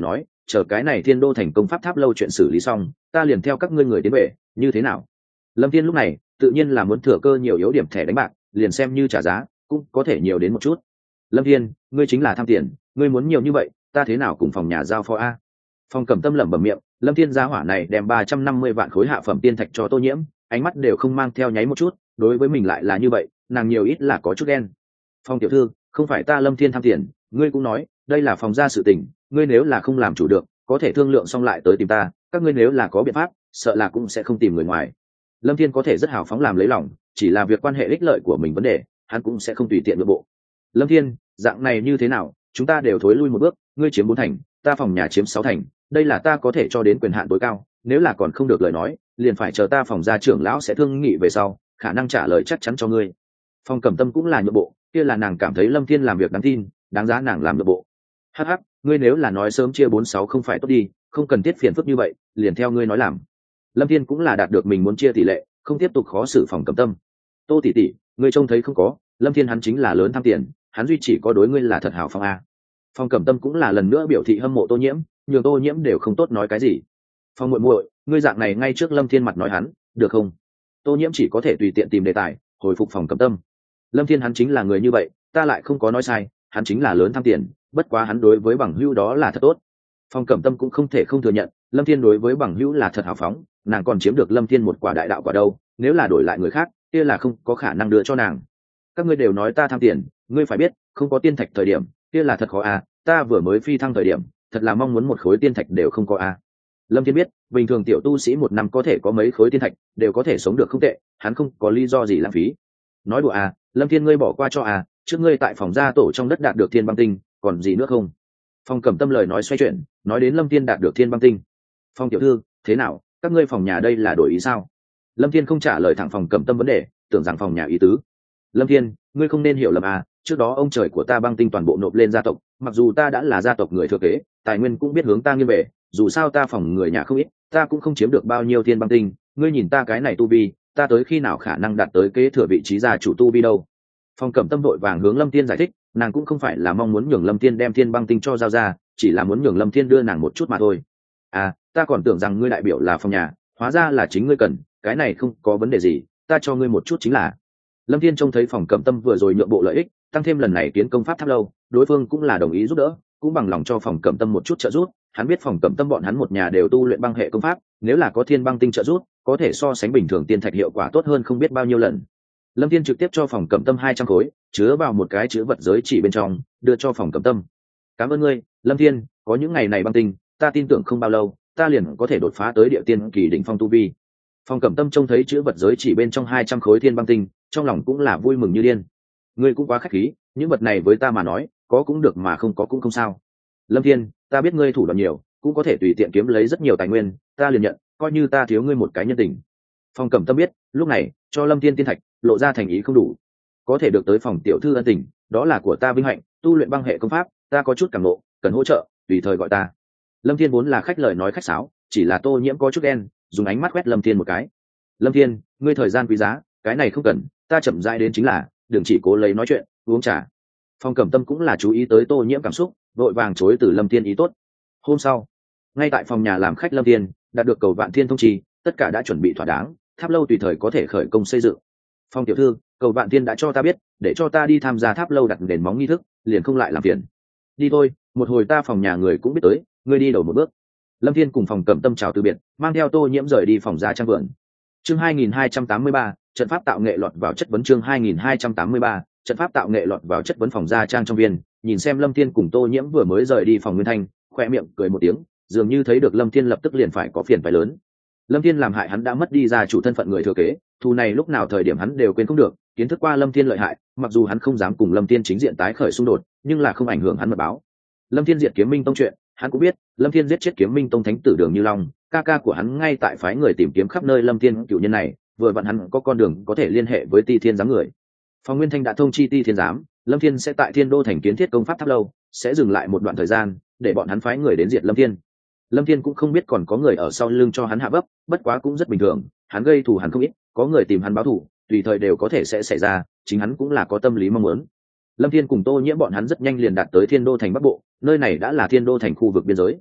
S1: chờ cái này thiên đô thành công pháp tháp lâu chuyện xử lý xong ta liền theo các ngươi người đến về, như thế nào? Lâm Thiên lúc này tự nhiên là muốn thừa cơ nhiều yếu điểm thẻ đánh bạc, liền xem như trả giá cũng có thể nhiều đến một chút. Lâm Thiên, ngươi chính là tham tiền, ngươi muốn nhiều như vậy ta thế nào cùng phòng nhà giao phó a? Phong Cẩm Tâm lẩm bẩm miệng. Lâm Thiên gia hỏa này đem 350 vạn khối hạ phẩm tiên thạch cho Tô Nhiễm, ánh mắt đều không mang theo nháy một chút, đối với mình lại là như vậy, nàng nhiều ít là có chút đen. Phong tiểu thư, không phải ta Lâm Thiên tham tiền, ngươi cũng nói đây là phòng gia sự tình, ngươi nếu là không làm chủ được có thể thương lượng xong lại tới tìm ta, các ngươi nếu là có biện pháp sợ là cũng sẽ không tìm người ngoài. Lâm Thiên có thể rất hào phóng làm lấy lòng, chỉ là việc quan hệ ích lợi của mình vấn đề hắn cũng sẽ không tùy tiện nội bộ. Lâm Thiên, dạng này như thế nào, chúng ta đều thối lui một bước, ngươi chiếm 4 thành, ta phòng nhà chiếm 6 thành, đây là ta có thể cho đến quyền hạn tối cao, nếu là còn không được lời nói liền phải chờ ta phòng gia trưởng lão sẽ thương nghị về sau khả năng trả lời chắc chắn cho ngươi. Phong Cẩm Tâm cũng là nhượng bộ, kia là nàng cảm thấy Lâm Thiên làm việc đáng tin, đáng giá nàng làm nhượng bộ. Hắc hắc, ngươi nếu là nói sớm chia 4-6 không phải tốt đi, không cần thiết phiền phức như vậy, liền theo ngươi nói làm. Lâm Thiên cũng là đạt được mình muốn chia tỷ lệ, không tiếp tục khó xử Phong Cẩm Tâm. Tô tỷ tỷ, ngươi trông thấy không có, Lâm Thiên hắn chính là lớn tham tiền, hắn duy chỉ có đối ngươi là thật hảo phong a. Phong Cẩm Tâm cũng là lần nữa biểu thị hâm mộ Tô Nhiễm, nhường Tô Nhiễm đều không tốt nói cái gì. Phong muội muội, ngươi dạng này ngay trước Lâm Thiên mặt nói hắn, được không? Tô Nhiễm chỉ có thể tùy tiện tìm đề tài, hồi phục Phong Cẩm Tâm. Lâm Thiên hắn chính là người như vậy, ta lại không có nói sai, hắn chính là lớn tham tiền, bất quá hắn đối với bằng hữu đó là thật tốt. Phong Cẩm Tâm cũng không thể không thừa nhận, Lâm Thiên đối với bằng hữu là thật hào phóng, nàng còn chiếm được Lâm Thiên một quả đại đạo quả đâu, nếu là đổi lại người khác, kia là không có khả năng đưa cho nàng. Các ngươi đều nói ta tham tiền, ngươi phải biết, không có tiên thạch thời điểm, kia là thật khó à, ta vừa mới phi thăng thời điểm, thật là mong muốn một khối tiên thạch đều không có à. Lâm Thiên biết, bình thường tiểu tu sĩ một năm có thể có mấy khối tiên thạch, đều có thể sống được không tệ, hắn không có lý do gì lãng phí. Nói đùa à, Lâm Thiên ngươi bỏ qua cho à, trước ngươi tại phòng gia tổ trong đất đạt được thiên băng tinh, còn gì nữa không? Phong Cẩm Tâm lời nói xoay chuyển, nói đến Lâm Thiên đạt được thiên băng tinh. Phong tiểu thư, thế nào, các ngươi phòng nhà đây là đổi ý sao? Lâm Thiên không trả lời thẳng Phong Cẩm Tâm vấn đề, tưởng rằng phòng nhà ý tứ. Lâm Thiên, ngươi không nên hiểu lầm à, trước đó ông trời của ta băng tinh toàn bộ nộp lên gia tộc, mặc dù ta đã là gia tộc người thừa kế, tài nguyên cũng biết hướng ta nghiêng về, dù sao ta phòng người nhà không ít, ta cũng không chiếm được bao nhiêu thiên băng tinh, ngươi nhìn ta cái này tu vi, ta tới khi nào khả năng đạt tới kế thừa vị trí gia chủ tu vi đâu. Phong Cẩm Tâm vội vàng hướng Lâm Thiên giải thích, nàng cũng không phải là mong muốn nhường Lâm Thiên đem thiên băng tinh cho giao ra, chỉ là muốn nhường Lâm Thiên đưa nàng một chút mà thôi. À, ta còn tưởng rằng ngươi đại biểu là phòng nhà, hóa ra là chính ngươi cần, cái này không có vấn đề gì, ta cho ngươi một chút chính là. Lâm Thiên trông thấy Phong Cẩm Tâm vừa rồi nhượng bộ lợi ích, tăng thêm lần này kiến công pháp tháp lâu, đối phương cũng là đồng ý giúp đỡ, cũng bằng lòng cho Phong Cẩm Tâm một chút trợ giúp. Hắn biết Phong Cẩm Tâm bọn hắn một nhà đều tu luyện băng hệ công pháp, nếu là có thiên băng tinh trợ giúp, có thể so sánh bình thường tiên thạch hiệu quả tốt hơn không biết bao nhiêu lần. Lâm Thiên trực tiếp cho Phong Cẩm Tâm 200 khối, chứa vào một cái chữ vật giới chỉ bên trong, đưa cho Phong Cẩm Tâm. Cảm ơn ngươi, Lâm Thiên, có những ngày này băng tinh, ta tin tưởng không bao lâu, ta liền có thể đột phá tới địa tiên kỳ đỉnh phong tu vi. Phong Cẩm Tâm trông thấy chữ vật giới chỉ bên trong 200 khối thiên băng tinh, trong lòng cũng là vui mừng như điên. Ngươi cũng quá khách khí, những vật này với ta mà nói, có cũng được mà không có cũng không sao. Lâm Thiên, ta biết ngươi thủ đoạn nhiều, cũng có thể tùy tiện kiếm lấy rất nhiều tài nguyên, ta liền nhận, coi như ta thiếu ngươi một cái nhân tình. Phong Cẩm Tâm biết, lúc này cho Lâm Thiên tiên thạch, lộ ra thành ý không đủ, có thể được tới phòng tiểu thư ân tình, đó là của ta vinh hạnh, tu luyện băng hệ công pháp, ta có chút cảm ngộ, cần hỗ trợ, tùy thời gọi ta. Lâm Thiên vốn là khách lời nói khách sáo, chỉ là Tô Nhiễm có chút đen, dùng ánh mắt quét Lâm Thiên một cái. Lâm Thiên, ngươi thời gian quý giá, cái này không cần, ta chậm rãi đến chính là, đừng chỉ cố lấy nói chuyện, uống trà. Phong Cẩm Tâm cũng là chú ý tới Tô Nhiễm cảm xúc, vội vàng chối từ Lâm Thiên ý tốt. Hôm sau, ngay tại phòng nhà làm khách Lâm Thiên đạt được cầu Vạn Thiên thông trì, tất cả đã chuẩn bị thỏa đáng, tháp lâu tùy thời có thể khởi công xây dựng. Phong tiểu thư, cầu Vạn Thiên đã cho ta biết, để cho ta đi tham gia tháp lâu đặt nền móng nghi thức, liền không lại làm phiền. Đi thôi, một hồi ta phòng nhà người cũng biết tới, ngươi đi đầu một bước. Lâm Thiên cùng Phong Cẩm Tâm chào từ biệt, mang theo Tô Nhiễm rời đi phòng gia trang vườn. Chương 2283, trận pháp tạo nghệ lọt vào chất vấn. Chương 2283, trận pháp tạo nghệ lọt vào chất vấn phòng gia trang trong viên. Nhìn xem Lâm Thiên cùng Tô Nhiễm vừa mới rời đi phòng Nguyên Thanh, khoe miệng cười một tiếng, dường như thấy được Lâm Thiên lập tức liền phải có phiền phải lớn. Lâm Thiên làm hại hắn đã mất đi gia chủ thân phận người thừa kế, thù này lúc nào thời điểm hắn đều quên không được. Kiến thức qua Lâm Thiên lợi hại, mặc dù hắn không dám cùng Lâm Thiên chính diện tái khởi xung đột, nhưng là không ảnh hưởng hắn mật báo. Lâm Thiên diệt Kiếm Minh Tông chuyện, hắn cũng biết, Lâm Thiên giết chết Kiếm Minh Tông thánh tử Đường Như Long, ca ca của hắn ngay tại phái người tìm kiếm khắp nơi Lâm Thiên cựu nhân này, vừa vặn hắn có con đường có thể liên hệ với Ti Thiên giám người. Phòng Nguyên Thanh đã thông chi Ti Thiên giám, Lâm Thiên sẽ tại Thiên Đô thành kiến thiết công pháp tháp lâu, sẽ dừng lại một đoạn thời gian, để bọn hắn phái người đến diệt Lâm Thiên. Lâm Thiên cũng không biết còn có người ở sau lưng cho hắn hạ bấp, bất quá cũng rất bình thường, hắn gây thù hắn không ít, có người tìm hắn báo thù, tùy thời đều có thể sẽ xảy ra, chính hắn cũng là có tâm lý mong muốn. Lâm Thiên cùng Tô Nhiễm bọn hắn rất nhanh liền đạt tới Thiên Đô thành Bắc Bộ, nơi này đã là Thiên Đô thành khu vực biên giới.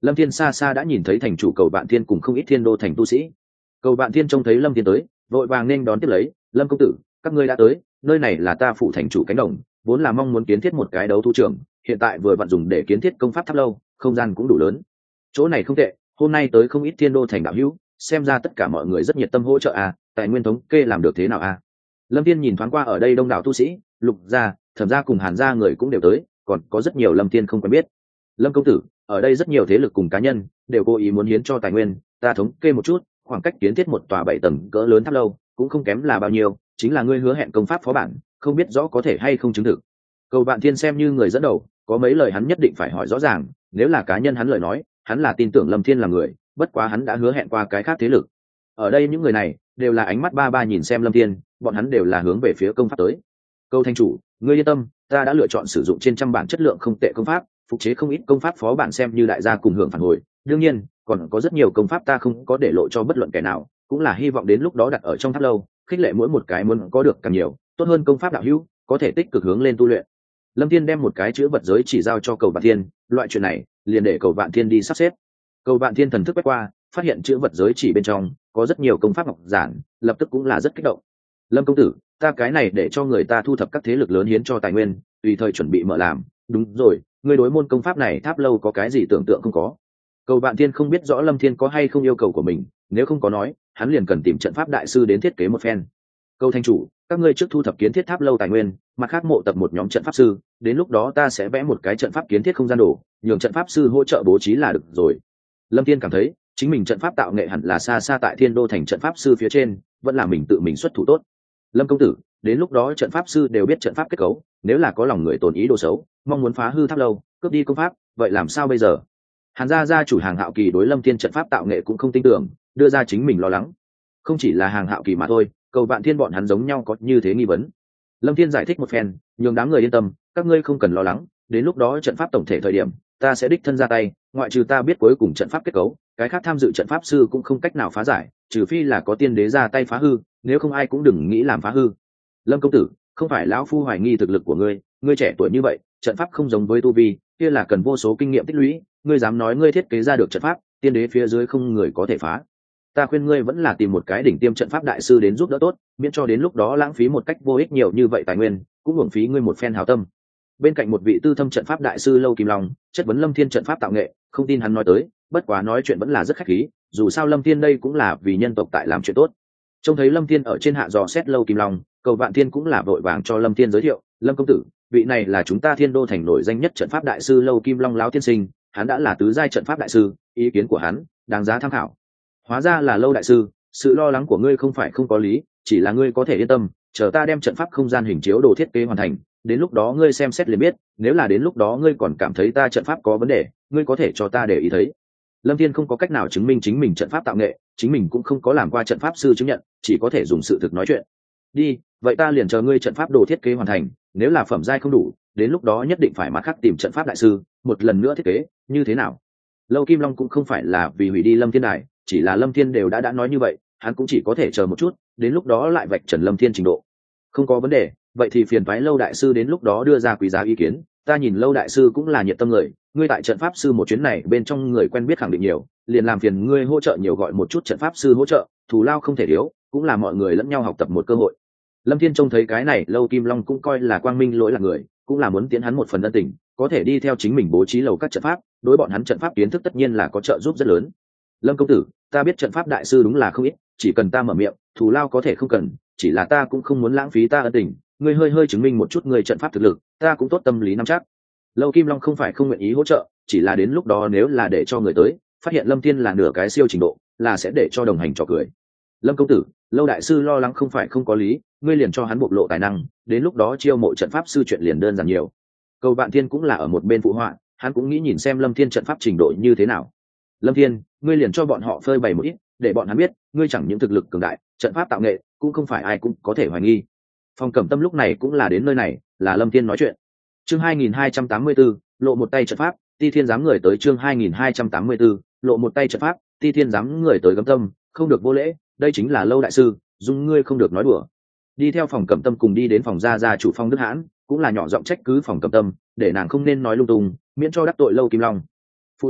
S1: Lâm Thiên xa xa đã nhìn thấy thành chủ Cầu Vạn Thiên cùng không ít thiên đô thành tu sĩ. Cầu Vạn Thiên trông thấy Lâm Thiên tới, vội vàng nên đón tiếp lấy. Lâm công tử, các ngươi đã tới, nơi này là ta phụ thành chủ cánh đồng, vốn là mong muốn kiến thiết một cái đấu thu trường, hiện tại vừa vặn dùng để kiến thiết công pháp tháp lâu, không gian cũng đủ lớn. Chỗ này không tệ, hôm nay tới không ít thiên đô thành đạo hữu, xem ra tất cả mọi người rất nhiệt tâm hỗ trợ à, tài nguyên thống kê làm được thế nào à? Lâm Thiên nhìn thoáng qua ở đây đông đảo tu sĩ, Lục gia, Thẩm gia cùng Hàn gia người cũng đều tới, còn có rất nhiều Lâm Thiên không quen biết. Lâm công tử, ở đây rất nhiều thế lực cùng cá nhân đều cố ý muốn hiến cho tài nguyên, ta thống kê một chút, khoảng cách kiến thiết một tòa 7 tầng cỡ lớn tháp lâu cũng không kém là bao nhiêu, chính là ngươi hứa hẹn công pháp phó bản, không biết rõ có thể hay không chứng thực. Cầu Vạn Thiên xem như người dẫn đầu, có mấy lời hắn nhất định phải hỏi rõ ràng, nếu là cá nhân hắn lời nói, hắn là tin tưởng Lâm Thiên là người, bất quá hắn đã hứa hẹn qua cái khác thế lực. Ở đây những người này đều là ánh mắt ba ba nhìn xem Lâm Thiên, bọn hắn đều là hướng về phía công pháp tới. Câu thanh chủ, ngươi yên tâm, ta đã lựa chọn sử dụng trên trăm bản chất lượng không tệ công pháp, phục chế không ít công pháp phó bản xem như đại gia cùng hưởng phản hồi. Đương nhiên, còn có rất nhiều công pháp ta không có để lộ cho bất luận kẻ nào, cũng là hy vọng đến lúc đó đặt ở trong tháp lâu, khích lệ mỗi một cái muốn có được càng nhiều, tốt hơn công pháp đạo hữu, có thể tích cực hướng lên tu luyện. Lâm Thiên đem một cái chữ vật giới chỉ giao cho Cầu Vạn Thiên, loại chuyện này liền để Cầu Vạn Thiên đi sắp xếp. Cầu Vạn Thiên thần thức quét qua, phát hiện chữ vật giới chỉ bên trong có rất nhiều công pháp ngọc giản, lập tức cũng là rất kích động. Lâm công tử, ta cái này để cho người ta thu thập các thế lực lớn hiến cho tài nguyên, tùy thời chuẩn bị mở làm. Đúng rồi, ngươi đối môn công pháp này tháp lâu có cái gì tưởng tượng không có? Cầu Vạn Thiên không biết rõ Lâm Thiên có hay không yêu cầu của mình, nếu không có nói, hắn liền cần tìm trận pháp đại sư đến thiết kế một phen. Câu thanh chủ, các ngươi trước thu thập kiến thiết tháp lâu tài nguyên, mặt khác mộ tập một nhóm trận pháp sư, đến lúc đó ta sẽ vẽ một cái trận pháp kiến thiết không gian đồ, nhường trận pháp sư hỗ trợ bố trí là được rồi. Lâm Thiên cảm thấy chính mình trận pháp tạo nghệ hẳn là xa xa tại Thiên Đô thành trận pháp sư phía trên, vẫn là mình tự mình xuất thủ tốt. Lâm công tử, đến lúc đó trận pháp sư đều biết trận pháp kết cấu, nếu là có lòng người tồn ý đồ xấu, mong muốn phá hư tháp lâu, cướp đi công pháp, vậy làm sao bây giờ? Hàn gia gia chủ Hàng Hạo Kỳ đối Lâm Thiên trận pháp tạo nghệ cũng không tin tưởng, đưa ra chính mình lo lắng. Không chỉ là Hàng Hạo Kỳ mà thôi, Cầu Vạn Thiên bọn hắn giống nhau có như thế nghi vấn. Lâm Thiên giải thích một phen, nhường đám người yên tâm, các ngươi không cần lo lắng, đến lúc đó trận pháp tổng thể thời điểm, ta sẽ đích thân ra tay, ngoại trừ ta biết cuối cùng trận pháp kết cấu, cái khác tham dự trận pháp sư cũng không cách nào phá giải, trừ phi là có tiên đế ra tay phá hư, nếu không ai cũng đừng nghĩ làm phá hư. Lâm công tử, không phải lão phu hoài nghi thực lực của ngươi, ngươi trẻ tuổi như vậy, trận pháp không giống với tu vi, kia là cần vô số kinh nghiệm tích lũy, ngươi dám nói ngươi thiết kế ra được trận pháp, tiên đế phía dưới không người có thể phá. Ta khuyên ngươi vẫn là tìm một cái đỉnh tiêm trận pháp đại sư đến giúp đỡ tốt, miễn cho đến lúc đó lãng phí một cách vô ích nhiều như vậy tài nguyên, cũng uổng phí ngươi một phen hảo tâm. Bên cạnh một vị tư thâm trận pháp đại sư Lâu Kim Long chất vấn Lâm Thiên trận pháp tạo nghệ, không tin hắn nói tới, bất quá nói chuyện vẫn là rất khách khí, dù sao Lâm Thiên đây cũng là vì nhân tộc tại làm chuyện tốt. Trông thấy Lâm Thiên ở trên hạ dò xét Lâu Kim Long, Cầu Vạn Thiên cũng là vội vàng cho Lâm Thiên giới thiệu, Lâm công tử, vị này là chúng ta Thiên Đô thành nổi danh nhất trận pháp đại sư Lâu Kim Long lão tiên sinh, hắn đã là tứ giai trận pháp đại sư, ý kiến của hắn đáng giá tham khảo. Hóa ra là Lâu đại sư, sự lo lắng của ngươi không phải không có lý, chỉ là ngươi có thể yên tâm, chờ ta đem trận pháp không gian hình chiếu đồ thiết kế hoàn thành, đến lúc đó ngươi xem xét liền biết, nếu là đến lúc đó ngươi còn cảm thấy ta trận pháp có vấn đề, ngươi có thể cho ta để ý thấy. Lâm Thiên không có cách nào chứng minh chính mình trận pháp tạo nghệ, chính mình cũng không có làm qua trận pháp sư chứng nhận, chỉ có thể dùng sự thực nói chuyện. Đi, vậy ta liền chờ ngươi trận pháp đồ thiết kế hoàn thành, nếu là phẩm giai không đủ, đến lúc đó nhất định phải mặt khác tìm trận pháp đại sư, một lần nữa thiết kế, như thế nào? Lâu Kim Long cũng không phải là vì hủy đi Lâm Thiên đài, chỉ là Lâm Thiên đều đã nói như vậy, hắn cũng chỉ có thể chờ một chút, đến lúc đó lại vạch trần Lâm Thiên trình độ. Không có vấn đề, vậy thì phiền phái Lâu đại sư đến lúc đó đưa ra quý giá ý kiến, ta nhìn Lâu đại sư cũng là nhiệt tâm người, ngươi tại trận pháp sư một chuyến này bên trong người quen biết khẳng định nhiều, liền làm phiền ngươi hỗ trợ nhiều gọi một chút trận pháp sư hỗ trợ, thù lao không thể thiếu, cũng là mọi người lẫn nhau học tập một cơ hội. Lâm Thiên trông thấy cái này, Lâu Kim Long cũng coi là quang minh lỗi là người, cũng là muốn tiến hắn một phần ân tình, có thể đi theo chính mình bố trí lầu các trận pháp, đối bọn hắn trận pháp kiến thức tất nhiên là có trợ giúp rất lớn. Lâm công tử, ta biết trận pháp đại sư đúng là không ít, chỉ cần ta mở miệng, thù lao có thể không cần, chỉ là ta cũng không muốn lãng phí ta ân tình, ngươi hơi chứng minh một chút ngươi trận pháp thực lực, ta cũng tốt tâm lý nắm chắc. Lâu Kim Long không phải không nguyện ý hỗ trợ, chỉ là đến lúc đó nếu là để cho người tới phát hiện Lâm Thiên là nửa cái siêu trình độ, là sẽ để cho đồng hành trò cười. Lâm công tử, Lâu đại sư lo lắng không phải không có lý, ngươi liền cho hắn bộc lộ tài năng, đến lúc đó chiêu mộ trận pháp sư chuyện liền đơn giản nhiều. Cầu Vạn Thiên cũng là ở một bên phụ họa, hắn cũng nghĩ nhìn xem Lâm Thiên trận pháp trình độ như thế nào. Lâm Thiên, ngươi liền cho bọn họ phơi bày một ít, để bọn hắn biết, ngươi chẳng những thực lực cường đại, trận pháp tạo nghệ cũng không phải ai cũng có thể hoài nghi. Phong Cẩm Tâm lúc này cũng là đến nơi này, là Lâm Thiên nói chuyện. Chương 2284, lộ một tay trận pháp, Ti Thiên giám người tới chương 2284, lộ một tay trận pháp, Ti Thiên giám người tới Cẩm Tâm, không được vô lễ, đây chính là Lâu đại sư, dung ngươi không được nói đùa. Đi theo Phòng Cẩm Tâm cùng đi đến phòng gia chủ Phong Đức Hãn, cũng là nhỏ giọng trách cứ Phòng Cẩm Tâm, để nàng không nên nói lung tung, miễn cho đắc tội Lâu Kim Long. Phụ thân,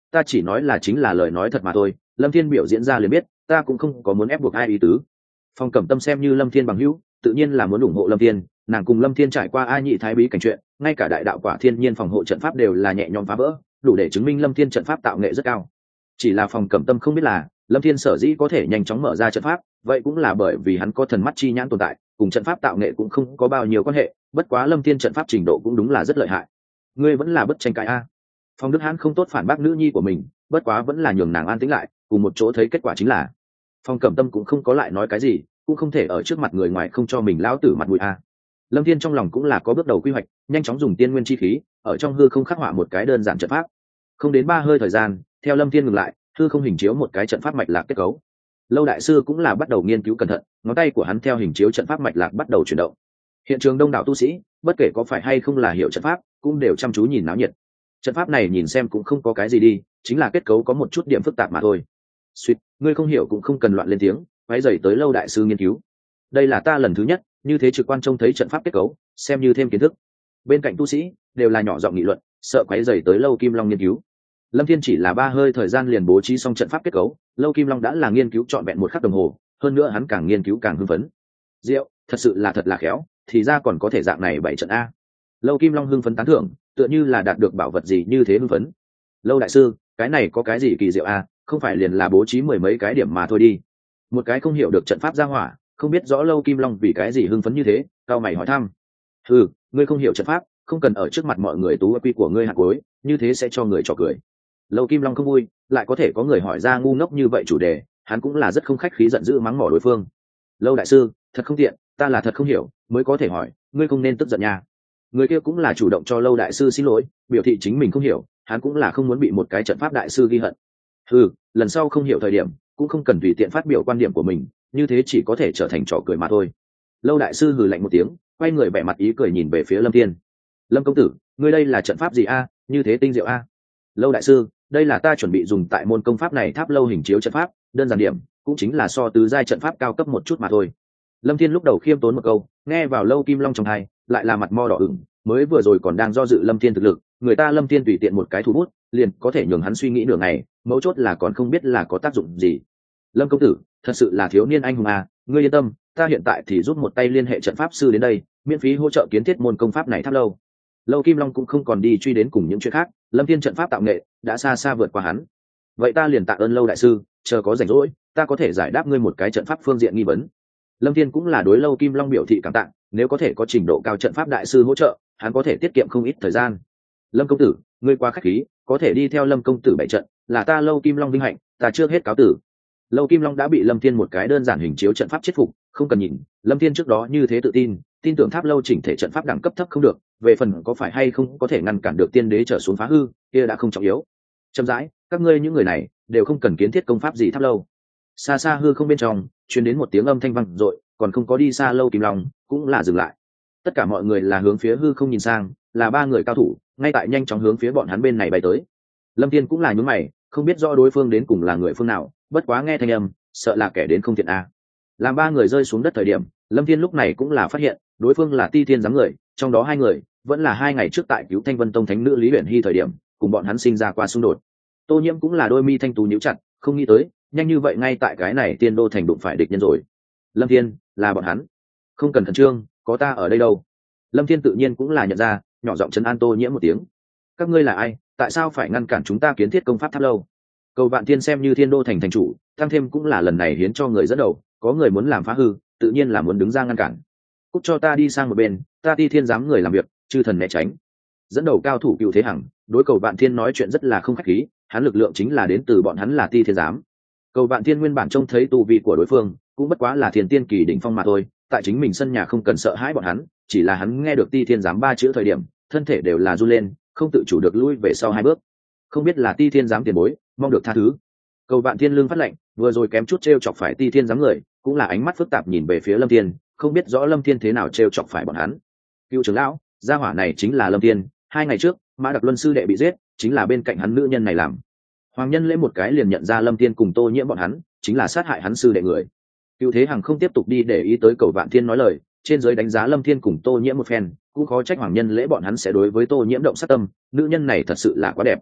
S1: ta chỉ nói là chính là lời nói thật mà thôi. Lâm Thiên biểu diễn ra liền biết, ta cũng không có muốn ép buộc ai ý tứ. Phong Cẩm Tâm xem như Lâm Thiên bằng hữu, tự nhiên là muốn ủng hộ Lâm Thiên. Nàng cùng Lâm Thiên trải qua ai nhị thái bí cảnh chuyện, ngay cả đại đạo quả thiên nhiên phòng hộ trận pháp đều là nhẹ nhõm phá vỡ, đủ để chứng minh Lâm Thiên trận pháp tạo nghệ rất cao. Chỉ là Phong Cẩm Tâm không biết là Lâm Thiên sở dĩ có thể nhanh chóng mở ra trận pháp, vậy cũng là bởi vì hắn có thần mắt chi nhãn tồn tại, cùng trận pháp tạo nghệ cũng không có bao nhiêu quan hệ. Bất quá Lâm Thiên trận pháp trình độ cũng đúng là rất lợi hại. Ngươi vẫn là bất tranh cãi a. Phong Đức Hãn không tốt phản bác nữ nhi của mình, bất quá vẫn là nhường nàng an tĩnh lại, cùng một chỗ thấy kết quả chính là Phong Cẩm Tâm cũng không có lại nói cái gì, cũng không thể ở trước mặt người ngoài không cho mình lão tử mặt mũi a. Lâm Thiên trong lòng cũng là có bước đầu quy hoạch, nhanh chóng dùng tiên nguyên chi khí ở trong hư không khắc họa một cái đơn giản trận pháp. Không đến 3 hơi thời gian, theo Lâm Thiên ngừng lại, hư không hình chiếu một cái trận pháp mạch lạc kết cấu. Lâu đại sư cũng là bắt đầu nghiên cứu cẩn thận, ngón tay của hắn theo hình chiếu trận pháp mạch lạc bắt đầu chuyển động. Hiện trường đông đảo tu sĩ, bất kể có phải hay không là hiểu trận pháp, cũng đều chăm chú nhìn náo nhiệt. Trận pháp này nhìn xem cũng không có cái gì đi, chính là kết cấu có một chút điểm phức tạp mà thôi. Suýt, ngươi không hiểu cũng không cần loạn lên tiếng, quấy rầy tới Lâu đại sư nghiên cứu. Đây là ta lần thứ nhất, như thế trực quan trông thấy trận pháp kết cấu, xem như thêm kiến thức. Bên cạnh tu sĩ đều là nhỏ giọng nghị luận, sợ quấy rầy tới Lâu Kim Long nghiên cứu. Lâm Thiên chỉ là 3 hơi thời gian liền bố trí xong trận pháp kết cấu, Lâu Kim Long đã là nghiên cứu trọn vẹn 1 khắc đồng hồ, hơn nữa hắn càng nghiên cứu càng hưng phấn. Diệu, thật là khéo, thì ra còn có thể dạng này bảy trận a. Lâu Kim Long hưng phấn tán thưởng, tựa như là đạt được bảo vật gì như thế hưng phấn. Lâu đại sư, cái này có cái gì kỳ diệu a, không phải liền là bố trí 10 mấy cái điểm mà thôi đi. Một cái không hiểu được trận pháp ra hỏa, không biết rõ Lâu Kim Long vì cái gì hưng phấn như thế, cao mày hỏi thăm. Ngươi không hiểu trận pháp, không cần ở trước mặt mọi người tú quy của ngươi hạt cuối, như thế sẽ cho người trò cười. Lâu Kim Long không vui, lại có thể có người hỏi ra ngu ngốc như vậy chủ đề, hắn cũng là rất không khách khí giận dữ mắng mỏ đối phương. Lâu đại sư, thật không tiện, ta là thật không hiểu, mới có thể hỏi, ngươi không nên tức giận nha. Người kia cũng là chủ động cho Lâu đại sư xin lỗi, biểu thị chính mình không hiểu, hắn cũng là không muốn bị một cái trận pháp đại sư ghi hận. Lần sau không hiểu thời điểm, cũng không cần tùy tiện phát biểu quan điểm của mình, như thế chỉ có thể trở thành trò cười mà thôi. Lâu đại sư hừ lạnh một tiếng, quay người vẻ mặt ý cười nhìn về phía Lâm Thiên. Lâm công tử, ngươi đây là trận pháp gì a, như thế tinh diệu a? Lâu đại sư, đây là ta chuẩn bị dùng tại môn công pháp này tháp lâu hình chiếu trận pháp, đơn giản điểm, cũng chính là so tứ giai trận pháp cao cấp một chút mà thôi. Lâm Thiên lúc đầu khiêm tốn một câu, nghe vào Lâu Kim Long trong tai, lại là mặt mo đỏ ửng, mới vừa rồi còn đang do dự Lâm Thiên thực lực, người ta Lâm Thiên tùy tiện một cái thủ bút, liền có thể nhường hắn suy nghĩ nửa ngày, mấu chốt là còn không biết là có tác dụng gì. Lâm công tử, thật sự là thiếu niên anh hùng à, ngươi yên tâm, ta hiện tại thì rút một tay liên hệ trận pháp sư đến đây, miễn phí hỗ trợ kiến thiết môn công pháp này tháp lâu. Lâu Kim Long cũng không còn đi truy đến cùng những chuyện khác, Lâm Thiên trận pháp tạo nghệ đã xa xa vượt qua hắn. Vậy ta liền tạ ơn Lâu đại sư, chờ có rảnh rỗi, ta có thể giải đáp ngươi một cái trận pháp phương diện nghi vấn. Lâm Thiên cũng là đối Lâu Kim Long biểu thị cảm tạ, nếu có thể có trình độ cao trận pháp đại sư hỗ trợ, hắn có thể tiết kiệm không ít thời gian. Lâm công tử, ngươi quá khách khí, có thể đi theo Lâm công tử bảy trận, là ta Lâu Kim Long vinh hạnh, ta trước hết cáo tử. Lâu Kim Long đã bị Lâm Thiên một cái đơn giản hình chiếu trận pháp chết phục, không cần nhìn, Lâm Thiên trước đó như thế tự tin tưởng tháp lâu chỉnh thể trận pháp đẳng cấp thấp không được, về phần có phải hay không có thể ngăn cản được tiên đế trở xuống phá hư, kia đã không trọng yếu. Chậm rãi, các ngươi những người này đều không cần kiến thiết công pháp gì tháp lâu. Xa xa hư không bên trong, truyền đến một tiếng âm thanh vang dội, còn không có đi xa Lâu Kim Long cũng là dừng lại. Tất cả mọi người là hướng phía hư không nhìn sang, là 3 người cao thủ, ngay tại nhanh chóng hướng phía bọn hắn bên này bay tới. Lâm Thiên cũng là nhướng mày, không biết rõ đối phương đến cùng là người phương nào, bất quá nghe thanh âm, sợ là kẻ đến không thiện a. Làm 3 người rơi xuống đất thời điểm, Lâm Thiên lúc này cũng là phát hiện, đối phương là Ti Thiên giám người, trong đó 2 người vẫn là 2 ngày trước tại cứu Thanh Vân Tông thánh nữ Lý Uyển Hi thời điểm, cùng bọn hắn sinh ra qua xung đột. Tô Nhiễm cũng là đôi mi thanh tú nhíu chặt, không nghĩ tới, nhanh như vậy ngay tại cái này Tiên Đô thành đụng phải địch nhân rồi. Lâm Thiên, là bọn hắn. Không cần khẩn trương, có ta ở đây đâu. Lâm Thiên tự nhiên cũng là nhận ra, nhỏ giọng trấn an Tô Nhiễm một tiếng. Các ngươi là ai, tại sao phải ngăn cản chúng ta kiến thiết công pháp tháp lâu? Cầu Vạn Thiên xem như Thiên Đô thành thành chủ, tăng thêm cũng là lần này hiến cho người dẫn đầu, có người muốn làm phá hư, tự nhiên là muốn đứng ra ngăn cản. Cút cho ta đi sang một bên, ta Ti Thiên giám người làm việc, chư thần né tránh. Dẫn đầu cao thủ Cựu Thế Hằng, đối Cầu Vạn Thiên nói chuyện rất là không khách khí, hắn lực lượng chính là đến từ bọn hắn là Ti Thiên giám. Cầu Vạn Thiên nguyên bản trông thấy tu vi của đối phương, cũng bất quá là Thiên Tiên kỳ đỉnh phong mà thôi, tại chính mình sân nhà không cần sợ hãi bọn hắn, chỉ là hắn nghe được Ti Thiên giám 3 chữ thời điểm, thân thể đều là run lên, không tự chủ được lui về sau 2 bước. Không biết là Ti Thiên giám tiền bối, mong được tha thứ. Cầu Vạn Thiên lương phát lệnh, vừa rồi kém chút trêu chọc phải Ti Thiên giám người, cũng là ánh mắt phức tạp nhìn về phía Lâm Thiên, không biết rõ Lâm Thiên thế nào trêu chọc phải bọn hắn. Cựu trưởng lão, gia hỏa này chính là Lâm Thiên, 2 ngày trước, Mã Đặc Luân sư đệ bị giết, chính là bên cạnh hắn nữ nhân này làm. Hoàng Nhân Lễ một cái liền nhận ra Lâm Thiên cùng Tô Nhiễm bọn hắn, chính là sát hại hắn sư đệ người. Cựu Thế Hằng không tiếp tục đi để ý tới Cầu Vạn Thiên nói lời, trên giới đánh giá Lâm Thiên cùng Tô Nhiễm một phen, cũng khó trách Hoàng Nhân Lễ bọn hắn sẽ đối với Tô Nhiễm động sát tâm, nữ nhân này thật sự là quá đẹp.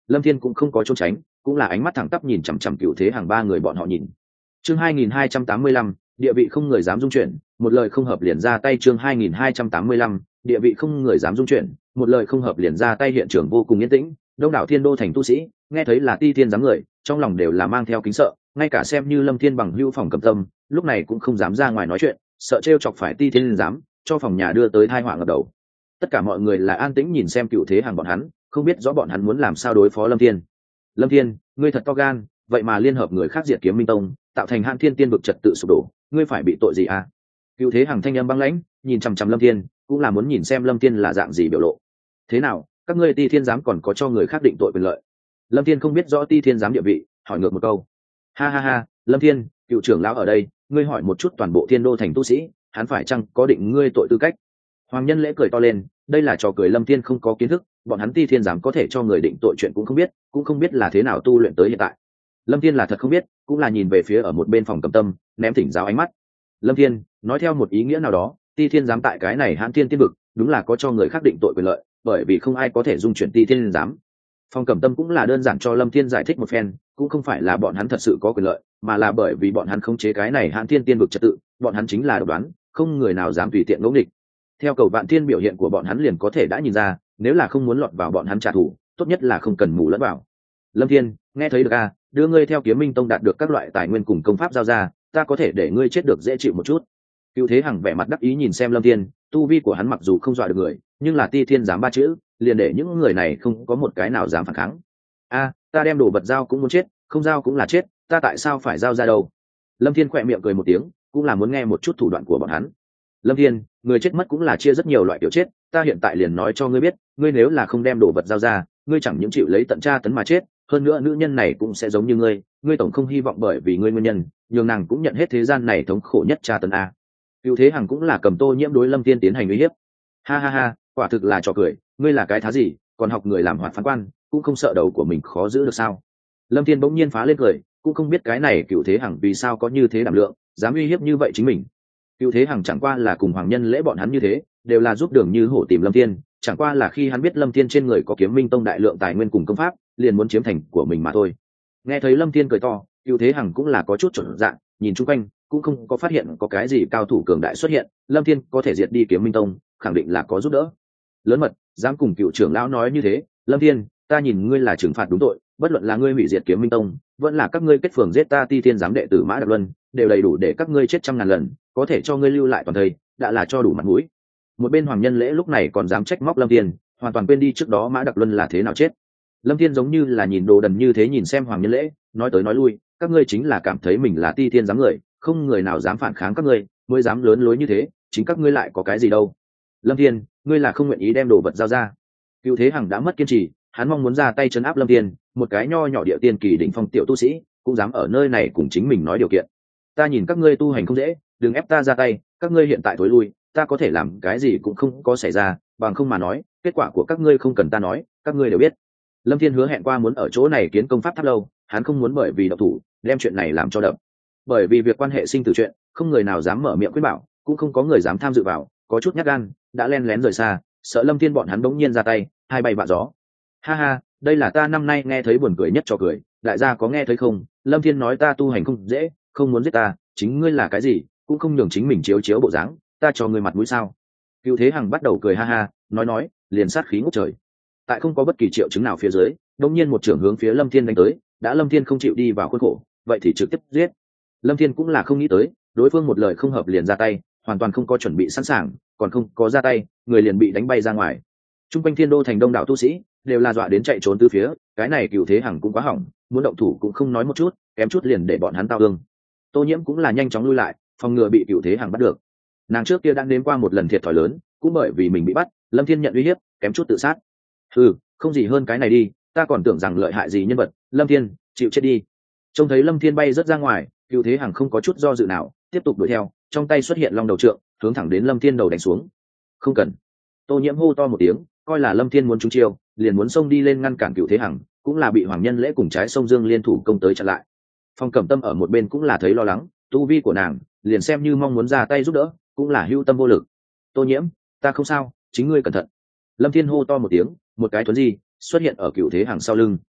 S1: Lâm Thiên cũng không có trốn tránh, cũng là ánh mắt thẳng tắp nhìn chằm chằm Cựu Thế Hàng ba người bọn họ nhìn. Chương 2285, địa vị không người dám dung chuyển, một lời không hợp liền ra tay. Chương 2285, địa vị không người dám dung chuyển, một lời không hợp liền ra tay. Hiện trường vô cùng yên tĩnh, đông đảo Thiên Đô thành tu sĩ nghe thấy là Ti Thiên giám người, trong lòng đều là mang theo kính sợ, ngay cả xem như Lâm Thiên bằng hữu phòng Cẩm Tâm, lúc này cũng không dám ra ngoài nói chuyện, sợ trêu chọc phải Ti Thiên giám, cho phòng nhà đưa tới tai họa ngập đầu. Tất cả mọi người là an tĩnh nhìn xem Cựu Thế Hàng bọn hắn, không biết rõ bọn hắn muốn làm sao đối phó Lâm Thiên. Lâm Thiên, ngươi thật to gan, vậy mà liên hợp người khác diệt Kiếm Minh Tông, tạo thành Hãn Thiên Tiên vực trật tự sụp đổ, ngươi phải bị tội gì à? Cựu Thế Hàng thanh âm băng lãnh, nhìn chằm chằm Lâm Thiên, cũng là muốn nhìn xem Lâm Thiên là dạng gì biểu lộ. Thế nào, các ngươi Ti Thiên giám còn có cho người khác định tội quyền lợi? Lâm Thiên không biết rõ Ti Thiên giám địa vị, hỏi ngược một câu. Ha ha ha, Lâm Thiên, cựu trưởng lão ở đây, ngươi hỏi một chút toàn bộ Thiên Đô thành tu sĩ, hắn phải chăng có định ngươi tội tư cách? Hoàng Nhân Lễ cười to lên, đây là trò cười. Lâm Thiên không có kiến thức, bọn hắn Ti Thiên giám có thể cho người định tội chuyện cũng không biết là thế nào tu luyện tới hiện tại. Lâm Thiên là thật không biết, cũng là nhìn về phía ở một bên phòng Cẩm Tâm, ném thỉnh giáo ánh mắt. Lâm Thiên nói theo một ý nghĩa nào đó, Ti Thiên giám tại cái này Hãn Thiên Tiên vực đúng là có cho người khác định tội quyền lợi, bởi vì không ai có thể dung chuyển Ti Thiên giám. Phòng Cẩm Tâm cũng là đơn giản cho Lâm Thiên giải thích một phen, cũng không phải là bọn hắn thật sự có quyền lợi, mà là bởi vì bọn hắn khống chế cái này Hãn Thiên Tiên vực trật tự, bọn hắn chính là độc đoán, không người nào dám tùy tiện ngỗ nghịch. Theo Cầu Vạn Thiên biểu hiện của bọn hắn liền có thể đã nhìn ra, nếu là không muốn lọt vào bọn hắn trả thù, tốt nhất là không cần mù lẫn vào. Lâm Thiên, nghe thấy được à, đưa ngươi theo Kiếm Minh Tông đạt được các loại tài nguyên cùng công pháp giao ra, ta có thể để ngươi chết được dễ chịu một chút. Cựu Thế Hằng vẻ mặt đắc ý nhìn xem Lâm Thiên, tu vi của hắn mặc dù không dọa được người, nhưng là Ti Thiên giám ba chữ, liền để những người này không có một cái nào dám phản kháng. A, ta đem đồ vật giao cũng muốn chết, không giao cũng là chết, ta tại sao phải giao ra đâu? Lâm Thiên khỏe miệng cười một tiếng, cũng là muốn nghe một chút thủ đoạn của bọn hắn. Lâm Thiên, người chết mất cũng là chia rất nhiều loại kiểu chết, ta hiện tại liền nói cho ngươi biết, ngươi nếu là không đem đồ vật giao ra, ngươi chẳng những chịu lấy tận tra tấn mà chết, hơn nữa nữ nhân này cũng sẽ giống như ngươi tổng không hy vọng bởi vì ngươi nguyên nhân, nhường nàng cũng nhận hết thế gian này thống khổ nhất tra tấn a. Cựu Thế Hằng cũng là cầm Tô Nhiễm đối Lâm Thiên tiến hành uy hiếp. Ha ha ha, quả thực là trò cười, ngươi là cái thá gì, còn học người làm hoạt phán quan, cũng không sợ đầu của mình khó giữ được sao? Lâm Thiên bỗng nhiên phá lên cười, cũng không biết cái này Cựu Thế Hằng vì sao có như thế đảm lượng, dám uy hiếp như vậy chính mình. Cựu Thế Hằng chẳng qua là cùng Hoàng Nhân Lễ bọn hắn như thế, đều là giúp Đường Như Hổ tìm Lâm Thiên, chẳng qua là khi hắn biết Lâm Thiên trên người có Kiếm Minh Tông đại lượng tài nguyên cùng công pháp, liền muốn chiếm thành của mình mà thôi. Nghe thấy Lâm Thiên cười to, Cựu Thế Hằng cũng là có chút chột dạ, nhìn chung quanh, cũng không có phát hiện có cái gì cao thủ cường đại xuất hiện. Lâm Thiên có thể diệt đi Kiếm Minh Tông, khẳng định là có giúp đỡ. Lớn mật, dám cùng cựu trưởng lão nói như thế, Lâm Thiên, ta nhìn ngươi là trừng phạt đúng tội, bất luận là ngươi hủy diệt Kiếm Minh Tông, vẫn là các ngươi kết phường giết ta Ti Thiên giám đệ tử Mã Đặc Luân, đều đầy đủ để các ngươi chết trăm ngàn lần, có thể cho ngươi lưu lại toàn thây, đã là cho đủ mặt mũi. Một bên Hoàng Nhân Lễ lúc này còn dám trách móc Lâm Thiên, hoàn toàn quên đi trước đó Mã Đặc Luân là thế nào chết. Lâm Thiên giống như là nhìn đồ đần như thế nhìn xem Hoàng Nhân Lễ, nói tới nói lui, các ngươi chính là cảm thấy mình là Ti Thiên giám người, không người nào dám phản kháng các ngươi, mới dám lớn lối như thế, chính các ngươi lại có cái gì đâu? Lâm Thiên, ngươi là không nguyện ý đem đồ vật giao ra. Cựu Thế Hằng đã mất kiên trì, hắn mong muốn ra tay trấn áp Lâm Thiên, một cái nho nhỏ địa tiên kỳ đỉnh phong tiểu tu sĩ, cũng dám ở nơi này cùng chính mình nói điều kiện. Ta nhìn các ngươi tu hành không dễ, đừng ép ta ra tay, các ngươi hiện tại thối lui, ta có thể làm cái gì cũng không có xảy ra, bằng không mà nói, kết quả của các ngươi không cần ta nói, các ngươi đều biết. Lâm Thiên hứa hẹn qua muốn ở chỗ này kiến công pháp tháp lâu, hắn không muốn bởi vì độc thủ đem chuyện này làm cho đậm. Bởi vì việc quan hệ sinh tử chuyện, không người nào dám mở miệng khuyên bảo, cũng không có người dám tham dự vào, có chút nhát gan, đã len lén rời xa, sợ Lâm Thiên bọn hắn bỗng nhiên ra tay, hai bay bạ gió. Ha ha, đây là ta năm nay nghe thấy buồn cười nhất cho cười, đại gia có nghe thấy không? Lâm Thiên nói ta tu hành không dễ, không muốn giết ta, chính ngươi là cái gì, cũng không nhường chính mình chiếu chiếu bộ dáng, ta cho ngươi mặt mũi sao? Cựu Thế Hằng bắt đầu cười ha ha, nói, liền sát khí ngút trời. Tại không có bất kỳ triệu chứng nào phía dưới, đột nhiên một trưởng hướng phía Lâm Thiên đánh tới, đã Lâm Thiên không chịu đi vào khuôn khổ, vậy thì trực tiếp giết. Lâm Thiên cũng là không nghĩ tới, đối phương một lời không hợp liền ra tay, hoàn toàn không có chuẩn bị sẵn sàng, còn không có ra tay, người liền bị đánh bay ra ngoài. Trung quanh Thiên Đô thành đông đảo tu sĩ đều là dọa đến chạy trốn tứ phía, cái này Cựu Thế Hằng cũng quá hỏng, muốn động thủ cũng không nói một chút, kém chút liền để bọn hắn tao thương. Tô Nhiễm cũng là nhanh chóng lui lại, phòng ngừa bị Cựu Thế Hằng bắt được. Nàng trước kia đã nếm qua một lần thiệt thòi lớn, cũng bởi vì mình bị bắt, Lâm Thiên nhận uy hiếp, kém chút tự sát. Không gì hơn cái này đi, ta còn tưởng rằng lợi hại gì nhân vật. Lâm Thiên, chịu chết đi. Trông thấy Lâm Thiên bay rất ra ngoài, Cựu Thế Hằng không có chút do dự nào, tiếp tục đuổi theo, trong tay xuất hiện long đầu trượng, hướng thẳng đến Lâm Thiên đầu đánh xuống. Không cần. Tô Nhiễm hô to một tiếng, coi là Lâm Thiên muốn trúng chiêu, liền muốn xông đi lên ngăn cản Cựu Thế Hằng, cũng là bị Hoàng Nhân Lễ cùng Trái Sông Dương liên thủ công tới chặn lại. Phong Cẩm Tâm ở một bên cũng là thấy lo lắng, tu vi của nàng, liền xem như mong muốn ra tay giúp đỡ, cũng là hưu tâm vô lực. Tô Nhiễm, ta không sao, chính ngươi cẩn thận. Lâm Thiên hô to một tiếng, một cái thuấn di xuất hiện ở Cựu Thế Hằng sau lưng.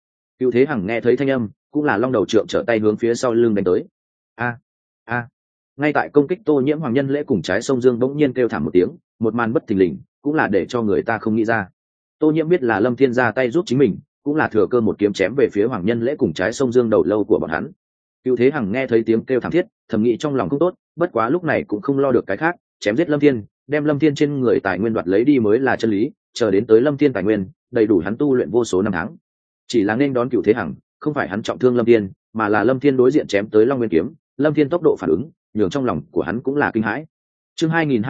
S1: Cựu Thế Hằng nghe thấy thanh âm, cũng là long đầu trượng trở tay hướng phía sau lưng đánh tới. A a Ngay tại công kích Tô Nhiễm, Hoàng Nhân Lễ cùng Trái Sông Dương bỗng nhiên kêu thảm một tiếng, một màn bất thình lình, cũng là để cho người ta không nghĩ ra. Tô Nhiễm biết là Lâm Thiên ra tay giúp chính mình, cũng là thừa cơ một kiếm chém về phía Hoàng Nhân Lễ cùng Trái Sông Dương đầu lâu của bọn hắn. Cựu Thế Hằng nghe thấy tiếng kêu thảm thiết, thầm nghĩ trong lòng không tốt, bất quá lúc này cũng không lo được cái khác, chém giết Lâm Thiên, đem Lâm Thiên trên người tài nguyên đoạt lấy đi mới là chân lý, chờ đến tới Lâm Thiên tài nguyên, đầy đủ hắn tu luyện vô số năm tháng. Chỉ là nên đón Cựu Thế Hằng, không phải hắn trọng thương Lâm Thiên, mà là Lâm Thiên đối diện chém tới Long Nguyên kiếm, Lâm Thiên tốc độ phản ứng, nhường trong lòng của hắn cũng là kinh hãi. Chương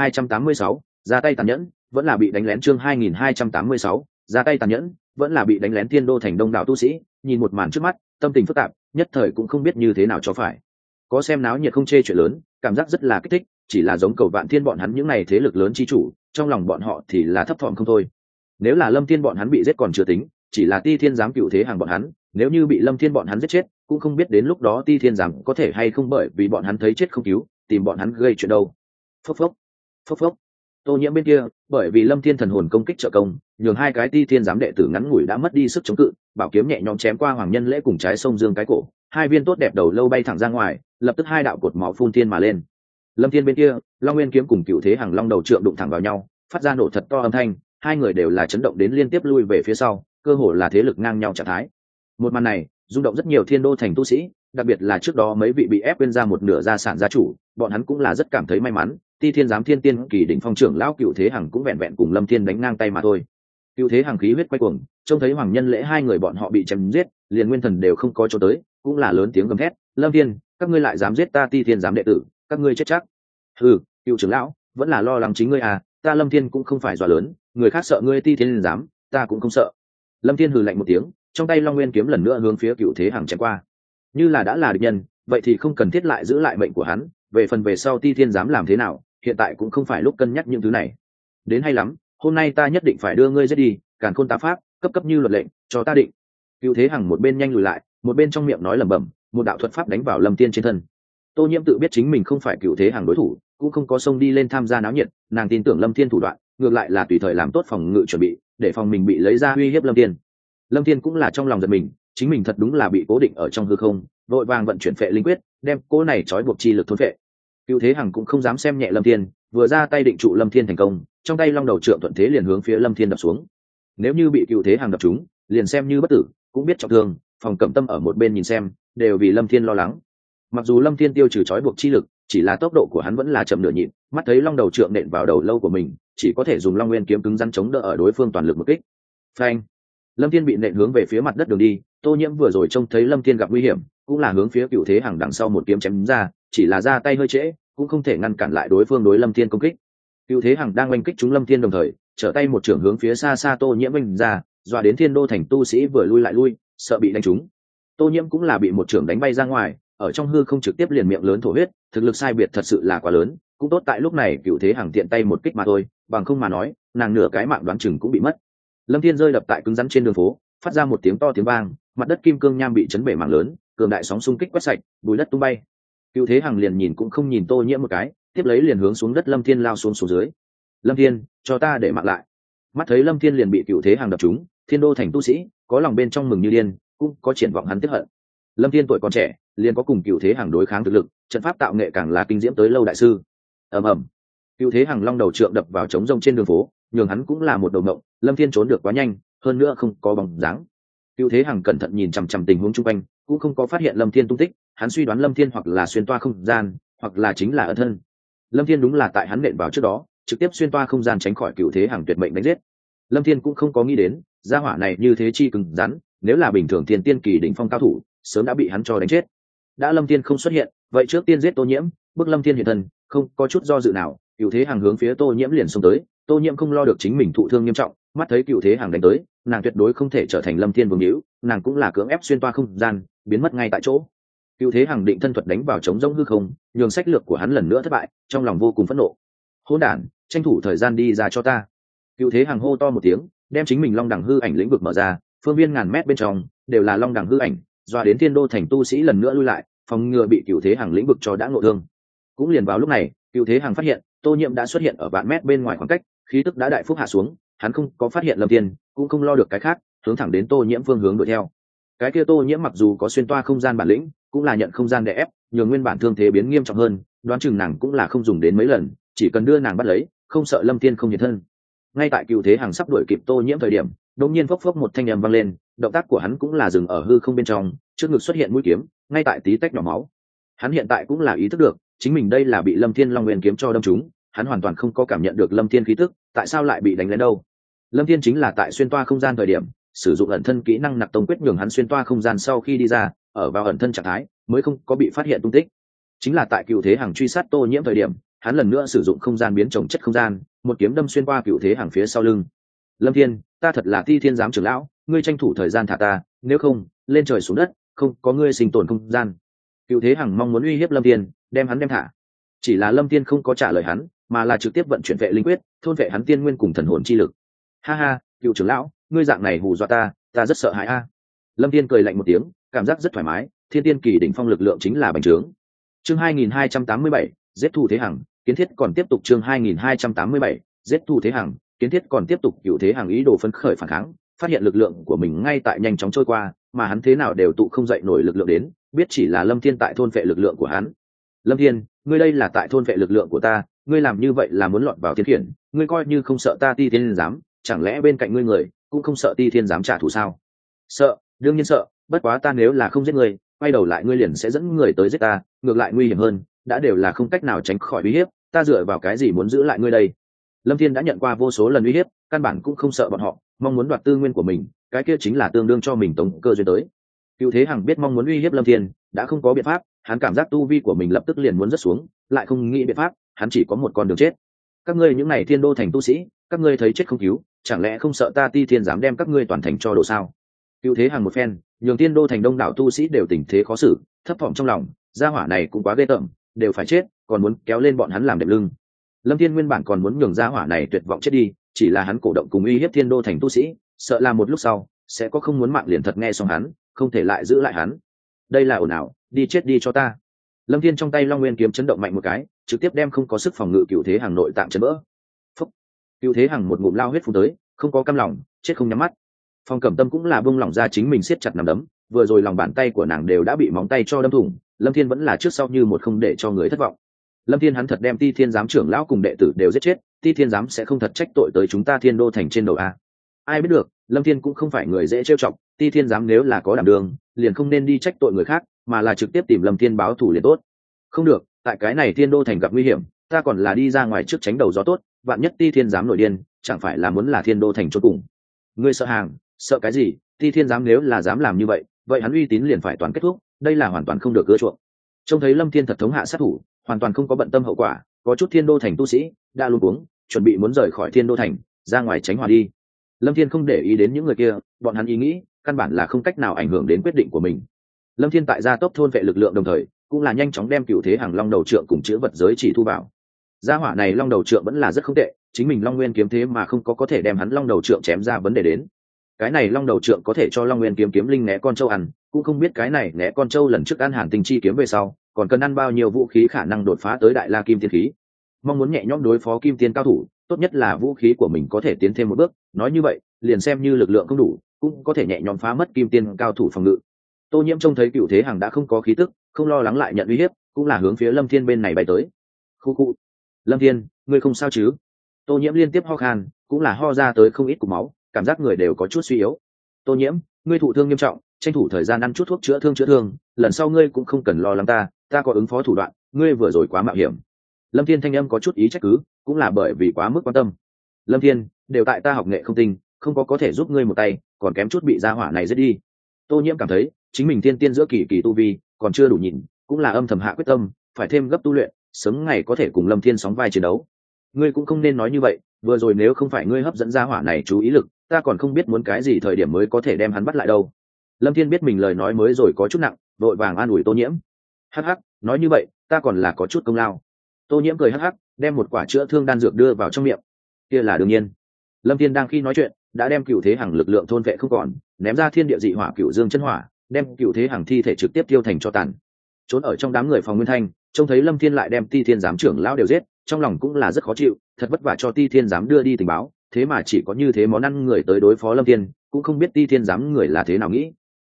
S1: 2286, ra tay tàn nhẫn, vẫn là bị đánh lén. Chương 2286, ra tay tàn nhẫn, vẫn là bị đánh lén. Thiên Đô thành đông đảo tu sĩ, nhìn một màn trước mắt, tâm tình phức tạp, nhất thời cũng không biết như thế nào cho phải. Có xem náo nhiệt không chê chuyện lớn, cảm giác rất là kích thích, chỉ là giống Cầu Vạn Thiên bọn hắn những này thế lực lớn chi chủ, trong lòng bọn họ thì là thấp thỏm không thôi. Nếu là Lâm Thiên bọn hắn bị giết còn chưa tính, chỉ là Ti Thiên giám Cựu Thế Hàng bọn hắn, nếu như bị Lâm Thiên bọn hắn giết chết, cũng không biết đến lúc đó Ti Thiên giám có thể hay không bởi vì bọn hắn thấy chết không cứu, tìm bọn hắn gây chuyện đâu. Phốc phốc, phốc phốc. Tô Nhiễm bên kia, bởi vì Lâm Thiên thần hồn công kích trợ công, nhường hai cái Ti Thiên giám đệ tử ngắn ngủi đã mất đi sức chống cự, bảo kiếm nhẹ nhõm chém qua Hoàng Nhân Lễ cùng Trái Sông Dương cái cổ, hai viên tốt đẹp đầu lâu bay thẳng ra ngoài, lập tức hai đạo cột máu phun thiên mà lên. Lâm Thiên bên kia, Long Nguyên kiếm cùng Cựu Thế Hàng long đầu trượng đụng thẳng vào nhau, phát ra nổ thật to âm thanh, hai người đều là chấn động đến liên tiếp lui về phía sau, cơ hồ là thế lực ngang nhau trạng thái. Một màn này, rung động rất nhiều Thiên Đô thành tu sĩ, đặc biệt là trước đó mấy vị bị ép quên ra một nửa gia sản gia chủ, bọn hắn cũng là rất cảm thấy may mắn, Ti Thiên giám Thiên Tiên kỳ đỉnh phong trưởng lão Cựu Thế Hằng cũng vẹn vẹn cùng Lâm Thiên đánh ngang tay mà thôi. Cựu Thế Hằng khí huyết quay cuồng, trông thấy Hoàng Nhân Lễ hai người bọn họ bị chém giết, liền nguyên thần đều không có chỗ tới, cũng là lớn tiếng gầm thét, "Lâm Thiên, các ngươi lại dám giết ta Ti Thiên giám đệ tử, các ngươi chết chắc." "Ừ, Cựu trưởng lão, vẫn là lo lắng chính ngươi à, ta Lâm Thiên cũng không phải dọa lớn, người khác sợ ngươi Ti Thiên giám, ta cũng không sợ." Lâm Thiên hừ lạnh một tiếng, trong tay Long Nguyên kiếm lần nữa hướng phía Cựu Thế Hằng chém qua. Như là đã là địch nhân, vậy thì không cần thiết lại giữ lại mệnh của hắn, về phần về sau Ti Thiên giám làm thế nào, hiện tại cũng không phải lúc cân nhắc những thứ này. Đến hay lắm, hôm nay ta nhất định phải đưa ngươi giết đi, Càn Khôn tá pháp, cấp cấp như luật lệnh, cho ta định. Cựu Thế Hằng một bên nhanh lùi lại, một bên trong miệng nói lẩm bẩm, một đạo thuật pháp đánh vào Lâm Thiên trên thân. Tô Nhiễm tự biết chính mình không phải Cựu Thế Hằng đối thủ, cũng không có xông đi lên tham gia náo nhiệt, nàng tin tưởng Lâm Thiên thủ đoạn, ngược lại là tùy thời làm tốt phòng ngự chuẩn bị, để phòng mình bị lấy ra uy hiếp Lâm Thiên. Lâm Thiên cũng là trong lòng giật mình, chính mình thật đúng là bị cố định ở trong hư không, vội vàng vận chuyển phệ linh quyết, đem cố này trói buộc chi lực thôn phệ. Cựu Thế Hằng cũng không dám xem nhẹ Lâm Thiên, vừa ra tay định trụ Lâm Thiên thành công, trong tay long đầu trượng thuận thế liền hướng phía Lâm Thiên đập xuống. Nếu như bị Cựu Thế Hằng đập trúng, liền xem như bất tử, cũng biết trọng thương. Phòng Cẩm Tâm ở một bên nhìn xem, đều vì Lâm Thiên lo lắng. Mặc dù Lâm Thiên tiêu trừ trói buộc chi lực, chỉ là tốc độ của hắn vẫn là chậm nửa nhịp, mắt thấy long đầu trượng nện vào đầu lâu của mình, chỉ có thể dùng Long Nguyên kiếm cứng rắn chống đỡ ở đối phương toàn lực một kích. Phanh! Lâm Thiên bị nện hướng về phía mặt đất đường đi, Tô Nhiễm vừa rồi trông thấy Lâm Thiên gặp nguy hiểm, cũng là hướng phía Cựu Thế Hằng đằng sau một kiếm chém ra, chỉ là ra tay hơi trễ, cũng không thể ngăn cản lại đối phương đối Lâm Thiên công kích. Cựu Thế Hằng đang oanh kích trúng Lâm Thiên đồng thời, trở tay một trưởng hướng phía xa xa Tô Nhiễm oanh ra, dọa đến Thiên Đô thành tu sĩ vừa lui lại lui, sợ bị đánh trúng. Tô Nhiễm cũng là bị một trưởng đánh bay ra ngoài, ở trong hư không trực tiếp liền miệng lớn thổ huyết, thực lực sai biệt thật sự là quá lớn, cũng tốt tại lúc này Cựu Thế Hằng tiện tay một kích mà thôi, bằng không mà nói, nàng nửa cái mạng đoán chừng cũng bị mất. Lâm Thiên rơi đập tại cứng rắn trên đường phố, phát ra một tiếng to tiếng vang, mặt đất kim cương nham bị chấn bể mảng lớn, cường đại sóng xung kích quét sạch, bùi đất tung bay. Cựu Thế Hằng liền nhìn cũng không nhìn Tô Nhiễm một cái, tiếp lấy liền hướng xuống đất Lâm Thiên lao xuống dưới. "Lâm Thiên, cho ta để mạng lại." Mắt thấy Lâm Thiên liền bị Cựu Thế Hằng đập trúng, Thiên Đô thành tu sĩ có lòng bên trong mừng như điên, cũng có triển vọng hắn tiếc hận. Lâm Thiên tuổi còn trẻ, liền có cùng Cựu Thế Hằng đối kháng thực lực, trận pháp tạo nghệ càng là kinh diễm tới lâu đại sư. Ầm ầm. Cựu Thế Hằng long đầu trượng đập vào trống rông trên đường phố, nhường hắn cũng là một đầu mộng. Lâm Thiên trốn được quá nhanh, hơn nữa không có bóng dáng. Cựu Thế Hằng cẩn thận nhìn chằm chằm tình huống chung quanh, cũng không có phát hiện Lâm Thiên tung tích. Hắn suy đoán Lâm Thiên hoặc là xuyên toa không gian, hoặc là chính là ẩn thân. Lâm Thiên đúng là tại hắn nện vào trước đó, trực tiếp xuyên toa không gian tránh khỏi Cựu Thế Hằng tuyệt mệnh đánh giết. Lâm Thiên cũng không có nghĩ đến, gia hỏa này như thế chi cứng rắn, nếu là bình thường Thiên Tiên kỳ đỉnh phong cao thủ, sớm đã bị hắn cho đánh chết. Đã Lâm Thiên không xuất hiện, vậy trước tiên giết Tô Nhiễm, bức Lâm Thiên hiện thân, không có chút do dự nào, Cựu Thế Hằng hướng phía Tô Nhiễm liền xông tới. Tô Nhiễm không lo được chính mình thụ thương nghiêm trọng, mắt thấy Cựu Thế Hằng đánh tới, nàng tuyệt đối không thể trở thành Lâm Thiên vương hữu, nàng cũng là cưỡng ép xuyên toa không gian, biến mất ngay tại chỗ. Cựu Thế Hằng định thân thuật đánh vào trống rỗng hư không, nhường sách lược của hắn lần nữa thất bại, trong lòng vô cùng phẫn nộ. Hỗn đản, tranh thủ thời gian đi ra cho ta! Cựu Thế Hằng hô to một tiếng, đem chính mình long đẳng hư ảnh lĩnh vực mở ra, phương viên ngàn mét bên trong đều là long đẳng hư ảnh, dọa đến Thiên Đô thành tu sĩ lần nữa lui lại, phòng ngừa bị Cựu Thế Hằng lĩnh vực cho đã ngộ thương. Cũng liền vào lúc này, Cựu Thế Hằng phát hiện Tô Nhiễm đã xuất hiện ở vạn mét bên ngoài khoảng cách, khí tức đã đại phúc hạ xuống, hắn không có phát hiện Lâm Thiên, cũng không lo được cái khác, hướng thẳng đến Tô Nhiễm phương hướng đuổi theo. Cái kia Tô Nhiễm mặc dù có xuyên toa không gian bản lĩnh, cũng là nhận không gian đè ép, nhường nguyên bản thương thế biến nghiêm trọng hơn, đoán chừng nàng cũng là không dùng đến mấy lần, chỉ cần đưa nàng bắt lấy, không sợ Lâm Thiên không hiện thân. Ngay tại Cựu Thế Hằng sắp đuổi kịp Tô Nhiễm thời điểm, đột nhiên phốc phốc một thanh âm vang lên, động tác của hắn cũng là dừng ở hư không bên trong, trước ngực xuất hiện mũi kiếm, ngay tại tí tách nhỏ máu. Hắn hiện tại cũng là ý thức được, chính mình đây là bị Lâm Thiên Long Nguyên kiếm cho đâm trúng, hắn hoàn toàn không có cảm nhận được Lâm Thiên khí tức, tại sao lại bị đánh lén đâu? Lâm Thiên chính là tại xuyên toa không gian thời điểm, sử dụng ẩn thân kỹ năng Nặc Tông quyết nhường hắn xuyên toa không gian sau khi đi ra, ở vào ẩn thân trạng thái, mới không có bị phát hiện tung tích. Chính là tại Cựu Thế Hằng truy sát Tô Nhiễm thời điểm, hắn lần nữa sử dụng không gian biến trồng chất không gian, một kiếm đâm xuyên qua Cựu Thế Hằng phía sau lưng. Lâm Thiên, ta thật là Ti Thiên giám trưởng lão, ngươi tranh thủ thời gian thả ta, nếu không, lên trời xuống đất, không có ngươi sinh tồn không gian. Cựu Thế Hằng mong muốn uy hiếp Lâm Thiên, đem hắn đem thả. Chỉ là Lâm Thiên không có trả lời hắn, mà là trực tiếp vận chuyển vệ linh quyết, thôn vệ hắn tiên nguyên cùng thần hồn chi lực. Ha ha, Cựu trưởng lão, ngươi dạng này hù dọa ta rất sợ hãi a. Lâm Thiên cười lạnh một tiếng, cảm giác rất thoải mái, thiên tiên kỳ đỉnh phong lực lượng chính là bành trướng. Chương 2287, giết Thu Thế Hằng, kiến thiết còn tiếp tục. Chương 2287, giết Thu Thế Hằng, kiến thiết còn tiếp tục. Cựu Thế Hằng ý đồ phấn khởi phản kháng, phát hiện lực lượng của mình ngay tại nhanh chóng trôi qua, mà hắn thế nào đều tụ không dậy nổi lực lượng đến, biết chỉ là Lâm Thiên tại thôn vệ lực lượng của hắn. Lâm Thiên, ngươi đây là tại thôn vệ lực lượng của ta, ngươi làm như vậy là muốn lọt vào thiên khiển, ngươi coi như không sợ ta Ti Thiên giám, chẳng lẽ bên cạnh ngươi người cũng không sợ Ti Thiên giám trả thù sao? Sợ, đương nhiên sợ, bất quá ta nếu là không giết ngươi, quay đầu lại ngươi liền sẽ dẫn người tới giết ta, ngược lại nguy hiểm hơn, đã đều là không cách nào tránh khỏi uy hiếp, ta dựa vào cái gì muốn giữ lại ngươi đây? Lâm Thiên đã nhận qua vô số lần uy hiếp, căn bản cũng không sợ bọn họ, mong muốn đoạt tư nguyên của mình, cái kia chính là tương đương cho mình tống cơ duyên tới. Cựu Thế Hằng biết mong muốn uy hiếp Lâm Thiên, đã không có biện pháp, hắn cảm giác tu vi của mình lập tức liền muốn rớt xuống, lại không nghĩ biện pháp, hắn chỉ có một con đường chết. Các ngươi những này Thiên Đô thành tu sĩ, các ngươi thấy chết không cứu, chẳng lẽ không sợ ta Ti Thiên dám đem các ngươi toàn thành cho đổ sao? Cựu Thế Hằng một phen, nhường Thiên Đô thành đông đảo tu sĩ đều tình thế khó xử, thấp thỏm trong lòng, gia hỏa này cũng quá ghê tởm, đều phải chết, còn muốn kéo lên bọn hắn làm đệm lưng. Lâm Thiên nguyên bản còn muốn nhường gia hỏa này tuyệt vọng chết đi, chỉ là hắn cổ động cùng uy hiếp Thiên Đô thành tu sĩ, sợ là một lúc sau sẽ có không muốn mạng liền thật nghe xong hắn, không thể lại giữ lại hắn. Đây là ồn ào, đi chết đi cho ta. Lâm Thiên trong tay Long Nguyên kiếm chấn động mạnh một cái, trực tiếp đem không có sức phòng ngự Cựu Thế Hằng nội tạng chấn vỡ. Phúc. Cựu Thế Hằng một ngụm lao huyết phun tới, không có cam lòng, chết không nhắm mắt. Phong Cẩm Tâm cũng là buông lỏng ra chính mình siết chặt nắm đấm, vừa rồi lòng bàn tay của nàng đều đã bị móng tay cho đâm thủng, Lâm Thiên vẫn là trước sau như một không để cho người thất vọng. Lâm Thiên hắn thật đem Ti Thiên giám trưởng lão cùng đệ tử đều giết chết, Ti Thiên giám sẽ không thật trách tội tới chúng ta Thiên Đô thành trên đầu a. Ai biết được, Lâm Thiên cũng không phải người dễ trêu chọc, Ti Thiên giám nếu là có đảm đường, liền không nên đi trách tội người khác, mà là trực tiếp tìm Lâm Thiên báo thù liền tốt. Không được, tại cái này Thiên Đô thành gặp nguy hiểm, ta còn là đi ra ngoài trước tránh đầu gió tốt, vạn nhất Ti Thiên giám nổi điên, chẳng phải là muốn là Thiên Đô thành chôn cùng. Ngươi sợ hàng, sợ cái gì? Ti Thiên giám nếu là dám làm như vậy, vậy hắn uy tín liền phải toàn kết thúc, đây là hoàn toàn không được ưa chuộng. Trông thấy Lâm Thiên thật thống hạ sát thủ, hoàn toàn không có bận tâm hậu quả, có chút Thiên Đô thành tu sĩ đã luống cuống, chuẩn bị muốn rời khỏi Thiên Đô thành, ra ngoài tránh hòa đi. Lâm Thiên không để ý đến những người kia, bọn hắn ý nghĩ căn bản là không cách nào ảnh hưởng đến quyết định của mình. Lâm Thiên tại gia tốc thôn vệ lực lượng đồng thời, cũng là nhanh chóng đem Cựu Thế Hằng Long đầu trượng cùng chữ vật giới chỉ thu vào. Gia hỏa này Long đầu trượng vẫn là rất không tệ, chính mình Long Nguyên kiếm thế mà không có thể đem hắn Long đầu trượng chém ra vấn đề đến. Cái này Long đầu trượng có thể cho Long Nguyên kiếm linh né con trâu ăn, cũng không biết cái này né con trâu lần trước ăn Hàn Tinh chi kiếm về sau, còn cần ăn bao nhiêu vũ khí khả năng đột phá tới Đại La Kim Tiên khí. Mong muốn nhẹ nhõm đối phó Kim Tiên cao thủ, tốt nhất là vũ khí của mình có thể tiến thêm một bước, nói như vậy, liền xem như lực lượng không đủ, cũng có thể nhẹ nhõm phá mất Kim Tiên cao thủ phòng ngự. Tô Nhiễm trông thấy Cựu Thế Hằng đã không có khí tức, không lo lắng lại nhận uy hiếp, cũng là hướng phía Lâm Thiên bên này bay tới. Khu khu. Lâm Thiên, ngươi không sao chứ? Tô Nhiễm liên tiếp ho khan, cũng là ho ra tới không ít cục máu, cảm giác người đều có chút suy yếu. Tô Nhiễm, ngươi thụ thương nghiêm trọng, tranh thủ thời gian ăn chút thuốc chữa thương, lần sau ngươi cũng không cần lo lắng ta có ứng phó thủ đoạn, ngươi vừa rồi quá mạo hiểm. Lâm Thiên thanh âm có chút ý trách cứ, cũng là bởi vì quá mức quan tâm. Lâm Thiên, đều tại ta học nghệ không tinh, không có thể giúp ngươi một tay, còn kém chút bị gia hỏa này giết đi. Tô Nhiễm cảm thấy chính mình tiên tiên giữa kỳ kỳ tu vi còn chưa đủ nhìn, cũng là âm thầm hạ quyết tâm, phải thêm gấp tu luyện, sớm ngày có thể cùng Lâm Thiên sóng vai chiến đấu. Ngươi cũng không nên nói như vậy, vừa rồi nếu không phải ngươi hấp dẫn gia hỏa này chú ý lực, ta còn không biết muốn cái gì thời điểm mới có thể đem hắn bắt lại đâu. Lâm Thiên biết mình lời nói mới rồi có chút nặng, vội vàng an ủi Tô Nhiễm. Hắc hắc, nói như vậy, ta còn là có chút công lao. Tô Nhiễm cười hắc hắc, đem một quả chữa thương đan dược đưa vào trong miệng. Kia là đương nhiên. Lâm Thiên đang khi nói chuyện, đã đem Cựu Thế Hằng lực lượng thôn vệ không còn, ném ra thiên địa dị hỏa Cựu Dương chân hỏa, đem Cựu Thế Hằng thi thể trực tiếp tiêu thành tro tàn. Trốn ở trong đám người phòng Nguyên Thanh, trông thấy Lâm Thiên lại đem Ti Thiên giám trưởng lão đều giết, trong lòng cũng là rất khó chịu, thật vất vả cho Ti Thiên giám đưa đi tình báo, thế mà chỉ có như thế món ăn người tới đối phó Lâm Thiên, cũng không biết Ti Thiên giám người là thế nào nghĩ.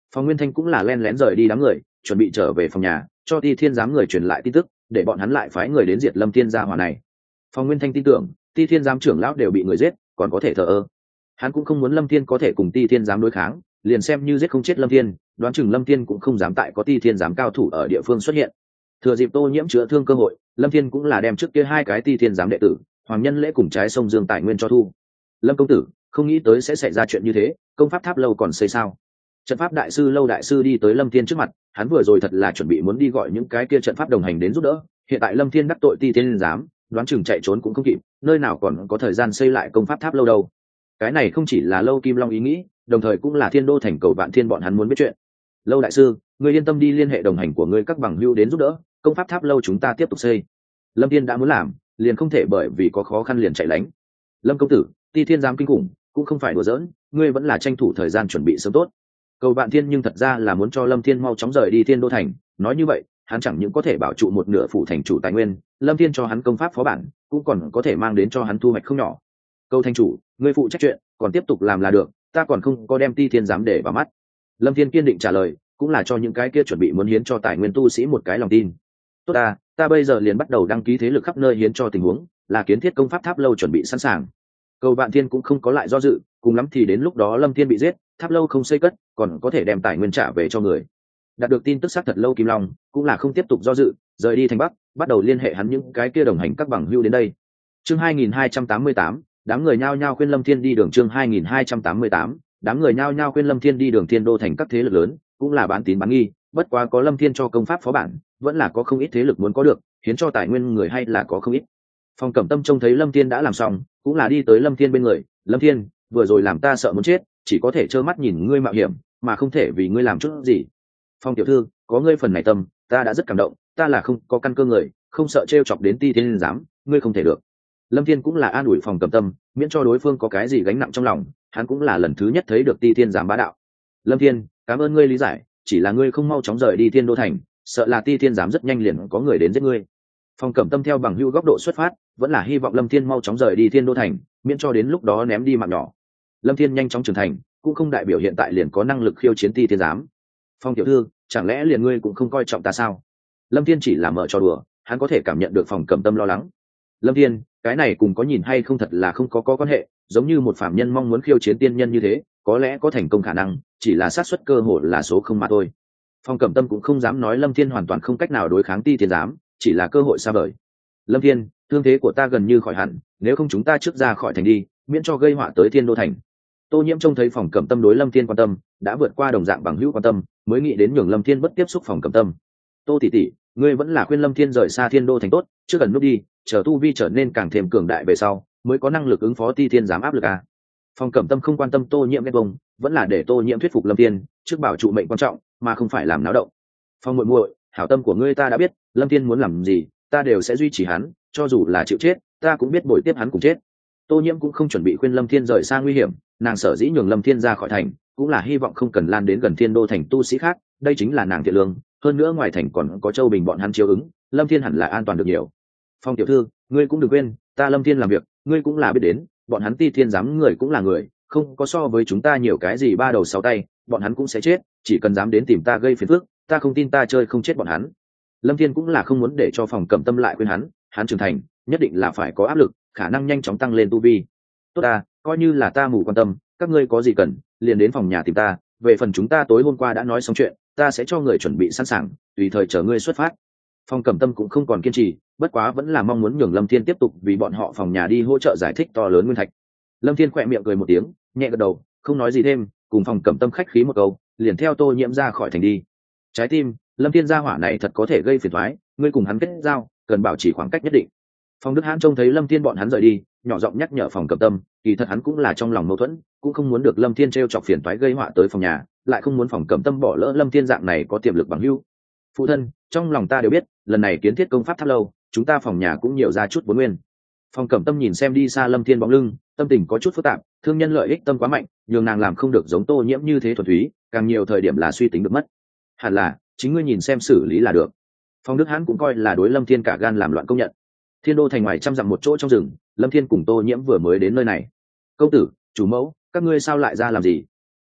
S1: Phòng Nguyên Thanh cũng là len lén rời đi đám người, chuẩn bị trở về phòng nhà, cho Ti Thiên giám người truyền lại tin tức, để bọn hắn lại phái người đến diệt Lâm Thiên gia hỏa này. Phòng Nguyên Thanh tin tưởng, Ti Thiên giám trưởng lão đều bị người giết, còn có thể thờ ơ. Hắn cũng không muốn Lâm Thiên có thể cùng Ti Thiên giám đối kháng, liền xem như giết không chết Lâm Thiên, đoán chừng Lâm Thiên cũng không dám tại có Ti Thiên giám cao thủ ở địa phương xuất hiện. Thừa dịp Tô Nhiễm chữa thương cơ hội, Lâm Thiên cũng là đem trước kia hai cái Ti Thiên giám đệ tử, Hoàng Nhân Lễ cùng Trái Sông Dương tài nguyên cho thu. Lâm công tử, không nghĩ tới sẽ xảy ra chuyện như thế, công pháp tháp lâu còn xây sao? Trận pháp đại sư Lâu đại sư đi tới Lâm Thiên trước mặt, hắn vừa rồi thật là chuẩn bị muốn đi gọi những cái kia trận pháp đồng hành đến giúp đỡ, hiện tại Lâm Thiên đắc tội Ti Thiên giám, đoán chừng chạy trốn cũng không kịp, nơi nào còn có thời gian xây lại công pháp tháp lâu đâu. Cái này không chỉ là Lâu Kim Long ý nghĩ, đồng thời cũng là Thiên Đô thành cầu Vạn Thiên bọn hắn muốn biết chuyện. Lâu đại sư, ngươi yên tâm đi liên hệ đồng hành của ngươi các bằng hữu đến giúp đỡ, công pháp tháp lâu chúng ta tiếp tục xây. Lâm Thiên đã muốn làm, liền không thể bởi vì có khó khăn liền chạy lánh. Lâm công tử, Ti Thiên giám kinh khủng, cũng không phải đùa giỡn, ngươi vẫn là tranh thủ thời gian chuẩn bị sớm tốt. Cầu Vạn Thiên nhưng thật ra là muốn cho Lâm Thiên mau chóng rời đi Thiên Đô thành, nói như vậy, hắn chẳng những có thể bảo trụ một nửa phủ thành chủ tài nguyên, Lâm Thiên cho hắn công pháp phó bản, cũng còn có thể mang đến cho hắn thu hoạch không nhỏ. Câu thành chủ, ngươi phụ trách chuyện, còn tiếp tục làm là được, ta còn không có đem Ti Thiên giám để vào mắt. Lâm Thiên kiên định trả lời, cũng là cho những cái kia chuẩn bị muốn hiến cho tài nguyên tu sĩ một cái lòng tin. Tốt ta bây giờ liền bắt đầu đăng ký thế lực khắp nơi hiến cho tình huống, là kiến thiết công pháp tháp lâu chuẩn bị sẵn sàng. Cầu Vạn Thiên cũng không có lại do dự, cùng lắm thì đến lúc đó Lâm Thiên bị giết, tháp lâu không xây cất, còn có thể đem tài nguyên trả về cho người. Đạt được tin tức xác thật Lâu Kim Long cũng là không tiếp tục do dự, rời đi thành Bắc, bắt đầu liên hệ hắn những cái kia đồng hành các bằng hữu đến đây. Chương 2288, đám người nhao nhao khuyên Lâm Thiên đi đường. Chương 2288, đám người nhao nhao khuyên Lâm Thiên đi đường. Thiên Đô thành các thế lực lớn cũng là bán tín bán nghi, bất quá có Lâm Thiên cho công pháp phó bản, vẫn là có không ít thế lực muốn có được, hiến cho tài nguyên người hay là có không ít. Phong Cẩm Tâm trông thấy Lâm Thiên đã làm xong, cũng là đi tới Lâm Thiên bên người. Lâm Thiên, vừa rồi làm ta sợ muốn chết, chỉ có thể trơ mắt nhìn ngươi mạo hiểm, mà không thể vì ngươi làm chút gì. Phong tiểu thư, có ngươi phần này tâm, ta đã rất cảm động, ta là không có căn cơ người, không sợ trêu chọc đến Ti Thiên giám, ngươi không thể được. Lâm Thiên cũng là an ủi Phong Cẩm Tâm, miễn cho đối phương có cái gì gánh nặng trong lòng, hắn cũng là lần thứ nhất thấy được Ti Thiên giám bá đạo. Lâm Thiên, cảm ơn ngươi lý giải, chỉ là ngươi không mau chóng rời đi Thiên Đô thành, sợ là Ti Thiên giám rất nhanh liền có người đến giết ngươi. Phong Cẩm Tâm theo bằng hữu góc độ xuất phát, vẫn là hy vọng Lâm Thiên mau chóng rời đi Thiên Đô thành, miễn cho đến lúc đó ném đi mạng nhỏ. Lâm Thiên nhanh chóng trưởng thành, cũng không đại biểu hiện tại liền có năng lực khiêu chiến Ti Thiên giám. Phong tiểu thư, chẳng lẽ liền ngươi cũng không coi trọng ta sao? Lâm Thiên chỉ là mở trò đùa, hắn có thể cảm nhận được Phong Cẩm Tâm lo lắng. Lâm Thiên, cái này cùng có nhìn hay không thật là không có quan hệ, giống như một phàm nhân mong muốn khiêu chiến tiên nhân như thế, có lẽ có thành công khả năng, chỉ là xác suất cơ hội là số không mà thôi. Phong Cẩm Tâm cũng không dám nói Lâm Thiên hoàn toàn không cách nào đối kháng Ti Thiên giám, chỉ là cơ hội xa vời. Lâm Thiên, thương thế của ta gần như khỏi hẳn, nếu không chúng ta trước ra khỏi thành đi, miễn cho gây họa tới Thiên Đô thành. Tô Nhiễm trông thấy Phong Cẩm Tâm đối Lâm Thiên quan tâm, đã vượt qua đồng dạng bằng hữu quan tâm, mới nghĩ đến nhường Lâm Thiên bất tiếp xúc Phong Cẩm Tâm. Tô tỷ tỷ, ngươi vẫn là khuyên Lâm Thiên rời xa Thiên Đô thành tốt, chưa cần núp đi, chờ tu vi trở nên càng thêm cường đại về sau, mới có năng lực ứng phó Ti Thiên giám áp lực à. Phong Cẩm Tâm không quan tâm Tô Nhiễm ghét bông, vẫn là để Tô Nhiễm thuyết phục Lâm Thiên, trước bảo trụ mệnh quan trọng, mà không phải làm náo động. Phong muội muội, hảo tâm của ngươi ta đã biết, Lâm Thiên muốn làm gì, ta đều sẽ duy trì hắn, cho dù là chịu chết, ta cũng biết bồi tiếp hắn cùng chết. Tô Nhiễm cũng không chuẩn bị khuyên Lâm Thiên rời xa nguy hiểm, nàng sở dĩ nhường Lâm Thiên ra khỏi thành, cũng là hy vọng không cần lan đến gần Thiên Đô thành tu sĩ khác, đây chính là nàng thiện lương, hơn nữa ngoài thành còn có Châu Bình bọn hắn chiếu ứng, Lâm Thiên hẳn là an toàn được nhiều. Phong tiểu thư, ngươi cũng đừng quên, ta Lâm Thiên làm việc, ngươi cũng là biết đến, bọn hắn Ti Thiên giám người cũng là người, không có so với chúng ta nhiều cái gì ba đầu sáu tay, bọn hắn cũng sẽ chết, chỉ cần dám đến tìm ta gây phiền phức, ta không tin ta chơi không chết bọn hắn. Lâm Thiên cũng là không muốn để cho Phong Cẩm Tâm lại khuyên hắn trưởng thành, nhất định là phải có áp lực, khả năng nhanh chóng tăng lên tu vi. Tốt coi như là ta mù quan tâm, các ngươi có gì cần, liền đến phòng nhà tìm ta, về phần chúng ta tối hôm qua đã nói xong chuyện, ta sẽ cho người chuẩn bị sẵn sàng, tùy thời chờ ngươi xuất phát. Phong Cẩm Tâm cũng không còn kiên trì, bất quá vẫn là mong muốn nhường Lâm Thiên tiếp tục vì bọn họ phòng nhà đi hỗ trợ giải thích to lớn nguyên thạch. Lâm Thiên khẽ miệng cười một tiếng, nhẹ gật đầu, không nói gì thêm, cùng Phong Cẩm Tâm khách khí một câu, liền theo Tô Nhiễm ra khỏi thành đi. Trái tim, Lâm Thiên gia hỏa này thật có thể gây phiền toái, ngươi cùng hắn kết giao, cần bảo trì khoảng cách nhất định. Phong Đức Hãn trông thấy Lâm Thiên bọn hắn rời đi, nhỏ giọng nhắc nhở Phong Cẩm Tâm, kỳ thật hắn cũng là trong lòng mâu thuẫn, cũng không muốn được Lâm Thiên trêu chọc phiền toái gây họa tới phòng nhà, lại không muốn Phong Cẩm Tâm bỏ lỡ Lâm Thiên dạng này có tiềm lực bằng hữu. Phụ thân, trong lòng ta đều biết, lần này kiến thiết công pháp tháp lâu, chúng ta phòng nhà cũng nhiều ra chút vốn nguyên. Phong Cẩm Tâm nhìn xem đi xa Lâm Thiên bóng lưng, tâm tình có chút phức tạp, thương nhân lợi ích tâm quá mạnh, nhường nàng làm không được giống Tô Nhiễm như thế thuần túy, càng nhiều thời điểm là suy tính được mất. Hẳn là, chính ngươi nhìn xem xử lý là được. Phong Đức Hãn cũng coi là đối Lâm Thiên cả gan làm loạn công nhận. Thiên Đô thành ngoài trăm dặm một chỗ trong rừng, Lâm Thiên cùng Tô Nhiễm vừa mới đến nơi này. Công tử, chủ mẫu, các ngươi sao lại ra làm gì?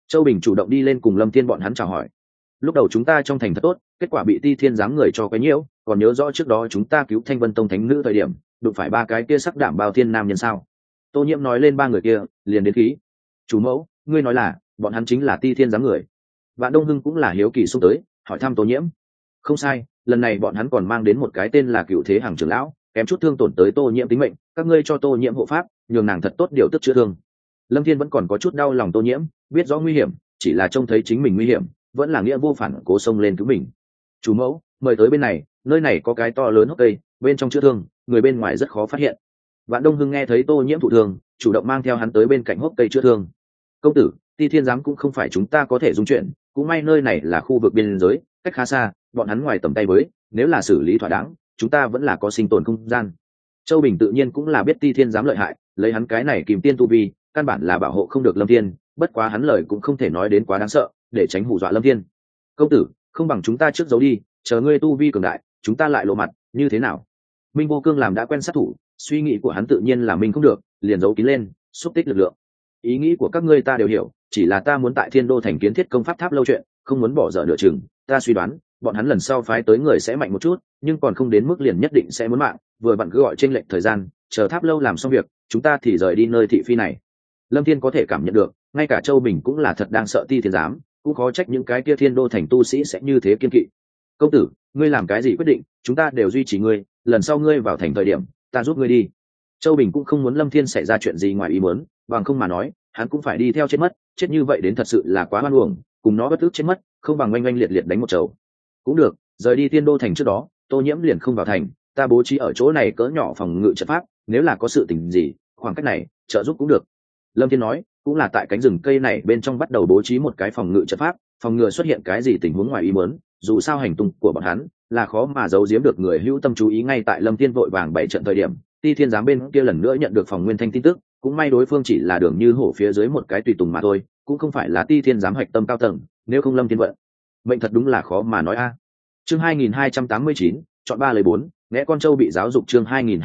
S1: Châu Bình chủ động đi lên cùng Lâm Thiên bọn hắn chào hỏi. Lúc đầu chúng ta trong thành thật tốt, kết quả bị Ti Thiên giám người cho quấy nhiễu, còn nhớ rõ trước đó chúng ta cứu Thanh Vân Tông thánh nữ thời điểm, đụng phải ba cái kia sắc đảm bao thiên nam nhân sao? Tô Nhiễm nói lên ba người kia, liền đến khí. Chủ mẫu, ngươi nói là bọn hắn chính là Ti Thiên giám người? Vạn Đông Hưng cũng là hiếu kỳ xúc tới, hỏi thăm Tô Nhiễm. Không sai, lần này bọn hắn còn mang đến một cái tên là Cựu Thế Hàng trưởng lão, kém chút thương tổn tới Tô Nhiễm tính mệnh, các ngươi cho Tô Nhiễm hộ pháp, nhường nàng thật tốt điều tức chữa thương. Lâm Thiên vẫn còn có chút đau lòng Tô Nhiễm, biết rõ nguy hiểm, chỉ là trông thấy chính mình nguy hiểm, vẫn là nghĩa vô phản cố xông lên cứu mình. Chủ mẫu, mời tới bên này, nơi này có cái to lớn hốc cây, bên trong chữa thương, người bên ngoài rất khó phát hiện. Vạn Đông Hưng nghe thấy Tô Nhiễm thụ thương, chủ động mang theo hắn tới bên cạnh hốc cây chữa thương. Công tử, Ti Thiên giám cũng không phải chúng ta có thể dung chuyện, cũng may nơi này là khu vực biên giới, cách khá xa, bọn hắn ngoài tầm tay với, nếu là xử lý thỏa đáng, chúng ta vẫn là có sinh tồn không gian. Châu Bình tự nhiên cũng là biết Ti Thiên giám lợi hại, lấy hắn cái này kìm tiên tu vi, căn bản là bảo hộ không được Lâm Thiên, bất quá hắn lời cũng không thể nói đến quá đáng sợ, để tránh hù dọa Lâm Thiên. Công tử, không bằng chúng ta trước giấu đi, chờ ngươi tu vi cường đại, chúng ta lại lộ mặt, như thế nào? Minh Vô Cương làm đã quen sát thủ, suy nghĩ của hắn tự nhiên là mình không được, liền giấu kín lên, xúc tích lực lượng. Ý nghĩ của các ngươi ta đều hiểu, chỉ là ta muốn tại Thiên Đô thành kiến thiết công pháp tháp lâu chuyện, không muốn bỏ dở nửa chừng. Ta suy đoán, bọn hắn lần sau phái tới người sẽ mạnh một chút, nhưng còn không đến mức liền nhất định sẽ muốn mạng. Vừa vặn cứ gọi trên lệnh thời gian, chờ tháp lâu làm xong việc, chúng ta thì rời đi nơi thị phi này. Lâm Thiên có thể cảm nhận được, ngay cả Châu Bình cũng là thật đang sợ Ti Thiên giám, cũng khó trách những cái kia Thiên Đô thành tu sĩ sẽ như thế kiên kỵ. Công tử, ngươi làm cái gì quyết định, chúng ta đều duy trì ngươi, lần sau ngươi vào thành thời điểm, ta giúp ngươi đi. Châu Bình cũng không muốn Lâm Thiên xảy ra chuyện gì ngoài ý muốn, bằng không mà nói, hắn cũng phải đi theo chết mất, chết như vậy đến thật sự là quá hoan uổng, cùng nó bất ức chết mất, không bằng oanh oanh liệt liệt đánh một chầu. Cũng được, rời đi Thiên Đô thành trước đó, Tô Nhiễm liền không vào thành, ta bố trí ở chỗ này cỡ nhỏ phòng ngự trận pháp, nếu là có sự tình gì, khoảng cách này, trợ giúp cũng được. Lâm Thiên nói, cũng là tại cánh rừng cây này bên trong bắt đầu bố trí một cái phòng ngự trận pháp, phòng ngừa xuất hiện cái gì tình huống ngoài ý muốn, dù sao hành tung của bọn hắn là khó mà giấu giếm được người hữu tâm chú ý. Ngay tại Lâm Thiên vội vàng bày trận thời điểm, Ti Thiên giám bên kia lần nữa nhận được phòng nguyên thanh tin tức, cũng may đối phương chỉ là đường như hổ phía dưới một cái tùy tùng mà thôi, cũng không phải là Ti Thiên giám hạch tâm cao tầng, nếu không Lâm Thiên vận mệnh thật đúng là khó mà nói a. Chương 2289, chọn 3 lấy 4, ngẽ con trâu bị giáo dục. Chương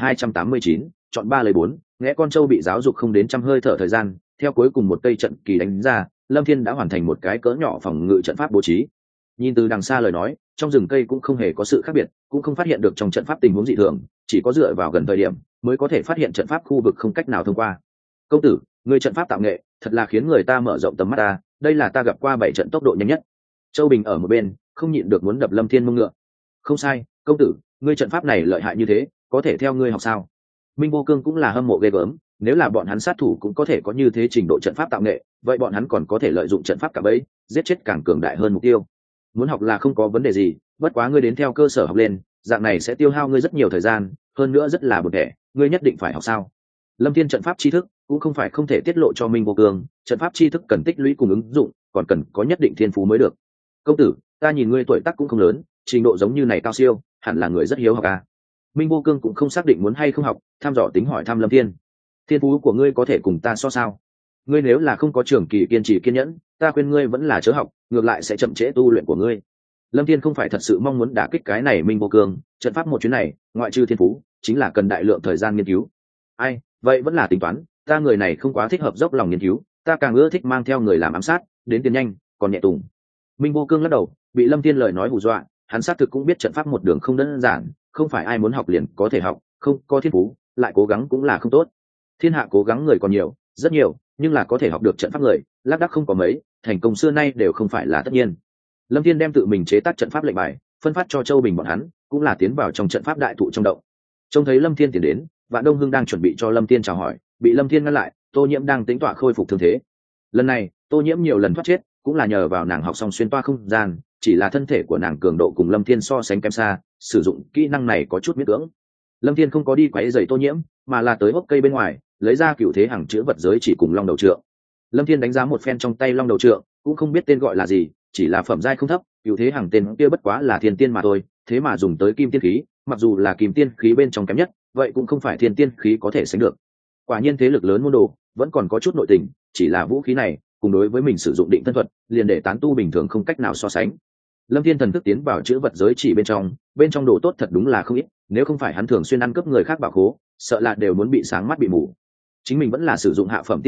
S1: 2289, chọn 3 lấy 4, ngẽ con trâu bị giáo dục. Không đến trăm hơi thở thời gian, theo cuối cùng một cây trận kỳ đánh ra, Lâm Thiên đã hoàn thành một cái cỡ nhỏ phòng ngự trận pháp bố trí. Nhìn từ đằng xa lời nói, trong rừng cây cũng không hề có sự khác biệt, cũng không phát hiện được trong trận pháp tình huống dị thường, chỉ có dựa vào gần thời điểm mới có thể phát hiện trận pháp khu vực không cách nào thông qua. Công tử, người trận pháp tạo nghệ thật là khiến người ta mở rộng tầm mắt ta, đây là ta gặp qua 7 trận tốc độ nhanh nhất. Châu Bình ở một bên không nhịn được muốn đập Lâm Thiên mông ngựa. Không sai, công tử, ngươi trận pháp này lợi hại như thế, có thể theo ngươi học sao? Minh Vô Cương cũng là hâm mộ ghê gớm, nếu là bọn hắn sát thủ cũng có thể có như thế trình độ trận pháp tạo nghệ, vậy bọn hắn còn có thể lợi dụng trận pháp cả bấy, giết chết càng cường đại hơn mục tiêu. Muốn học là không có vấn đề gì, bất quá ngươi đến theo cơ sở học lên, dạng này sẽ tiêu hao ngươi rất nhiều thời gian, hơn nữa rất là bực bội, ngươi nhất định phải học sao? Lâm Thiên trận pháp tri thức cũng không phải không thể tiết lộ cho Minh Vô Cương, trận pháp tri thức cần tích lũy cùng ứng dụng, còn cần có nhất định thiên phú mới được. Công tử, ta nhìn ngươi tuổi tác cũng không lớn, trình độ giống như này cao siêu, hẳn là người rất hiếu học à? Minh Vô Cương cũng không xác định muốn hay không học, thăm dò tính hỏi thăm Lâm Thiên. Thiên phú của ngươi có thể cùng ta so sao? Ngươi nếu là không có trường kỳ kiên trì kiên nhẫn, ta khuyên ngươi vẫn là chớ học, ngược lại sẽ chậm trễ tu luyện của ngươi. Lâm Thiên không phải thật sự mong muốn đả kích cái này Minh Vô Cương, trận pháp một chuyến này, ngoại trừ thiên phú, chính là cần đại lượng thời gian nghiên cứu. Ai, vậy vẫn là tính toán, ta người này không quá thích hợp dốc lòng nghiên cứu, ta càng ưa thích mang theo người làm ám sát, đến tiền nhanh, còn nhẹ tùng. Minh Vô Cương lắc đầu, bị Lâm Thiên lời nói hù dọa, hắn xác thực cũng biết trận pháp một đường không đơn giản, không phải ai muốn học liền có thể học, không có thiên phú, lại cố gắng cũng là không tốt. Thiên hạ cố gắng người còn nhiều, rất nhiều, nhưng là có thể học được trận pháp người, lác đác không có mấy, thành công xưa nay đều không phải là tất nhiên. Lâm Thiên đem tự mình chế tác trận pháp lệnh bài, phân phát cho Châu Bình bọn hắn, cũng là tiến vào trong trận pháp đại thụ trong động. Trông thấy Lâm Thiên tiến đến, Vạn Đông Hưng đang chuẩn bị cho Lâm Thiên chào hỏi, bị Lâm Thiên ngăn lại, Tô Nhiễm đang tính tọa khôi phục thương thế. Lần này, Tô Nhiễm nhiều lần thoát chết, cũng là nhờ vào nàng học xong xuyên toa không gian, chỉ là thân thể của nàng cường độ cùng Lâm Thiên so sánh kém xa, sử dụng kỹ năng này có chút miễn cưỡng. Lâm Thiên không có đi quấy rầy Tô Nhiễm, mà là tới hốc cây bên ngoài, lấy ra Cựu Thế Hằng chữ vật giới chỉ cùng long đầu trượng. Lâm Thiên đánh giá một phen trong tay long đầu trượng, cũng không biết tên gọi là gì, chỉ là phẩm giai không thấp, Cựu Thế Hằng tên kia bất quá là thiên tiên mà thôi, thế mà dùng tới kim tiên khí, mặc dù là kim tiên khí bên trong kém nhất, vậy cũng không phải thiên tiên khí có thể sánh được. Quả nhiên thế lực lớn môn đồ, vẫn còn có chút nội tình, chỉ là vũ khí này, cùng đối với mình sử dụng định thân thuật, liền để tán tu bình thường không cách nào so sánh. Lâm Thiên thần thức tiến vào chữ vật giới chỉ bên trong đồ tốt thật đúng là không ít, nếu không phải hắn thường xuyên ăn cướp người khác bảo khố, sợ là đều muốn bị sáng mắt bị mù. Chính mình vẫn là sử dụng hạ phẩm tiên thạch,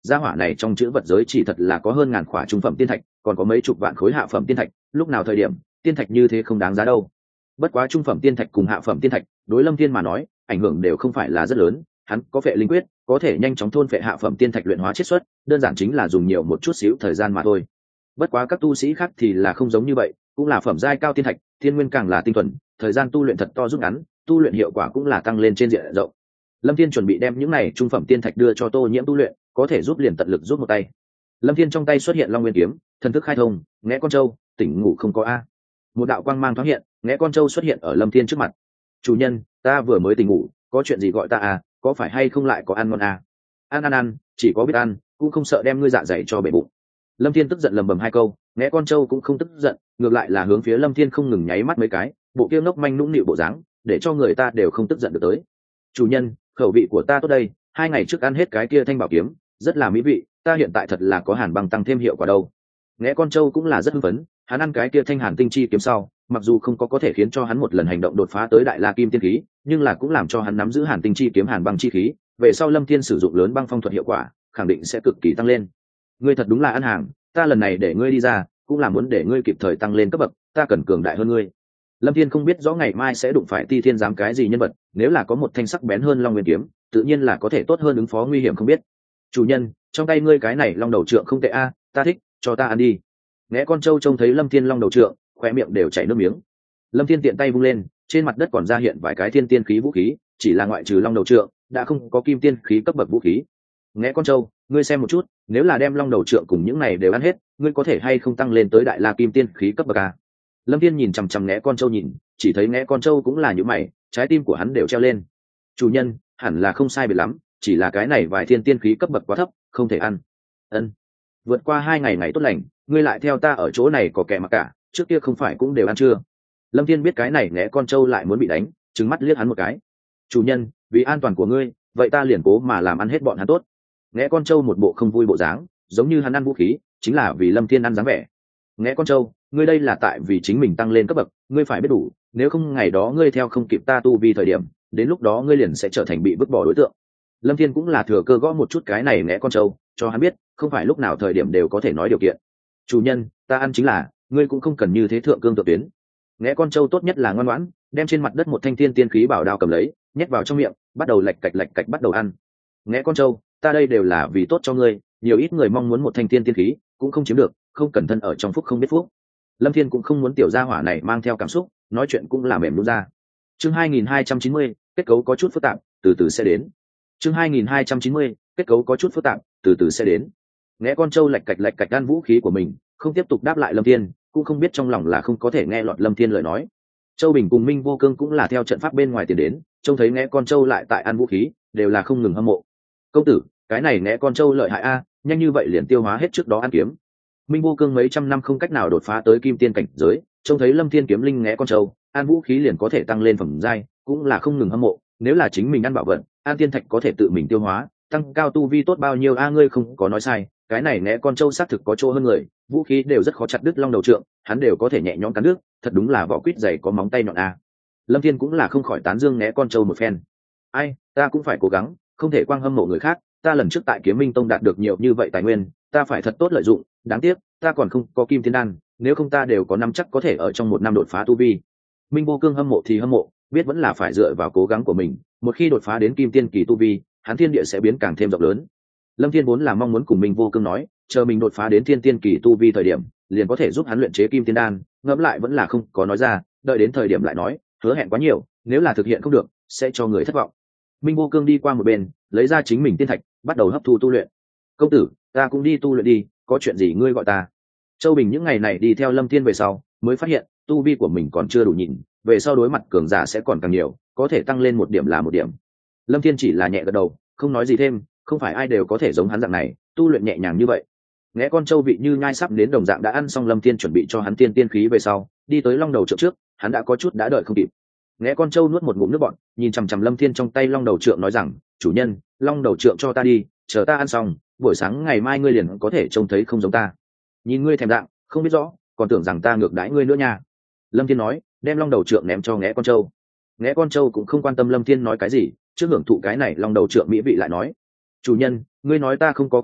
S1: gia hỏa này trong chữ vật giới chỉ thật là có hơn ngàn khỏa trung phẩm tiên thạch, còn có mấy chục vạn khối hạ phẩm tiên thạch, lúc nào thời điểm tiên thạch như thế không đáng giá đâu. Bất quá trung phẩm tiên thạch cùng hạ phẩm tiên thạch đối Lâm Thiên mà nói ảnh hưởng đều không phải là rất lớn, hắn có phệ linh quyết có thể nhanh chóng thôn phệ hạ phẩm tiên thạch luyện hóa chiết xuất, đơn giản chính là dùng nhiều một chút xíu thời gian mà thôi. Bất quá các tu sĩ khác thì là không giống như vậy, cũng là phẩm giai cao tiên thạch, thiên nguyên càng là tinh thuần, thời gian tu luyện thật to rút ngắn, tu luyện hiệu quả cũng là tăng lên trên diện rộng. Lâm Thiên chuẩn bị đem những này trung phẩm tiên thạch đưa cho Tô Nhiễm tu luyện, có thể giúp liền tận lực giúp một tay. Lâm Thiên trong tay xuất hiện Long Nguyên kiếm, thần thức khai thông, Ngẽ Con Trâu, tỉnh ngủ không có a. Một đạo quang mang thoáng hiện, Ngẽ Con Trâu xuất hiện ở Lâm Thiên trước mặt. Chủ nhân, ta vừa mới tỉnh ngủ, có chuyện gì gọi ta à, có phải hay không lại có ăn ngon à? Ăn, chỉ có biết ăn, cũng không sợ đem ngươi dạ dày cho bể bụng. Lâm Thiên tức giận lầm bầm hai câu, Ngẽ Con Trâu cũng không tức giận, ngược lại là hướng phía Lâm Thiên không ngừng nháy mắt mấy cái, bộ kia ngốc manh nũng nịu bộ dáng, để cho người ta đều không tức giận được tới. Chủ nhân, khẩu vị của ta tốt đây, 2 ngày trước ăn hết cái kia thanh bảo kiếm, rất là mỹ vị, ta hiện tại thật là có hàn băng tăng thêm hiệu quả đâu. Ngẽ Con Trâu cũng là rất hưng phấn, hắn ăn cái kia thanh hàn tinh chi kiếm sau, mặc dù không có thể khiến cho hắn một lần hành động đột phá tới đại la kim tiên khí, nhưng là cũng làm cho hắn nắm giữ hàn tinh chi kiếm hàn băng chi khí, về sau Lâm Thiên sử dụng lớn băng phong thuật hiệu quả, khẳng định sẽ cực kỳ tăng lên. Ngươi thật đúng là ăn hàng, ta lần này để ngươi đi ra, cũng là muốn để ngươi kịp thời tăng lên cấp bậc, ta cần cường đại hơn ngươi. Lâm Thiên không biết rõ ngày mai sẽ đụng phải Ti Thiên giám cái gì nhân vật, nếu là có một thanh sắc bén hơn Long Nguyên kiếm, tự nhiên là có thể tốt hơn ứng phó nguy hiểm không biết. Chủ nhân, trong tay ngươi cái này long đầu trượng không tệ a, ta thích, cho ta ăn đi. Ngẽ Con Trâu trông thấy Lâm Thiên long đầu trượng, khóe miệng đều chảy nước miếng. Lâm Thiên tiện tay vung lên, trên mặt đất còn ra hiện vài cái thiên tiên khí vũ khí, chỉ là ngoại trừ long đầu trượng, đã không có kim tiên khí cấp bậc vũ khí. Ngẽ Con Trâu, ngươi xem một chút, nếu là đem long đầu trượng cùng những này đều ăn hết, ngươi có thể hay không tăng lên tới đại la kim tiên khí cấp bậc a? Lâm Thiên nhìn chằm chằm Ngẽ Con Trâu nhìn, chỉ thấy Ngẽ Con Trâu cũng là như mày, trái tim của hắn đều treo lên. Chủ nhân, hẳn là không sai biệt lắm, chỉ là cái này vài thiên tiên khí cấp bậc quá thấp, không thể ăn. Ân. Vượt qua 2 ngày ngày tốt lành, ngươi lại theo ta ở chỗ này có kẻ mặc cả, trước kia không phải cũng đều ăn chưa? Lâm Thiên biết cái này Ngẽ Con Trâu lại muốn bị đánh, trừng mắt liếc hắn một cái. Chủ nhân, vì an toàn của ngươi, vậy ta liền cố mà làm ăn hết bọn hắn tốt. Ngẽ Con Trâu một bộ không vui bộ dáng, giống như hắn ăn vũ khí, chính là vì Lâm Thiên ăn dáng vẻ. Ngẽ Con Trâu, ngươi đây là tại vì chính mình tăng lên cấp bậc, ngươi phải biết đủ, nếu không ngày đó ngươi theo không kịp ta tu vi thời điểm, đến lúc đó ngươi liền sẽ trở thành bị vứt bỏ đối tượng. Lâm Thiên cũng là thừa cơ gõ một chút cái này Ngẽ Con Trâu, cho hắn biết, không phải lúc nào thời điểm đều có thể nói điều kiện. Chủ nhân, ta ăn chính là, ngươi cũng không cần như thế thượng cương tự tuyến. Ngẽ Con Trâu tốt nhất là ngoan ngoãn, đem trên mặt đất một thanh thiên tiên khí bảo đao cầm lấy, nhét vào trong miệng, bắt đầu lạch cạch bắt đầu ăn. Ngẽ Con Trâu, ta đây đều là vì tốt cho ngươi, nhiều ít người mong muốn một thanh thiên tiên khí, cũng không chiếm được, không cẩn thận ở trong phúc không biết phúc. Lâm Thiên cũng không muốn tiểu gia hỏa này mang theo cảm xúc, nói chuyện cũng là mềm luôn ra. Chương 2290, kết cấu có chút phức tạp, từ từ sẽ đến. Chương 2290, kết cấu có chút phức tạp, từ từ sẽ đến. Ngẽ Con Trâu lạch cạch ăn vũ khí của mình, không tiếp tục đáp lại Lâm Thiên, cũng không biết trong lòng là không có thể nghe lọt Lâm Thiên lời nói. Châu Bình cùng Minh Vô Cương cũng là theo trận pháp bên ngoài tiền đến, trông thấy Ngẽ Con Trâu lại tại ăn vũ khí, đều là không ngừng hâm mộ. Công tử, cái này Ngẽ Con Trâu lợi hại a, nhanh như vậy liền tiêu hóa hết trước đó ăn kiếm. Minh Vô Cương mấy trăm năm không cách nào đột phá tới kim tiên cảnh giới, trông thấy Lâm Thiên kiếm linh Ngẽ Con Trâu, ăn vũ khí liền có thể tăng lên phẩm giai, cũng là không ngừng hâm mộ. Nếu là chính mình ăn bảo vật, ăn tiên thạch có thể tự mình tiêu hóa, tăng cao tu vi tốt bao nhiêu a, ngươi không có nói sai, cái này Ngẽ Con Trâu xác thực có chỗ hơn người, vũ khí đều rất khó chặt đứt long đầu trượng, hắn đều có thể nhẹ nhõm cắn đứt, thật đúng là vỏ quýt dày có móng tay nhọn a. Lâm Thiên cũng là không khỏi tán dương Ngẽ Con Trâu một phen. Ai, ta cũng phải cố gắng, không thể quang hâm mộ người khác, ta lần trước tại Kiếm Minh Tông đạt được nhiều như vậy tài nguyên, ta phải thật tốt lợi dụng, đáng tiếc, ta còn không có kim thiên đan, nếu không ta đều có năm chắc có thể ở trong 1 năm đột phá tu vi. Minh Vô Cương hâm mộ thì hâm mộ, biết vẫn là phải dựa vào cố gắng của mình, một khi đột phá đến kim tiên kỳ tu vi, hắn thiên địa sẽ biến càng thêm rộng lớn. Lâm Thiên vốn là mong muốn cùng Minh Vô Cương nói, chờ mình đột phá đến thiên tiên kỳ tu vi thời điểm, liền có thể giúp hắn luyện chế kim tiên đan, ngẫm lại vẫn là không có nói ra, đợi đến thời điểm lại nói, hứa hẹn quá nhiều, nếu là thực hiện không được, sẽ cho người thất vọng. Minh Vô Cương đi qua một bên, lấy ra chính mình tiên thạch, bắt đầu hấp thu tu luyện. Công tử, ta cũng đi tu luyện đi, có chuyện gì ngươi gọi ta? Châu Bình những ngày này đi theo Lâm Thiên về sau, mới phát hiện tu vi của mình còn chưa đủ nhịn, về sau đối mặt cường giả sẽ còn càng nhiều, có thể tăng lên 1 điểm là 1 điểm. Lâm Thiên chỉ là nhẹ gật đầu, không nói gì thêm, không phải ai đều có thể giống hắn dạng này, tu luyện nhẹ nhàng như vậy. Ngẽ Con Trâu vị như nhai sắp đến đồng dạng đã ăn xong, Lâm Thiên chuẩn bị cho hắn tiên khí về sau, đi tới long đầu trượng trước, hắn đã có chút đã đợi không kịp. Ngẽ Con Trâu nuốt một ngụm nước bọt, nhìn chằm chằm Lâm Thiên trong tay long đầu trượng nói rằng, chủ nhân, long đầu trượng cho ta đi, chờ ta ăn xong, buổi sáng ngày mai ngươi liền có thể trông thấy không giống ta. Nhìn ngươi thèm dạng, không biết rõ, còn tưởng rằng ta ngược đãi ngươi nữa nha. Lâm Thiên nói, đem long đầu trượng ném cho Ngẽ Con Trâu. Ngẽ Con Trâu cũng không quan tâm Lâm Thiên nói cái gì, trước hưởng thụ cái này long đầu trượng mỹ vị lại nói, chủ nhân, ngươi nói ta không có quan hệ,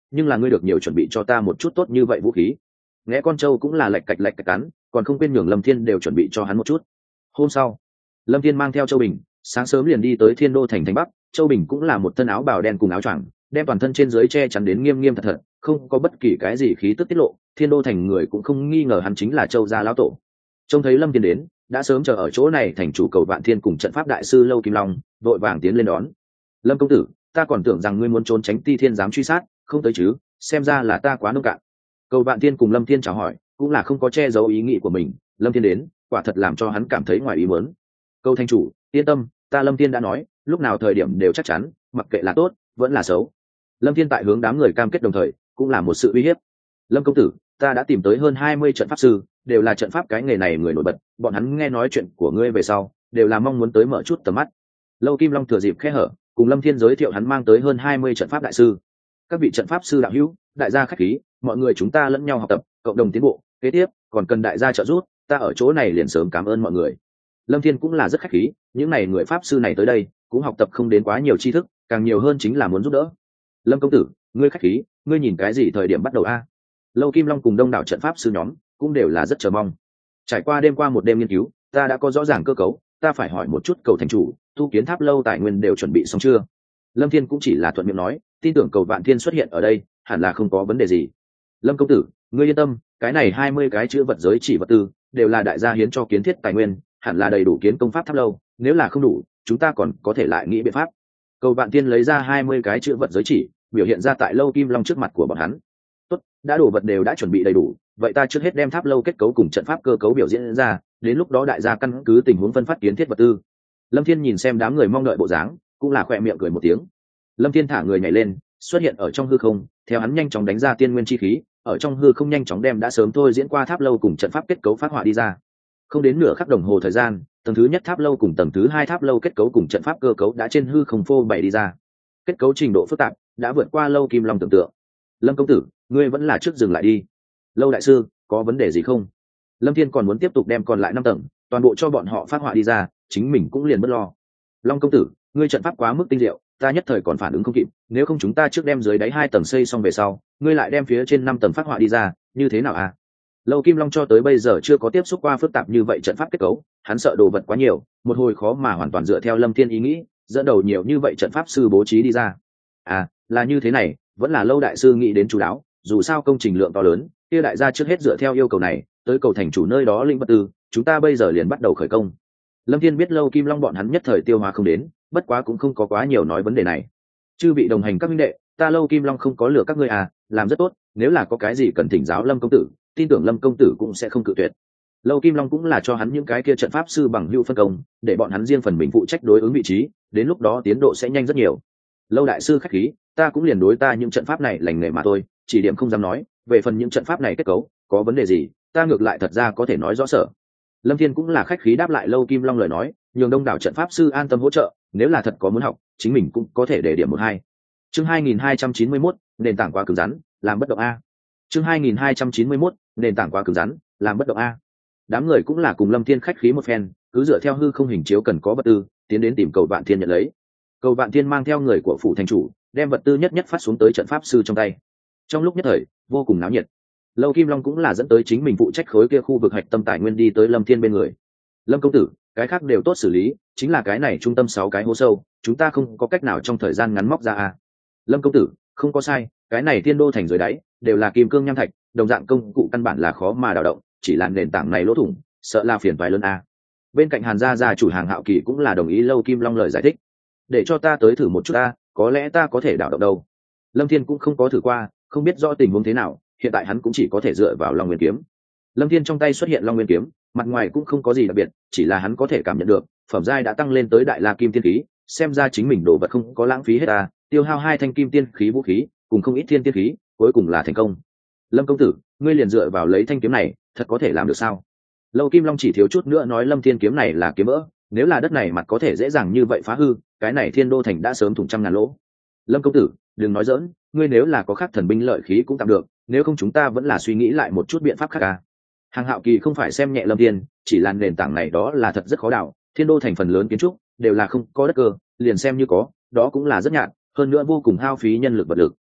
S1: nhưng là ngươi được nhiều chuẩn bị cho ta một chút tốt như vậy vũ khí. Nghe con trâu cũng là lạch cạch cắn, còn không quên nhường Lâm Thiên đều chuẩn bị cho hắn một chút. Hôm sau, Lâm Thiên mang theo Châu Bình sáng sớm liền đi tới Thiên Đô thành thành Bắc. Châu Bình cũng là một thân áo bào đen cùng áo choàng, đem toàn thân trên dưới che chắn đến nghiêm nghiêm thật thật, không có bất kỳ cái gì khí tức tiết lộ. Thiên Đô thành người cũng không nghi ngờ hắn chính là Châu gia lão tổ. Trông thấy Lâm Thiên đến, đã sớm chờ ở chỗ này thành chủ Cầu Vạn Thiên cùng trận pháp đại sư Lâu Kim Long vội vàng tiến lên đón. Lâm công tử, ta còn tưởng rằng ngươi muốn trốn tránh Ti Thiên giám truy sát, không tới chứ? Xem ra là ta quá nông cạn. Cầu Vạn Thiên cùng Lâm Thiên chào hỏi, cũng là không có che giấu ý nghĩ của mình. Lâm Thiên đến, quả thật làm cho hắn cảm thấy ngoài ý muốn. Câu thành chủ, yên tâm, ta Lâm Thiên đã nói, lúc nào thời điểm đều chắc chắn, mặc kệ là tốt vẫn là xấu. Lâm Thiên tại hướng đám người cam kết đồng thời, cũng là một sự uy hiếp. Lâm công tử, ta đã tìm tới hơn 20 trận pháp sư, đều là trận pháp cái nghề này người nổi bật, bọn hắn nghe nói chuyện của ngươi về sau, đều là mong muốn tới mở chút tầm mắt. Lâu Kim Long thừa dịp khe hở, cùng Lâm Thiên giới thiệu hắn mang tới hơn 20 trận pháp đại sư. Các vị trận pháp sư đạo hữu, đại gia khách khí, mọi người chúng ta lẫn nhau học tập, cộng đồng tiến bộ, kế tiếp còn cần đại gia trợ giúp, ta ở chỗ này liền sớm cảm ơn mọi người. Lâm Thiên cũng là rất khách khí, những này người pháp sư này tới đây, cũng học tập không đến quá nhiều tri thức, càng nhiều hơn chính là muốn giúp đỡ. Lâm công tử, ngươi khách khí, ngươi nhìn cái gì thời điểm bắt đầu a? Lâu Kim Long cùng đông đảo trận pháp sư nhóm cũng đều là rất chờ mong. Trải qua đêm qua một đêm nghiên cứu, ta đã có rõ ràng cơ cấu, ta phải hỏi một chút Cầu thành chủ, tu kiến tháp lâu tài nguyên đều chuẩn bị xong chưa? Lâm Thiên cũng chỉ là thuận miệng nói, tin tưởng Cầu Vạn Thiên xuất hiện ở đây, hẳn là không có vấn đề gì. Lâm công tử, ngươi yên tâm, cái này 20 cái chữ vật giới chỉ vật tư đều là đại gia hiến cho kiến thiết tài nguyên, hẳn là đầy đủ kiến công pháp tháp lâu, nếu là không đủ, chúng ta còn có thể lại nghĩ biện pháp. Cầu Vạn Thiên lấy ra 20 cái chữ vật giới chỉ, biểu hiện ra tại Lâu Kim Long trước mặt của bọn hắn. Tốt, đã đồ vật đều đã chuẩn bị đầy đủ, vậy ta trước hết đem tháp lâu kết cấu cùng trận pháp cơ cấu biểu diễn ra, đến lúc đó đại gia căn cứ tình huống phân phát kiến thiết vật tư. Lâm Thiên nhìn xem đám người mong đợi bộ dáng, cũng là khỏe miệng cười một tiếng. Lâm Thiên thả người nhảy lên, xuất hiện ở trong hư không, theo hắn nhanh chóng đánh ra tiên nguyên chi khí, ở trong hư không nhanh chóng đem đã sớm thôi diễn qua tháp lâu cùng trận pháp kết cấu phát họa đi ra. Không đến nửa khắc đồng hồ thời gian, tầng thứ nhất tháp lâu cùng tầng thứ hai tháp lâu kết cấu cùng trận pháp cơ cấu đã trên hư không phô bày đi ra. Kết cấu trình độ phức tạp, đã vượt qua Lâu Kim Long tưởng tượng. Lâm công tử, ngươi vẫn là trước dừng lại đi. Lâu đại sư, có vấn đề gì không? Lâm Thiên còn muốn tiếp tục đem còn lại 5 tầng toàn bộ cho bọn họ phát họa đi ra, chính mình cũng liền bất lo. Long công tử, ngươi trận pháp quá mức tinh diệu, ta nhất thời còn phản ứng không kịp, nếu không chúng ta trước đem dưới đáy 2 tầng xây xong về sau, ngươi lại đem phía trên 5 tầng phát họa đi ra, như thế nào à? Lâu Kim Long cho tới bây giờ chưa có tiếp xúc qua phức tạp như vậy trận pháp kết cấu, hắn sợ đồ vật quá nhiều, một hồi khó mà hoàn toàn dựa theo Lâm Thiên ý nghĩ, dẫn đầu nhiều như vậy trận pháp sư bố trí đi ra. À, là như thế này, vẫn là Lâu đại sư nghĩ đến chú đáo, dù sao công trình lượng to lớn, kia đại gia trước hết dựa theo yêu cầu này, tới cầu thành chủ nơi đó linh vật tư, chúng ta bây giờ liền bắt đầu khởi công. Lâm Thiên biết Lâu Kim Long bọn hắn nhất thời tiêu hóa không đến, bất quá cũng không có quá nhiều nói vấn đề này. Chư vị đồng hành các minh đệ, ta Lâu Kim Long không có lừa các ngươi à, làm rất tốt, nếu là có cái gì cần thỉnh giáo Lâm công tử, tin tưởng Lâm công tử cũng sẽ không cự tuyệt. Lâu Kim Long cũng là cho hắn những cái kia trận pháp sư bằng hữu phân công, để bọn hắn riêng phần mình phụ trách đối ứng vị trí, đến lúc đó tiến độ sẽ nhanh rất nhiều. Lâu đại sư khách khí, ta cũng liền đối ta những trận pháp này lành nghề mà thôi, chỉ điểm không dám nói, về phần những trận pháp này kết cấu có vấn đề gì, ta ngược lại thật ra có thể nói rõ sở. Lâm Thiên cũng là khách khí đáp lại Lâu Kim Long lời nói, nhường đông đảo trận pháp sư an tâm hỗ trợ, nếu là thật có muốn học, chính mình cũng có thể để điểm 1-2. Chương 2291, nền tảng quá cứng rắn, làm bất động a. Chương 2291, nền tảng quá cứng rắn, làm bất động a. Đám người cũng là cùng Lâm Thiên khách khí một phen, cứ dựa theo hư không hình chiếu cần có vật tư, tiến đến tìm Cầu Vạn Thiên nhận lấy. Cầu Vạn Thiên mang theo người của phủ thành chủ, đem vật tư nhất nhất phát xuống tới trận pháp sư trong tay. Trong lúc nhất thời, vô cùng náo nhiệt. Lâu Kim Long cũng là dẫn tới chính mình phụ trách khối kia khu vực hạch tâm tài nguyên đi tới Lâm Thiên bên người. Lâm công tử, cái khác đều tốt xử lý, chính là cái này trung tâm 6 cái hố sâu, chúng ta không có cách nào trong thời gian ngắn móc ra à. Lâm công tử, không có sai, cái này Thiên Đô thành dưới đáy đều là kim cương nham thạch, đồng dạng công cụ căn bản là khó mà đào động, chỉ là nền tảng này lỗ thủng, sợ là phiền toái lớn a. Bên cạnh Hàn gia chủ hàng Hạo Kỳ cũng là đồng ý Lâu Kim Long lời giải thích. Để cho ta tới thử một chút ta, có lẽ ta có thể đào động đâu. Lâm Thiên cũng không có thử qua, không biết rõ tình huống thế nào, hiện tại hắn cũng chỉ có thể dựa vào Long Nguyên kiếm. Lâm Thiên trong tay xuất hiện Long Nguyên kiếm, mặt ngoài cũng không có gì đặc biệt, chỉ là hắn có thể cảm nhận được, phẩm giai đã tăng lên tới Đại La Kim Tiên khí, xem ra chính mình đồ vật không có lãng phí hết à, tiêu hao 2 thanh kim tiên khí vũ khí, cùng không ít thiên tiên khí, cuối cùng là thành công. Lâm công tử, ngươi liền dựa vào lấy thanh kiếm này, thật có thể làm được sao? Lâu Kim Long chỉ thiếu chút nữa nói Lâm Thiên kiếm này là kiếm vỡ, nếu là đất này mặt có thể dễ dàng như vậy phá hư, cái này Thiên Đô thành đã sớm thủng trăm ngàn lỗ. Lâm công tử, đừng nói giỡn, ngươi nếu là có khác thần binh lợi khí cũng tạm được, nếu không chúng ta vẫn là suy nghĩ lại một chút biện pháp khác à. Hàng Hạo Kỳ không phải xem nhẹ Lâm Thiên, chỉ là nền tảng này đó là thật rất khó đào, Thiên Đô thành phần lớn kiến trúc đều là không có đất cơ, liền xem như có, đó cũng là rất nhạt, hơn nữa vô cùng hao phí nhân lực vật lực.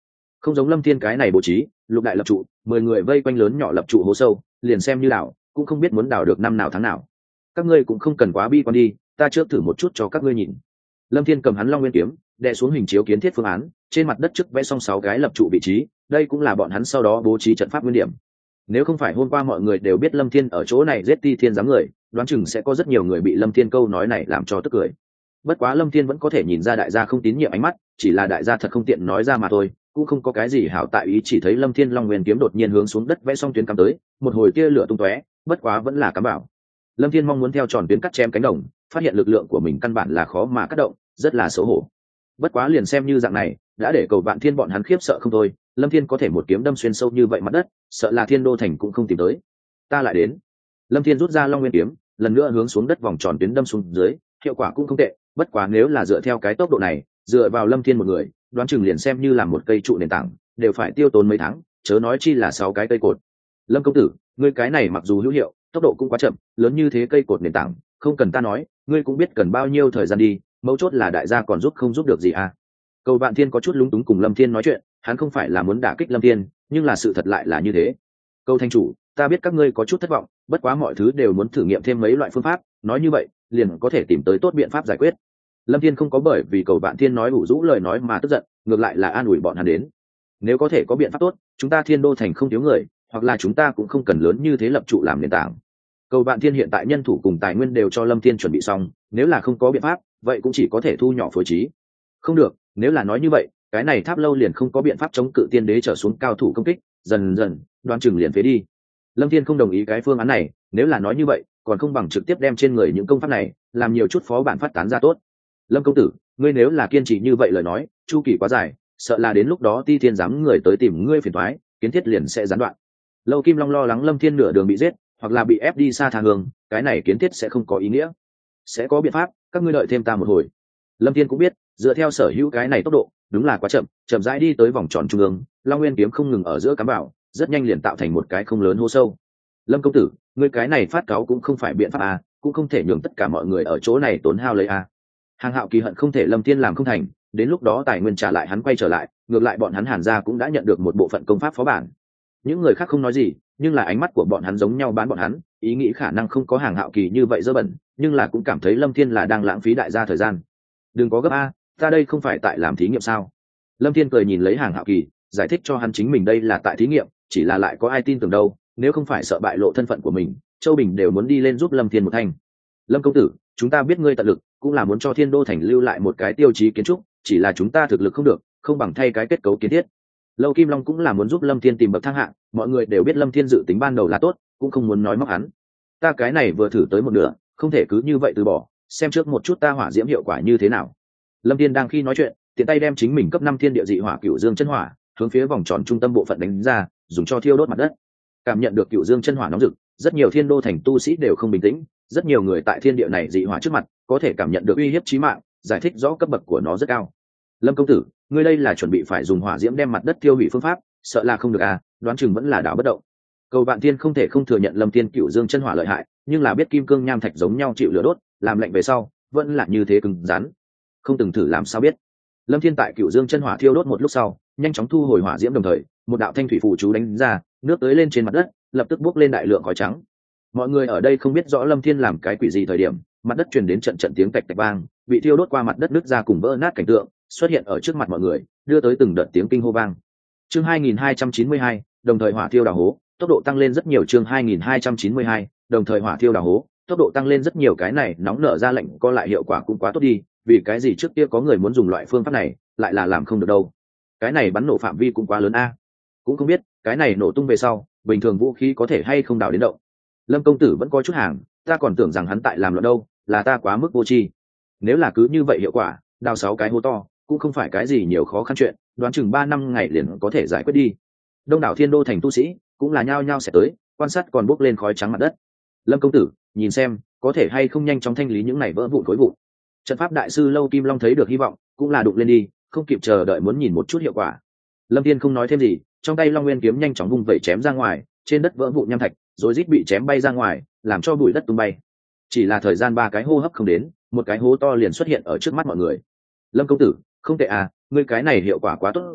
S1: Không giống Lâm Thiên cái này bố trí lục đại lập trụ, 10 người vây quanh lớn nhỏ lập trụ hố sâu, liền xem như đảo cũng không biết muốn đảo được năm nào tháng nào. Các ngươi cũng không cần quá bi quan đi, ta trước thử một chút cho các ngươi nhìn. Lâm Thiên cầm hắn Long Nguyên kiếm, đè xuống hình chiếu kiến thiết phương án, trên mặt đất trước vẽ xong 6 cái lập trụ vị trí, đây cũng là bọn hắn sau đó bố trí trận pháp nguyên điểm. Nếu không phải hôm qua mọi người đều biết Lâm Thiên ở chỗ này giết Ti Thiên giám người, đoán chừng sẽ có rất nhiều người bị Lâm Thiên câu nói này làm cho tức cười. Bất quá Lâm Thiên vẫn có thể nhìn ra đại gia không tín nhiệm ánh mắt, chỉ là đại gia thật không tiện nói ra mà thôi, cũng không có cái gì hảo tại ý, chỉ thấy Lâm Thiên Long Nguyên kiếm đột nhiên hướng xuống đất vẽ xong tuyến cắm tới, một hồi tia lửa tung tóe, bất quá vẫn là cắm bảo. Lâm Thiên mong muốn theo tròn tuyến cắt chém cánh đồng, phát hiện lực lượng của mình căn bản là khó mà cắt động, rất là xấu hổ. Bất quá liền xem như dạng này, đã để Cầu Vạn Thiên bọn hắn khiếp sợ không thôi, Lâm Thiên có thể một kiếm đâm xuyên sâu như vậy mặt đất, sợ là Thiên Đô thành cũng không tìm tới. Ta lại đến. Lâm Thiên rút ra Long Nguyên kiếm, lần nữa hướng xuống đất vòng tròn tuyến đâm xuống dưới, hiệu quả cũng không tệ, bất quá nếu là dựa theo cái tốc độ này, dựa vào Lâm Thiên một người, đoán chừng liền xem như là một cây trụ nền tảng, đều phải tiêu tốn mấy tháng, chớ nói chi là 6 cái cây cột. Lâm công tử, ngươi cái này mặc dù hữu hiệu, tốc độ cũng quá chậm, lớn như thế cây cột nền tảng, không cần ta nói, ngươi cũng biết cần bao nhiêu thời gian đi, mấu chốt là đại gia còn giúp không giúp được gì à. Cầu Vạn Thiên có chút lúng túng cùng Lâm Thiên nói chuyện, hắn không phải là muốn đả kích Lâm Thiên, nhưng là sự thật lại là như thế. Câu thanh chủ, ta biết các ngươi có chút thất vọng, bất quá mọi thứ đều muốn thử nghiệm thêm mấy loại phương pháp, nói như vậy, liền có thể tìm tới tốt biện pháp giải quyết. Lâm Thiên không có bởi vì Cầu Vạn Thiên nói ủ rũ lời nói mà tức giận, ngược lại là an ủi bọn hắn đến. Nếu có thể có biện pháp tốt, chúng ta Thiên Đô thành không thiếu người, hoặc là chúng ta cũng không cần lớn như thế lập trụ làm nền tảng. Cầu Vạn Thiên hiện tại nhân thủ cùng tài nguyên đều cho Lâm Thiên chuẩn bị xong, nếu là không có biện pháp, vậy cũng chỉ có thể thu nhỏ phối trí. Không được, nếu là nói như vậy, cái này tháp lâu liền không có biện pháp chống cự tiên đế trở xuống cao thủ công kích, dần dần, đoan chừng liền phế đi. Lâm Thiên không đồng ý cái phương án này, nếu là nói như vậy, còn không bằng trực tiếp đem trên người những công pháp này, làm nhiều chút phó bản phát tán ra tốt. Lâm công tử, ngươi nếu là kiên trì như vậy lời nói, chu kỳ quá dài, sợ là đến lúc đó Ti Thiên giám người tới tìm ngươi phiền toái, kiến thiết liền sẽ gián đoạn. Lâu Kim Long lo lắng Lâm Thiên nửa đường bị giết, hoặc là bị ép đi xa tha hương, cái này kiến thiết sẽ không có ý nghĩa. Sẽ có biện pháp, các ngươi đợi thêm ta một hồi. Lâm Thiên cũng biết, dựa theo sở hữu cái này tốc độ, đúng là quá chậm, chậm rãi đi tới vòng tròn trung ương, Long Nguyên kiếm không ngừng ở giữa cắm bảo, rất nhanh liền tạo thành một cái không lớn hố sâu. Lâm công tử, ngươi cái này phát cáo cũng không phải biện pháp à, cũng không thể nhường tất cả mọi người ở chỗ này tốn hao lấy à. Hàng Hạo Kỳ hận không thể Lâm Thiên làm không thành, đến lúc đó tài nguyên trả lại hắn quay trở lại, ngược lại bọn hắn Hàn gia cũng đã nhận được một bộ phận công pháp phó bản. Những người khác không nói gì, nhưng là ánh mắt của bọn hắn giống nhau bán bọn hắn, ý nghĩ khả năng không có Hàng Hạo Kỳ như vậy dơ bẩn, nhưng là cũng cảm thấy Lâm Thiên là đang lãng phí đại gia thời gian. Đừng có gấp a, ta đây không phải tại làm thí nghiệm sao? Lâm Thiên cười nhìn lấy Hàng Hạo Kỳ, giải thích cho hắn chính mình đây là tại thí nghiệm, chỉ là lại có ai tin tưởng đâu, nếu không phải sợ bại lộ thân phận của mình, Châu Bình đều muốn đi lên giúp Lâm Thiên một thanh. Lâm công tử, chúng ta biết ngươi tận lực, cũng là muốn cho Thiên Đô thành lưu lại một cái tiêu chí kiến trúc, chỉ là chúng ta thực lực không được, không bằng thay cái kết cấu kiến thiết. Lâu Kim Long cũng là muốn giúp Lâm Thiên tìm bậc thang hạng, mọi người đều biết Lâm Thiên dự tính ban đầu là tốt, cũng không muốn nói móc hắn. Ta cái này vừa thử tới một nửa, không thể cứ như vậy từ bỏ, xem trước một chút ta hỏa diễm hiệu quả như thế nào. Lâm Thiên đang khi nói chuyện, tiện tay đem chính mình cấp 5 thiên địa dị hỏa Cửu Dương chân hỏa, hướng phía vòng tròn trung tâm bộ phận đánh ra, dùng cho thiêu đốt mặt đất. Cảm nhận được Cửu Dương chân hỏa nóng rực, rất nhiều Thiên Đô thành tu sĩ đều không bình tĩnh, rất nhiều người tại thiên địa này dị hỏa trước mặt, có thể cảm nhận được uy hiếp chí mạng, giải thích rõ cấp bậc của nó rất cao. Lâm công tử, ngươi đây là chuẩn bị phải dùng hỏa diễm đem mặt đất tiêu hủy phương pháp, sợ là không được à, đoán chừng vẫn là đảo bất động. Cầu Vạn Thiên không thể không thừa nhận Lâm Thiên Cửu Dương chân hỏa lợi hại, nhưng là biết kim cương nham thạch giống nhau chịu lửa đốt, làm lạnh về sau, vẫn là như thế cứng rắn. Không từng thử làm sao biết. Lâm Thiên tại Cửu Dương chân hỏa thiêu đốt một lúc sau, nhanh chóng thu hồi hỏa diễm, đồng thời, một đạo thanh thủy phù chú đánh ra, nước tới lên trên mặt đất, lập tức bốc lên đại lượng khói trắng. Mọi người ở đây không biết rõ Lâm Thiên làm cái quỷ gì thời điểm, mặt đất truyền đến trận trận tiếng tạch tạch vang, bị thiêu đốt qua mặt đất nứt ra cùng vỡ nát cảnh tượng xuất hiện ở trước mặt mọi người, đưa tới từng đợt tiếng kinh hô vang. Chương 2292, đồng thời hỏa thiêu đào hố, tốc độ tăng lên rất nhiều. Chương 2292, đồng thời hỏa thiêu đào hố, tốc độ tăng lên rất nhiều. Cái này nóng nở ra lệnh co lại hiệu quả cũng quá tốt đi, vì cái gì trước kia có người muốn dùng loại phương pháp này, lại là làm không được đâu. Cái này bắn nổ phạm vi cũng quá lớn a. Cũng không biết, cái này nổ tung về sau, bình thường vũ khí có thể hay không đào đến động. Lâm công tử vẫn có chút hàng, ta còn tưởng rằng hắn tại làm loạn đâu, là ta quá mức vô tri. Nếu là cứ như vậy hiệu quả, đào 6 cái hố to, cũng không phải cái gì nhiều khó khăn chuyện, đoán chừng 3 năm ngày liền có thể giải quyết đi. Đông đảo Thiên Đô thành tu sĩ cũng là nhao nhao sẽ tới, quan sát còn bốc lên khói trắng mặt đất. Lâm công tử, nhìn xem, có thể hay không nhanh chóng thanh lý những này vỡ vụn khối vụn. Trận pháp đại sư Lâu Kim Long thấy được hy vọng, cũng là đụng lên đi, không kịp chờ đợi muốn nhìn một chút hiệu quả. Lâm Thiên không nói thêm gì, trong tay Long Nguyên kiếm nhanh chóng vung vẩy chém ra ngoài, trên đất vỡ vụn nham thạch, rồi rít bị chém bay ra ngoài, làm cho bụi đất tung bay. Chỉ là thời gian 3 cái hô hấp không đến, một cái hố to liền xuất hiện ở trước mắt mọi người. Lâm công tử, không tệ à, ngươi cái này hiệu quả quá tốt rồi,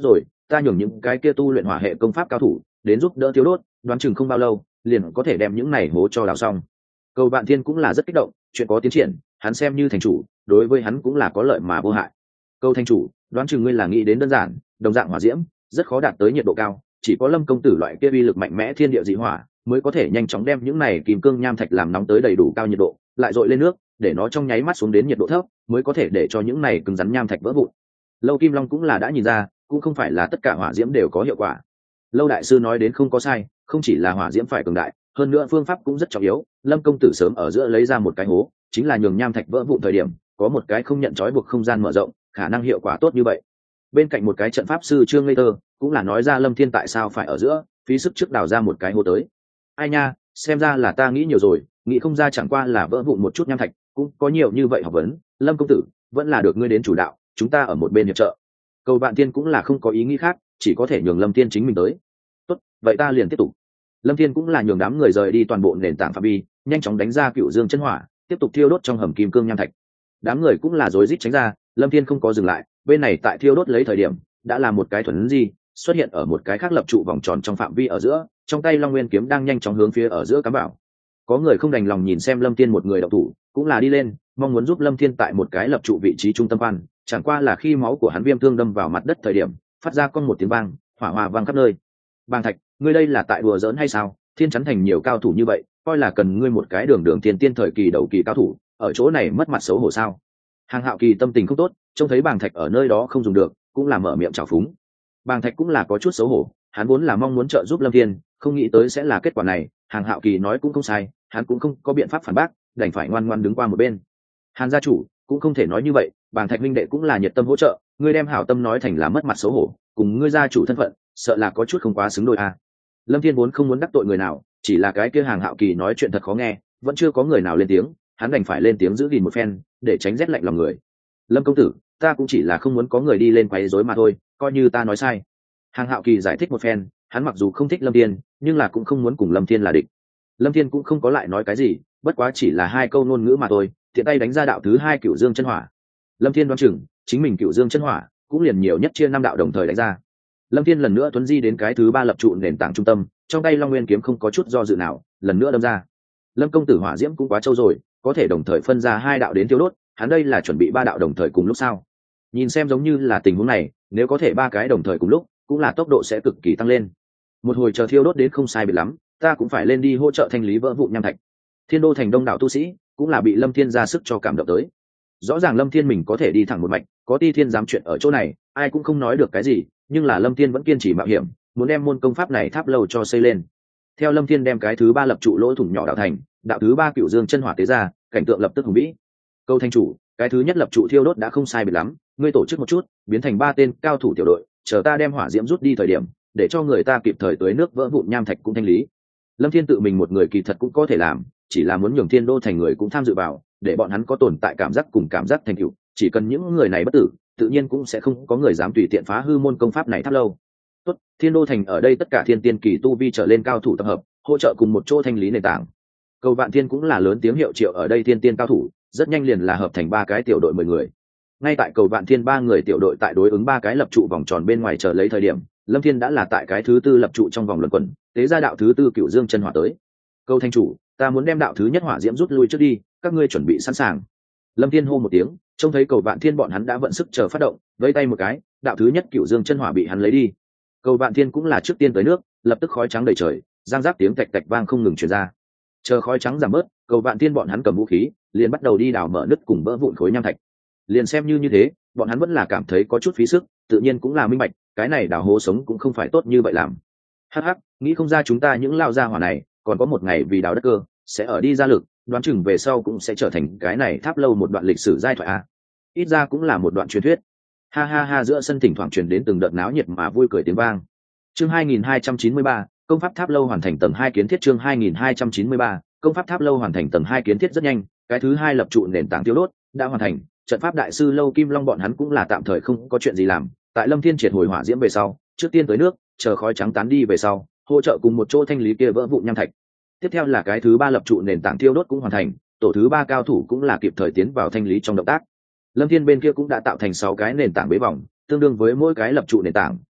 S1: ta nhường những cái kia tu luyện hỏa hệ công pháp cao thủ đến giúp đỡ thiêu đốt, đoán chừng không bao lâu liền có thể đem những này hố cho đào xong. Cầu Vạn Thiên cũng là rất kích động, chuyện có tiến triển hắn xem như thành chủ, đối với hắn cũng là có lợi mà vô hại. Câu thành chủ, đoán chừng ngươi là nghĩ đến đơn giản, đồng dạng hỏa diễm rất khó đạt tới nhiệt độ cao, chỉ có Lâm công tử loại kia uy lực mạnh mẽ thiên địa dị hỏa mới có thể nhanh chóng đem những này kim cương nham thạch làm nóng tới đầy đủ cao nhiệt độ, lại dội lên nước để nó trong nháy mắt xuống đến nhiệt độ thấp, mới có thể để cho những này cứng rắn nham thạch vỡ vụn. Lâu Kim Long cũng là đã nhìn ra, cũng không phải là tất cả hỏa diễm đều có hiệu quả. Lâu đại sư nói đến không có sai, không chỉ là hỏa diễm phải cường đại, hơn nữa phương pháp cũng rất trọng yếu. Lâm công tử sớm ở giữa lấy ra một cái hố, chính là nhường nham thạch vỡ vụn thời điểm có một cái không nhận trói buộc không gian mở rộng, khả năng hiệu quả tốt như vậy. Bên cạnh một cái trận pháp sư Trương Ngây Tơ cũng là nói ra Lâm Thiên tại sao phải ở giữa phí sức trước đào ra một cái hố tới. Ai nha, xem ra là ta nghĩ nhiều rồi, nghĩ không ra chẳng qua là vỡ vụn một chút nham thạch cũng có nhiều như vậy học vấn. Lâm công tử, vẫn là được ngươi đến chủ đạo, chúng ta ở một bên hiệp trợ. Cầu Vạn Thiên cũng là không có ý nghĩ khác, chỉ có thể nhường Lâm Thiên chính mình tới. Tốt, vậy ta liền tiếp tục. Lâm Thiên cũng là nhường đám người rời đi toàn bộ nền tảng phạm vi, nhanh chóng đánh ra Cựu Dương chân hỏa, tiếp tục thiêu đốt trong hầm kim cương nham thạch. Đám người cũng là rối rít tránh ra, Lâm Thiên không có dừng lại, bên này tại thiêu đốt lấy thời điểm đã là một cái thuần di xuất hiện ở một cái khác lập trụ vòng tròn trong phạm vi ở giữa, trong tay Long Nguyên kiếm đang nhanh chóng hướng phía ở giữa cắm vào. Có người không đành lòng nhìn xem Lâm Thiên một người động thủ, cũng là đi lên mong muốn giúp Lâm Thiên tại một cái lập trụ vị trí trung tâm quan, chẳng qua là khi máu của hắn viêm thương đâm vào mặt đất thời điểm phát ra con một tiếng vang, hỏa hoa vang khắp nơi. Bàng Thạch, ngươi đây là tại đùa giỡn hay sao? Thiên Chắn Thành nhiều cao thủ như vậy, coi là cần ngươi một cái đường tiền tiên thời kỳ đầu kỳ cao thủ ở chỗ này mất mặt xấu hổ sao? Hàng Hạo Kỳ tâm tình không tốt, trông thấy Bàng Thạch ở nơi đó không dùng được, cũng là mở miệng trào phúng. Bàng Thạch cũng là có chút xấu hổ, hắn vốn là mong muốn trợ giúp Lâm Thiên, không nghĩ tới sẽ là kết quả này. Hàng Hạo Kỳ nói cũng không sai, hắn cũng không có biện pháp phản bác, đành phải ngoan ngoãn đứng qua một bên. Hàn gia chủ cũng không thể nói như vậy, Bàng Thạch minh đệ cũng là nhiệt tâm hỗ trợ, ngươi đem hảo tâm nói thành là mất mặt xấu hổ, cùng ngươi gia chủ thân phận sợ là có chút không quá xứng đôi à. Lâm Thiên vốn không muốn đắc tội người nào, chỉ là cái kia Hàng Hạo Kỳ nói chuyện thật khó nghe, vẫn chưa có người nào lên tiếng, hắn đành phải lên tiếng giữ gìn một phen để tránh rét lạnh lòng người. Lâm công tử, ta cũng chỉ là không muốn có người đi lên quấy rối mà thôi, coi như ta nói sai. Hàng Hạo Kỳ giải thích một phen, hắn mặc dù không thích Lâm Thiên, nhưng là cũng không muốn cùng Lâm Thiên là địch. Lâm Thiên cũng không có lại nói cái gì, bất quá chỉ là hai câu ngôn ngữ mà thôi, tiện tay đánh ra đạo thứ hai Cửu Dương chân hỏa. Lâm Thiên đoán chừng chính mình Cửu Dương chân hỏa cũng liền nhiều nhất chia 5 đạo đồng thời đánh ra. Lâm Thiên lần nữa tuấn di đến cái thứ 3 lập trụ nền tảng trung tâm, trong tay Long Nguyên kiếm không có chút do dự nào, lần nữa đâm ra. Lâm công tử hỏa diễm cũng quá trâu rồi, có thể đồng thời phân ra 2 đạo đến tiêu đốt, hắn đây là chuẩn bị 3 đạo đồng thời cùng lúc sao? Nhìn xem giống như là tình huống này, nếu có thể 3 cái đồng thời cùng lúc, cũng là tốc độ sẽ cực kỳ tăng lên. Một hồi chờ thiêu đốt đến không sai biệt lắm, ta cũng phải lên đi hỗ trợ thanh lý vỡ vụn nham thạch. Thiên Đô thành đông đảo tu sĩ cũng là bị Lâm Thiên ra sức cho cảm động tới. Rõ ràng Lâm Thiên mình có thể đi thẳng một mạch, có Ti Thiên dám chuyện ở chỗ này, ai cũng không nói được cái gì, nhưng là Lâm Thiên vẫn kiên trì mạo hiểm, muốn đem môn công pháp này tháp lâu cho xây lên. Theo Lâm Thiên đem cái thứ 3 lập trụ lỗ thủng nhỏ đạo thành, đạo thứ 3 Cửu Dương chân hỏa tế ra, cảnh tượng lập tức hùng vĩ. Câu thanh chủ, cái thứ nhất lập trụ thiêu đốt đã không sai biệt lắm, ngươi tổ chức một chút, biến thành 3 tên cao thủ tiểu đội, chờ ta đem hỏa diễm rút đi thời điểm, để cho người ta kịp thời tưới nước vỡ vụn nham thạch cũng thanh lý. Lâm Thiên tự mình một người kỳ thật cũng có thể làm, chỉ là muốn nhường Thiên Đô thành người cũng tham dự vào, để bọn hắn có tồn tại cảm giác cùng cảm giác thành tựu, chỉ cần những người này bất tử, tự nhiên cũng sẽ không có người dám tùy tiện phá hư môn công pháp này tháp lâu. Tốt, Thiên Đô thành ở đây tất cả thiên tiên kỳ tu vi trở lên cao thủ tập hợp, hỗ trợ cùng một chỗ thanh lý nền tảng. Cầu Vạn Thiên cũng là lớn tiếng hiệu triệu ở đây thiên tiên cao thủ, rất nhanh liền là hợp thành 3 cái tiểu đội 10 người. Ngay tại Cầu Vạn Thiên 3 người tiểu đội tại đối ứng 3 cái lập trụ vòng tròn bên ngoài chờ lấy thời điểm, Lâm Thiên đã là tại cái thứ 4 lập trụ trong vòng luẩn quẩn, tế ra đạo thứ 4 Cửu Dương chân hỏa tới. Câu thanh chủ, ta muốn đem đạo thứ nhất hỏa diễm rút lui trước đi, các ngươi chuẩn bị sẵn sàng. Lâm Thiên hô một tiếng, trông thấy Cầu Vạn Thiên bọn hắn đã vận sức chờ phát động, vẫy tay một cái, đạo thứ nhất Cửu Dương chân hỏa bị hắn lấy đi. Cầu Vạn Thiên cũng là trước tiên tới nước, lập tức khói trắng đầy trời, giang rác tiếng tạch tạch vang không ngừng truyền ra. Chờ khói trắng giảm bớt, Cầu Vạn Thiên bọn hắn cầm vũ khí, liền bắt đầu đi đào mở nứt cùng vỡ vụn khối nham thạch. Liền xem như thế, bọn hắn vẫn là cảm thấy có chút phí sức, tự nhiên cũng là minh bạch, cái này đào hố sống cũng không phải tốt như vậy làm. Hắc hắc, nghĩ không ra chúng ta những lao gia hỏa này, còn có một ngày vì đào đất cơ, sẽ ở đi ra lực, đoán chừng về sau cũng sẽ trở thành cái này tháp lâu một đoạn lịch sử giai thoại a. Ít ra cũng là một đoạn truyền thuyết. Ha ha ha, giữa sân thỉnh thoảng truyền đến từng đợt náo nhiệt mà vui cười tiếng vang. Chương 2293, công pháp tháp lâu hoàn thành tầng 2 kiến thiết. Chương 2293, công pháp tháp lâu hoàn thành tầng 2 kiến thiết rất nhanh, cái thứ 2 lập trụ nền tảng tiêu đốt đã hoàn thành, trận pháp đại sư Lâu Kim Long bọn hắn cũng là tạm thời không có chuyện gì làm, tại Lâm Thiên triệt hồi hỏa diễm về sau, trước tiên tới nước, chờ khói trắng tán đi về sau, hỗ trợ cùng một chỗ thanh lý kia vỡ vụn nham thạch. Tiếp theo là cái thứ 3 lập trụ nền tảng tiêu đốt cũng hoàn thành, tổ thứ 3 cao thủ cũng là kịp thời tiến vào thanh lý trong động tác. Lâm Thiên bên kia cũng đã tạo thành 6 cái nền tảng bế vòng, tương đương với mỗi cái lập trụ nền tảng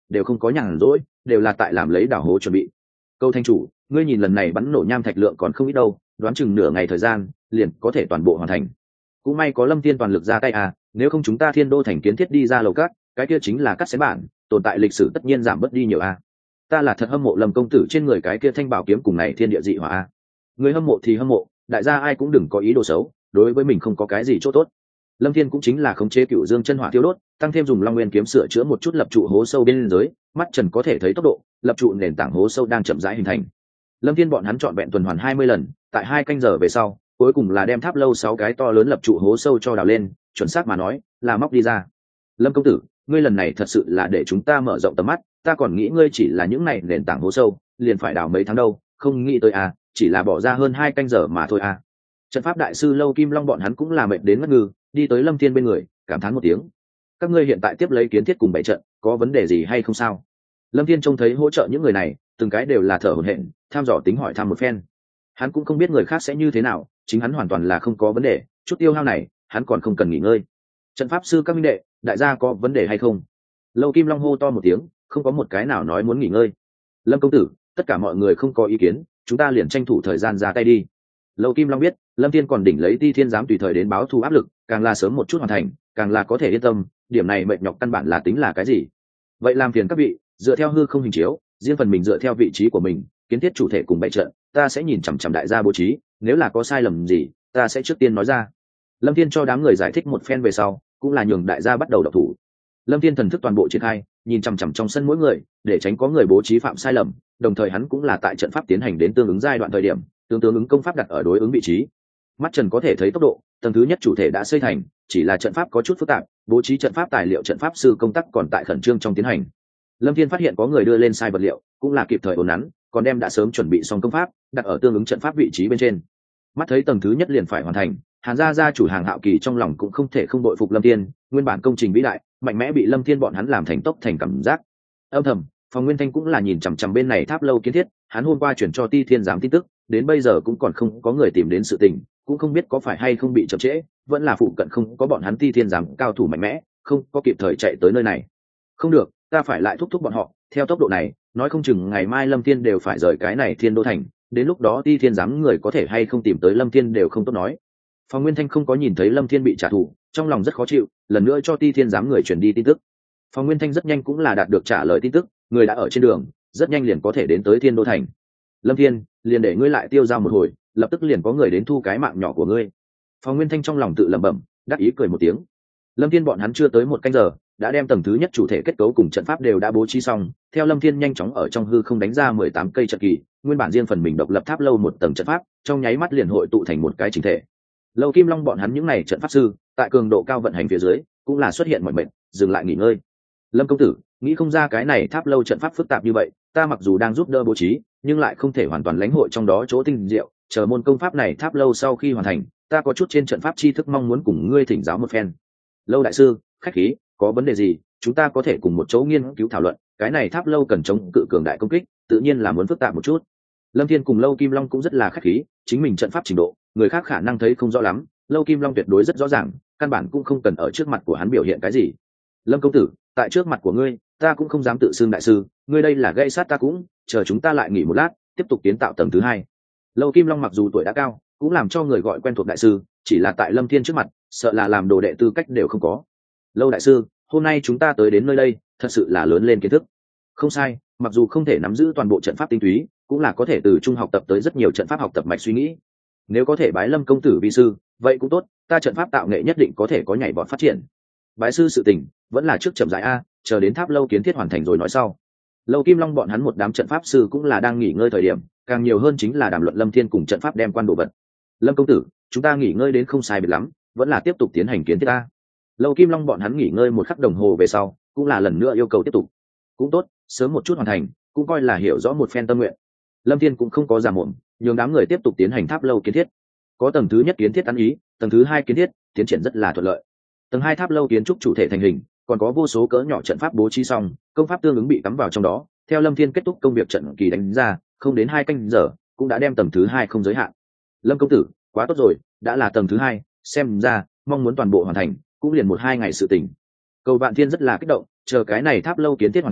S1: đều không có nhàn rỗi, đều là tại làm lấy đảo hố chuẩn bị. Câu thanh chủ, ngươi nhìn lần này bắn nổ nham thạch lượng còn không ít đâu, đoán chừng nửa ngày thời gian liền có thể toàn bộ hoàn thành. Cũng may có Lâm Thiên toàn lực ra tay à, nếu không chúng ta Thiên Đô thành kiến thiết đi ra lầu cát, cái kia chính là cắt xén bản, tồn tại lịch sử tất nhiên giảm bớt đi nhiều à. Ta là thật hâm mộ Lâm công tử trên người cái kia thanh bảo kiếm cùng này thiên địa dị hỏa à. Người hâm mộ thì hâm mộ, đại gia ai cũng đừng có ý đồ xấu, đối với mình không có cái gì chỗ tốt. Lâm Thiên cũng chính là khống chế Cựu Dương chân hỏa tiêu đốt, tăng thêm dùng Long Nguyên kiếm sửa chữa một chút lập trụ hố sâu bên dưới, mắt trần có thể thấy tốc độ, lập trụ nền tảng hố sâu đang chậm rãi hình thành. Lâm Thiên bọn hắn chọn vẹn tuần hoàn 20 lần, tại 2 canh giờ về sau, cuối cùng là đem tháp lâu 6 cái to lớn lập trụ hố sâu cho đào lên, chuẩn xác mà nói, là móc đi ra. Lâm công tử, ngươi lần này thật sự là để chúng ta mở rộng tầm mắt, ta còn nghĩ ngươi chỉ là những này nền tảng hố sâu, liền phải đào mấy tháng đâu, không nghĩ tới à, chỉ là bỏ ra hơn 2 canh giờ mà thôi à. Trận pháp đại sư Lâu Kim Long bọn hắn cũng là mệt đến ngất ngư, đi tới Lâm Thiên bên người, cảm thán một tiếng. Các ngươi hiện tại tiếp lấy kiến thiết cùng bảy trận, có vấn đề gì hay không sao? Lâm Thiên trông thấy hỗ trợ những người này, từng cái đều là thở hổn hển, tham dò tính hỏi thăm một phen. Hắn cũng không biết người khác sẽ như thế nào, chính hắn hoàn toàn là không có vấn đề, chút tiêu hao này, hắn còn không cần nghỉ ngơi. Trận pháp sư các minh đệ, đại gia có vấn đề hay không? Lâu Kim Long hô to một tiếng, không có một cái nào nói muốn nghỉ ngơi. Lâm công tử, tất cả mọi người không có ý kiến, chúng ta liền tranh thủ thời gian ra tay đi. Lâu Kim Long biết, Lâm Thiên còn đỉnh lấy Ti Thiên giám tùy thời đến báo thù áp lực, càng là sớm một chút hoàn thành, càng là có thể yên tâm, điểm này mệt nhọc căn bản là tính là cái gì? Vậy làm phiền các vị, dựa theo hư không hình chiếu, riêng phần mình dựa theo vị trí của mình, kiến thiết chủ thể cùng bảy trận, ta sẽ nhìn chằm chằm đại gia bố trí, nếu là có sai lầm gì, ta sẽ trước tiên nói ra. Lâm Thiên cho đám người giải thích một phen về sau, cũng là nhường đại gia bắt đầu động thủ. Lâm Thiên thần thức toàn bộ triển khai, nhìn chằm chằm trong sân mỗi người, để tránh có người bố trí phạm sai lầm, đồng thời hắn cũng là tại trận pháp tiến hành đến tương ứng giai đoạn thời điểm, tương ứng công pháp đặt ở đối ứng vị trí. Mắt trần có thể thấy tốc độ, tầng thứ nhất chủ thể đã xây thành, chỉ là trận pháp có chút phức tạp, bố trí trận pháp tài liệu trận pháp sư công tác còn tại khẩn trương trong tiến hành. Lâm Thiên phát hiện có người đưa lên sai vật liệu, cũng là kịp thời ổn nắn, còn đem đã sớm chuẩn bị xong công pháp đặt ở tương ứng trận pháp vị trí bên trên. Mắt thấy tầng thứ nhất liền phải hoàn thành, Hàn gia chủ Hàng Hạo Kỳ trong lòng cũng không thể không bội phục Lâm Thiên, nguyên bản công trình vĩ đại, mạnh mẽ bị Lâm Thiên bọn hắn làm thành tốc thành cảm giác. Âm thầm, Phòng Nguyên Thanh cũng là nhìn chằm chằm bên này tháp lâu kiến thiết, hắn hôm qua chuyển cho Ti Thiên giám tin tức, đến bây giờ cũng còn không có người tìm đến sự tình, cũng không biết có phải hay không bị chậm trễ, vẫn là phụ cận không có bọn hắn Ti Thiên giám cao thủ mạnh mẽ, không có kịp thời chạy tới nơi này. Không được, ta phải lại thúc bọn họ, theo tốc độ này, nói không chừng ngày mai Lâm Thiên đều phải rời cái này Thiên Đô thành, đến lúc đó Ti Thiên giám người có thể hay không tìm tới Lâm Thiên đều không tốt nói. Phòng Nguyên Thanh không có nhìn thấy Lâm Thiên bị trả thù, trong lòng rất khó chịu, lần nữa cho Ti Thiên giám người truyền đi tin tức. Phòng Nguyên Thanh rất nhanh cũng là đạt được trả lời tin tức, người đã ở trên đường, rất nhanh liền có thể đến tới Thiên Đô thành. Lâm Thiên, liền để ngươi lại tiêu dao một hồi, lập tức liền có người đến thu cái mạng nhỏ của ngươi. Phòng Nguyên Thanh trong lòng tự lẩm bẩm, đắc ý cười một tiếng. Lâm Thiên bọn hắn chưa tới 1 canh giờ, đã đem tầng thứ nhất chủ thể kết cấu cùng trận pháp đều đã bố trí xong, theo Lâm Thiên nhanh chóng ở trong hư không đánh ra 18 cây trận kỳ, nguyên bản riêng phần mình độc lập tháp lâu một tầng trận pháp, trong nháy mắt liền hội tụ thành một cái chỉnh thể. Lâu Kim Long bọn hắn những này trận pháp sư, tại cường độ cao vận hành phía dưới, cũng là xuất hiện mọi mệnh, dừng lại nghỉ ngơi. Lâm công tử, nghĩ không ra cái này tháp lâu trận pháp phức tạp như vậy, ta mặc dù đang giúp đỡ bố trí, nhưng lại không thể hoàn toàn lãnh hội trong đó chỗ tinh diệu, chờ môn công pháp này tháp lâu sau khi hoàn thành, ta có chút trên trận pháp tri thức mong muốn cùng ngươi thỉnh giáo một phen. Lâu đại sư, khách khí, có vấn đề gì, chúng ta có thể cùng một chỗ nghiên cứu thảo luận, cái này tháp lâu cần chống cự cường đại công kích, tự nhiên là muốn phức tạp một chút. Lâm Thiên cùng Lâu Kim Long cũng rất là khách khí, chính mình trận pháp trình độ, người khác khả năng thấy không rõ lắm, Lâu Kim Long tuyệt đối rất rõ ràng, căn bản cũng không cần ở trước mặt của hắn biểu hiện cái gì. Lâm công tử, tại trước mặt của ngươi, ta cũng không dám tự xưng đại sư, ngươi đây là gây sát ta cũng, chờ chúng ta lại nghỉ một lát, tiếp tục kiến tạo tầng thứ 2. Lâu Kim Long mặc dù tuổi đã cao, cũng làm cho người gọi quen thuộc đại sư, chỉ là tại Lâm Thiên trước mặt, sợ là làm đồ đệ tư cách đều không có. Lâu đại sư, hôm nay chúng ta tới đến nơi đây, thật sự là lớn lên kiến thức. Không sai, mặc dù không thể nắm giữ toàn bộ trận pháp tinh túy, cũng là có thể từ trung học tập tới rất nhiều trận pháp học tập mạch suy nghĩ. Nếu có thể bái Lâm công tử vi sư, vậy cũng tốt, ta trận pháp tạo nghệ nhất định có thể có nhảy vọt phát triển. Bái sư sự tình, vẫn là trước chậm rãi a, chờ đến tháp lâu kiến thiết hoàn thành rồi nói sau. Lâu Kim Long bọn hắn một đám trận pháp sư cũng là đang nghỉ ngơi thời điểm, càng nhiều hơn chính là đàm luận Lâm Thiên cùng trận pháp đem quan đồ vật. Lâm công tử, chúng ta nghỉ ngơi đến không sai biệt lắm, vẫn là tiếp tục tiến hành kiến thiết a. Lâu Kim Long bọn hắn nghỉ ngơi 1 khắc đồng hồ về sau, cũng là lần nữa yêu cầu tiếp tục. Cũng tốt, sớm một chút hoàn thành, cũng coi là hiểu rõ một phen tâm nguyện. Lâm Thiên cũng không có giả muộn, nhường đám người tiếp tục tiến hành tháp lâu kiến thiết. Có tầng thứ nhất kiến thiết ăn ý, tầng thứ 2 kiến thiết, tiến triển rất là thuận lợi. Tầng 2 tháp lâu kiến trúc chủ thể thành hình, còn có vô số cỡ nhỏ trận pháp bố trí xong, công pháp tương ứng bị cắm vào trong đó. Theo Lâm Thiên kết thúc công việc trận kỳ đánh ra, không đến 2 canh giờ, cũng đã đem tầng thứ 2 không giới hạn. Lâm công tử, quá tốt rồi, đã là tầng thứ 2, xem ra mong muốn toàn bộ hoàn thành, cũng liền 1-2 ngày sự tình. Cầu Vạn Thiên rất là kích động, chờ cái này tháp lâu kiến thiết hoàn thành,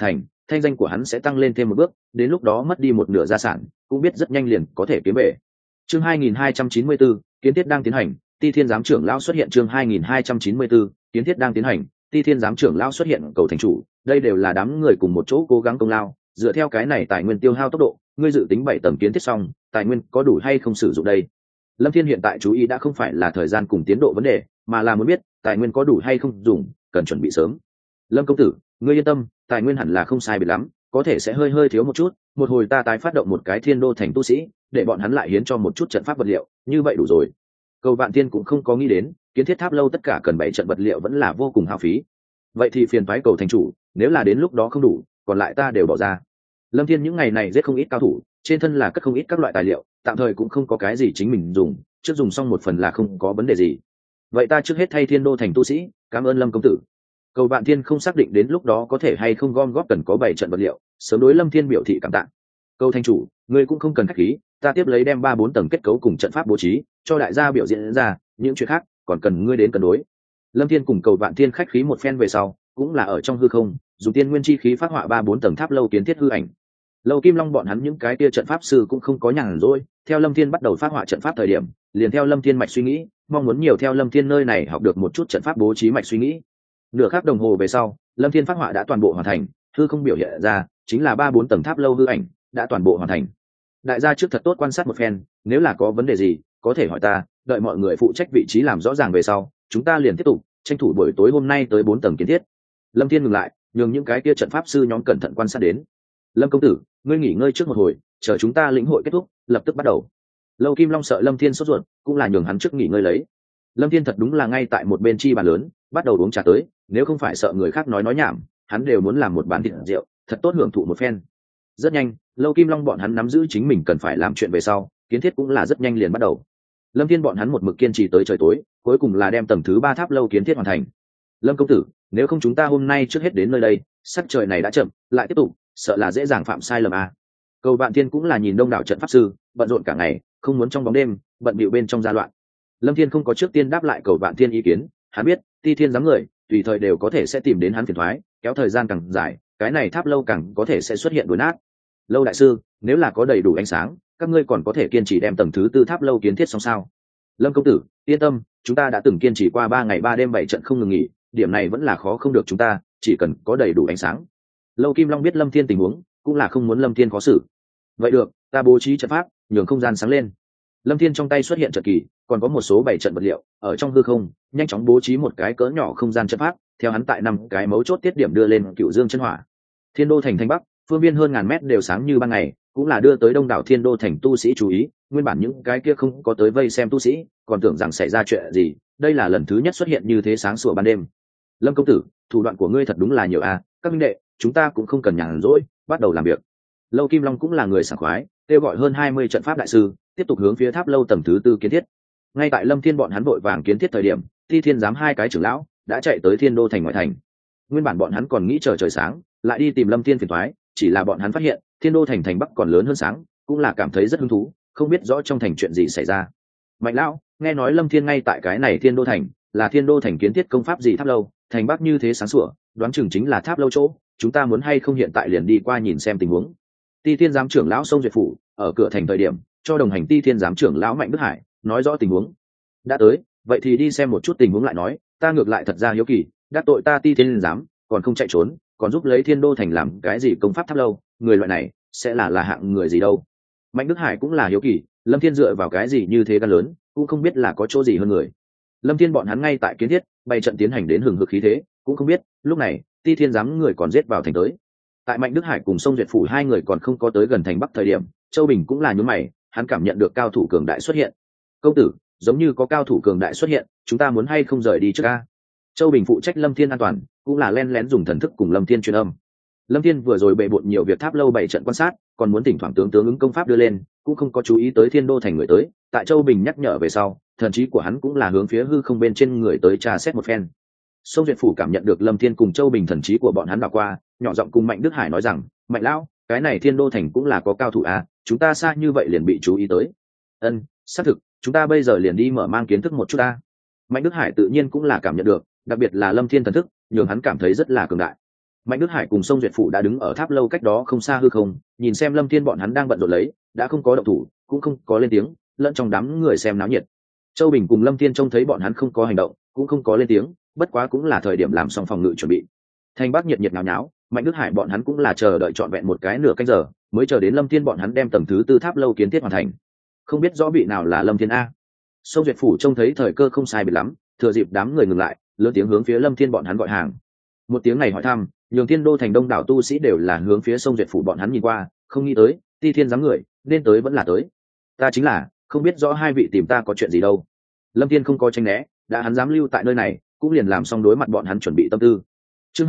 S1: thanh danh của hắn sẽ tăng lên thêm một bước, đến lúc đó mất đi một nửa gia sản cũng biết rất nhanh liền có thể kiếm về. Chương 2294, kiến thiết đang tiến hành, Ti Thiên giám trưởng lão xuất hiện. Chương 2294, kiến thiết đang tiến hành, Ti Thiên giám trưởng lão xuất hiện. Cầu thành chủ, đây đều là đám người cùng một chỗ cố gắng công lao, dựa theo cái này tài nguyên tiêu hao tốc độ, ngươi dự tính 7 tầng kiến thiết xong, tài nguyên có đủ hay không sử dụng đây? Lâm Thiên hiện tại chú ý đã không phải là thời gian cùng tiến độ vấn đề, mà là muốn biết tài nguyên có đủ hay không dùng, cần chuẩn bị sớm. Lâm công tử, ngươi yên tâm, tài nguyên hẳn là không sai biệt lắm, có thể sẽ hơi thiếu một chút, một hồi ta tái phát động một cái Thiên Đô thành tu sĩ, để bọn hắn lại hiến cho một chút trận pháp vật liệu, như vậy đủ rồi. Cầu Vạn Thiên cũng không có nghĩ đến, kiến thiết tháp lâu tất cả cần 7 trận vật liệu vẫn là vô cùng hao phí. Vậy thì phiền toái Cầu thành chủ, nếu là đến lúc đó không đủ, còn lại ta đều bỏ ra. Lâm Thiên những ngày này giết không ít cao thủ, trên thân là cất không ít các loại tài liệu, tạm thời cũng không có cái gì chính mình dùng, trước dùng xong một phần là không có vấn đề gì. Vậy ta trước hết thay Thiên Đô thành tu sĩ, cảm ơn Lâm công tử. Cầu Vạn Thiên không xác định đến lúc đó có thể hay không gom góp cần có 7 trận vật liệu, sớm đối Lâm Thiên biểu thị cảm tạ. Cầu thành chủ, ngươi cũng không cần khách khí, ta tiếp lấy đem 3-4 tầng kết cấu cùng trận pháp bố trí, cho đại gia biểu diễn ra, những chuyện khác còn cần ngươi đến cân đối. Lâm Thiên cùng Cầu Vạn Thiên khách khí một phen về sau, cũng là ở trong hư không, dùng tiên nguyên chi khí phát họa 3-4 tầng tháp lâu kiến thiết hư ảnh. Lâu Kim Long bọn hắn những cái kia trận pháp sư cũng không có nhàn rỗi, theo Lâm Thiên bắt đầu phát họa trận pháp thời điểm, liền theo Lâm Thiên mạch suy nghĩ, mong muốn nhiều theo Lâm Thiên nơi này học được một chút trận pháp bố trí mạch suy nghĩ. Nửa khắc đồng hồ về sau, Lâm Thiên phát họa đã toàn bộ hoàn thành, hư không biểu hiện ra chính là 3-4 tầng tháp lâu hư ảnh đã toàn bộ hoàn thành. Đại gia trước thật tốt quan sát một phen, nếu là có vấn đề gì có thể hỏi ta, đợi mọi người phụ trách vị trí làm rõ ràng về sau, chúng ta liền tiếp tục tranh thủ buổi tối hôm nay tới 4 tầng kiến thiết. Lâm Thiên ngừng lại, nhường những cái kia trận pháp sư nhóm cẩn thận quan sát đến. Lâm công tử, ngươi nghỉ ngơi trước một hồi, chờ chúng ta lĩnh hội kết thúc lập tức bắt đầu. Lâu Kim Long sợ Lâm Thiên sốt ruột, cũng là nhường hắn trước nghỉ ngơi lấy. Lâm Thiên thật đúng là ngay tại một bên chi bàn lớn bắt đầu uống trà tới, nếu không phải sợ người khác nói nhảm, hắn đều muốn làm một bàn thịt rượu thật tốt hưởng thụ một phen. Rất nhanh, Lâu Kim Long bọn hắn nắm giữ chính mình cần phải làm chuyện về sau, kiến thiết cũng là rất nhanh liền bắt đầu. Lâm Thiên bọn hắn một mực kiên trì tới trời tối, cuối cùng là đem tầng thứ 3 tháp lâu kiến thiết hoàn thành. Lâm công tử, nếu không chúng ta hôm nay trước hết đến nơi đây, sắc trời này đã chậm, lại tiếp tục sợ là dễ dàng phạm sai lầm à. Cầu Vạn Thiên cũng là nhìn đông đảo trận pháp sư bận rộn cả ngày, không muốn trong bóng đêm bận bịu bên trong gia loạn. Lâm Thiên không có trước tiên đáp lại Cầu Vạn Thiên ý kiến, hắn biết Ti Thiên giám người tùy thời đều có thể sẽ tìm đến hắn phiền toái, kéo thời gian càng dài cái này tháp lâu càng có thể sẽ xuất hiện đổ nát. Lâu đại sư, nếu là có đầy đủ ánh sáng, các ngươi còn có thể kiên trì đem tầng thứ 4 tháp lâu kiến thiết xong sao? Lâm công tử yên tâm, chúng ta đã từng kiên trì qua 3 ngày 3 đêm 7 trận không ngừng nghỉ, điểm này vẫn là khó không được chúng ta, chỉ cần có đầy đủ ánh sáng. Lâu Kim Long biết Lâm Thiên tình huống, cũng là không muốn Lâm Thiên khó xử. Vậy được, ta bố trí trận pháp, nhường không gian sáng lên. Lâm Thiên trong tay xuất hiện trận kỳ, còn có một số 7 trận vật liệu, ở trong hư không, nhanh chóng bố trí một cái cỡ nhỏ không gian trận pháp, theo hắn tại 5 cái mấu chốt tiết điểm đưa lên Cựu Dương chân hỏa. Thiên Đô thành Thanh Bắc, phương viên hơn ngàn mét đều sáng như ban ngày, cũng là đưa tới đông đảo Thiên Đô thành tu sĩ chú ý, nguyên bản những cái kia không có tới vây xem tu sĩ, còn tưởng rằng xảy ra chuyện gì, đây là lần thứ nhất xuất hiện như thế sáng sủa ban đêm. Lâm công tử, thủ đoạn của ngươi thật đúng là nhiều a, các minh đệ, chúng ta cũng không cần nhàn rỗi, bắt đầu làm việc. Lâu Kim Long cũng là người sảng khoái, kêu gọi hơn 20 trận pháp đại sư, tiếp tục hướng phía tháp lâu tầng thứ 4 kiến thiết. Ngay tại Lâm Thiên bọn hắn vội vàng kiến thiết thời điểm, Ti Thiên giám 2 cái trưởng lão đã chạy tới Thiên Đô thành ngoại thành. Nguyên bản bọn hắn còn nghĩ chờ trời sáng, lại đi tìm Lâm Thiên phiền toái, chỉ là bọn hắn phát hiện, Thiên Đô thành thành Bắc còn lớn hơn sáng, cũng là cảm thấy rất hứng thú, không biết rõ trong thành chuyện gì xảy ra. Mạnh lão, nghe nói Lâm Thiên ngay tại cái này Thiên Đô thành, là Thiên Đô thành kiến thiết công pháp gì tháp lâu, thành Bắc như thế sáng sủa, đoán chừng chính là tháp lâu chỗ, chúng ta muốn hay không hiện tại liền đi qua nhìn xem tình huống. Ti Thiên giám trưởng lão Sông Duyệt phủ ở cửa thành thời điểm, cho đồng hành Ti Thiên giám trưởng lão Mạnh Đức Hải nói rõ tình huống. Đã tới, vậy thì đi xem một chút tình huống lại nói, ta ngược lại thật ra hiếu kỳ, đắc tội ta Ti Thiên giám, còn không chạy trốn, còn giúp lấy Thiên Đô thành làm cái gì công pháp tháp lâu, người loại này sẽ là hạng người gì đâu. Mạnh Đức Hải cũng là hiếu kỳ, Lâm Thiên dựa vào cái gì như thế gan lớn, cũng không biết là có chỗ gì hơn người. Lâm Thiên bọn hắn ngay tại kiến thiết, bày trận tiến hành đến hừng hực khí thế, cũng không biết lúc này Ti Thiên giám người còn giết vào thành tới. Tại Mạnh Đức Hải cùng Sông Duyệt phủ 2 người còn không có tới gần thành Bắc thời điểm, Châu Bình cũng là nhướng mày, hắn cảm nhận được cao thủ cường đại xuất hiện. Công tử, giống như có cao thủ cường đại xuất hiện, chúng ta muốn hay không rời đi trước a? Châu Bình phụ trách Lâm Thiên an toàn, cũng là lén lén dùng thần thức cùng Lâm Thiên truyền âm. Lâm Thiên vừa rồi bệ bội nhiều việc tháp lâu 7 trận quan sát, còn muốn thỉnh thoảng tướng ứng công pháp đưa lên, cũng không có chú ý tới Thiên Đô thành người tới. Tại Châu Bình nhắc nhở về sau, thần trí của hắn cũng là hướng phía hư không bên trên người tới tra xét một phen. Sông Duyệt phủ cảm nhận được Lâm Thiên cùng Châu Bình thần trí của bọn hắn đảo qua, nhỏ giọng cùng Mạnh Đức Hải nói rằng, Mạnh lão, cái này Thiên Đô thành cũng là có cao thủ à, chúng ta xa như vậy liền bị chú ý tới. Ân, xác thực, chúng ta bây giờ liền đi mở mang kiến thức một chút ta. Mạnh Đức Hải tự nhiên cũng là cảm nhận được, đặc biệt là Lâm Thiên thần thức, nhường hắn cảm thấy rất là cường đại. Mạnh Đức Hải cùng Sông Duyệt Phủ đã đứng ở tháp lâu cách đó không xa hư không, nhìn xem Lâm Thiên bọn hắn đang bận rộn lấy, đã không có động thủ, cũng không có lên tiếng, lẫn trong đám người xem náo nhiệt. Châu Bình cùng Lâm Thiên trông thấy bọn hắn không có hành động, cũng không có lên tiếng, bất quá cũng là thời điểm làm xong phòng ngự chuẩn bị. Thành Bắc nhiệt nhiệt náo náo, Mạnh Đức Hải bọn hắn cũng là chờ đợi trọn vẹn một cái nửa canh giờ, mới chờ đến Lâm Thiên bọn hắn đem tầng thứ tư tháp lâu kiến thiết hoàn thành. Không biết rõ vị nào là Lâm Thiên a. Sông Duyệt Phủ trông thấy thời cơ không sai biệt lắm, thừa dịp đám người ngừng lại, lớn tiếng hướng phía Lâm Thiên bọn hắn gọi hàng. Một tiếng này hỏi thăm, nhường Thiên Đô thành đông đảo tu sĩ đều là hướng phía Sông Duyệt Phủ bọn hắn nhìn qua, không nghĩ tới, Ti Thiên dám người, nên tới vẫn là tới. Ta chính là, không biết rõ hai vị tìm ta có chuyện gì đâu. Lâm Thiên không có tranh né, đã hắn dám lưu tại nơi này, cũng liền làm xong đối mặt bọn hắn chuẩn bị tâm tư. Chương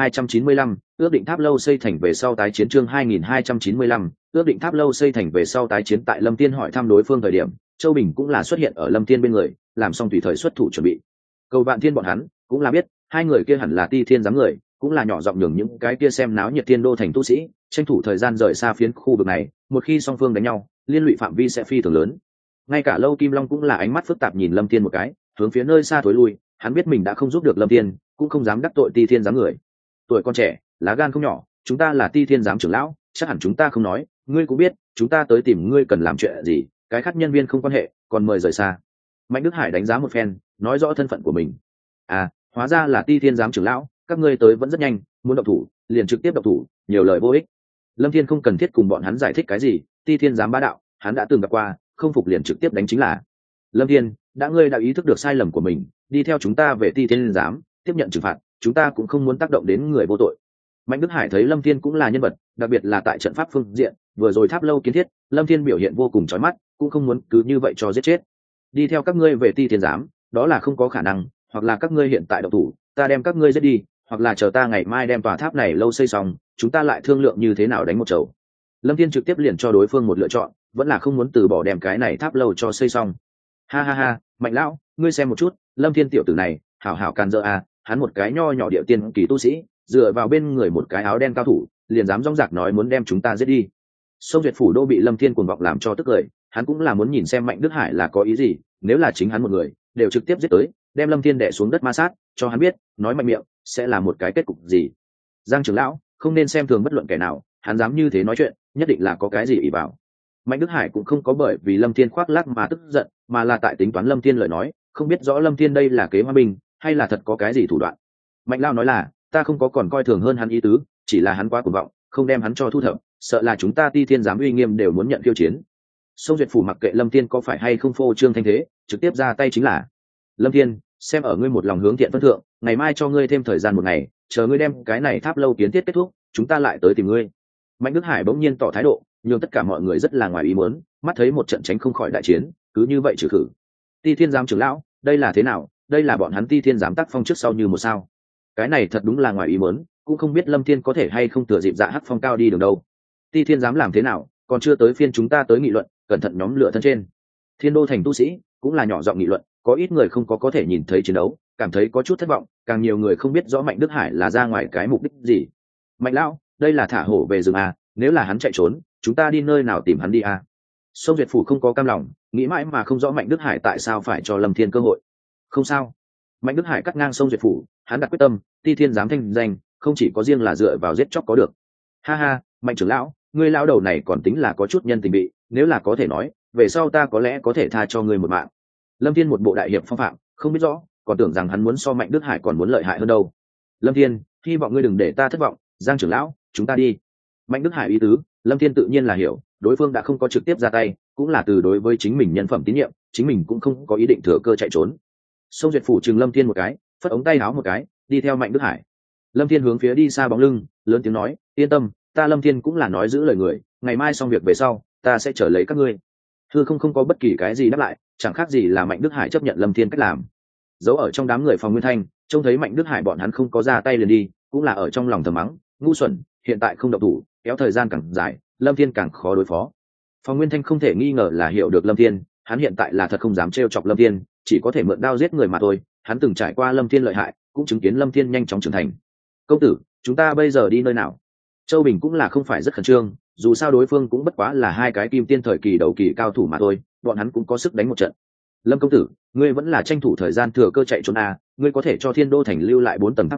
S1: 2295, ước định tháp lâu xây thành về sau tái chiến. Chương 2295, ước định tháp lâu xây thành về sau tái chiến. Tại Lâm Thiên hỏi thăm đối phương thời điểm, Châu Bình cũng là xuất hiện ở Lâm Thiên bên người, làm xong tùy thời xuất thủ chuẩn bị. Cầu Vạn Thiên bọn hắn cũng là biết, hai người kia hẳn là Ti Thiên dám người, cũng là nhỏ giọng nhường những cái kia xem náo nhiệt Thiên Đô thành tu sĩ, tranh thủ thời gian rời xa phiến khu vực này, một khi song phương đánh nhau, liên lụy phạm vi sẽ phi thường lớn. Ngay cả Lâu Kim Long cũng là ánh mắt phức tạp nhìn Lâm Thiên một cái, hướng phía nơi xa thối lui, hắn biết mình đã không giúp được Lâm Thiên, cũng không dám đắc tội Ti Thiên giám người. Tuổi con trẻ, lá gan không nhỏ, chúng ta là Ti Thiên giám trưởng lão, chắc hẳn chúng ta không nói, ngươi cũng biết, chúng ta tới tìm ngươi cần làm chuyện gì, cái khác nhân viên không quan hệ, còn mời rời xa. Mạnh Đức Hải đánh giá một phen, nói rõ thân phận của mình. À, hóa ra là Ti Thiên giám trưởng lão, các ngươi tới vẫn rất nhanh, muốn động thủ, liền trực tiếp động thủ, nhiều lời vô ích. Lâm Thiên không cần thiết cùng bọn hắn giải thích cái gì, Ti Thiên giám bá đạo, hắn đã từng gặp qua, không phục liền trực tiếp đánh chính là. Lâm Thiên, đã ngươi đã ý thức được sai lầm của mình, đi theo chúng ta về Ti Thiên giám, tiếp nhận trừng phạt, chúng ta cũng không muốn tác động đến người vô tội. Mạnh Đức Hải thấy Lâm Thiên cũng là nhân vật, đặc biệt là tại trận pháp phương diện, vừa rồi tháp lâu kiến thiết, Lâm Thiên biểu hiện vô cùng chói mắt, cũng không muốn cứ như vậy cho giết chết. Đi theo các ngươi về Ti Thiên giám, đó là không có khả năng, hoặc là các ngươi hiện tại động thủ, ta đem các ngươi giết đi, hoặc là chờ ta ngày mai đem tòa tháp này lâu xây xong, chúng ta lại thương lượng như thế nào đánh một chầu. Lâm Thiên trực tiếp liền cho đối phương một lựa chọn, vẫn là không muốn từ bỏ đem cái này tháp lâu cho xây xong. Ha ha ha, Mạnh lão, ngươi xem một chút, Lâm Thiên tiểu tử này, hảo hảo can dỡ à, hắn một cái nho nhỏ địa tiên kỳ tu sĩ, dựa vào bên người một cái áo đen cao thủ, liền dám rong rạc nói muốn đem chúng ta giết đi. Sông Duyệt Phủ đô bị Lâm Thiên cuồng vọng làm cho tức cười, hắn cũng là muốn nhìn xem Mạnh Đức Hải là có ý gì, nếu là chính hắn một người, đều trực tiếp giết tới, đem Lâm Thiên đè xuống đất ma sát, cho hắn biết, nói mạnh miệng sẽ là một cái kết cục gì. Giang trưởng lão, không nên xem thường bất luận kẻ nào, hắn dám như thế nói chuyện, nhất định là có cái gì ỷ vào. Mạnh Đức Hải cũng không có bởi vì Lâm Thiên khoác lác mà tức giận, mà là tại tính toán Lâm Thiên lời nói, không biết rõ Lâm Thiên đây là kế hoa binh, hay là thật có cái gì thủ đoạn. Mạnh Lao nói là, ta không có còn coi thường hơn hắn ý tứ, chỉ là hắn quá cuồng vọng, không đem hắn cho thu thập, sợ là chúng ta Ti Thiên giám uy nghiêm đều muốn nhận khiêu chiến. Sông Duyệt Phủ mặc kệ Lâm Thiên có phải hay không phô trương thanh thế, trực tiếp ra tay chính là. Lâm Thiên, xem ở ngươi một lòng hướng thiện phân thượng, ngày mai cho ngươi thêm thời gian một ngày, chờ ngươi đem cái này tháp lâu kiến thiết kết thúc, chúng ta lại tới tìm ngươi. Mạnh Đức Hải bỗng nhiên tỏ thái độ, nhưng tất cả mọi người rất là ngoài ý muốn, mắt thấy một trận tránh không khỏi đại chiến, cứ như vậy trừ khử. Ti Thiên giám trưởng lão, đây là thế nào? Đây là bọn hắn Ti Thiên giám tác phong trước sau như một sao? Cái này thật đúng là ngoài ý muốn, cũng không biết Lâm Thiên có thể hay không thừa dịp dạ hắc phong cao đi đường đâu. Ti Thiên giám làm thế nào, còn chưa tới phiên chúng ta tới nghị luận, cẩn thận nhóm lửa thân trên. Thiên Đô thành tu sĩ cũng là nhỏ giọng nghị luận, có ít người không có thể nhìn thấy chiến đấu, cảm thấy có chút thất vọng, càng nhiều người không biết rõ Mạnh Đức Hải là ra ngoài cái mục đích gì. Mạnh lão, đây là thả hổ về rừng à, nếu là hắn chạy trốn, chúng ta đi nơi nào tìm hắn đi à? Sông Duyệt Phủ không có cam lòng, nghĩ mãi mà không rõ Mạnh Đức Hải tại sao phải cho Lâm Thiên cơ hội. Không sao. Mạnh Đức Hải cắt ngang Sông Duyệt Phủ, hắn đặt quyết tâm, Ti Thiên giám thanh danh, không chỉ có riêng là dựa vào giết chóc có được. Ha ha, Mạnh trưởng lão, ngươi lão đầu này còn tính là có chút nhân tình bị, nếu là có thể nói, về sau ta có lẽ có thể tha cho ngươi một mạng. Lâm Thiên một bộ đại hiệp phong phạm, không biết rõ, còn tưởng rằng hắn muốn so Mạnh Đức Hải còn muốn lợi hại hơn đâu. Lâm Thiên, hy vọng ngươi đừng để ta thất vọng, Giang trưởng lão, chúng ta đi. Mạnh Đức Hải ý tứ, Lâm Thiên tự nhiên là hiểu, đối phương đã không có trực tiếp ra tay, cũng là từ đối với chính mình nhân phẩm tín nhiệm, chính mình cũng không có ý định thừa cơ chạy trốn. Sông Duyệt Phủ trừng Lâm Thiên một cái, phất ống tay áo một cái, đi theo Mạnh Đức Hải. Lâm Thiên hướng phía đi xa bóng lưng, lớn tiếng nói, yên tâm, ta Lâm Thiên cũng là nói giữ lời người, ngày mai xong việc về sau, ta sẽ trở lấy các ngươi. Thưa không có bất kỳ cái gì đáp lại, chẳng khác gì là Mạnh Đức Hải chấp nhận Lâm Thiên cách làm. Giấu ở trong đám người phòng Nguyên Thanh, trông thấy Mạnh Đức Hải bọn hắn không có ra tay liền đi, cũng là ở trong lòng thầm mắng, ngu xuẩn, hiện tại không động thủ, kéo thời gian càng dài, Lâm Thiên càng khó đối phó. Phòng Nguyên Thanh không thể nghi ngờ là hiểu được Lâm Thiên, hắn hiện tại là thật không dám trêu chọc Lâm Thiên, chỉ có thể mượn đao giết người mà thôi, hắn từng trải qua Lâm Thiên lợi hại, cũng chứng kiến Lâm Thiên nhanh chóng trưởng thành. Công tử, chúng ta bây giờ đi nơi nào? Châu Bình cũng là không phải rất khẩn trương, dù sao đối phương cũng bất quá là hai cái kim tiên thời kỳ đầu kỳ cao thủ mà thôi, bọn hắn cũng có sức đánh một trận. Lâm công tử, ngươi vẫn là tranh thủ thời gian thừa cơ chạy trốn à, ngươi có thể cho Thiên Đô thành lưu lại 4 tầng tháp lâu,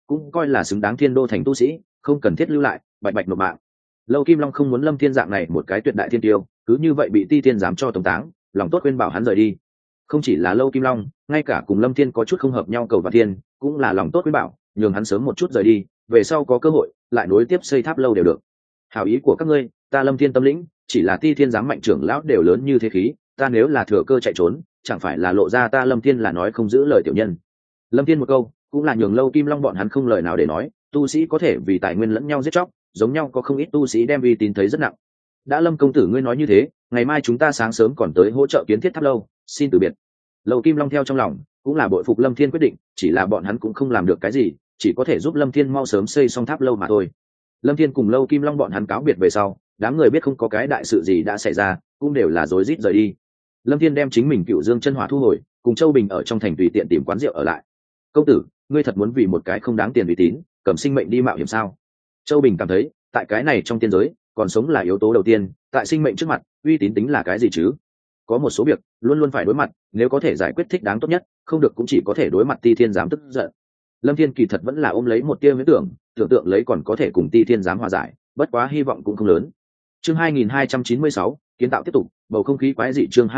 S1: cũng coi là xứng đáng thiên đô thành tu sĩ, không cần thiết lưu lại bạch bạch nộp mạng. Lâu Kim Long không muốn Lâm Thiên dạng này một cái tuyệt đại thiên tiêu cứ như vậy bị Ti Thiên giám cho tống táng, lòng tốt khuyên bảo hắn rời đi. Không chỉ là Lâu Kim Long, ngay cả cùng Lâm Thiên có chút không hợp nhau Cầu Vạn Thiên cũng là lòng tốt khuyên bảo, nhường hắn sớm một chút rời đi, về sau có cơ hội lại nối tiếp xây tháp lâu đều được. Hảo ý của các ngươi ta Lâm Thiên tâm lĩnh, chỉ là Ti Thiên giám mạnh trưởng lão đều lớn như thế khí, ta nếu là thừa cơ chạy trốn chẳng phải là lộ ra ta Lâm Thiên là nói không giữ lời tiểu nhân. Lâm Thiên một câu cũng là nhường Lâu Kim Long bọn hắn không lời nào để nói, tu sĩ có thể vì tài nguyên lẫn nhau giết chóc, giống nhau có không ít tu sĩ đem uy tín thấy rất nặng. Đã Lâm công tử ngươi nói như thế, ngày mai chúng ta sáng sớm còn tới hỗ trợ kiến thiết tháp lâu, xin từ biệt. Lâu Kim Long theo trong lòng cũng là bội phục Lâm Thiên quyết định, chỉ là bọn hắn cũng không làm được cái gì, chỉ có thể giúp Lâm Thiên mau sớm xây xong tháp lâu mà thôi. Lâm Thiên cùng Lâu Kim Long bọn hắn cáo biệt về sau, đám người biết không có cái đại sự gì đã xảy ra, cũng đều là rối rít rời đi. Lâm Thiên đem chính mình Cựu Dương chân hỏa thu hồi, cùng Châu Bình ở trong thành tùy tiện tìm quán rượu ở lại. Công tử, ngươi thật muốn vì một cái không đáng tiền uy tín cầm sinh mệnh đi mạo hiểm sao? Châu Bình cảm thấy tại cái này trong tiên giới còn sống là yếu tố đầu tiên, tại sinh mệnh trước mặt uy tín tính là cái gì chứ? Có một số việc luôn luôn phải đối mặt, nếu có thể giải quyết thích đáng tốt nhất, không được cũng chỉ có thể đối mặt Ti Thiên giám tức giận. Lâm Thiên kỳ thật vẫn là ôm lấy một tia huyễn tưởng, tưởng tượng lấy còn có thể cùng Ti Thiên giám hòa giải, bất quá hy vọng cũng không lớn. Chương 2296, kiến tạo tiếp tục, bầu không khí quái dị. Chương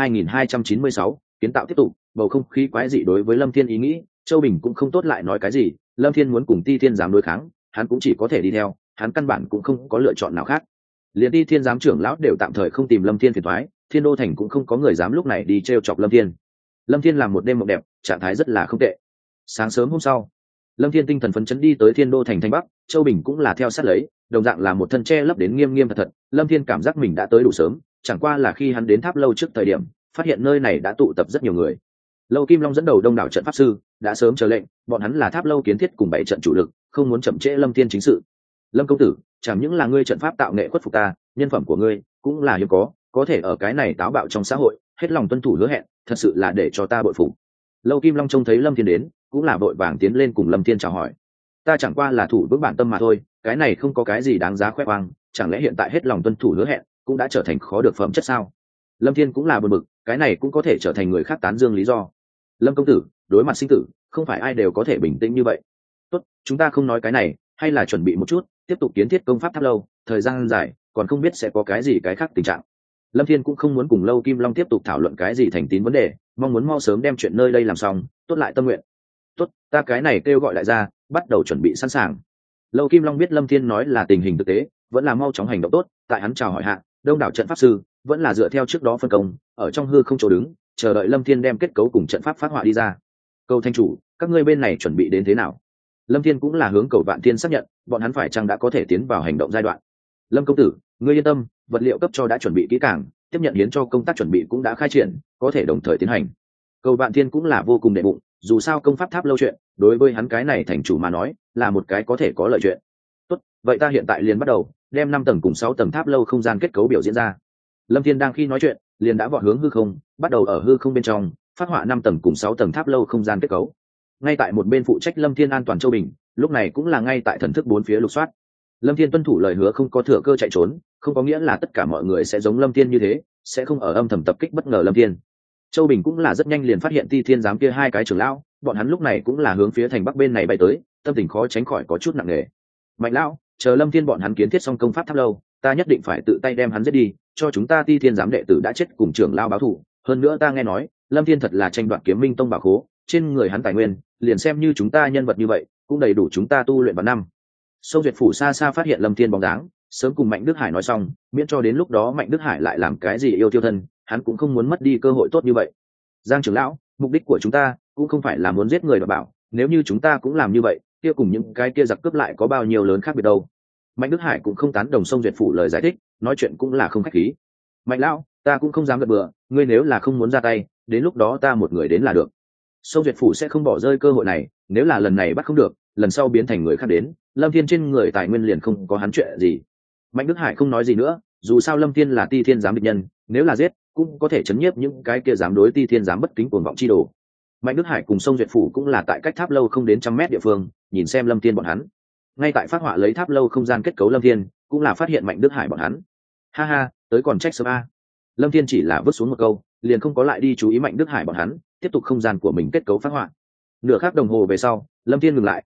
S1: 2296, kiến tạo tiếp tục, bầu không khí quái dị. Đối với Lâm Thiên ý nghĩ, Châu Bình cũng không tốt lại nói cái gì. Lâm Thiên muốn cùng Ti Thiên giám đối kháng, hắn cũng chỉ có thể đi theo, hắn căn bản cũng không có lựa chọn nào khác. Liền Ti Thiên giám trưởng lão đều tạm thời không tìm Lâm Thiên phiền toái, Thiên Đô thành cũng không có người dám lúc này đi trêu chọc Lâm Thiên. Lâm Thiên làm một đêm mộng đẹp, trạng thái rất là không tệ. Sáng sớm hôm sau, Lâm Thiên tinh thần phấn chấn đi tới Thiên Đô thành Thanh Bắc, Châu Bình cũng là theo sát lấy, đồng dạng là một thân che lấp đến nghiêm nghiêm thật thật. Lâm Thiên cảm giác mình đã tới đủ sớm, chẳng qua là khi hắn đến tháp lâu trước thời điểm, phát hiện nơi này đã tụ tập rất nhiều người. Lâu Kim Long dẫn đầu đông đảo trận pháp sư, đã sớm chờ lệnh, bọn hắn là tháp lâu kiến thiết cùng bảy trận chủ lực, không muốn chậm trễ Lâm Thiên chính sự. Lâm công tử, chẳng những là ngươi trận pháp tạo nghệ khuất phục ta, nhân phẩm của ngươi cũng là hiếm có thể ở cái này táo bạo trong xã hội, hết lòng tuân thủ hứa hẹn, thật sự là để cho ta bội phục. Lâu Kim Long trông thấy Lâm Thiên đến, cũng là vội vàng tiến lên cùng Lâm Thiên chào hỏi. Ta chẳng qua là thủ vững bản tâm mà thôi, cái này không có cái gì đáng giá khoe khoang, chẳng lẽ hiện tại hết lòng tuân thủ hứa hẹn cũng đã trở thành khó được phẩm chất sao? Lâm Thiên cũng là bực bực, cái này cũng có thể trở thành người khác tán dương lý do. Lâm công tử, đối mặt sinh tử, không phải ai đều có thể bình tĩnh như vậy. Tốt, chúng ta không nói cái này, hay là chuẩn bị một chút, tiếp tục kiến thiết công pháp tháp lâu, thời gian dài, còn không biết sẽ có cái gì cái khác tình trạng. Lâm Thiên cũng không muốn cùng Lâu Kim Long tiếp tục thảo luận cái gì thành tín vấn đề, mong muốn mau sớm đem chuyện nơi đây làm xong, tốt lại tâm nguyện. Tốt, ta cái này kêu gọi lại ra, bắt đầu chuẩn bị sẵn sàng. Lâu Kim Long biết Lâm Thiên nói là tình hình thực tế, vẫn là mau chóng hành động tốt, tại hắn chào hỏi hạ, đông đảo trận pháp sư vẫn là dựa theo trước đó phân công, ở trong hư không chỗ đứng, chờ đợi Lâm Thiên đem kết cấu cùng trận pháp phát họa đi ra. Cầu thanh chủ, các ngươi bên này chuẩn bị đến thế nào? Lâm Thiên cũng là hướng Cầu Vạn Thiên xác nhận, bọn hắn phải chăng đã có thể tiến vào hành động giai đoạn. Lâm công tử, ngươi yên tâm, vật liệu cấp cho đã chuẩn bị kỹ càng, tiếp nhận hiến cho công tác chuẩn bị cũng đã khai triển, có thể đồng thời tiến hành. Cầu Vạn Thiên cũng là vô cùng đệ bụng, dù sao công pháp tháp lâu chuyện, đối với hắn cái này thành chủ mà nói, là một cái có thể có lợi chuyện. Tốt, vậy ta hiện tại liền bắt đầu, đem 5 tầng cùng 6 tầng tháp lâu không gian kết cấu biểu diễn ra. Lâm Thiên đang khi nói chuyện, liền đã vọt hướng hư không, bắt đầu ở hư không bên trong phát họa 5 tầng cùng 6 tầng tháp lâu không gian kết cấu. Ngay tại một bên phụ trách Lâm Thiên an toàn Châu Bình, lúc này cũng là ngay tại thần thức bốn phía lục soát. Lâm Thiên tuân thủ lời hứa, không có thừa cơ chạy trốn, không có nghĩa là tất cả mọi người sẽ giống Lâm Thiên như thế, sẽ không ở âm thầm tập kích bất ngờ Lâm Thiên. Châu Bình cũng là rất nhanh liền phát hiện Ti Thiên giám kia hai cái trưởng lão, bọn hắn lúc này cũng là hướng phía thành bắc bên này bay tới, tâm tình khó tránh khỏi có chút nặng nề. Mạnh lão, chờ Lâm Thiên bọn hắn kiến thiết xong công pháp tháp lâu, ta nhất định phải tự tay đem hắn giết đi, cho chúng ta Ti Thiên giám đệ tử đã chết cùng trưởng lão báo thù. Hơn nữa ta nghe nói, Lâm Thiên thật là tranh đoạt Kiếm Minh tông bảo khố, trên người hắn tài nguyên, liền xem như chúng ta nhân vật như vậy, cũng đầy đủ chúng ta tu luyện vào năm. Sông Duyệt phủ xa xa phát hiện Lâm Thiên bóng dáng, sớm cùng Mạnh Đức Hải nói xong, miễn cho đến lúc đó Mạnh Đức Hải lại làm cái gì yêu tiêu thân, hắn cũng không muốn mất đi cơ hội tốt như vậy. Giang trưởng lão, mục đích của chúng ta cũng không phải là muốn giết người đoạt bảo, nếu như chúng ta cũng làm như vậy, kia cùng những cái kia giặc cướp lại có bao nhiêu lớn khác biệt đâu. Mạnh Đức Hải cũng không tán đồng Sông Duyệt phủ lời giải thích, nói chuyện cũng là không khách khí. Mạnh lão, ta cũng không dám gật bừa, ngươi nếu là không muốn ra tay, đến lúc đó ta một người đến là được. Sông Duyệt phủ sẽ không bỏ rơi cơ hội này, nếu là lần này bắt không được, lần sau biến thành người khác đến, Lâm Thiên trên người tài nguyên liền không có hắn chuyện gì. Mạnh Đức Hải không nói gì nữa, dù sao Lâm Thiên là Ti Thiên giám địch nhân, nếu là giết, cũng có thể chấn nhiếp những cái kia dám đối Ti Thiên giám bất kính cuồng vọng chi đồ. Mạnh Đức Hải cùng Sông Duyệt phủ cũng là tại cách tháp lâu không đến 100 mét địa phương, nhìn xem Lâm Thiên bọn hắn. Ngay tại phát họa lấy tháp lâu không gian kết cấu Lâm Thiên, cũng là phát hiện Mạnh Đức Hải bọn hắn. Ha ha, tới còn trách sớm a. Lâm Thiên chỉ là vứt xuống một câu, liền không có lại đi chú ý Mạnh Đức Hải bọn hắn, tiếp tục không gian của mình kết cấu phát họa. Nửa khắc đồng hồ về sau, Lâm Thiên ngừng lại,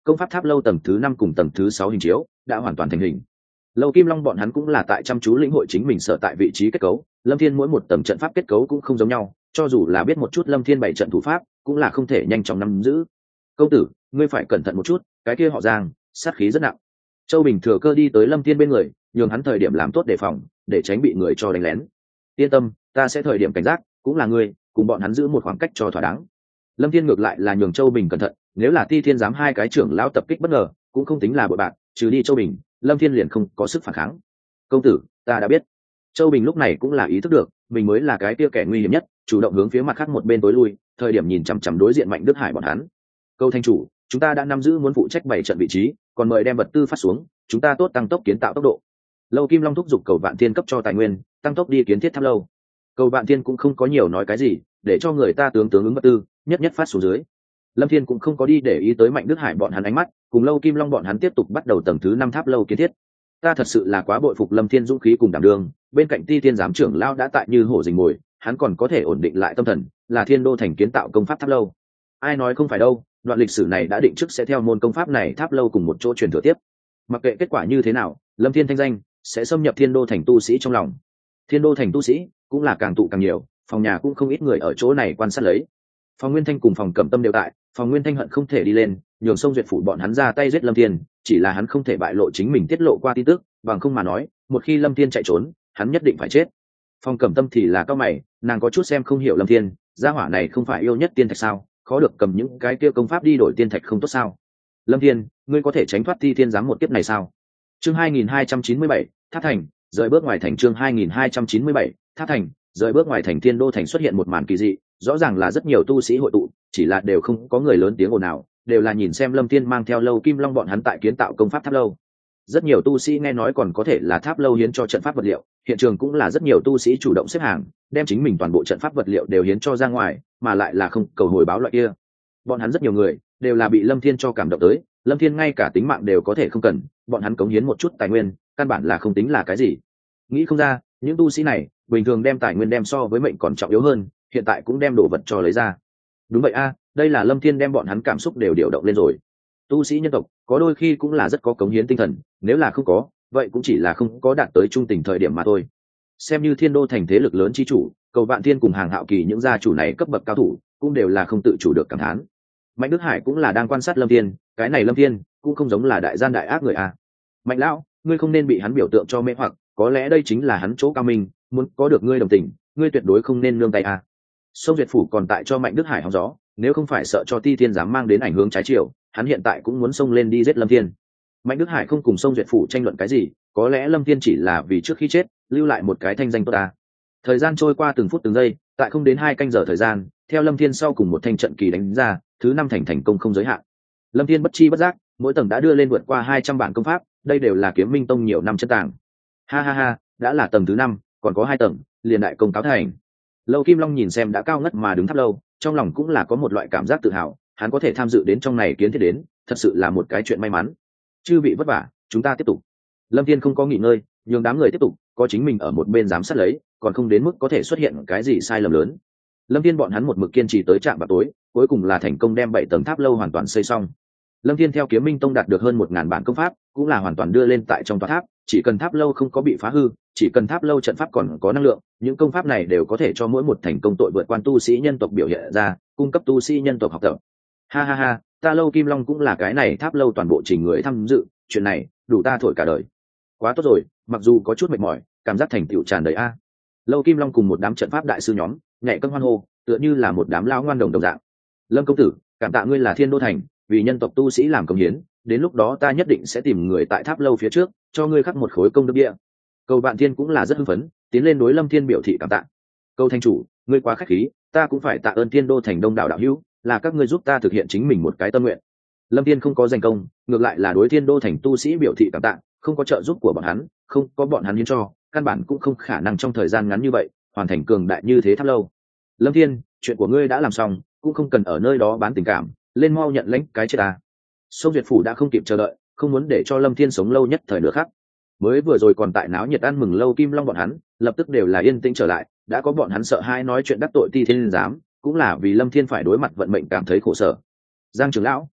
S1: công pháp tháp lâu tầng thứ 5 cùng tầng thứ 6 hình chiếu đã hoàn toàn thành hình. Lâu Kim Long bọn hắn cũng là tại chăm chú lĩnh hội chính mình sở tại vị trí kết cấu, Lâm Thiên mỗi một tầng trận pháp kết cấu cũng không giống nhau, cho dù là biết một chút Lâm Thiên bảy trận thủ pháp, cũng là không thể nhanh chóng nắm giữ. Công tử, ngươi phải cẩn thận một chút, cái kia họ Giang, sát khí rất nặng. Châu Bình thừa cơ đi tới Lâm Thiên bên người, nhường hắn thời điểm làm tốt đề phòng, để tránh bị người cho đánh lén. Yên tâm, ta sẽ thời điểm cảnh giác, cũng là ngươi, cùng bọn hắn giữ một khoảng cách cho thỏa đáng. Lâm Thiên ngược lại là nhường Châu Bình cẩn thận, nếu là Ti Thiên giám hai cái trưởng lão tập kích bất ngờ, cũng không tính là bội bạc, trừ đi Châu Bình, Lâm Thiên liền không có sức phản kháng. Công tử, ta đã biết. Châu Bình lúc này cũng là ý thức được, mình mới là cái kia kẻ nguy hiểm nhất, chủ động hướng phía mặt khác một bên tối lui, thời điểm nhìn chằm chằm đối diện Mạnh Đức Hải bọn hắn. Câu thanh chủ, chúng ta đã nắm giữ muốn phụ trách 7 trận vị trí, còn mời đem vật tư phát xuống, chúng ta tốt tăng tốc kiến tạo tốc độ. Lâu Kim Long thúc giục Cầu Vạn Thiên cấp cho tài nguyên, tăng tốc đi kiến thiết tháp lâu. Cầu Vạn Thiên cũng không có nhiều nói cái gì, để cho người ta tướng ứng vật tư, nhất nhất phát xuống dưới. Lâm Thiên cũng không có đi để ý tới Mạnh Đức Hải bọn hắn ánh mắt, cùng Lâu Kim Long bọn hắn tiếp tục bắt đầu tầng thứ 5 tháp lâu kiến thiết. Ta thật sự là quá bội phục Lâm Thiên dũng khí cùng đảm đương, bên cạnh Ti Thiên giám trưởng lão đã tại như hổ rình mồi, hắn còn có thể ổn định lại tâm thần, là Thiên Đô thành kiến tạo công pháp tháp lâu. Ai nói không phải đâu, đoạn lịch sử này đã định trước sẽ theo môn công pháp này tháp lâu cùng một chỗ truyền thừa tiếp. Mặc kệ kết quả như thế nào, Lâm Thiên thanh danh sẽ xâm nhập Thiên Đô thành tu sĩ trong lòng. Thiên Đô thành tu sĩ cũng là càng tụ càng nhiều, phòng nhà cũng không ít người ở chỗ này quan sát lấy. Phòng Nguyên Thanh cùng phòng Cẩm Tâm đều tại, phòng Nguyên Thanh hận không thể đi lên, nhường Sông Duyệt phủ bọn hắn ra tay giết Lâm Thiên, chỉ là hắn không thể bại lộ chính mình tiết lộ qua tin tức, bằng không mà nói, một khi Lâm Thiên chạy trốn, hắn nhất định phải chết. Phòng Cẩm Tâm thì là cao mày, nàng có chút xem không hiểu Lâm Thiên, gia hỏa này không phải yêu nhất tiên thạch sao, khó được cầm những cái kia công pháp đi đổi tiên thạch không tốt sao? Lâm Thiên, ngươi có thể tránh thoát Ti Thiên giám một kiếp này sao? Chương 2297, Tháp Thành, rời bước ngoài thành. Chương 2297, Tháp Thành, rời bước ngoài thành. Thiên Đô thành xuất hiện một màn kỳ dị, rõ ràng là rất nhiều tu sĩ hội tụ, chỉ là đều không có người lớn tiếng ồn nào, đều là nhìn xem Lâm Thiên mang theo Lâu Kim Long bọn hắn tại kiến tạo công pháp tháp lâu. Rất nhiều tu sĩ nghe nói còn có thể là tháp lâu hiến cho trận pháp vật liệu, hiện trường cũng là rất nhiều tu sĩ chủ động xếp hàng, đem chính mình toàn bộ trận pháp vật liệu đều hiến cho ra ngoài, mà lại là không cầu hồi báo loại kia. Bọn hắn rất nhiều người đều là bị Lâm Thiên cho cảm động tới, Lâm Thiên ngay cả tính mạng đều có thể không cần, bọn hắn cống hiến một chút tài nguyên, căn bản là không tính là cái gì. Nghĩ không ra, những tu sĩ này bình thường đem tài nguyên đem so với mệnh còn trọng yếu hơn, hiện tại cũng đem đồ vật cho lấy ra. Đúng vậy a, đây là Lâm Thiên đem bọn hắn cảm xúc đều điều động lên rồi. Tu sĩ nhân tộc có đôi khi cũng là rất có cống hiến tinh thần, nếu là không có, vậy cũng chỉ là không có đạt tới trung tình thời điểm mà thôi. Xem như Thiên Đô thành thế lực lớn chi chủ, Cầu Vạn Thiên cùng Hàng Hạo Kỳ những gia chủ này cấp bậc cao thủ, cũng đều là không tự chủ được cảm thán. Mạnh Đức Hải cũng là đang quan sát Lâm Thiên, cái này Lâm Thiên cũng không giống là đại gian đại ác người a. Mạnh lão, ngươi không nên bị hắn biểu tượng cho mê hoặc, có lẽ đây chính là hắn chỗ cao minh, muốn có được ngươi đồng tình, ngươi tuyệt đối không nên nương tay a. Sông Duyệt phủ còn tại cho Mạnh Đức Hải hóng gió, nếu không phải sợ cho Ti Thiên dám mang đến ảnh hưởng trái chiều, hắn hiện tại cũng muốn xông lên đi giết Lâm Thiên. Mạnh Đức Hải không cùng Sông Duyệt phủ tranh luận cái gì, có lẽ Lâm Thiên chỉ là vì trước khi chết lưu lại một cái thanh danh tốt ta. Thời gian trôi qua từng phút từng giây, tại không đến 2 canh giờ thời gian, theo Lâm Thiên sau cùng một thanh trận kỳ đánh ra, thứ 5 thành công không giới hạn. Lâm Thiên bất chi bất giác, mỗi tầng đã đưa lên vượt qua 200 bản công pháp, đây đều là Kiếm Minh tông nhiều năm chân tàng. Ha ha ha, đã là tầng thứ 5, còn có 2 tầng, liền đại công cáo thành. Lâu Kim Long nhìn xem đã cao ngất mà đứng tháp lâu, trong lòng cũng là có một loại cảm giác tự hào, hắn có thể tham dự đến trong này kiến thiết đến, thật sự là một cái chuyện may mắn. Chư vị vất vả, chúng ta tiếp tục. Lâm Thiên không có nghỉ ngơi, nhường đám người tiếp tục, có chính mình ở một bên giám sát lấy, còn không đến mức có thể xuất hiện cái gì sai lầm lớn. Lâm Thiên bọn hắn một mực kiên trì tới trạm vào tối, cuối cùng là thành công đem 7 tầng tháp lâu hoàn toàn xây xong. Lâm Thiên theo Kiếm Minh tông đạt được hơn 1000 bản công pháp, cũng là hoàn toàn đưa lên tại trong tòa tháp, chỉ cần tháp lâu không có bị phá hư, chỉ cần tháp lâu trận pháp còn có năng lượng, những công pháp này đều có thể cho mỗi một thành công tội vượt quan tu sĩ nhân tộc biểu hiện ra, cung cấp tu sĩ nhân tộc học tập. Ha ha ha, ta Lâu Kim Long cũng là cái này tháp lâu toàn bộ trình người tham dự, chuyện này đủ ta thổi cả đời. Quá tốt rồi, mặc dù có chút mệt mỏi, cảm giác thành tựu tràn đầy a. Lâu Kim Long cùng một đám trận pháp đại sư nhóm, nhảy cân hoan hô, tựa như là một đám lao ngoan đồng đồng dạng. Lâm công tử, cảm tạ ngươi là Thiên Đô thành, vì nhân tộc tu sĩ làm công hiến, đến lúc đó ta nhất định sẽ tìm người tại tháp lâu phía trước, cho ngươi khắc một khối công đức địa. Cầu Vạn Thiên cũng là rất hưng phấn, tiến lên đối Lâm Thiên biểu thị cảm tạ. Câu thanh chủ, ngươi quá khách khí, ta cũng phải tạ ơn Thiên Đô thành đông đảo đạo hữu, là các ngươi giúp ta thực hiện chính mình một cái tâm nguyện. Lâm Thiên không có danh công, ngược lại là đối Thiên Đô thành tu sĩ biểu thị cảm tạ, không có trợ giúp của bọn hắn, không có bọn hắn hiến cho, căn bản cũng không khả năng trong thời gian ngắn như vậy hoàn thành cường đại như thế tháp lâu. Lâm Thiên, chuyện của ngươi đã làm xong, cũng không cần ở nơi đó bán tình cảm, lên mau nhận lãnh cái chết ta. Sông Duyệt phủ đã không kịp chờ đợi, không muốn để cho Lâm Thiên sống lâu nhất thời nữa khác. Mới vừa rồi còn tại náo nhiệt ăn mừng Lâu Kim Long bọn hắn, lập tức đều là yên tĩnh trở lại, đã có bọn hắn sợ hai nói chuyện đắc tội Ti Thiên giám, cũng là vì Lâm Thiên phải đối mặt vận mệnh cảm thấy khổ sở. Giang trưởng lão,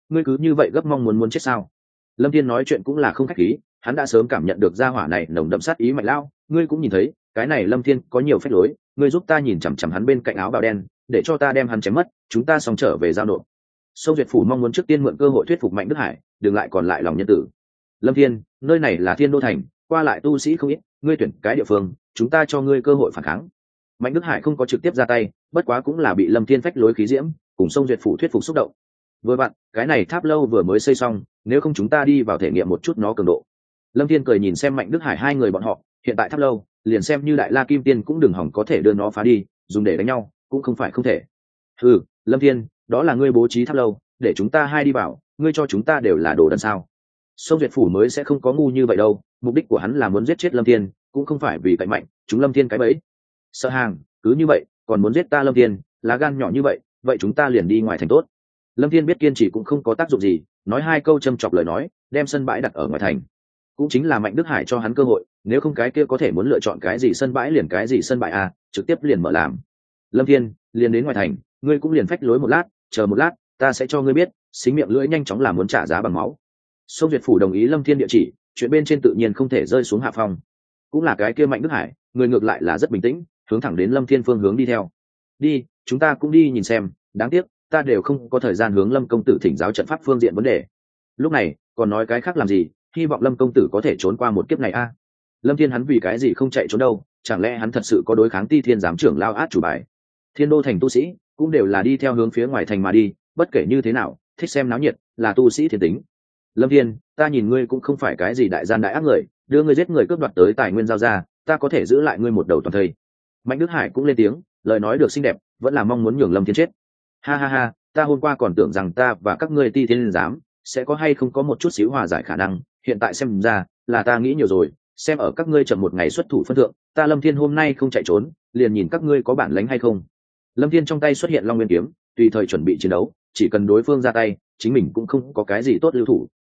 S1: ngươi cứ như vậy gấp mong muốn chết sao? Lâm Thiên nói chuyện cũng là không khách khí, hắn đã sớm cảm nhận được gia hỏa này nồng đậm sát ý mạnh lao, ngươi cũng nhìn thấy cái này Lâm Thiên có nhiều phép lối, ngươi giúp ta nhìn chằm chằm hắn bên cạnh áo bào đen, để cho ta đem hắn chém mất, chúng ta xong trở về giao nộp. Sông Duyệt Phủ mong muốn trước tiên mượn cơ hội thuyết phục Mạnh Đức Hải đừng lại còn lại lòng nhân tử. Lâm Thiên, nơi này là Thiên Đô thành, qua lại tu sĩ không ít, ngươi tuyển cái địa phương, chúng ta cho ngươi cơ hội phản kháng. Mạnh Đức Hải không có trực tiếp ra tay, bất quá cũng là bị Lâm Thiên phách lối khí diễm cùng Sông Duyệt Phủ thuyết phục xúc động. Vừa bạn, cái này tháp lâu vừa mới xây xong, nếu không chúng ta đi vào thể nghiệm một chút nó cường độ. Lâm Thiên cười nhìn xem Mạnh Đức Hải hai người bọn họ, hiện tại tháp lâu liền xem như Đại La Kim Tiên cũng đừng hỏng có thể đưa nó phá đi, dùng để đánh nhau cũng không phải không thể. Ừ, Lâm Thiên, đó là ngươi bố trí tháp lâu, để chúng ta hai đi vào, ngươi cho chúng ta đều là đồ đần sao? Sông Duyệt Phủ mới sẽ không có ngu như vậy đâu, mục đích của hắn là muốn giết chết Lâm Thiên, cũng không phải vì cậy mạnh, chúng Lâm Thiên cái bẫy. Sợ hàng, cứ như vậy, còn muốn giết ta Lâm Thiên, lá gan nhỏ như vậy, vậy chúng ta liền đi ngoài thành tốt. Lâm Thiên biết kiên trì cũng không có tác dụng gì, nói hai câu châm chọc lời nói, đem sân bãi đặt ở ngoài thành. Cũng chính là Mạnh Đức Hải cho hắn cơ hội, nếu không cái kia có thể muốn lựa chọn cái gì sân bãi liền cái gì sân bãi à, trực tiếp liền mở làm. Lâm Thiên, liền đến ngoài thành, ngươi cũng liền phách lối một lát, chờ một lát, ta sẽ cho ngươi biết, xính miệng lưỡi nhanh chóng là muốn trả giá bằng máu. Sông Duyệt Phủ đồng ý Lâm Thiên địa chỉ, chuyện bên trên tự nhiên không thể rơi xuống hạ phong. Cũng là cái kia Mạnh Đức Hải, người ngược lại là rất bình tĩnh, hướng thẳng đến Lâm Thiên phương hướng đi theo. Đi, chúng ta cũng đi nhìn xem, đáng tiếc, ta đều không có thời gian hướng Lâm công tử thỉnh giáo trận pháp phương diện vấn đề. Lúc này, còn nói cái khác làm gì, hy vọng Lâm công tử có thể trốn qua một kiếp này a. Lâm Thiên hắn vì cái gì không chạy trốn đâu, chẳng lẽ hắn thật sự có đối kháng Ti Thiên giám trưởng lao át chủ bài. Thiên Đô thành tu sĩ cũng đều là đi theo hướng phía ngoài thành mà đi, bất kể như thế nào, thích xem náo nhiệt là tu sĩ thiên tính. Lâm Thiên, ta nhìn ngươi cũng không phải cái gì đại gian đại ác người, đưa ngươi giết người cướp đoạt tới tài nguyên giao ra, ta có thể giữ lại ngươi một đầu toàn thây. Mạnh Đức Hải cũng lên tiếng, lời nói được xinh đẹp, vẫn là mong muốn nhường Lâm Thiên chết. Ha ha ha, ta hôm qua còn tưởng rằng ta và các ngươi Ti Thiên giám sẽ có hay không có một chút xíu hòa giải khả năng, hiện tại xem ra là ta nghĩ nhiều rồi, xem ở các ngươi chậm một ngày xuất thủ phân thượng, ta Lâm Thiên hôm nay không chạy trốn, liền nhìn các ngươi có bản lĩnh hay không. Lâm Thiên trong tay xuất hiện Long Nguyên kiếm, tùy thời chuẩn bị chiến đấu, chỉ cần đối phương ra tay, chính mình cũng không có cái gì tốt lưu thủ.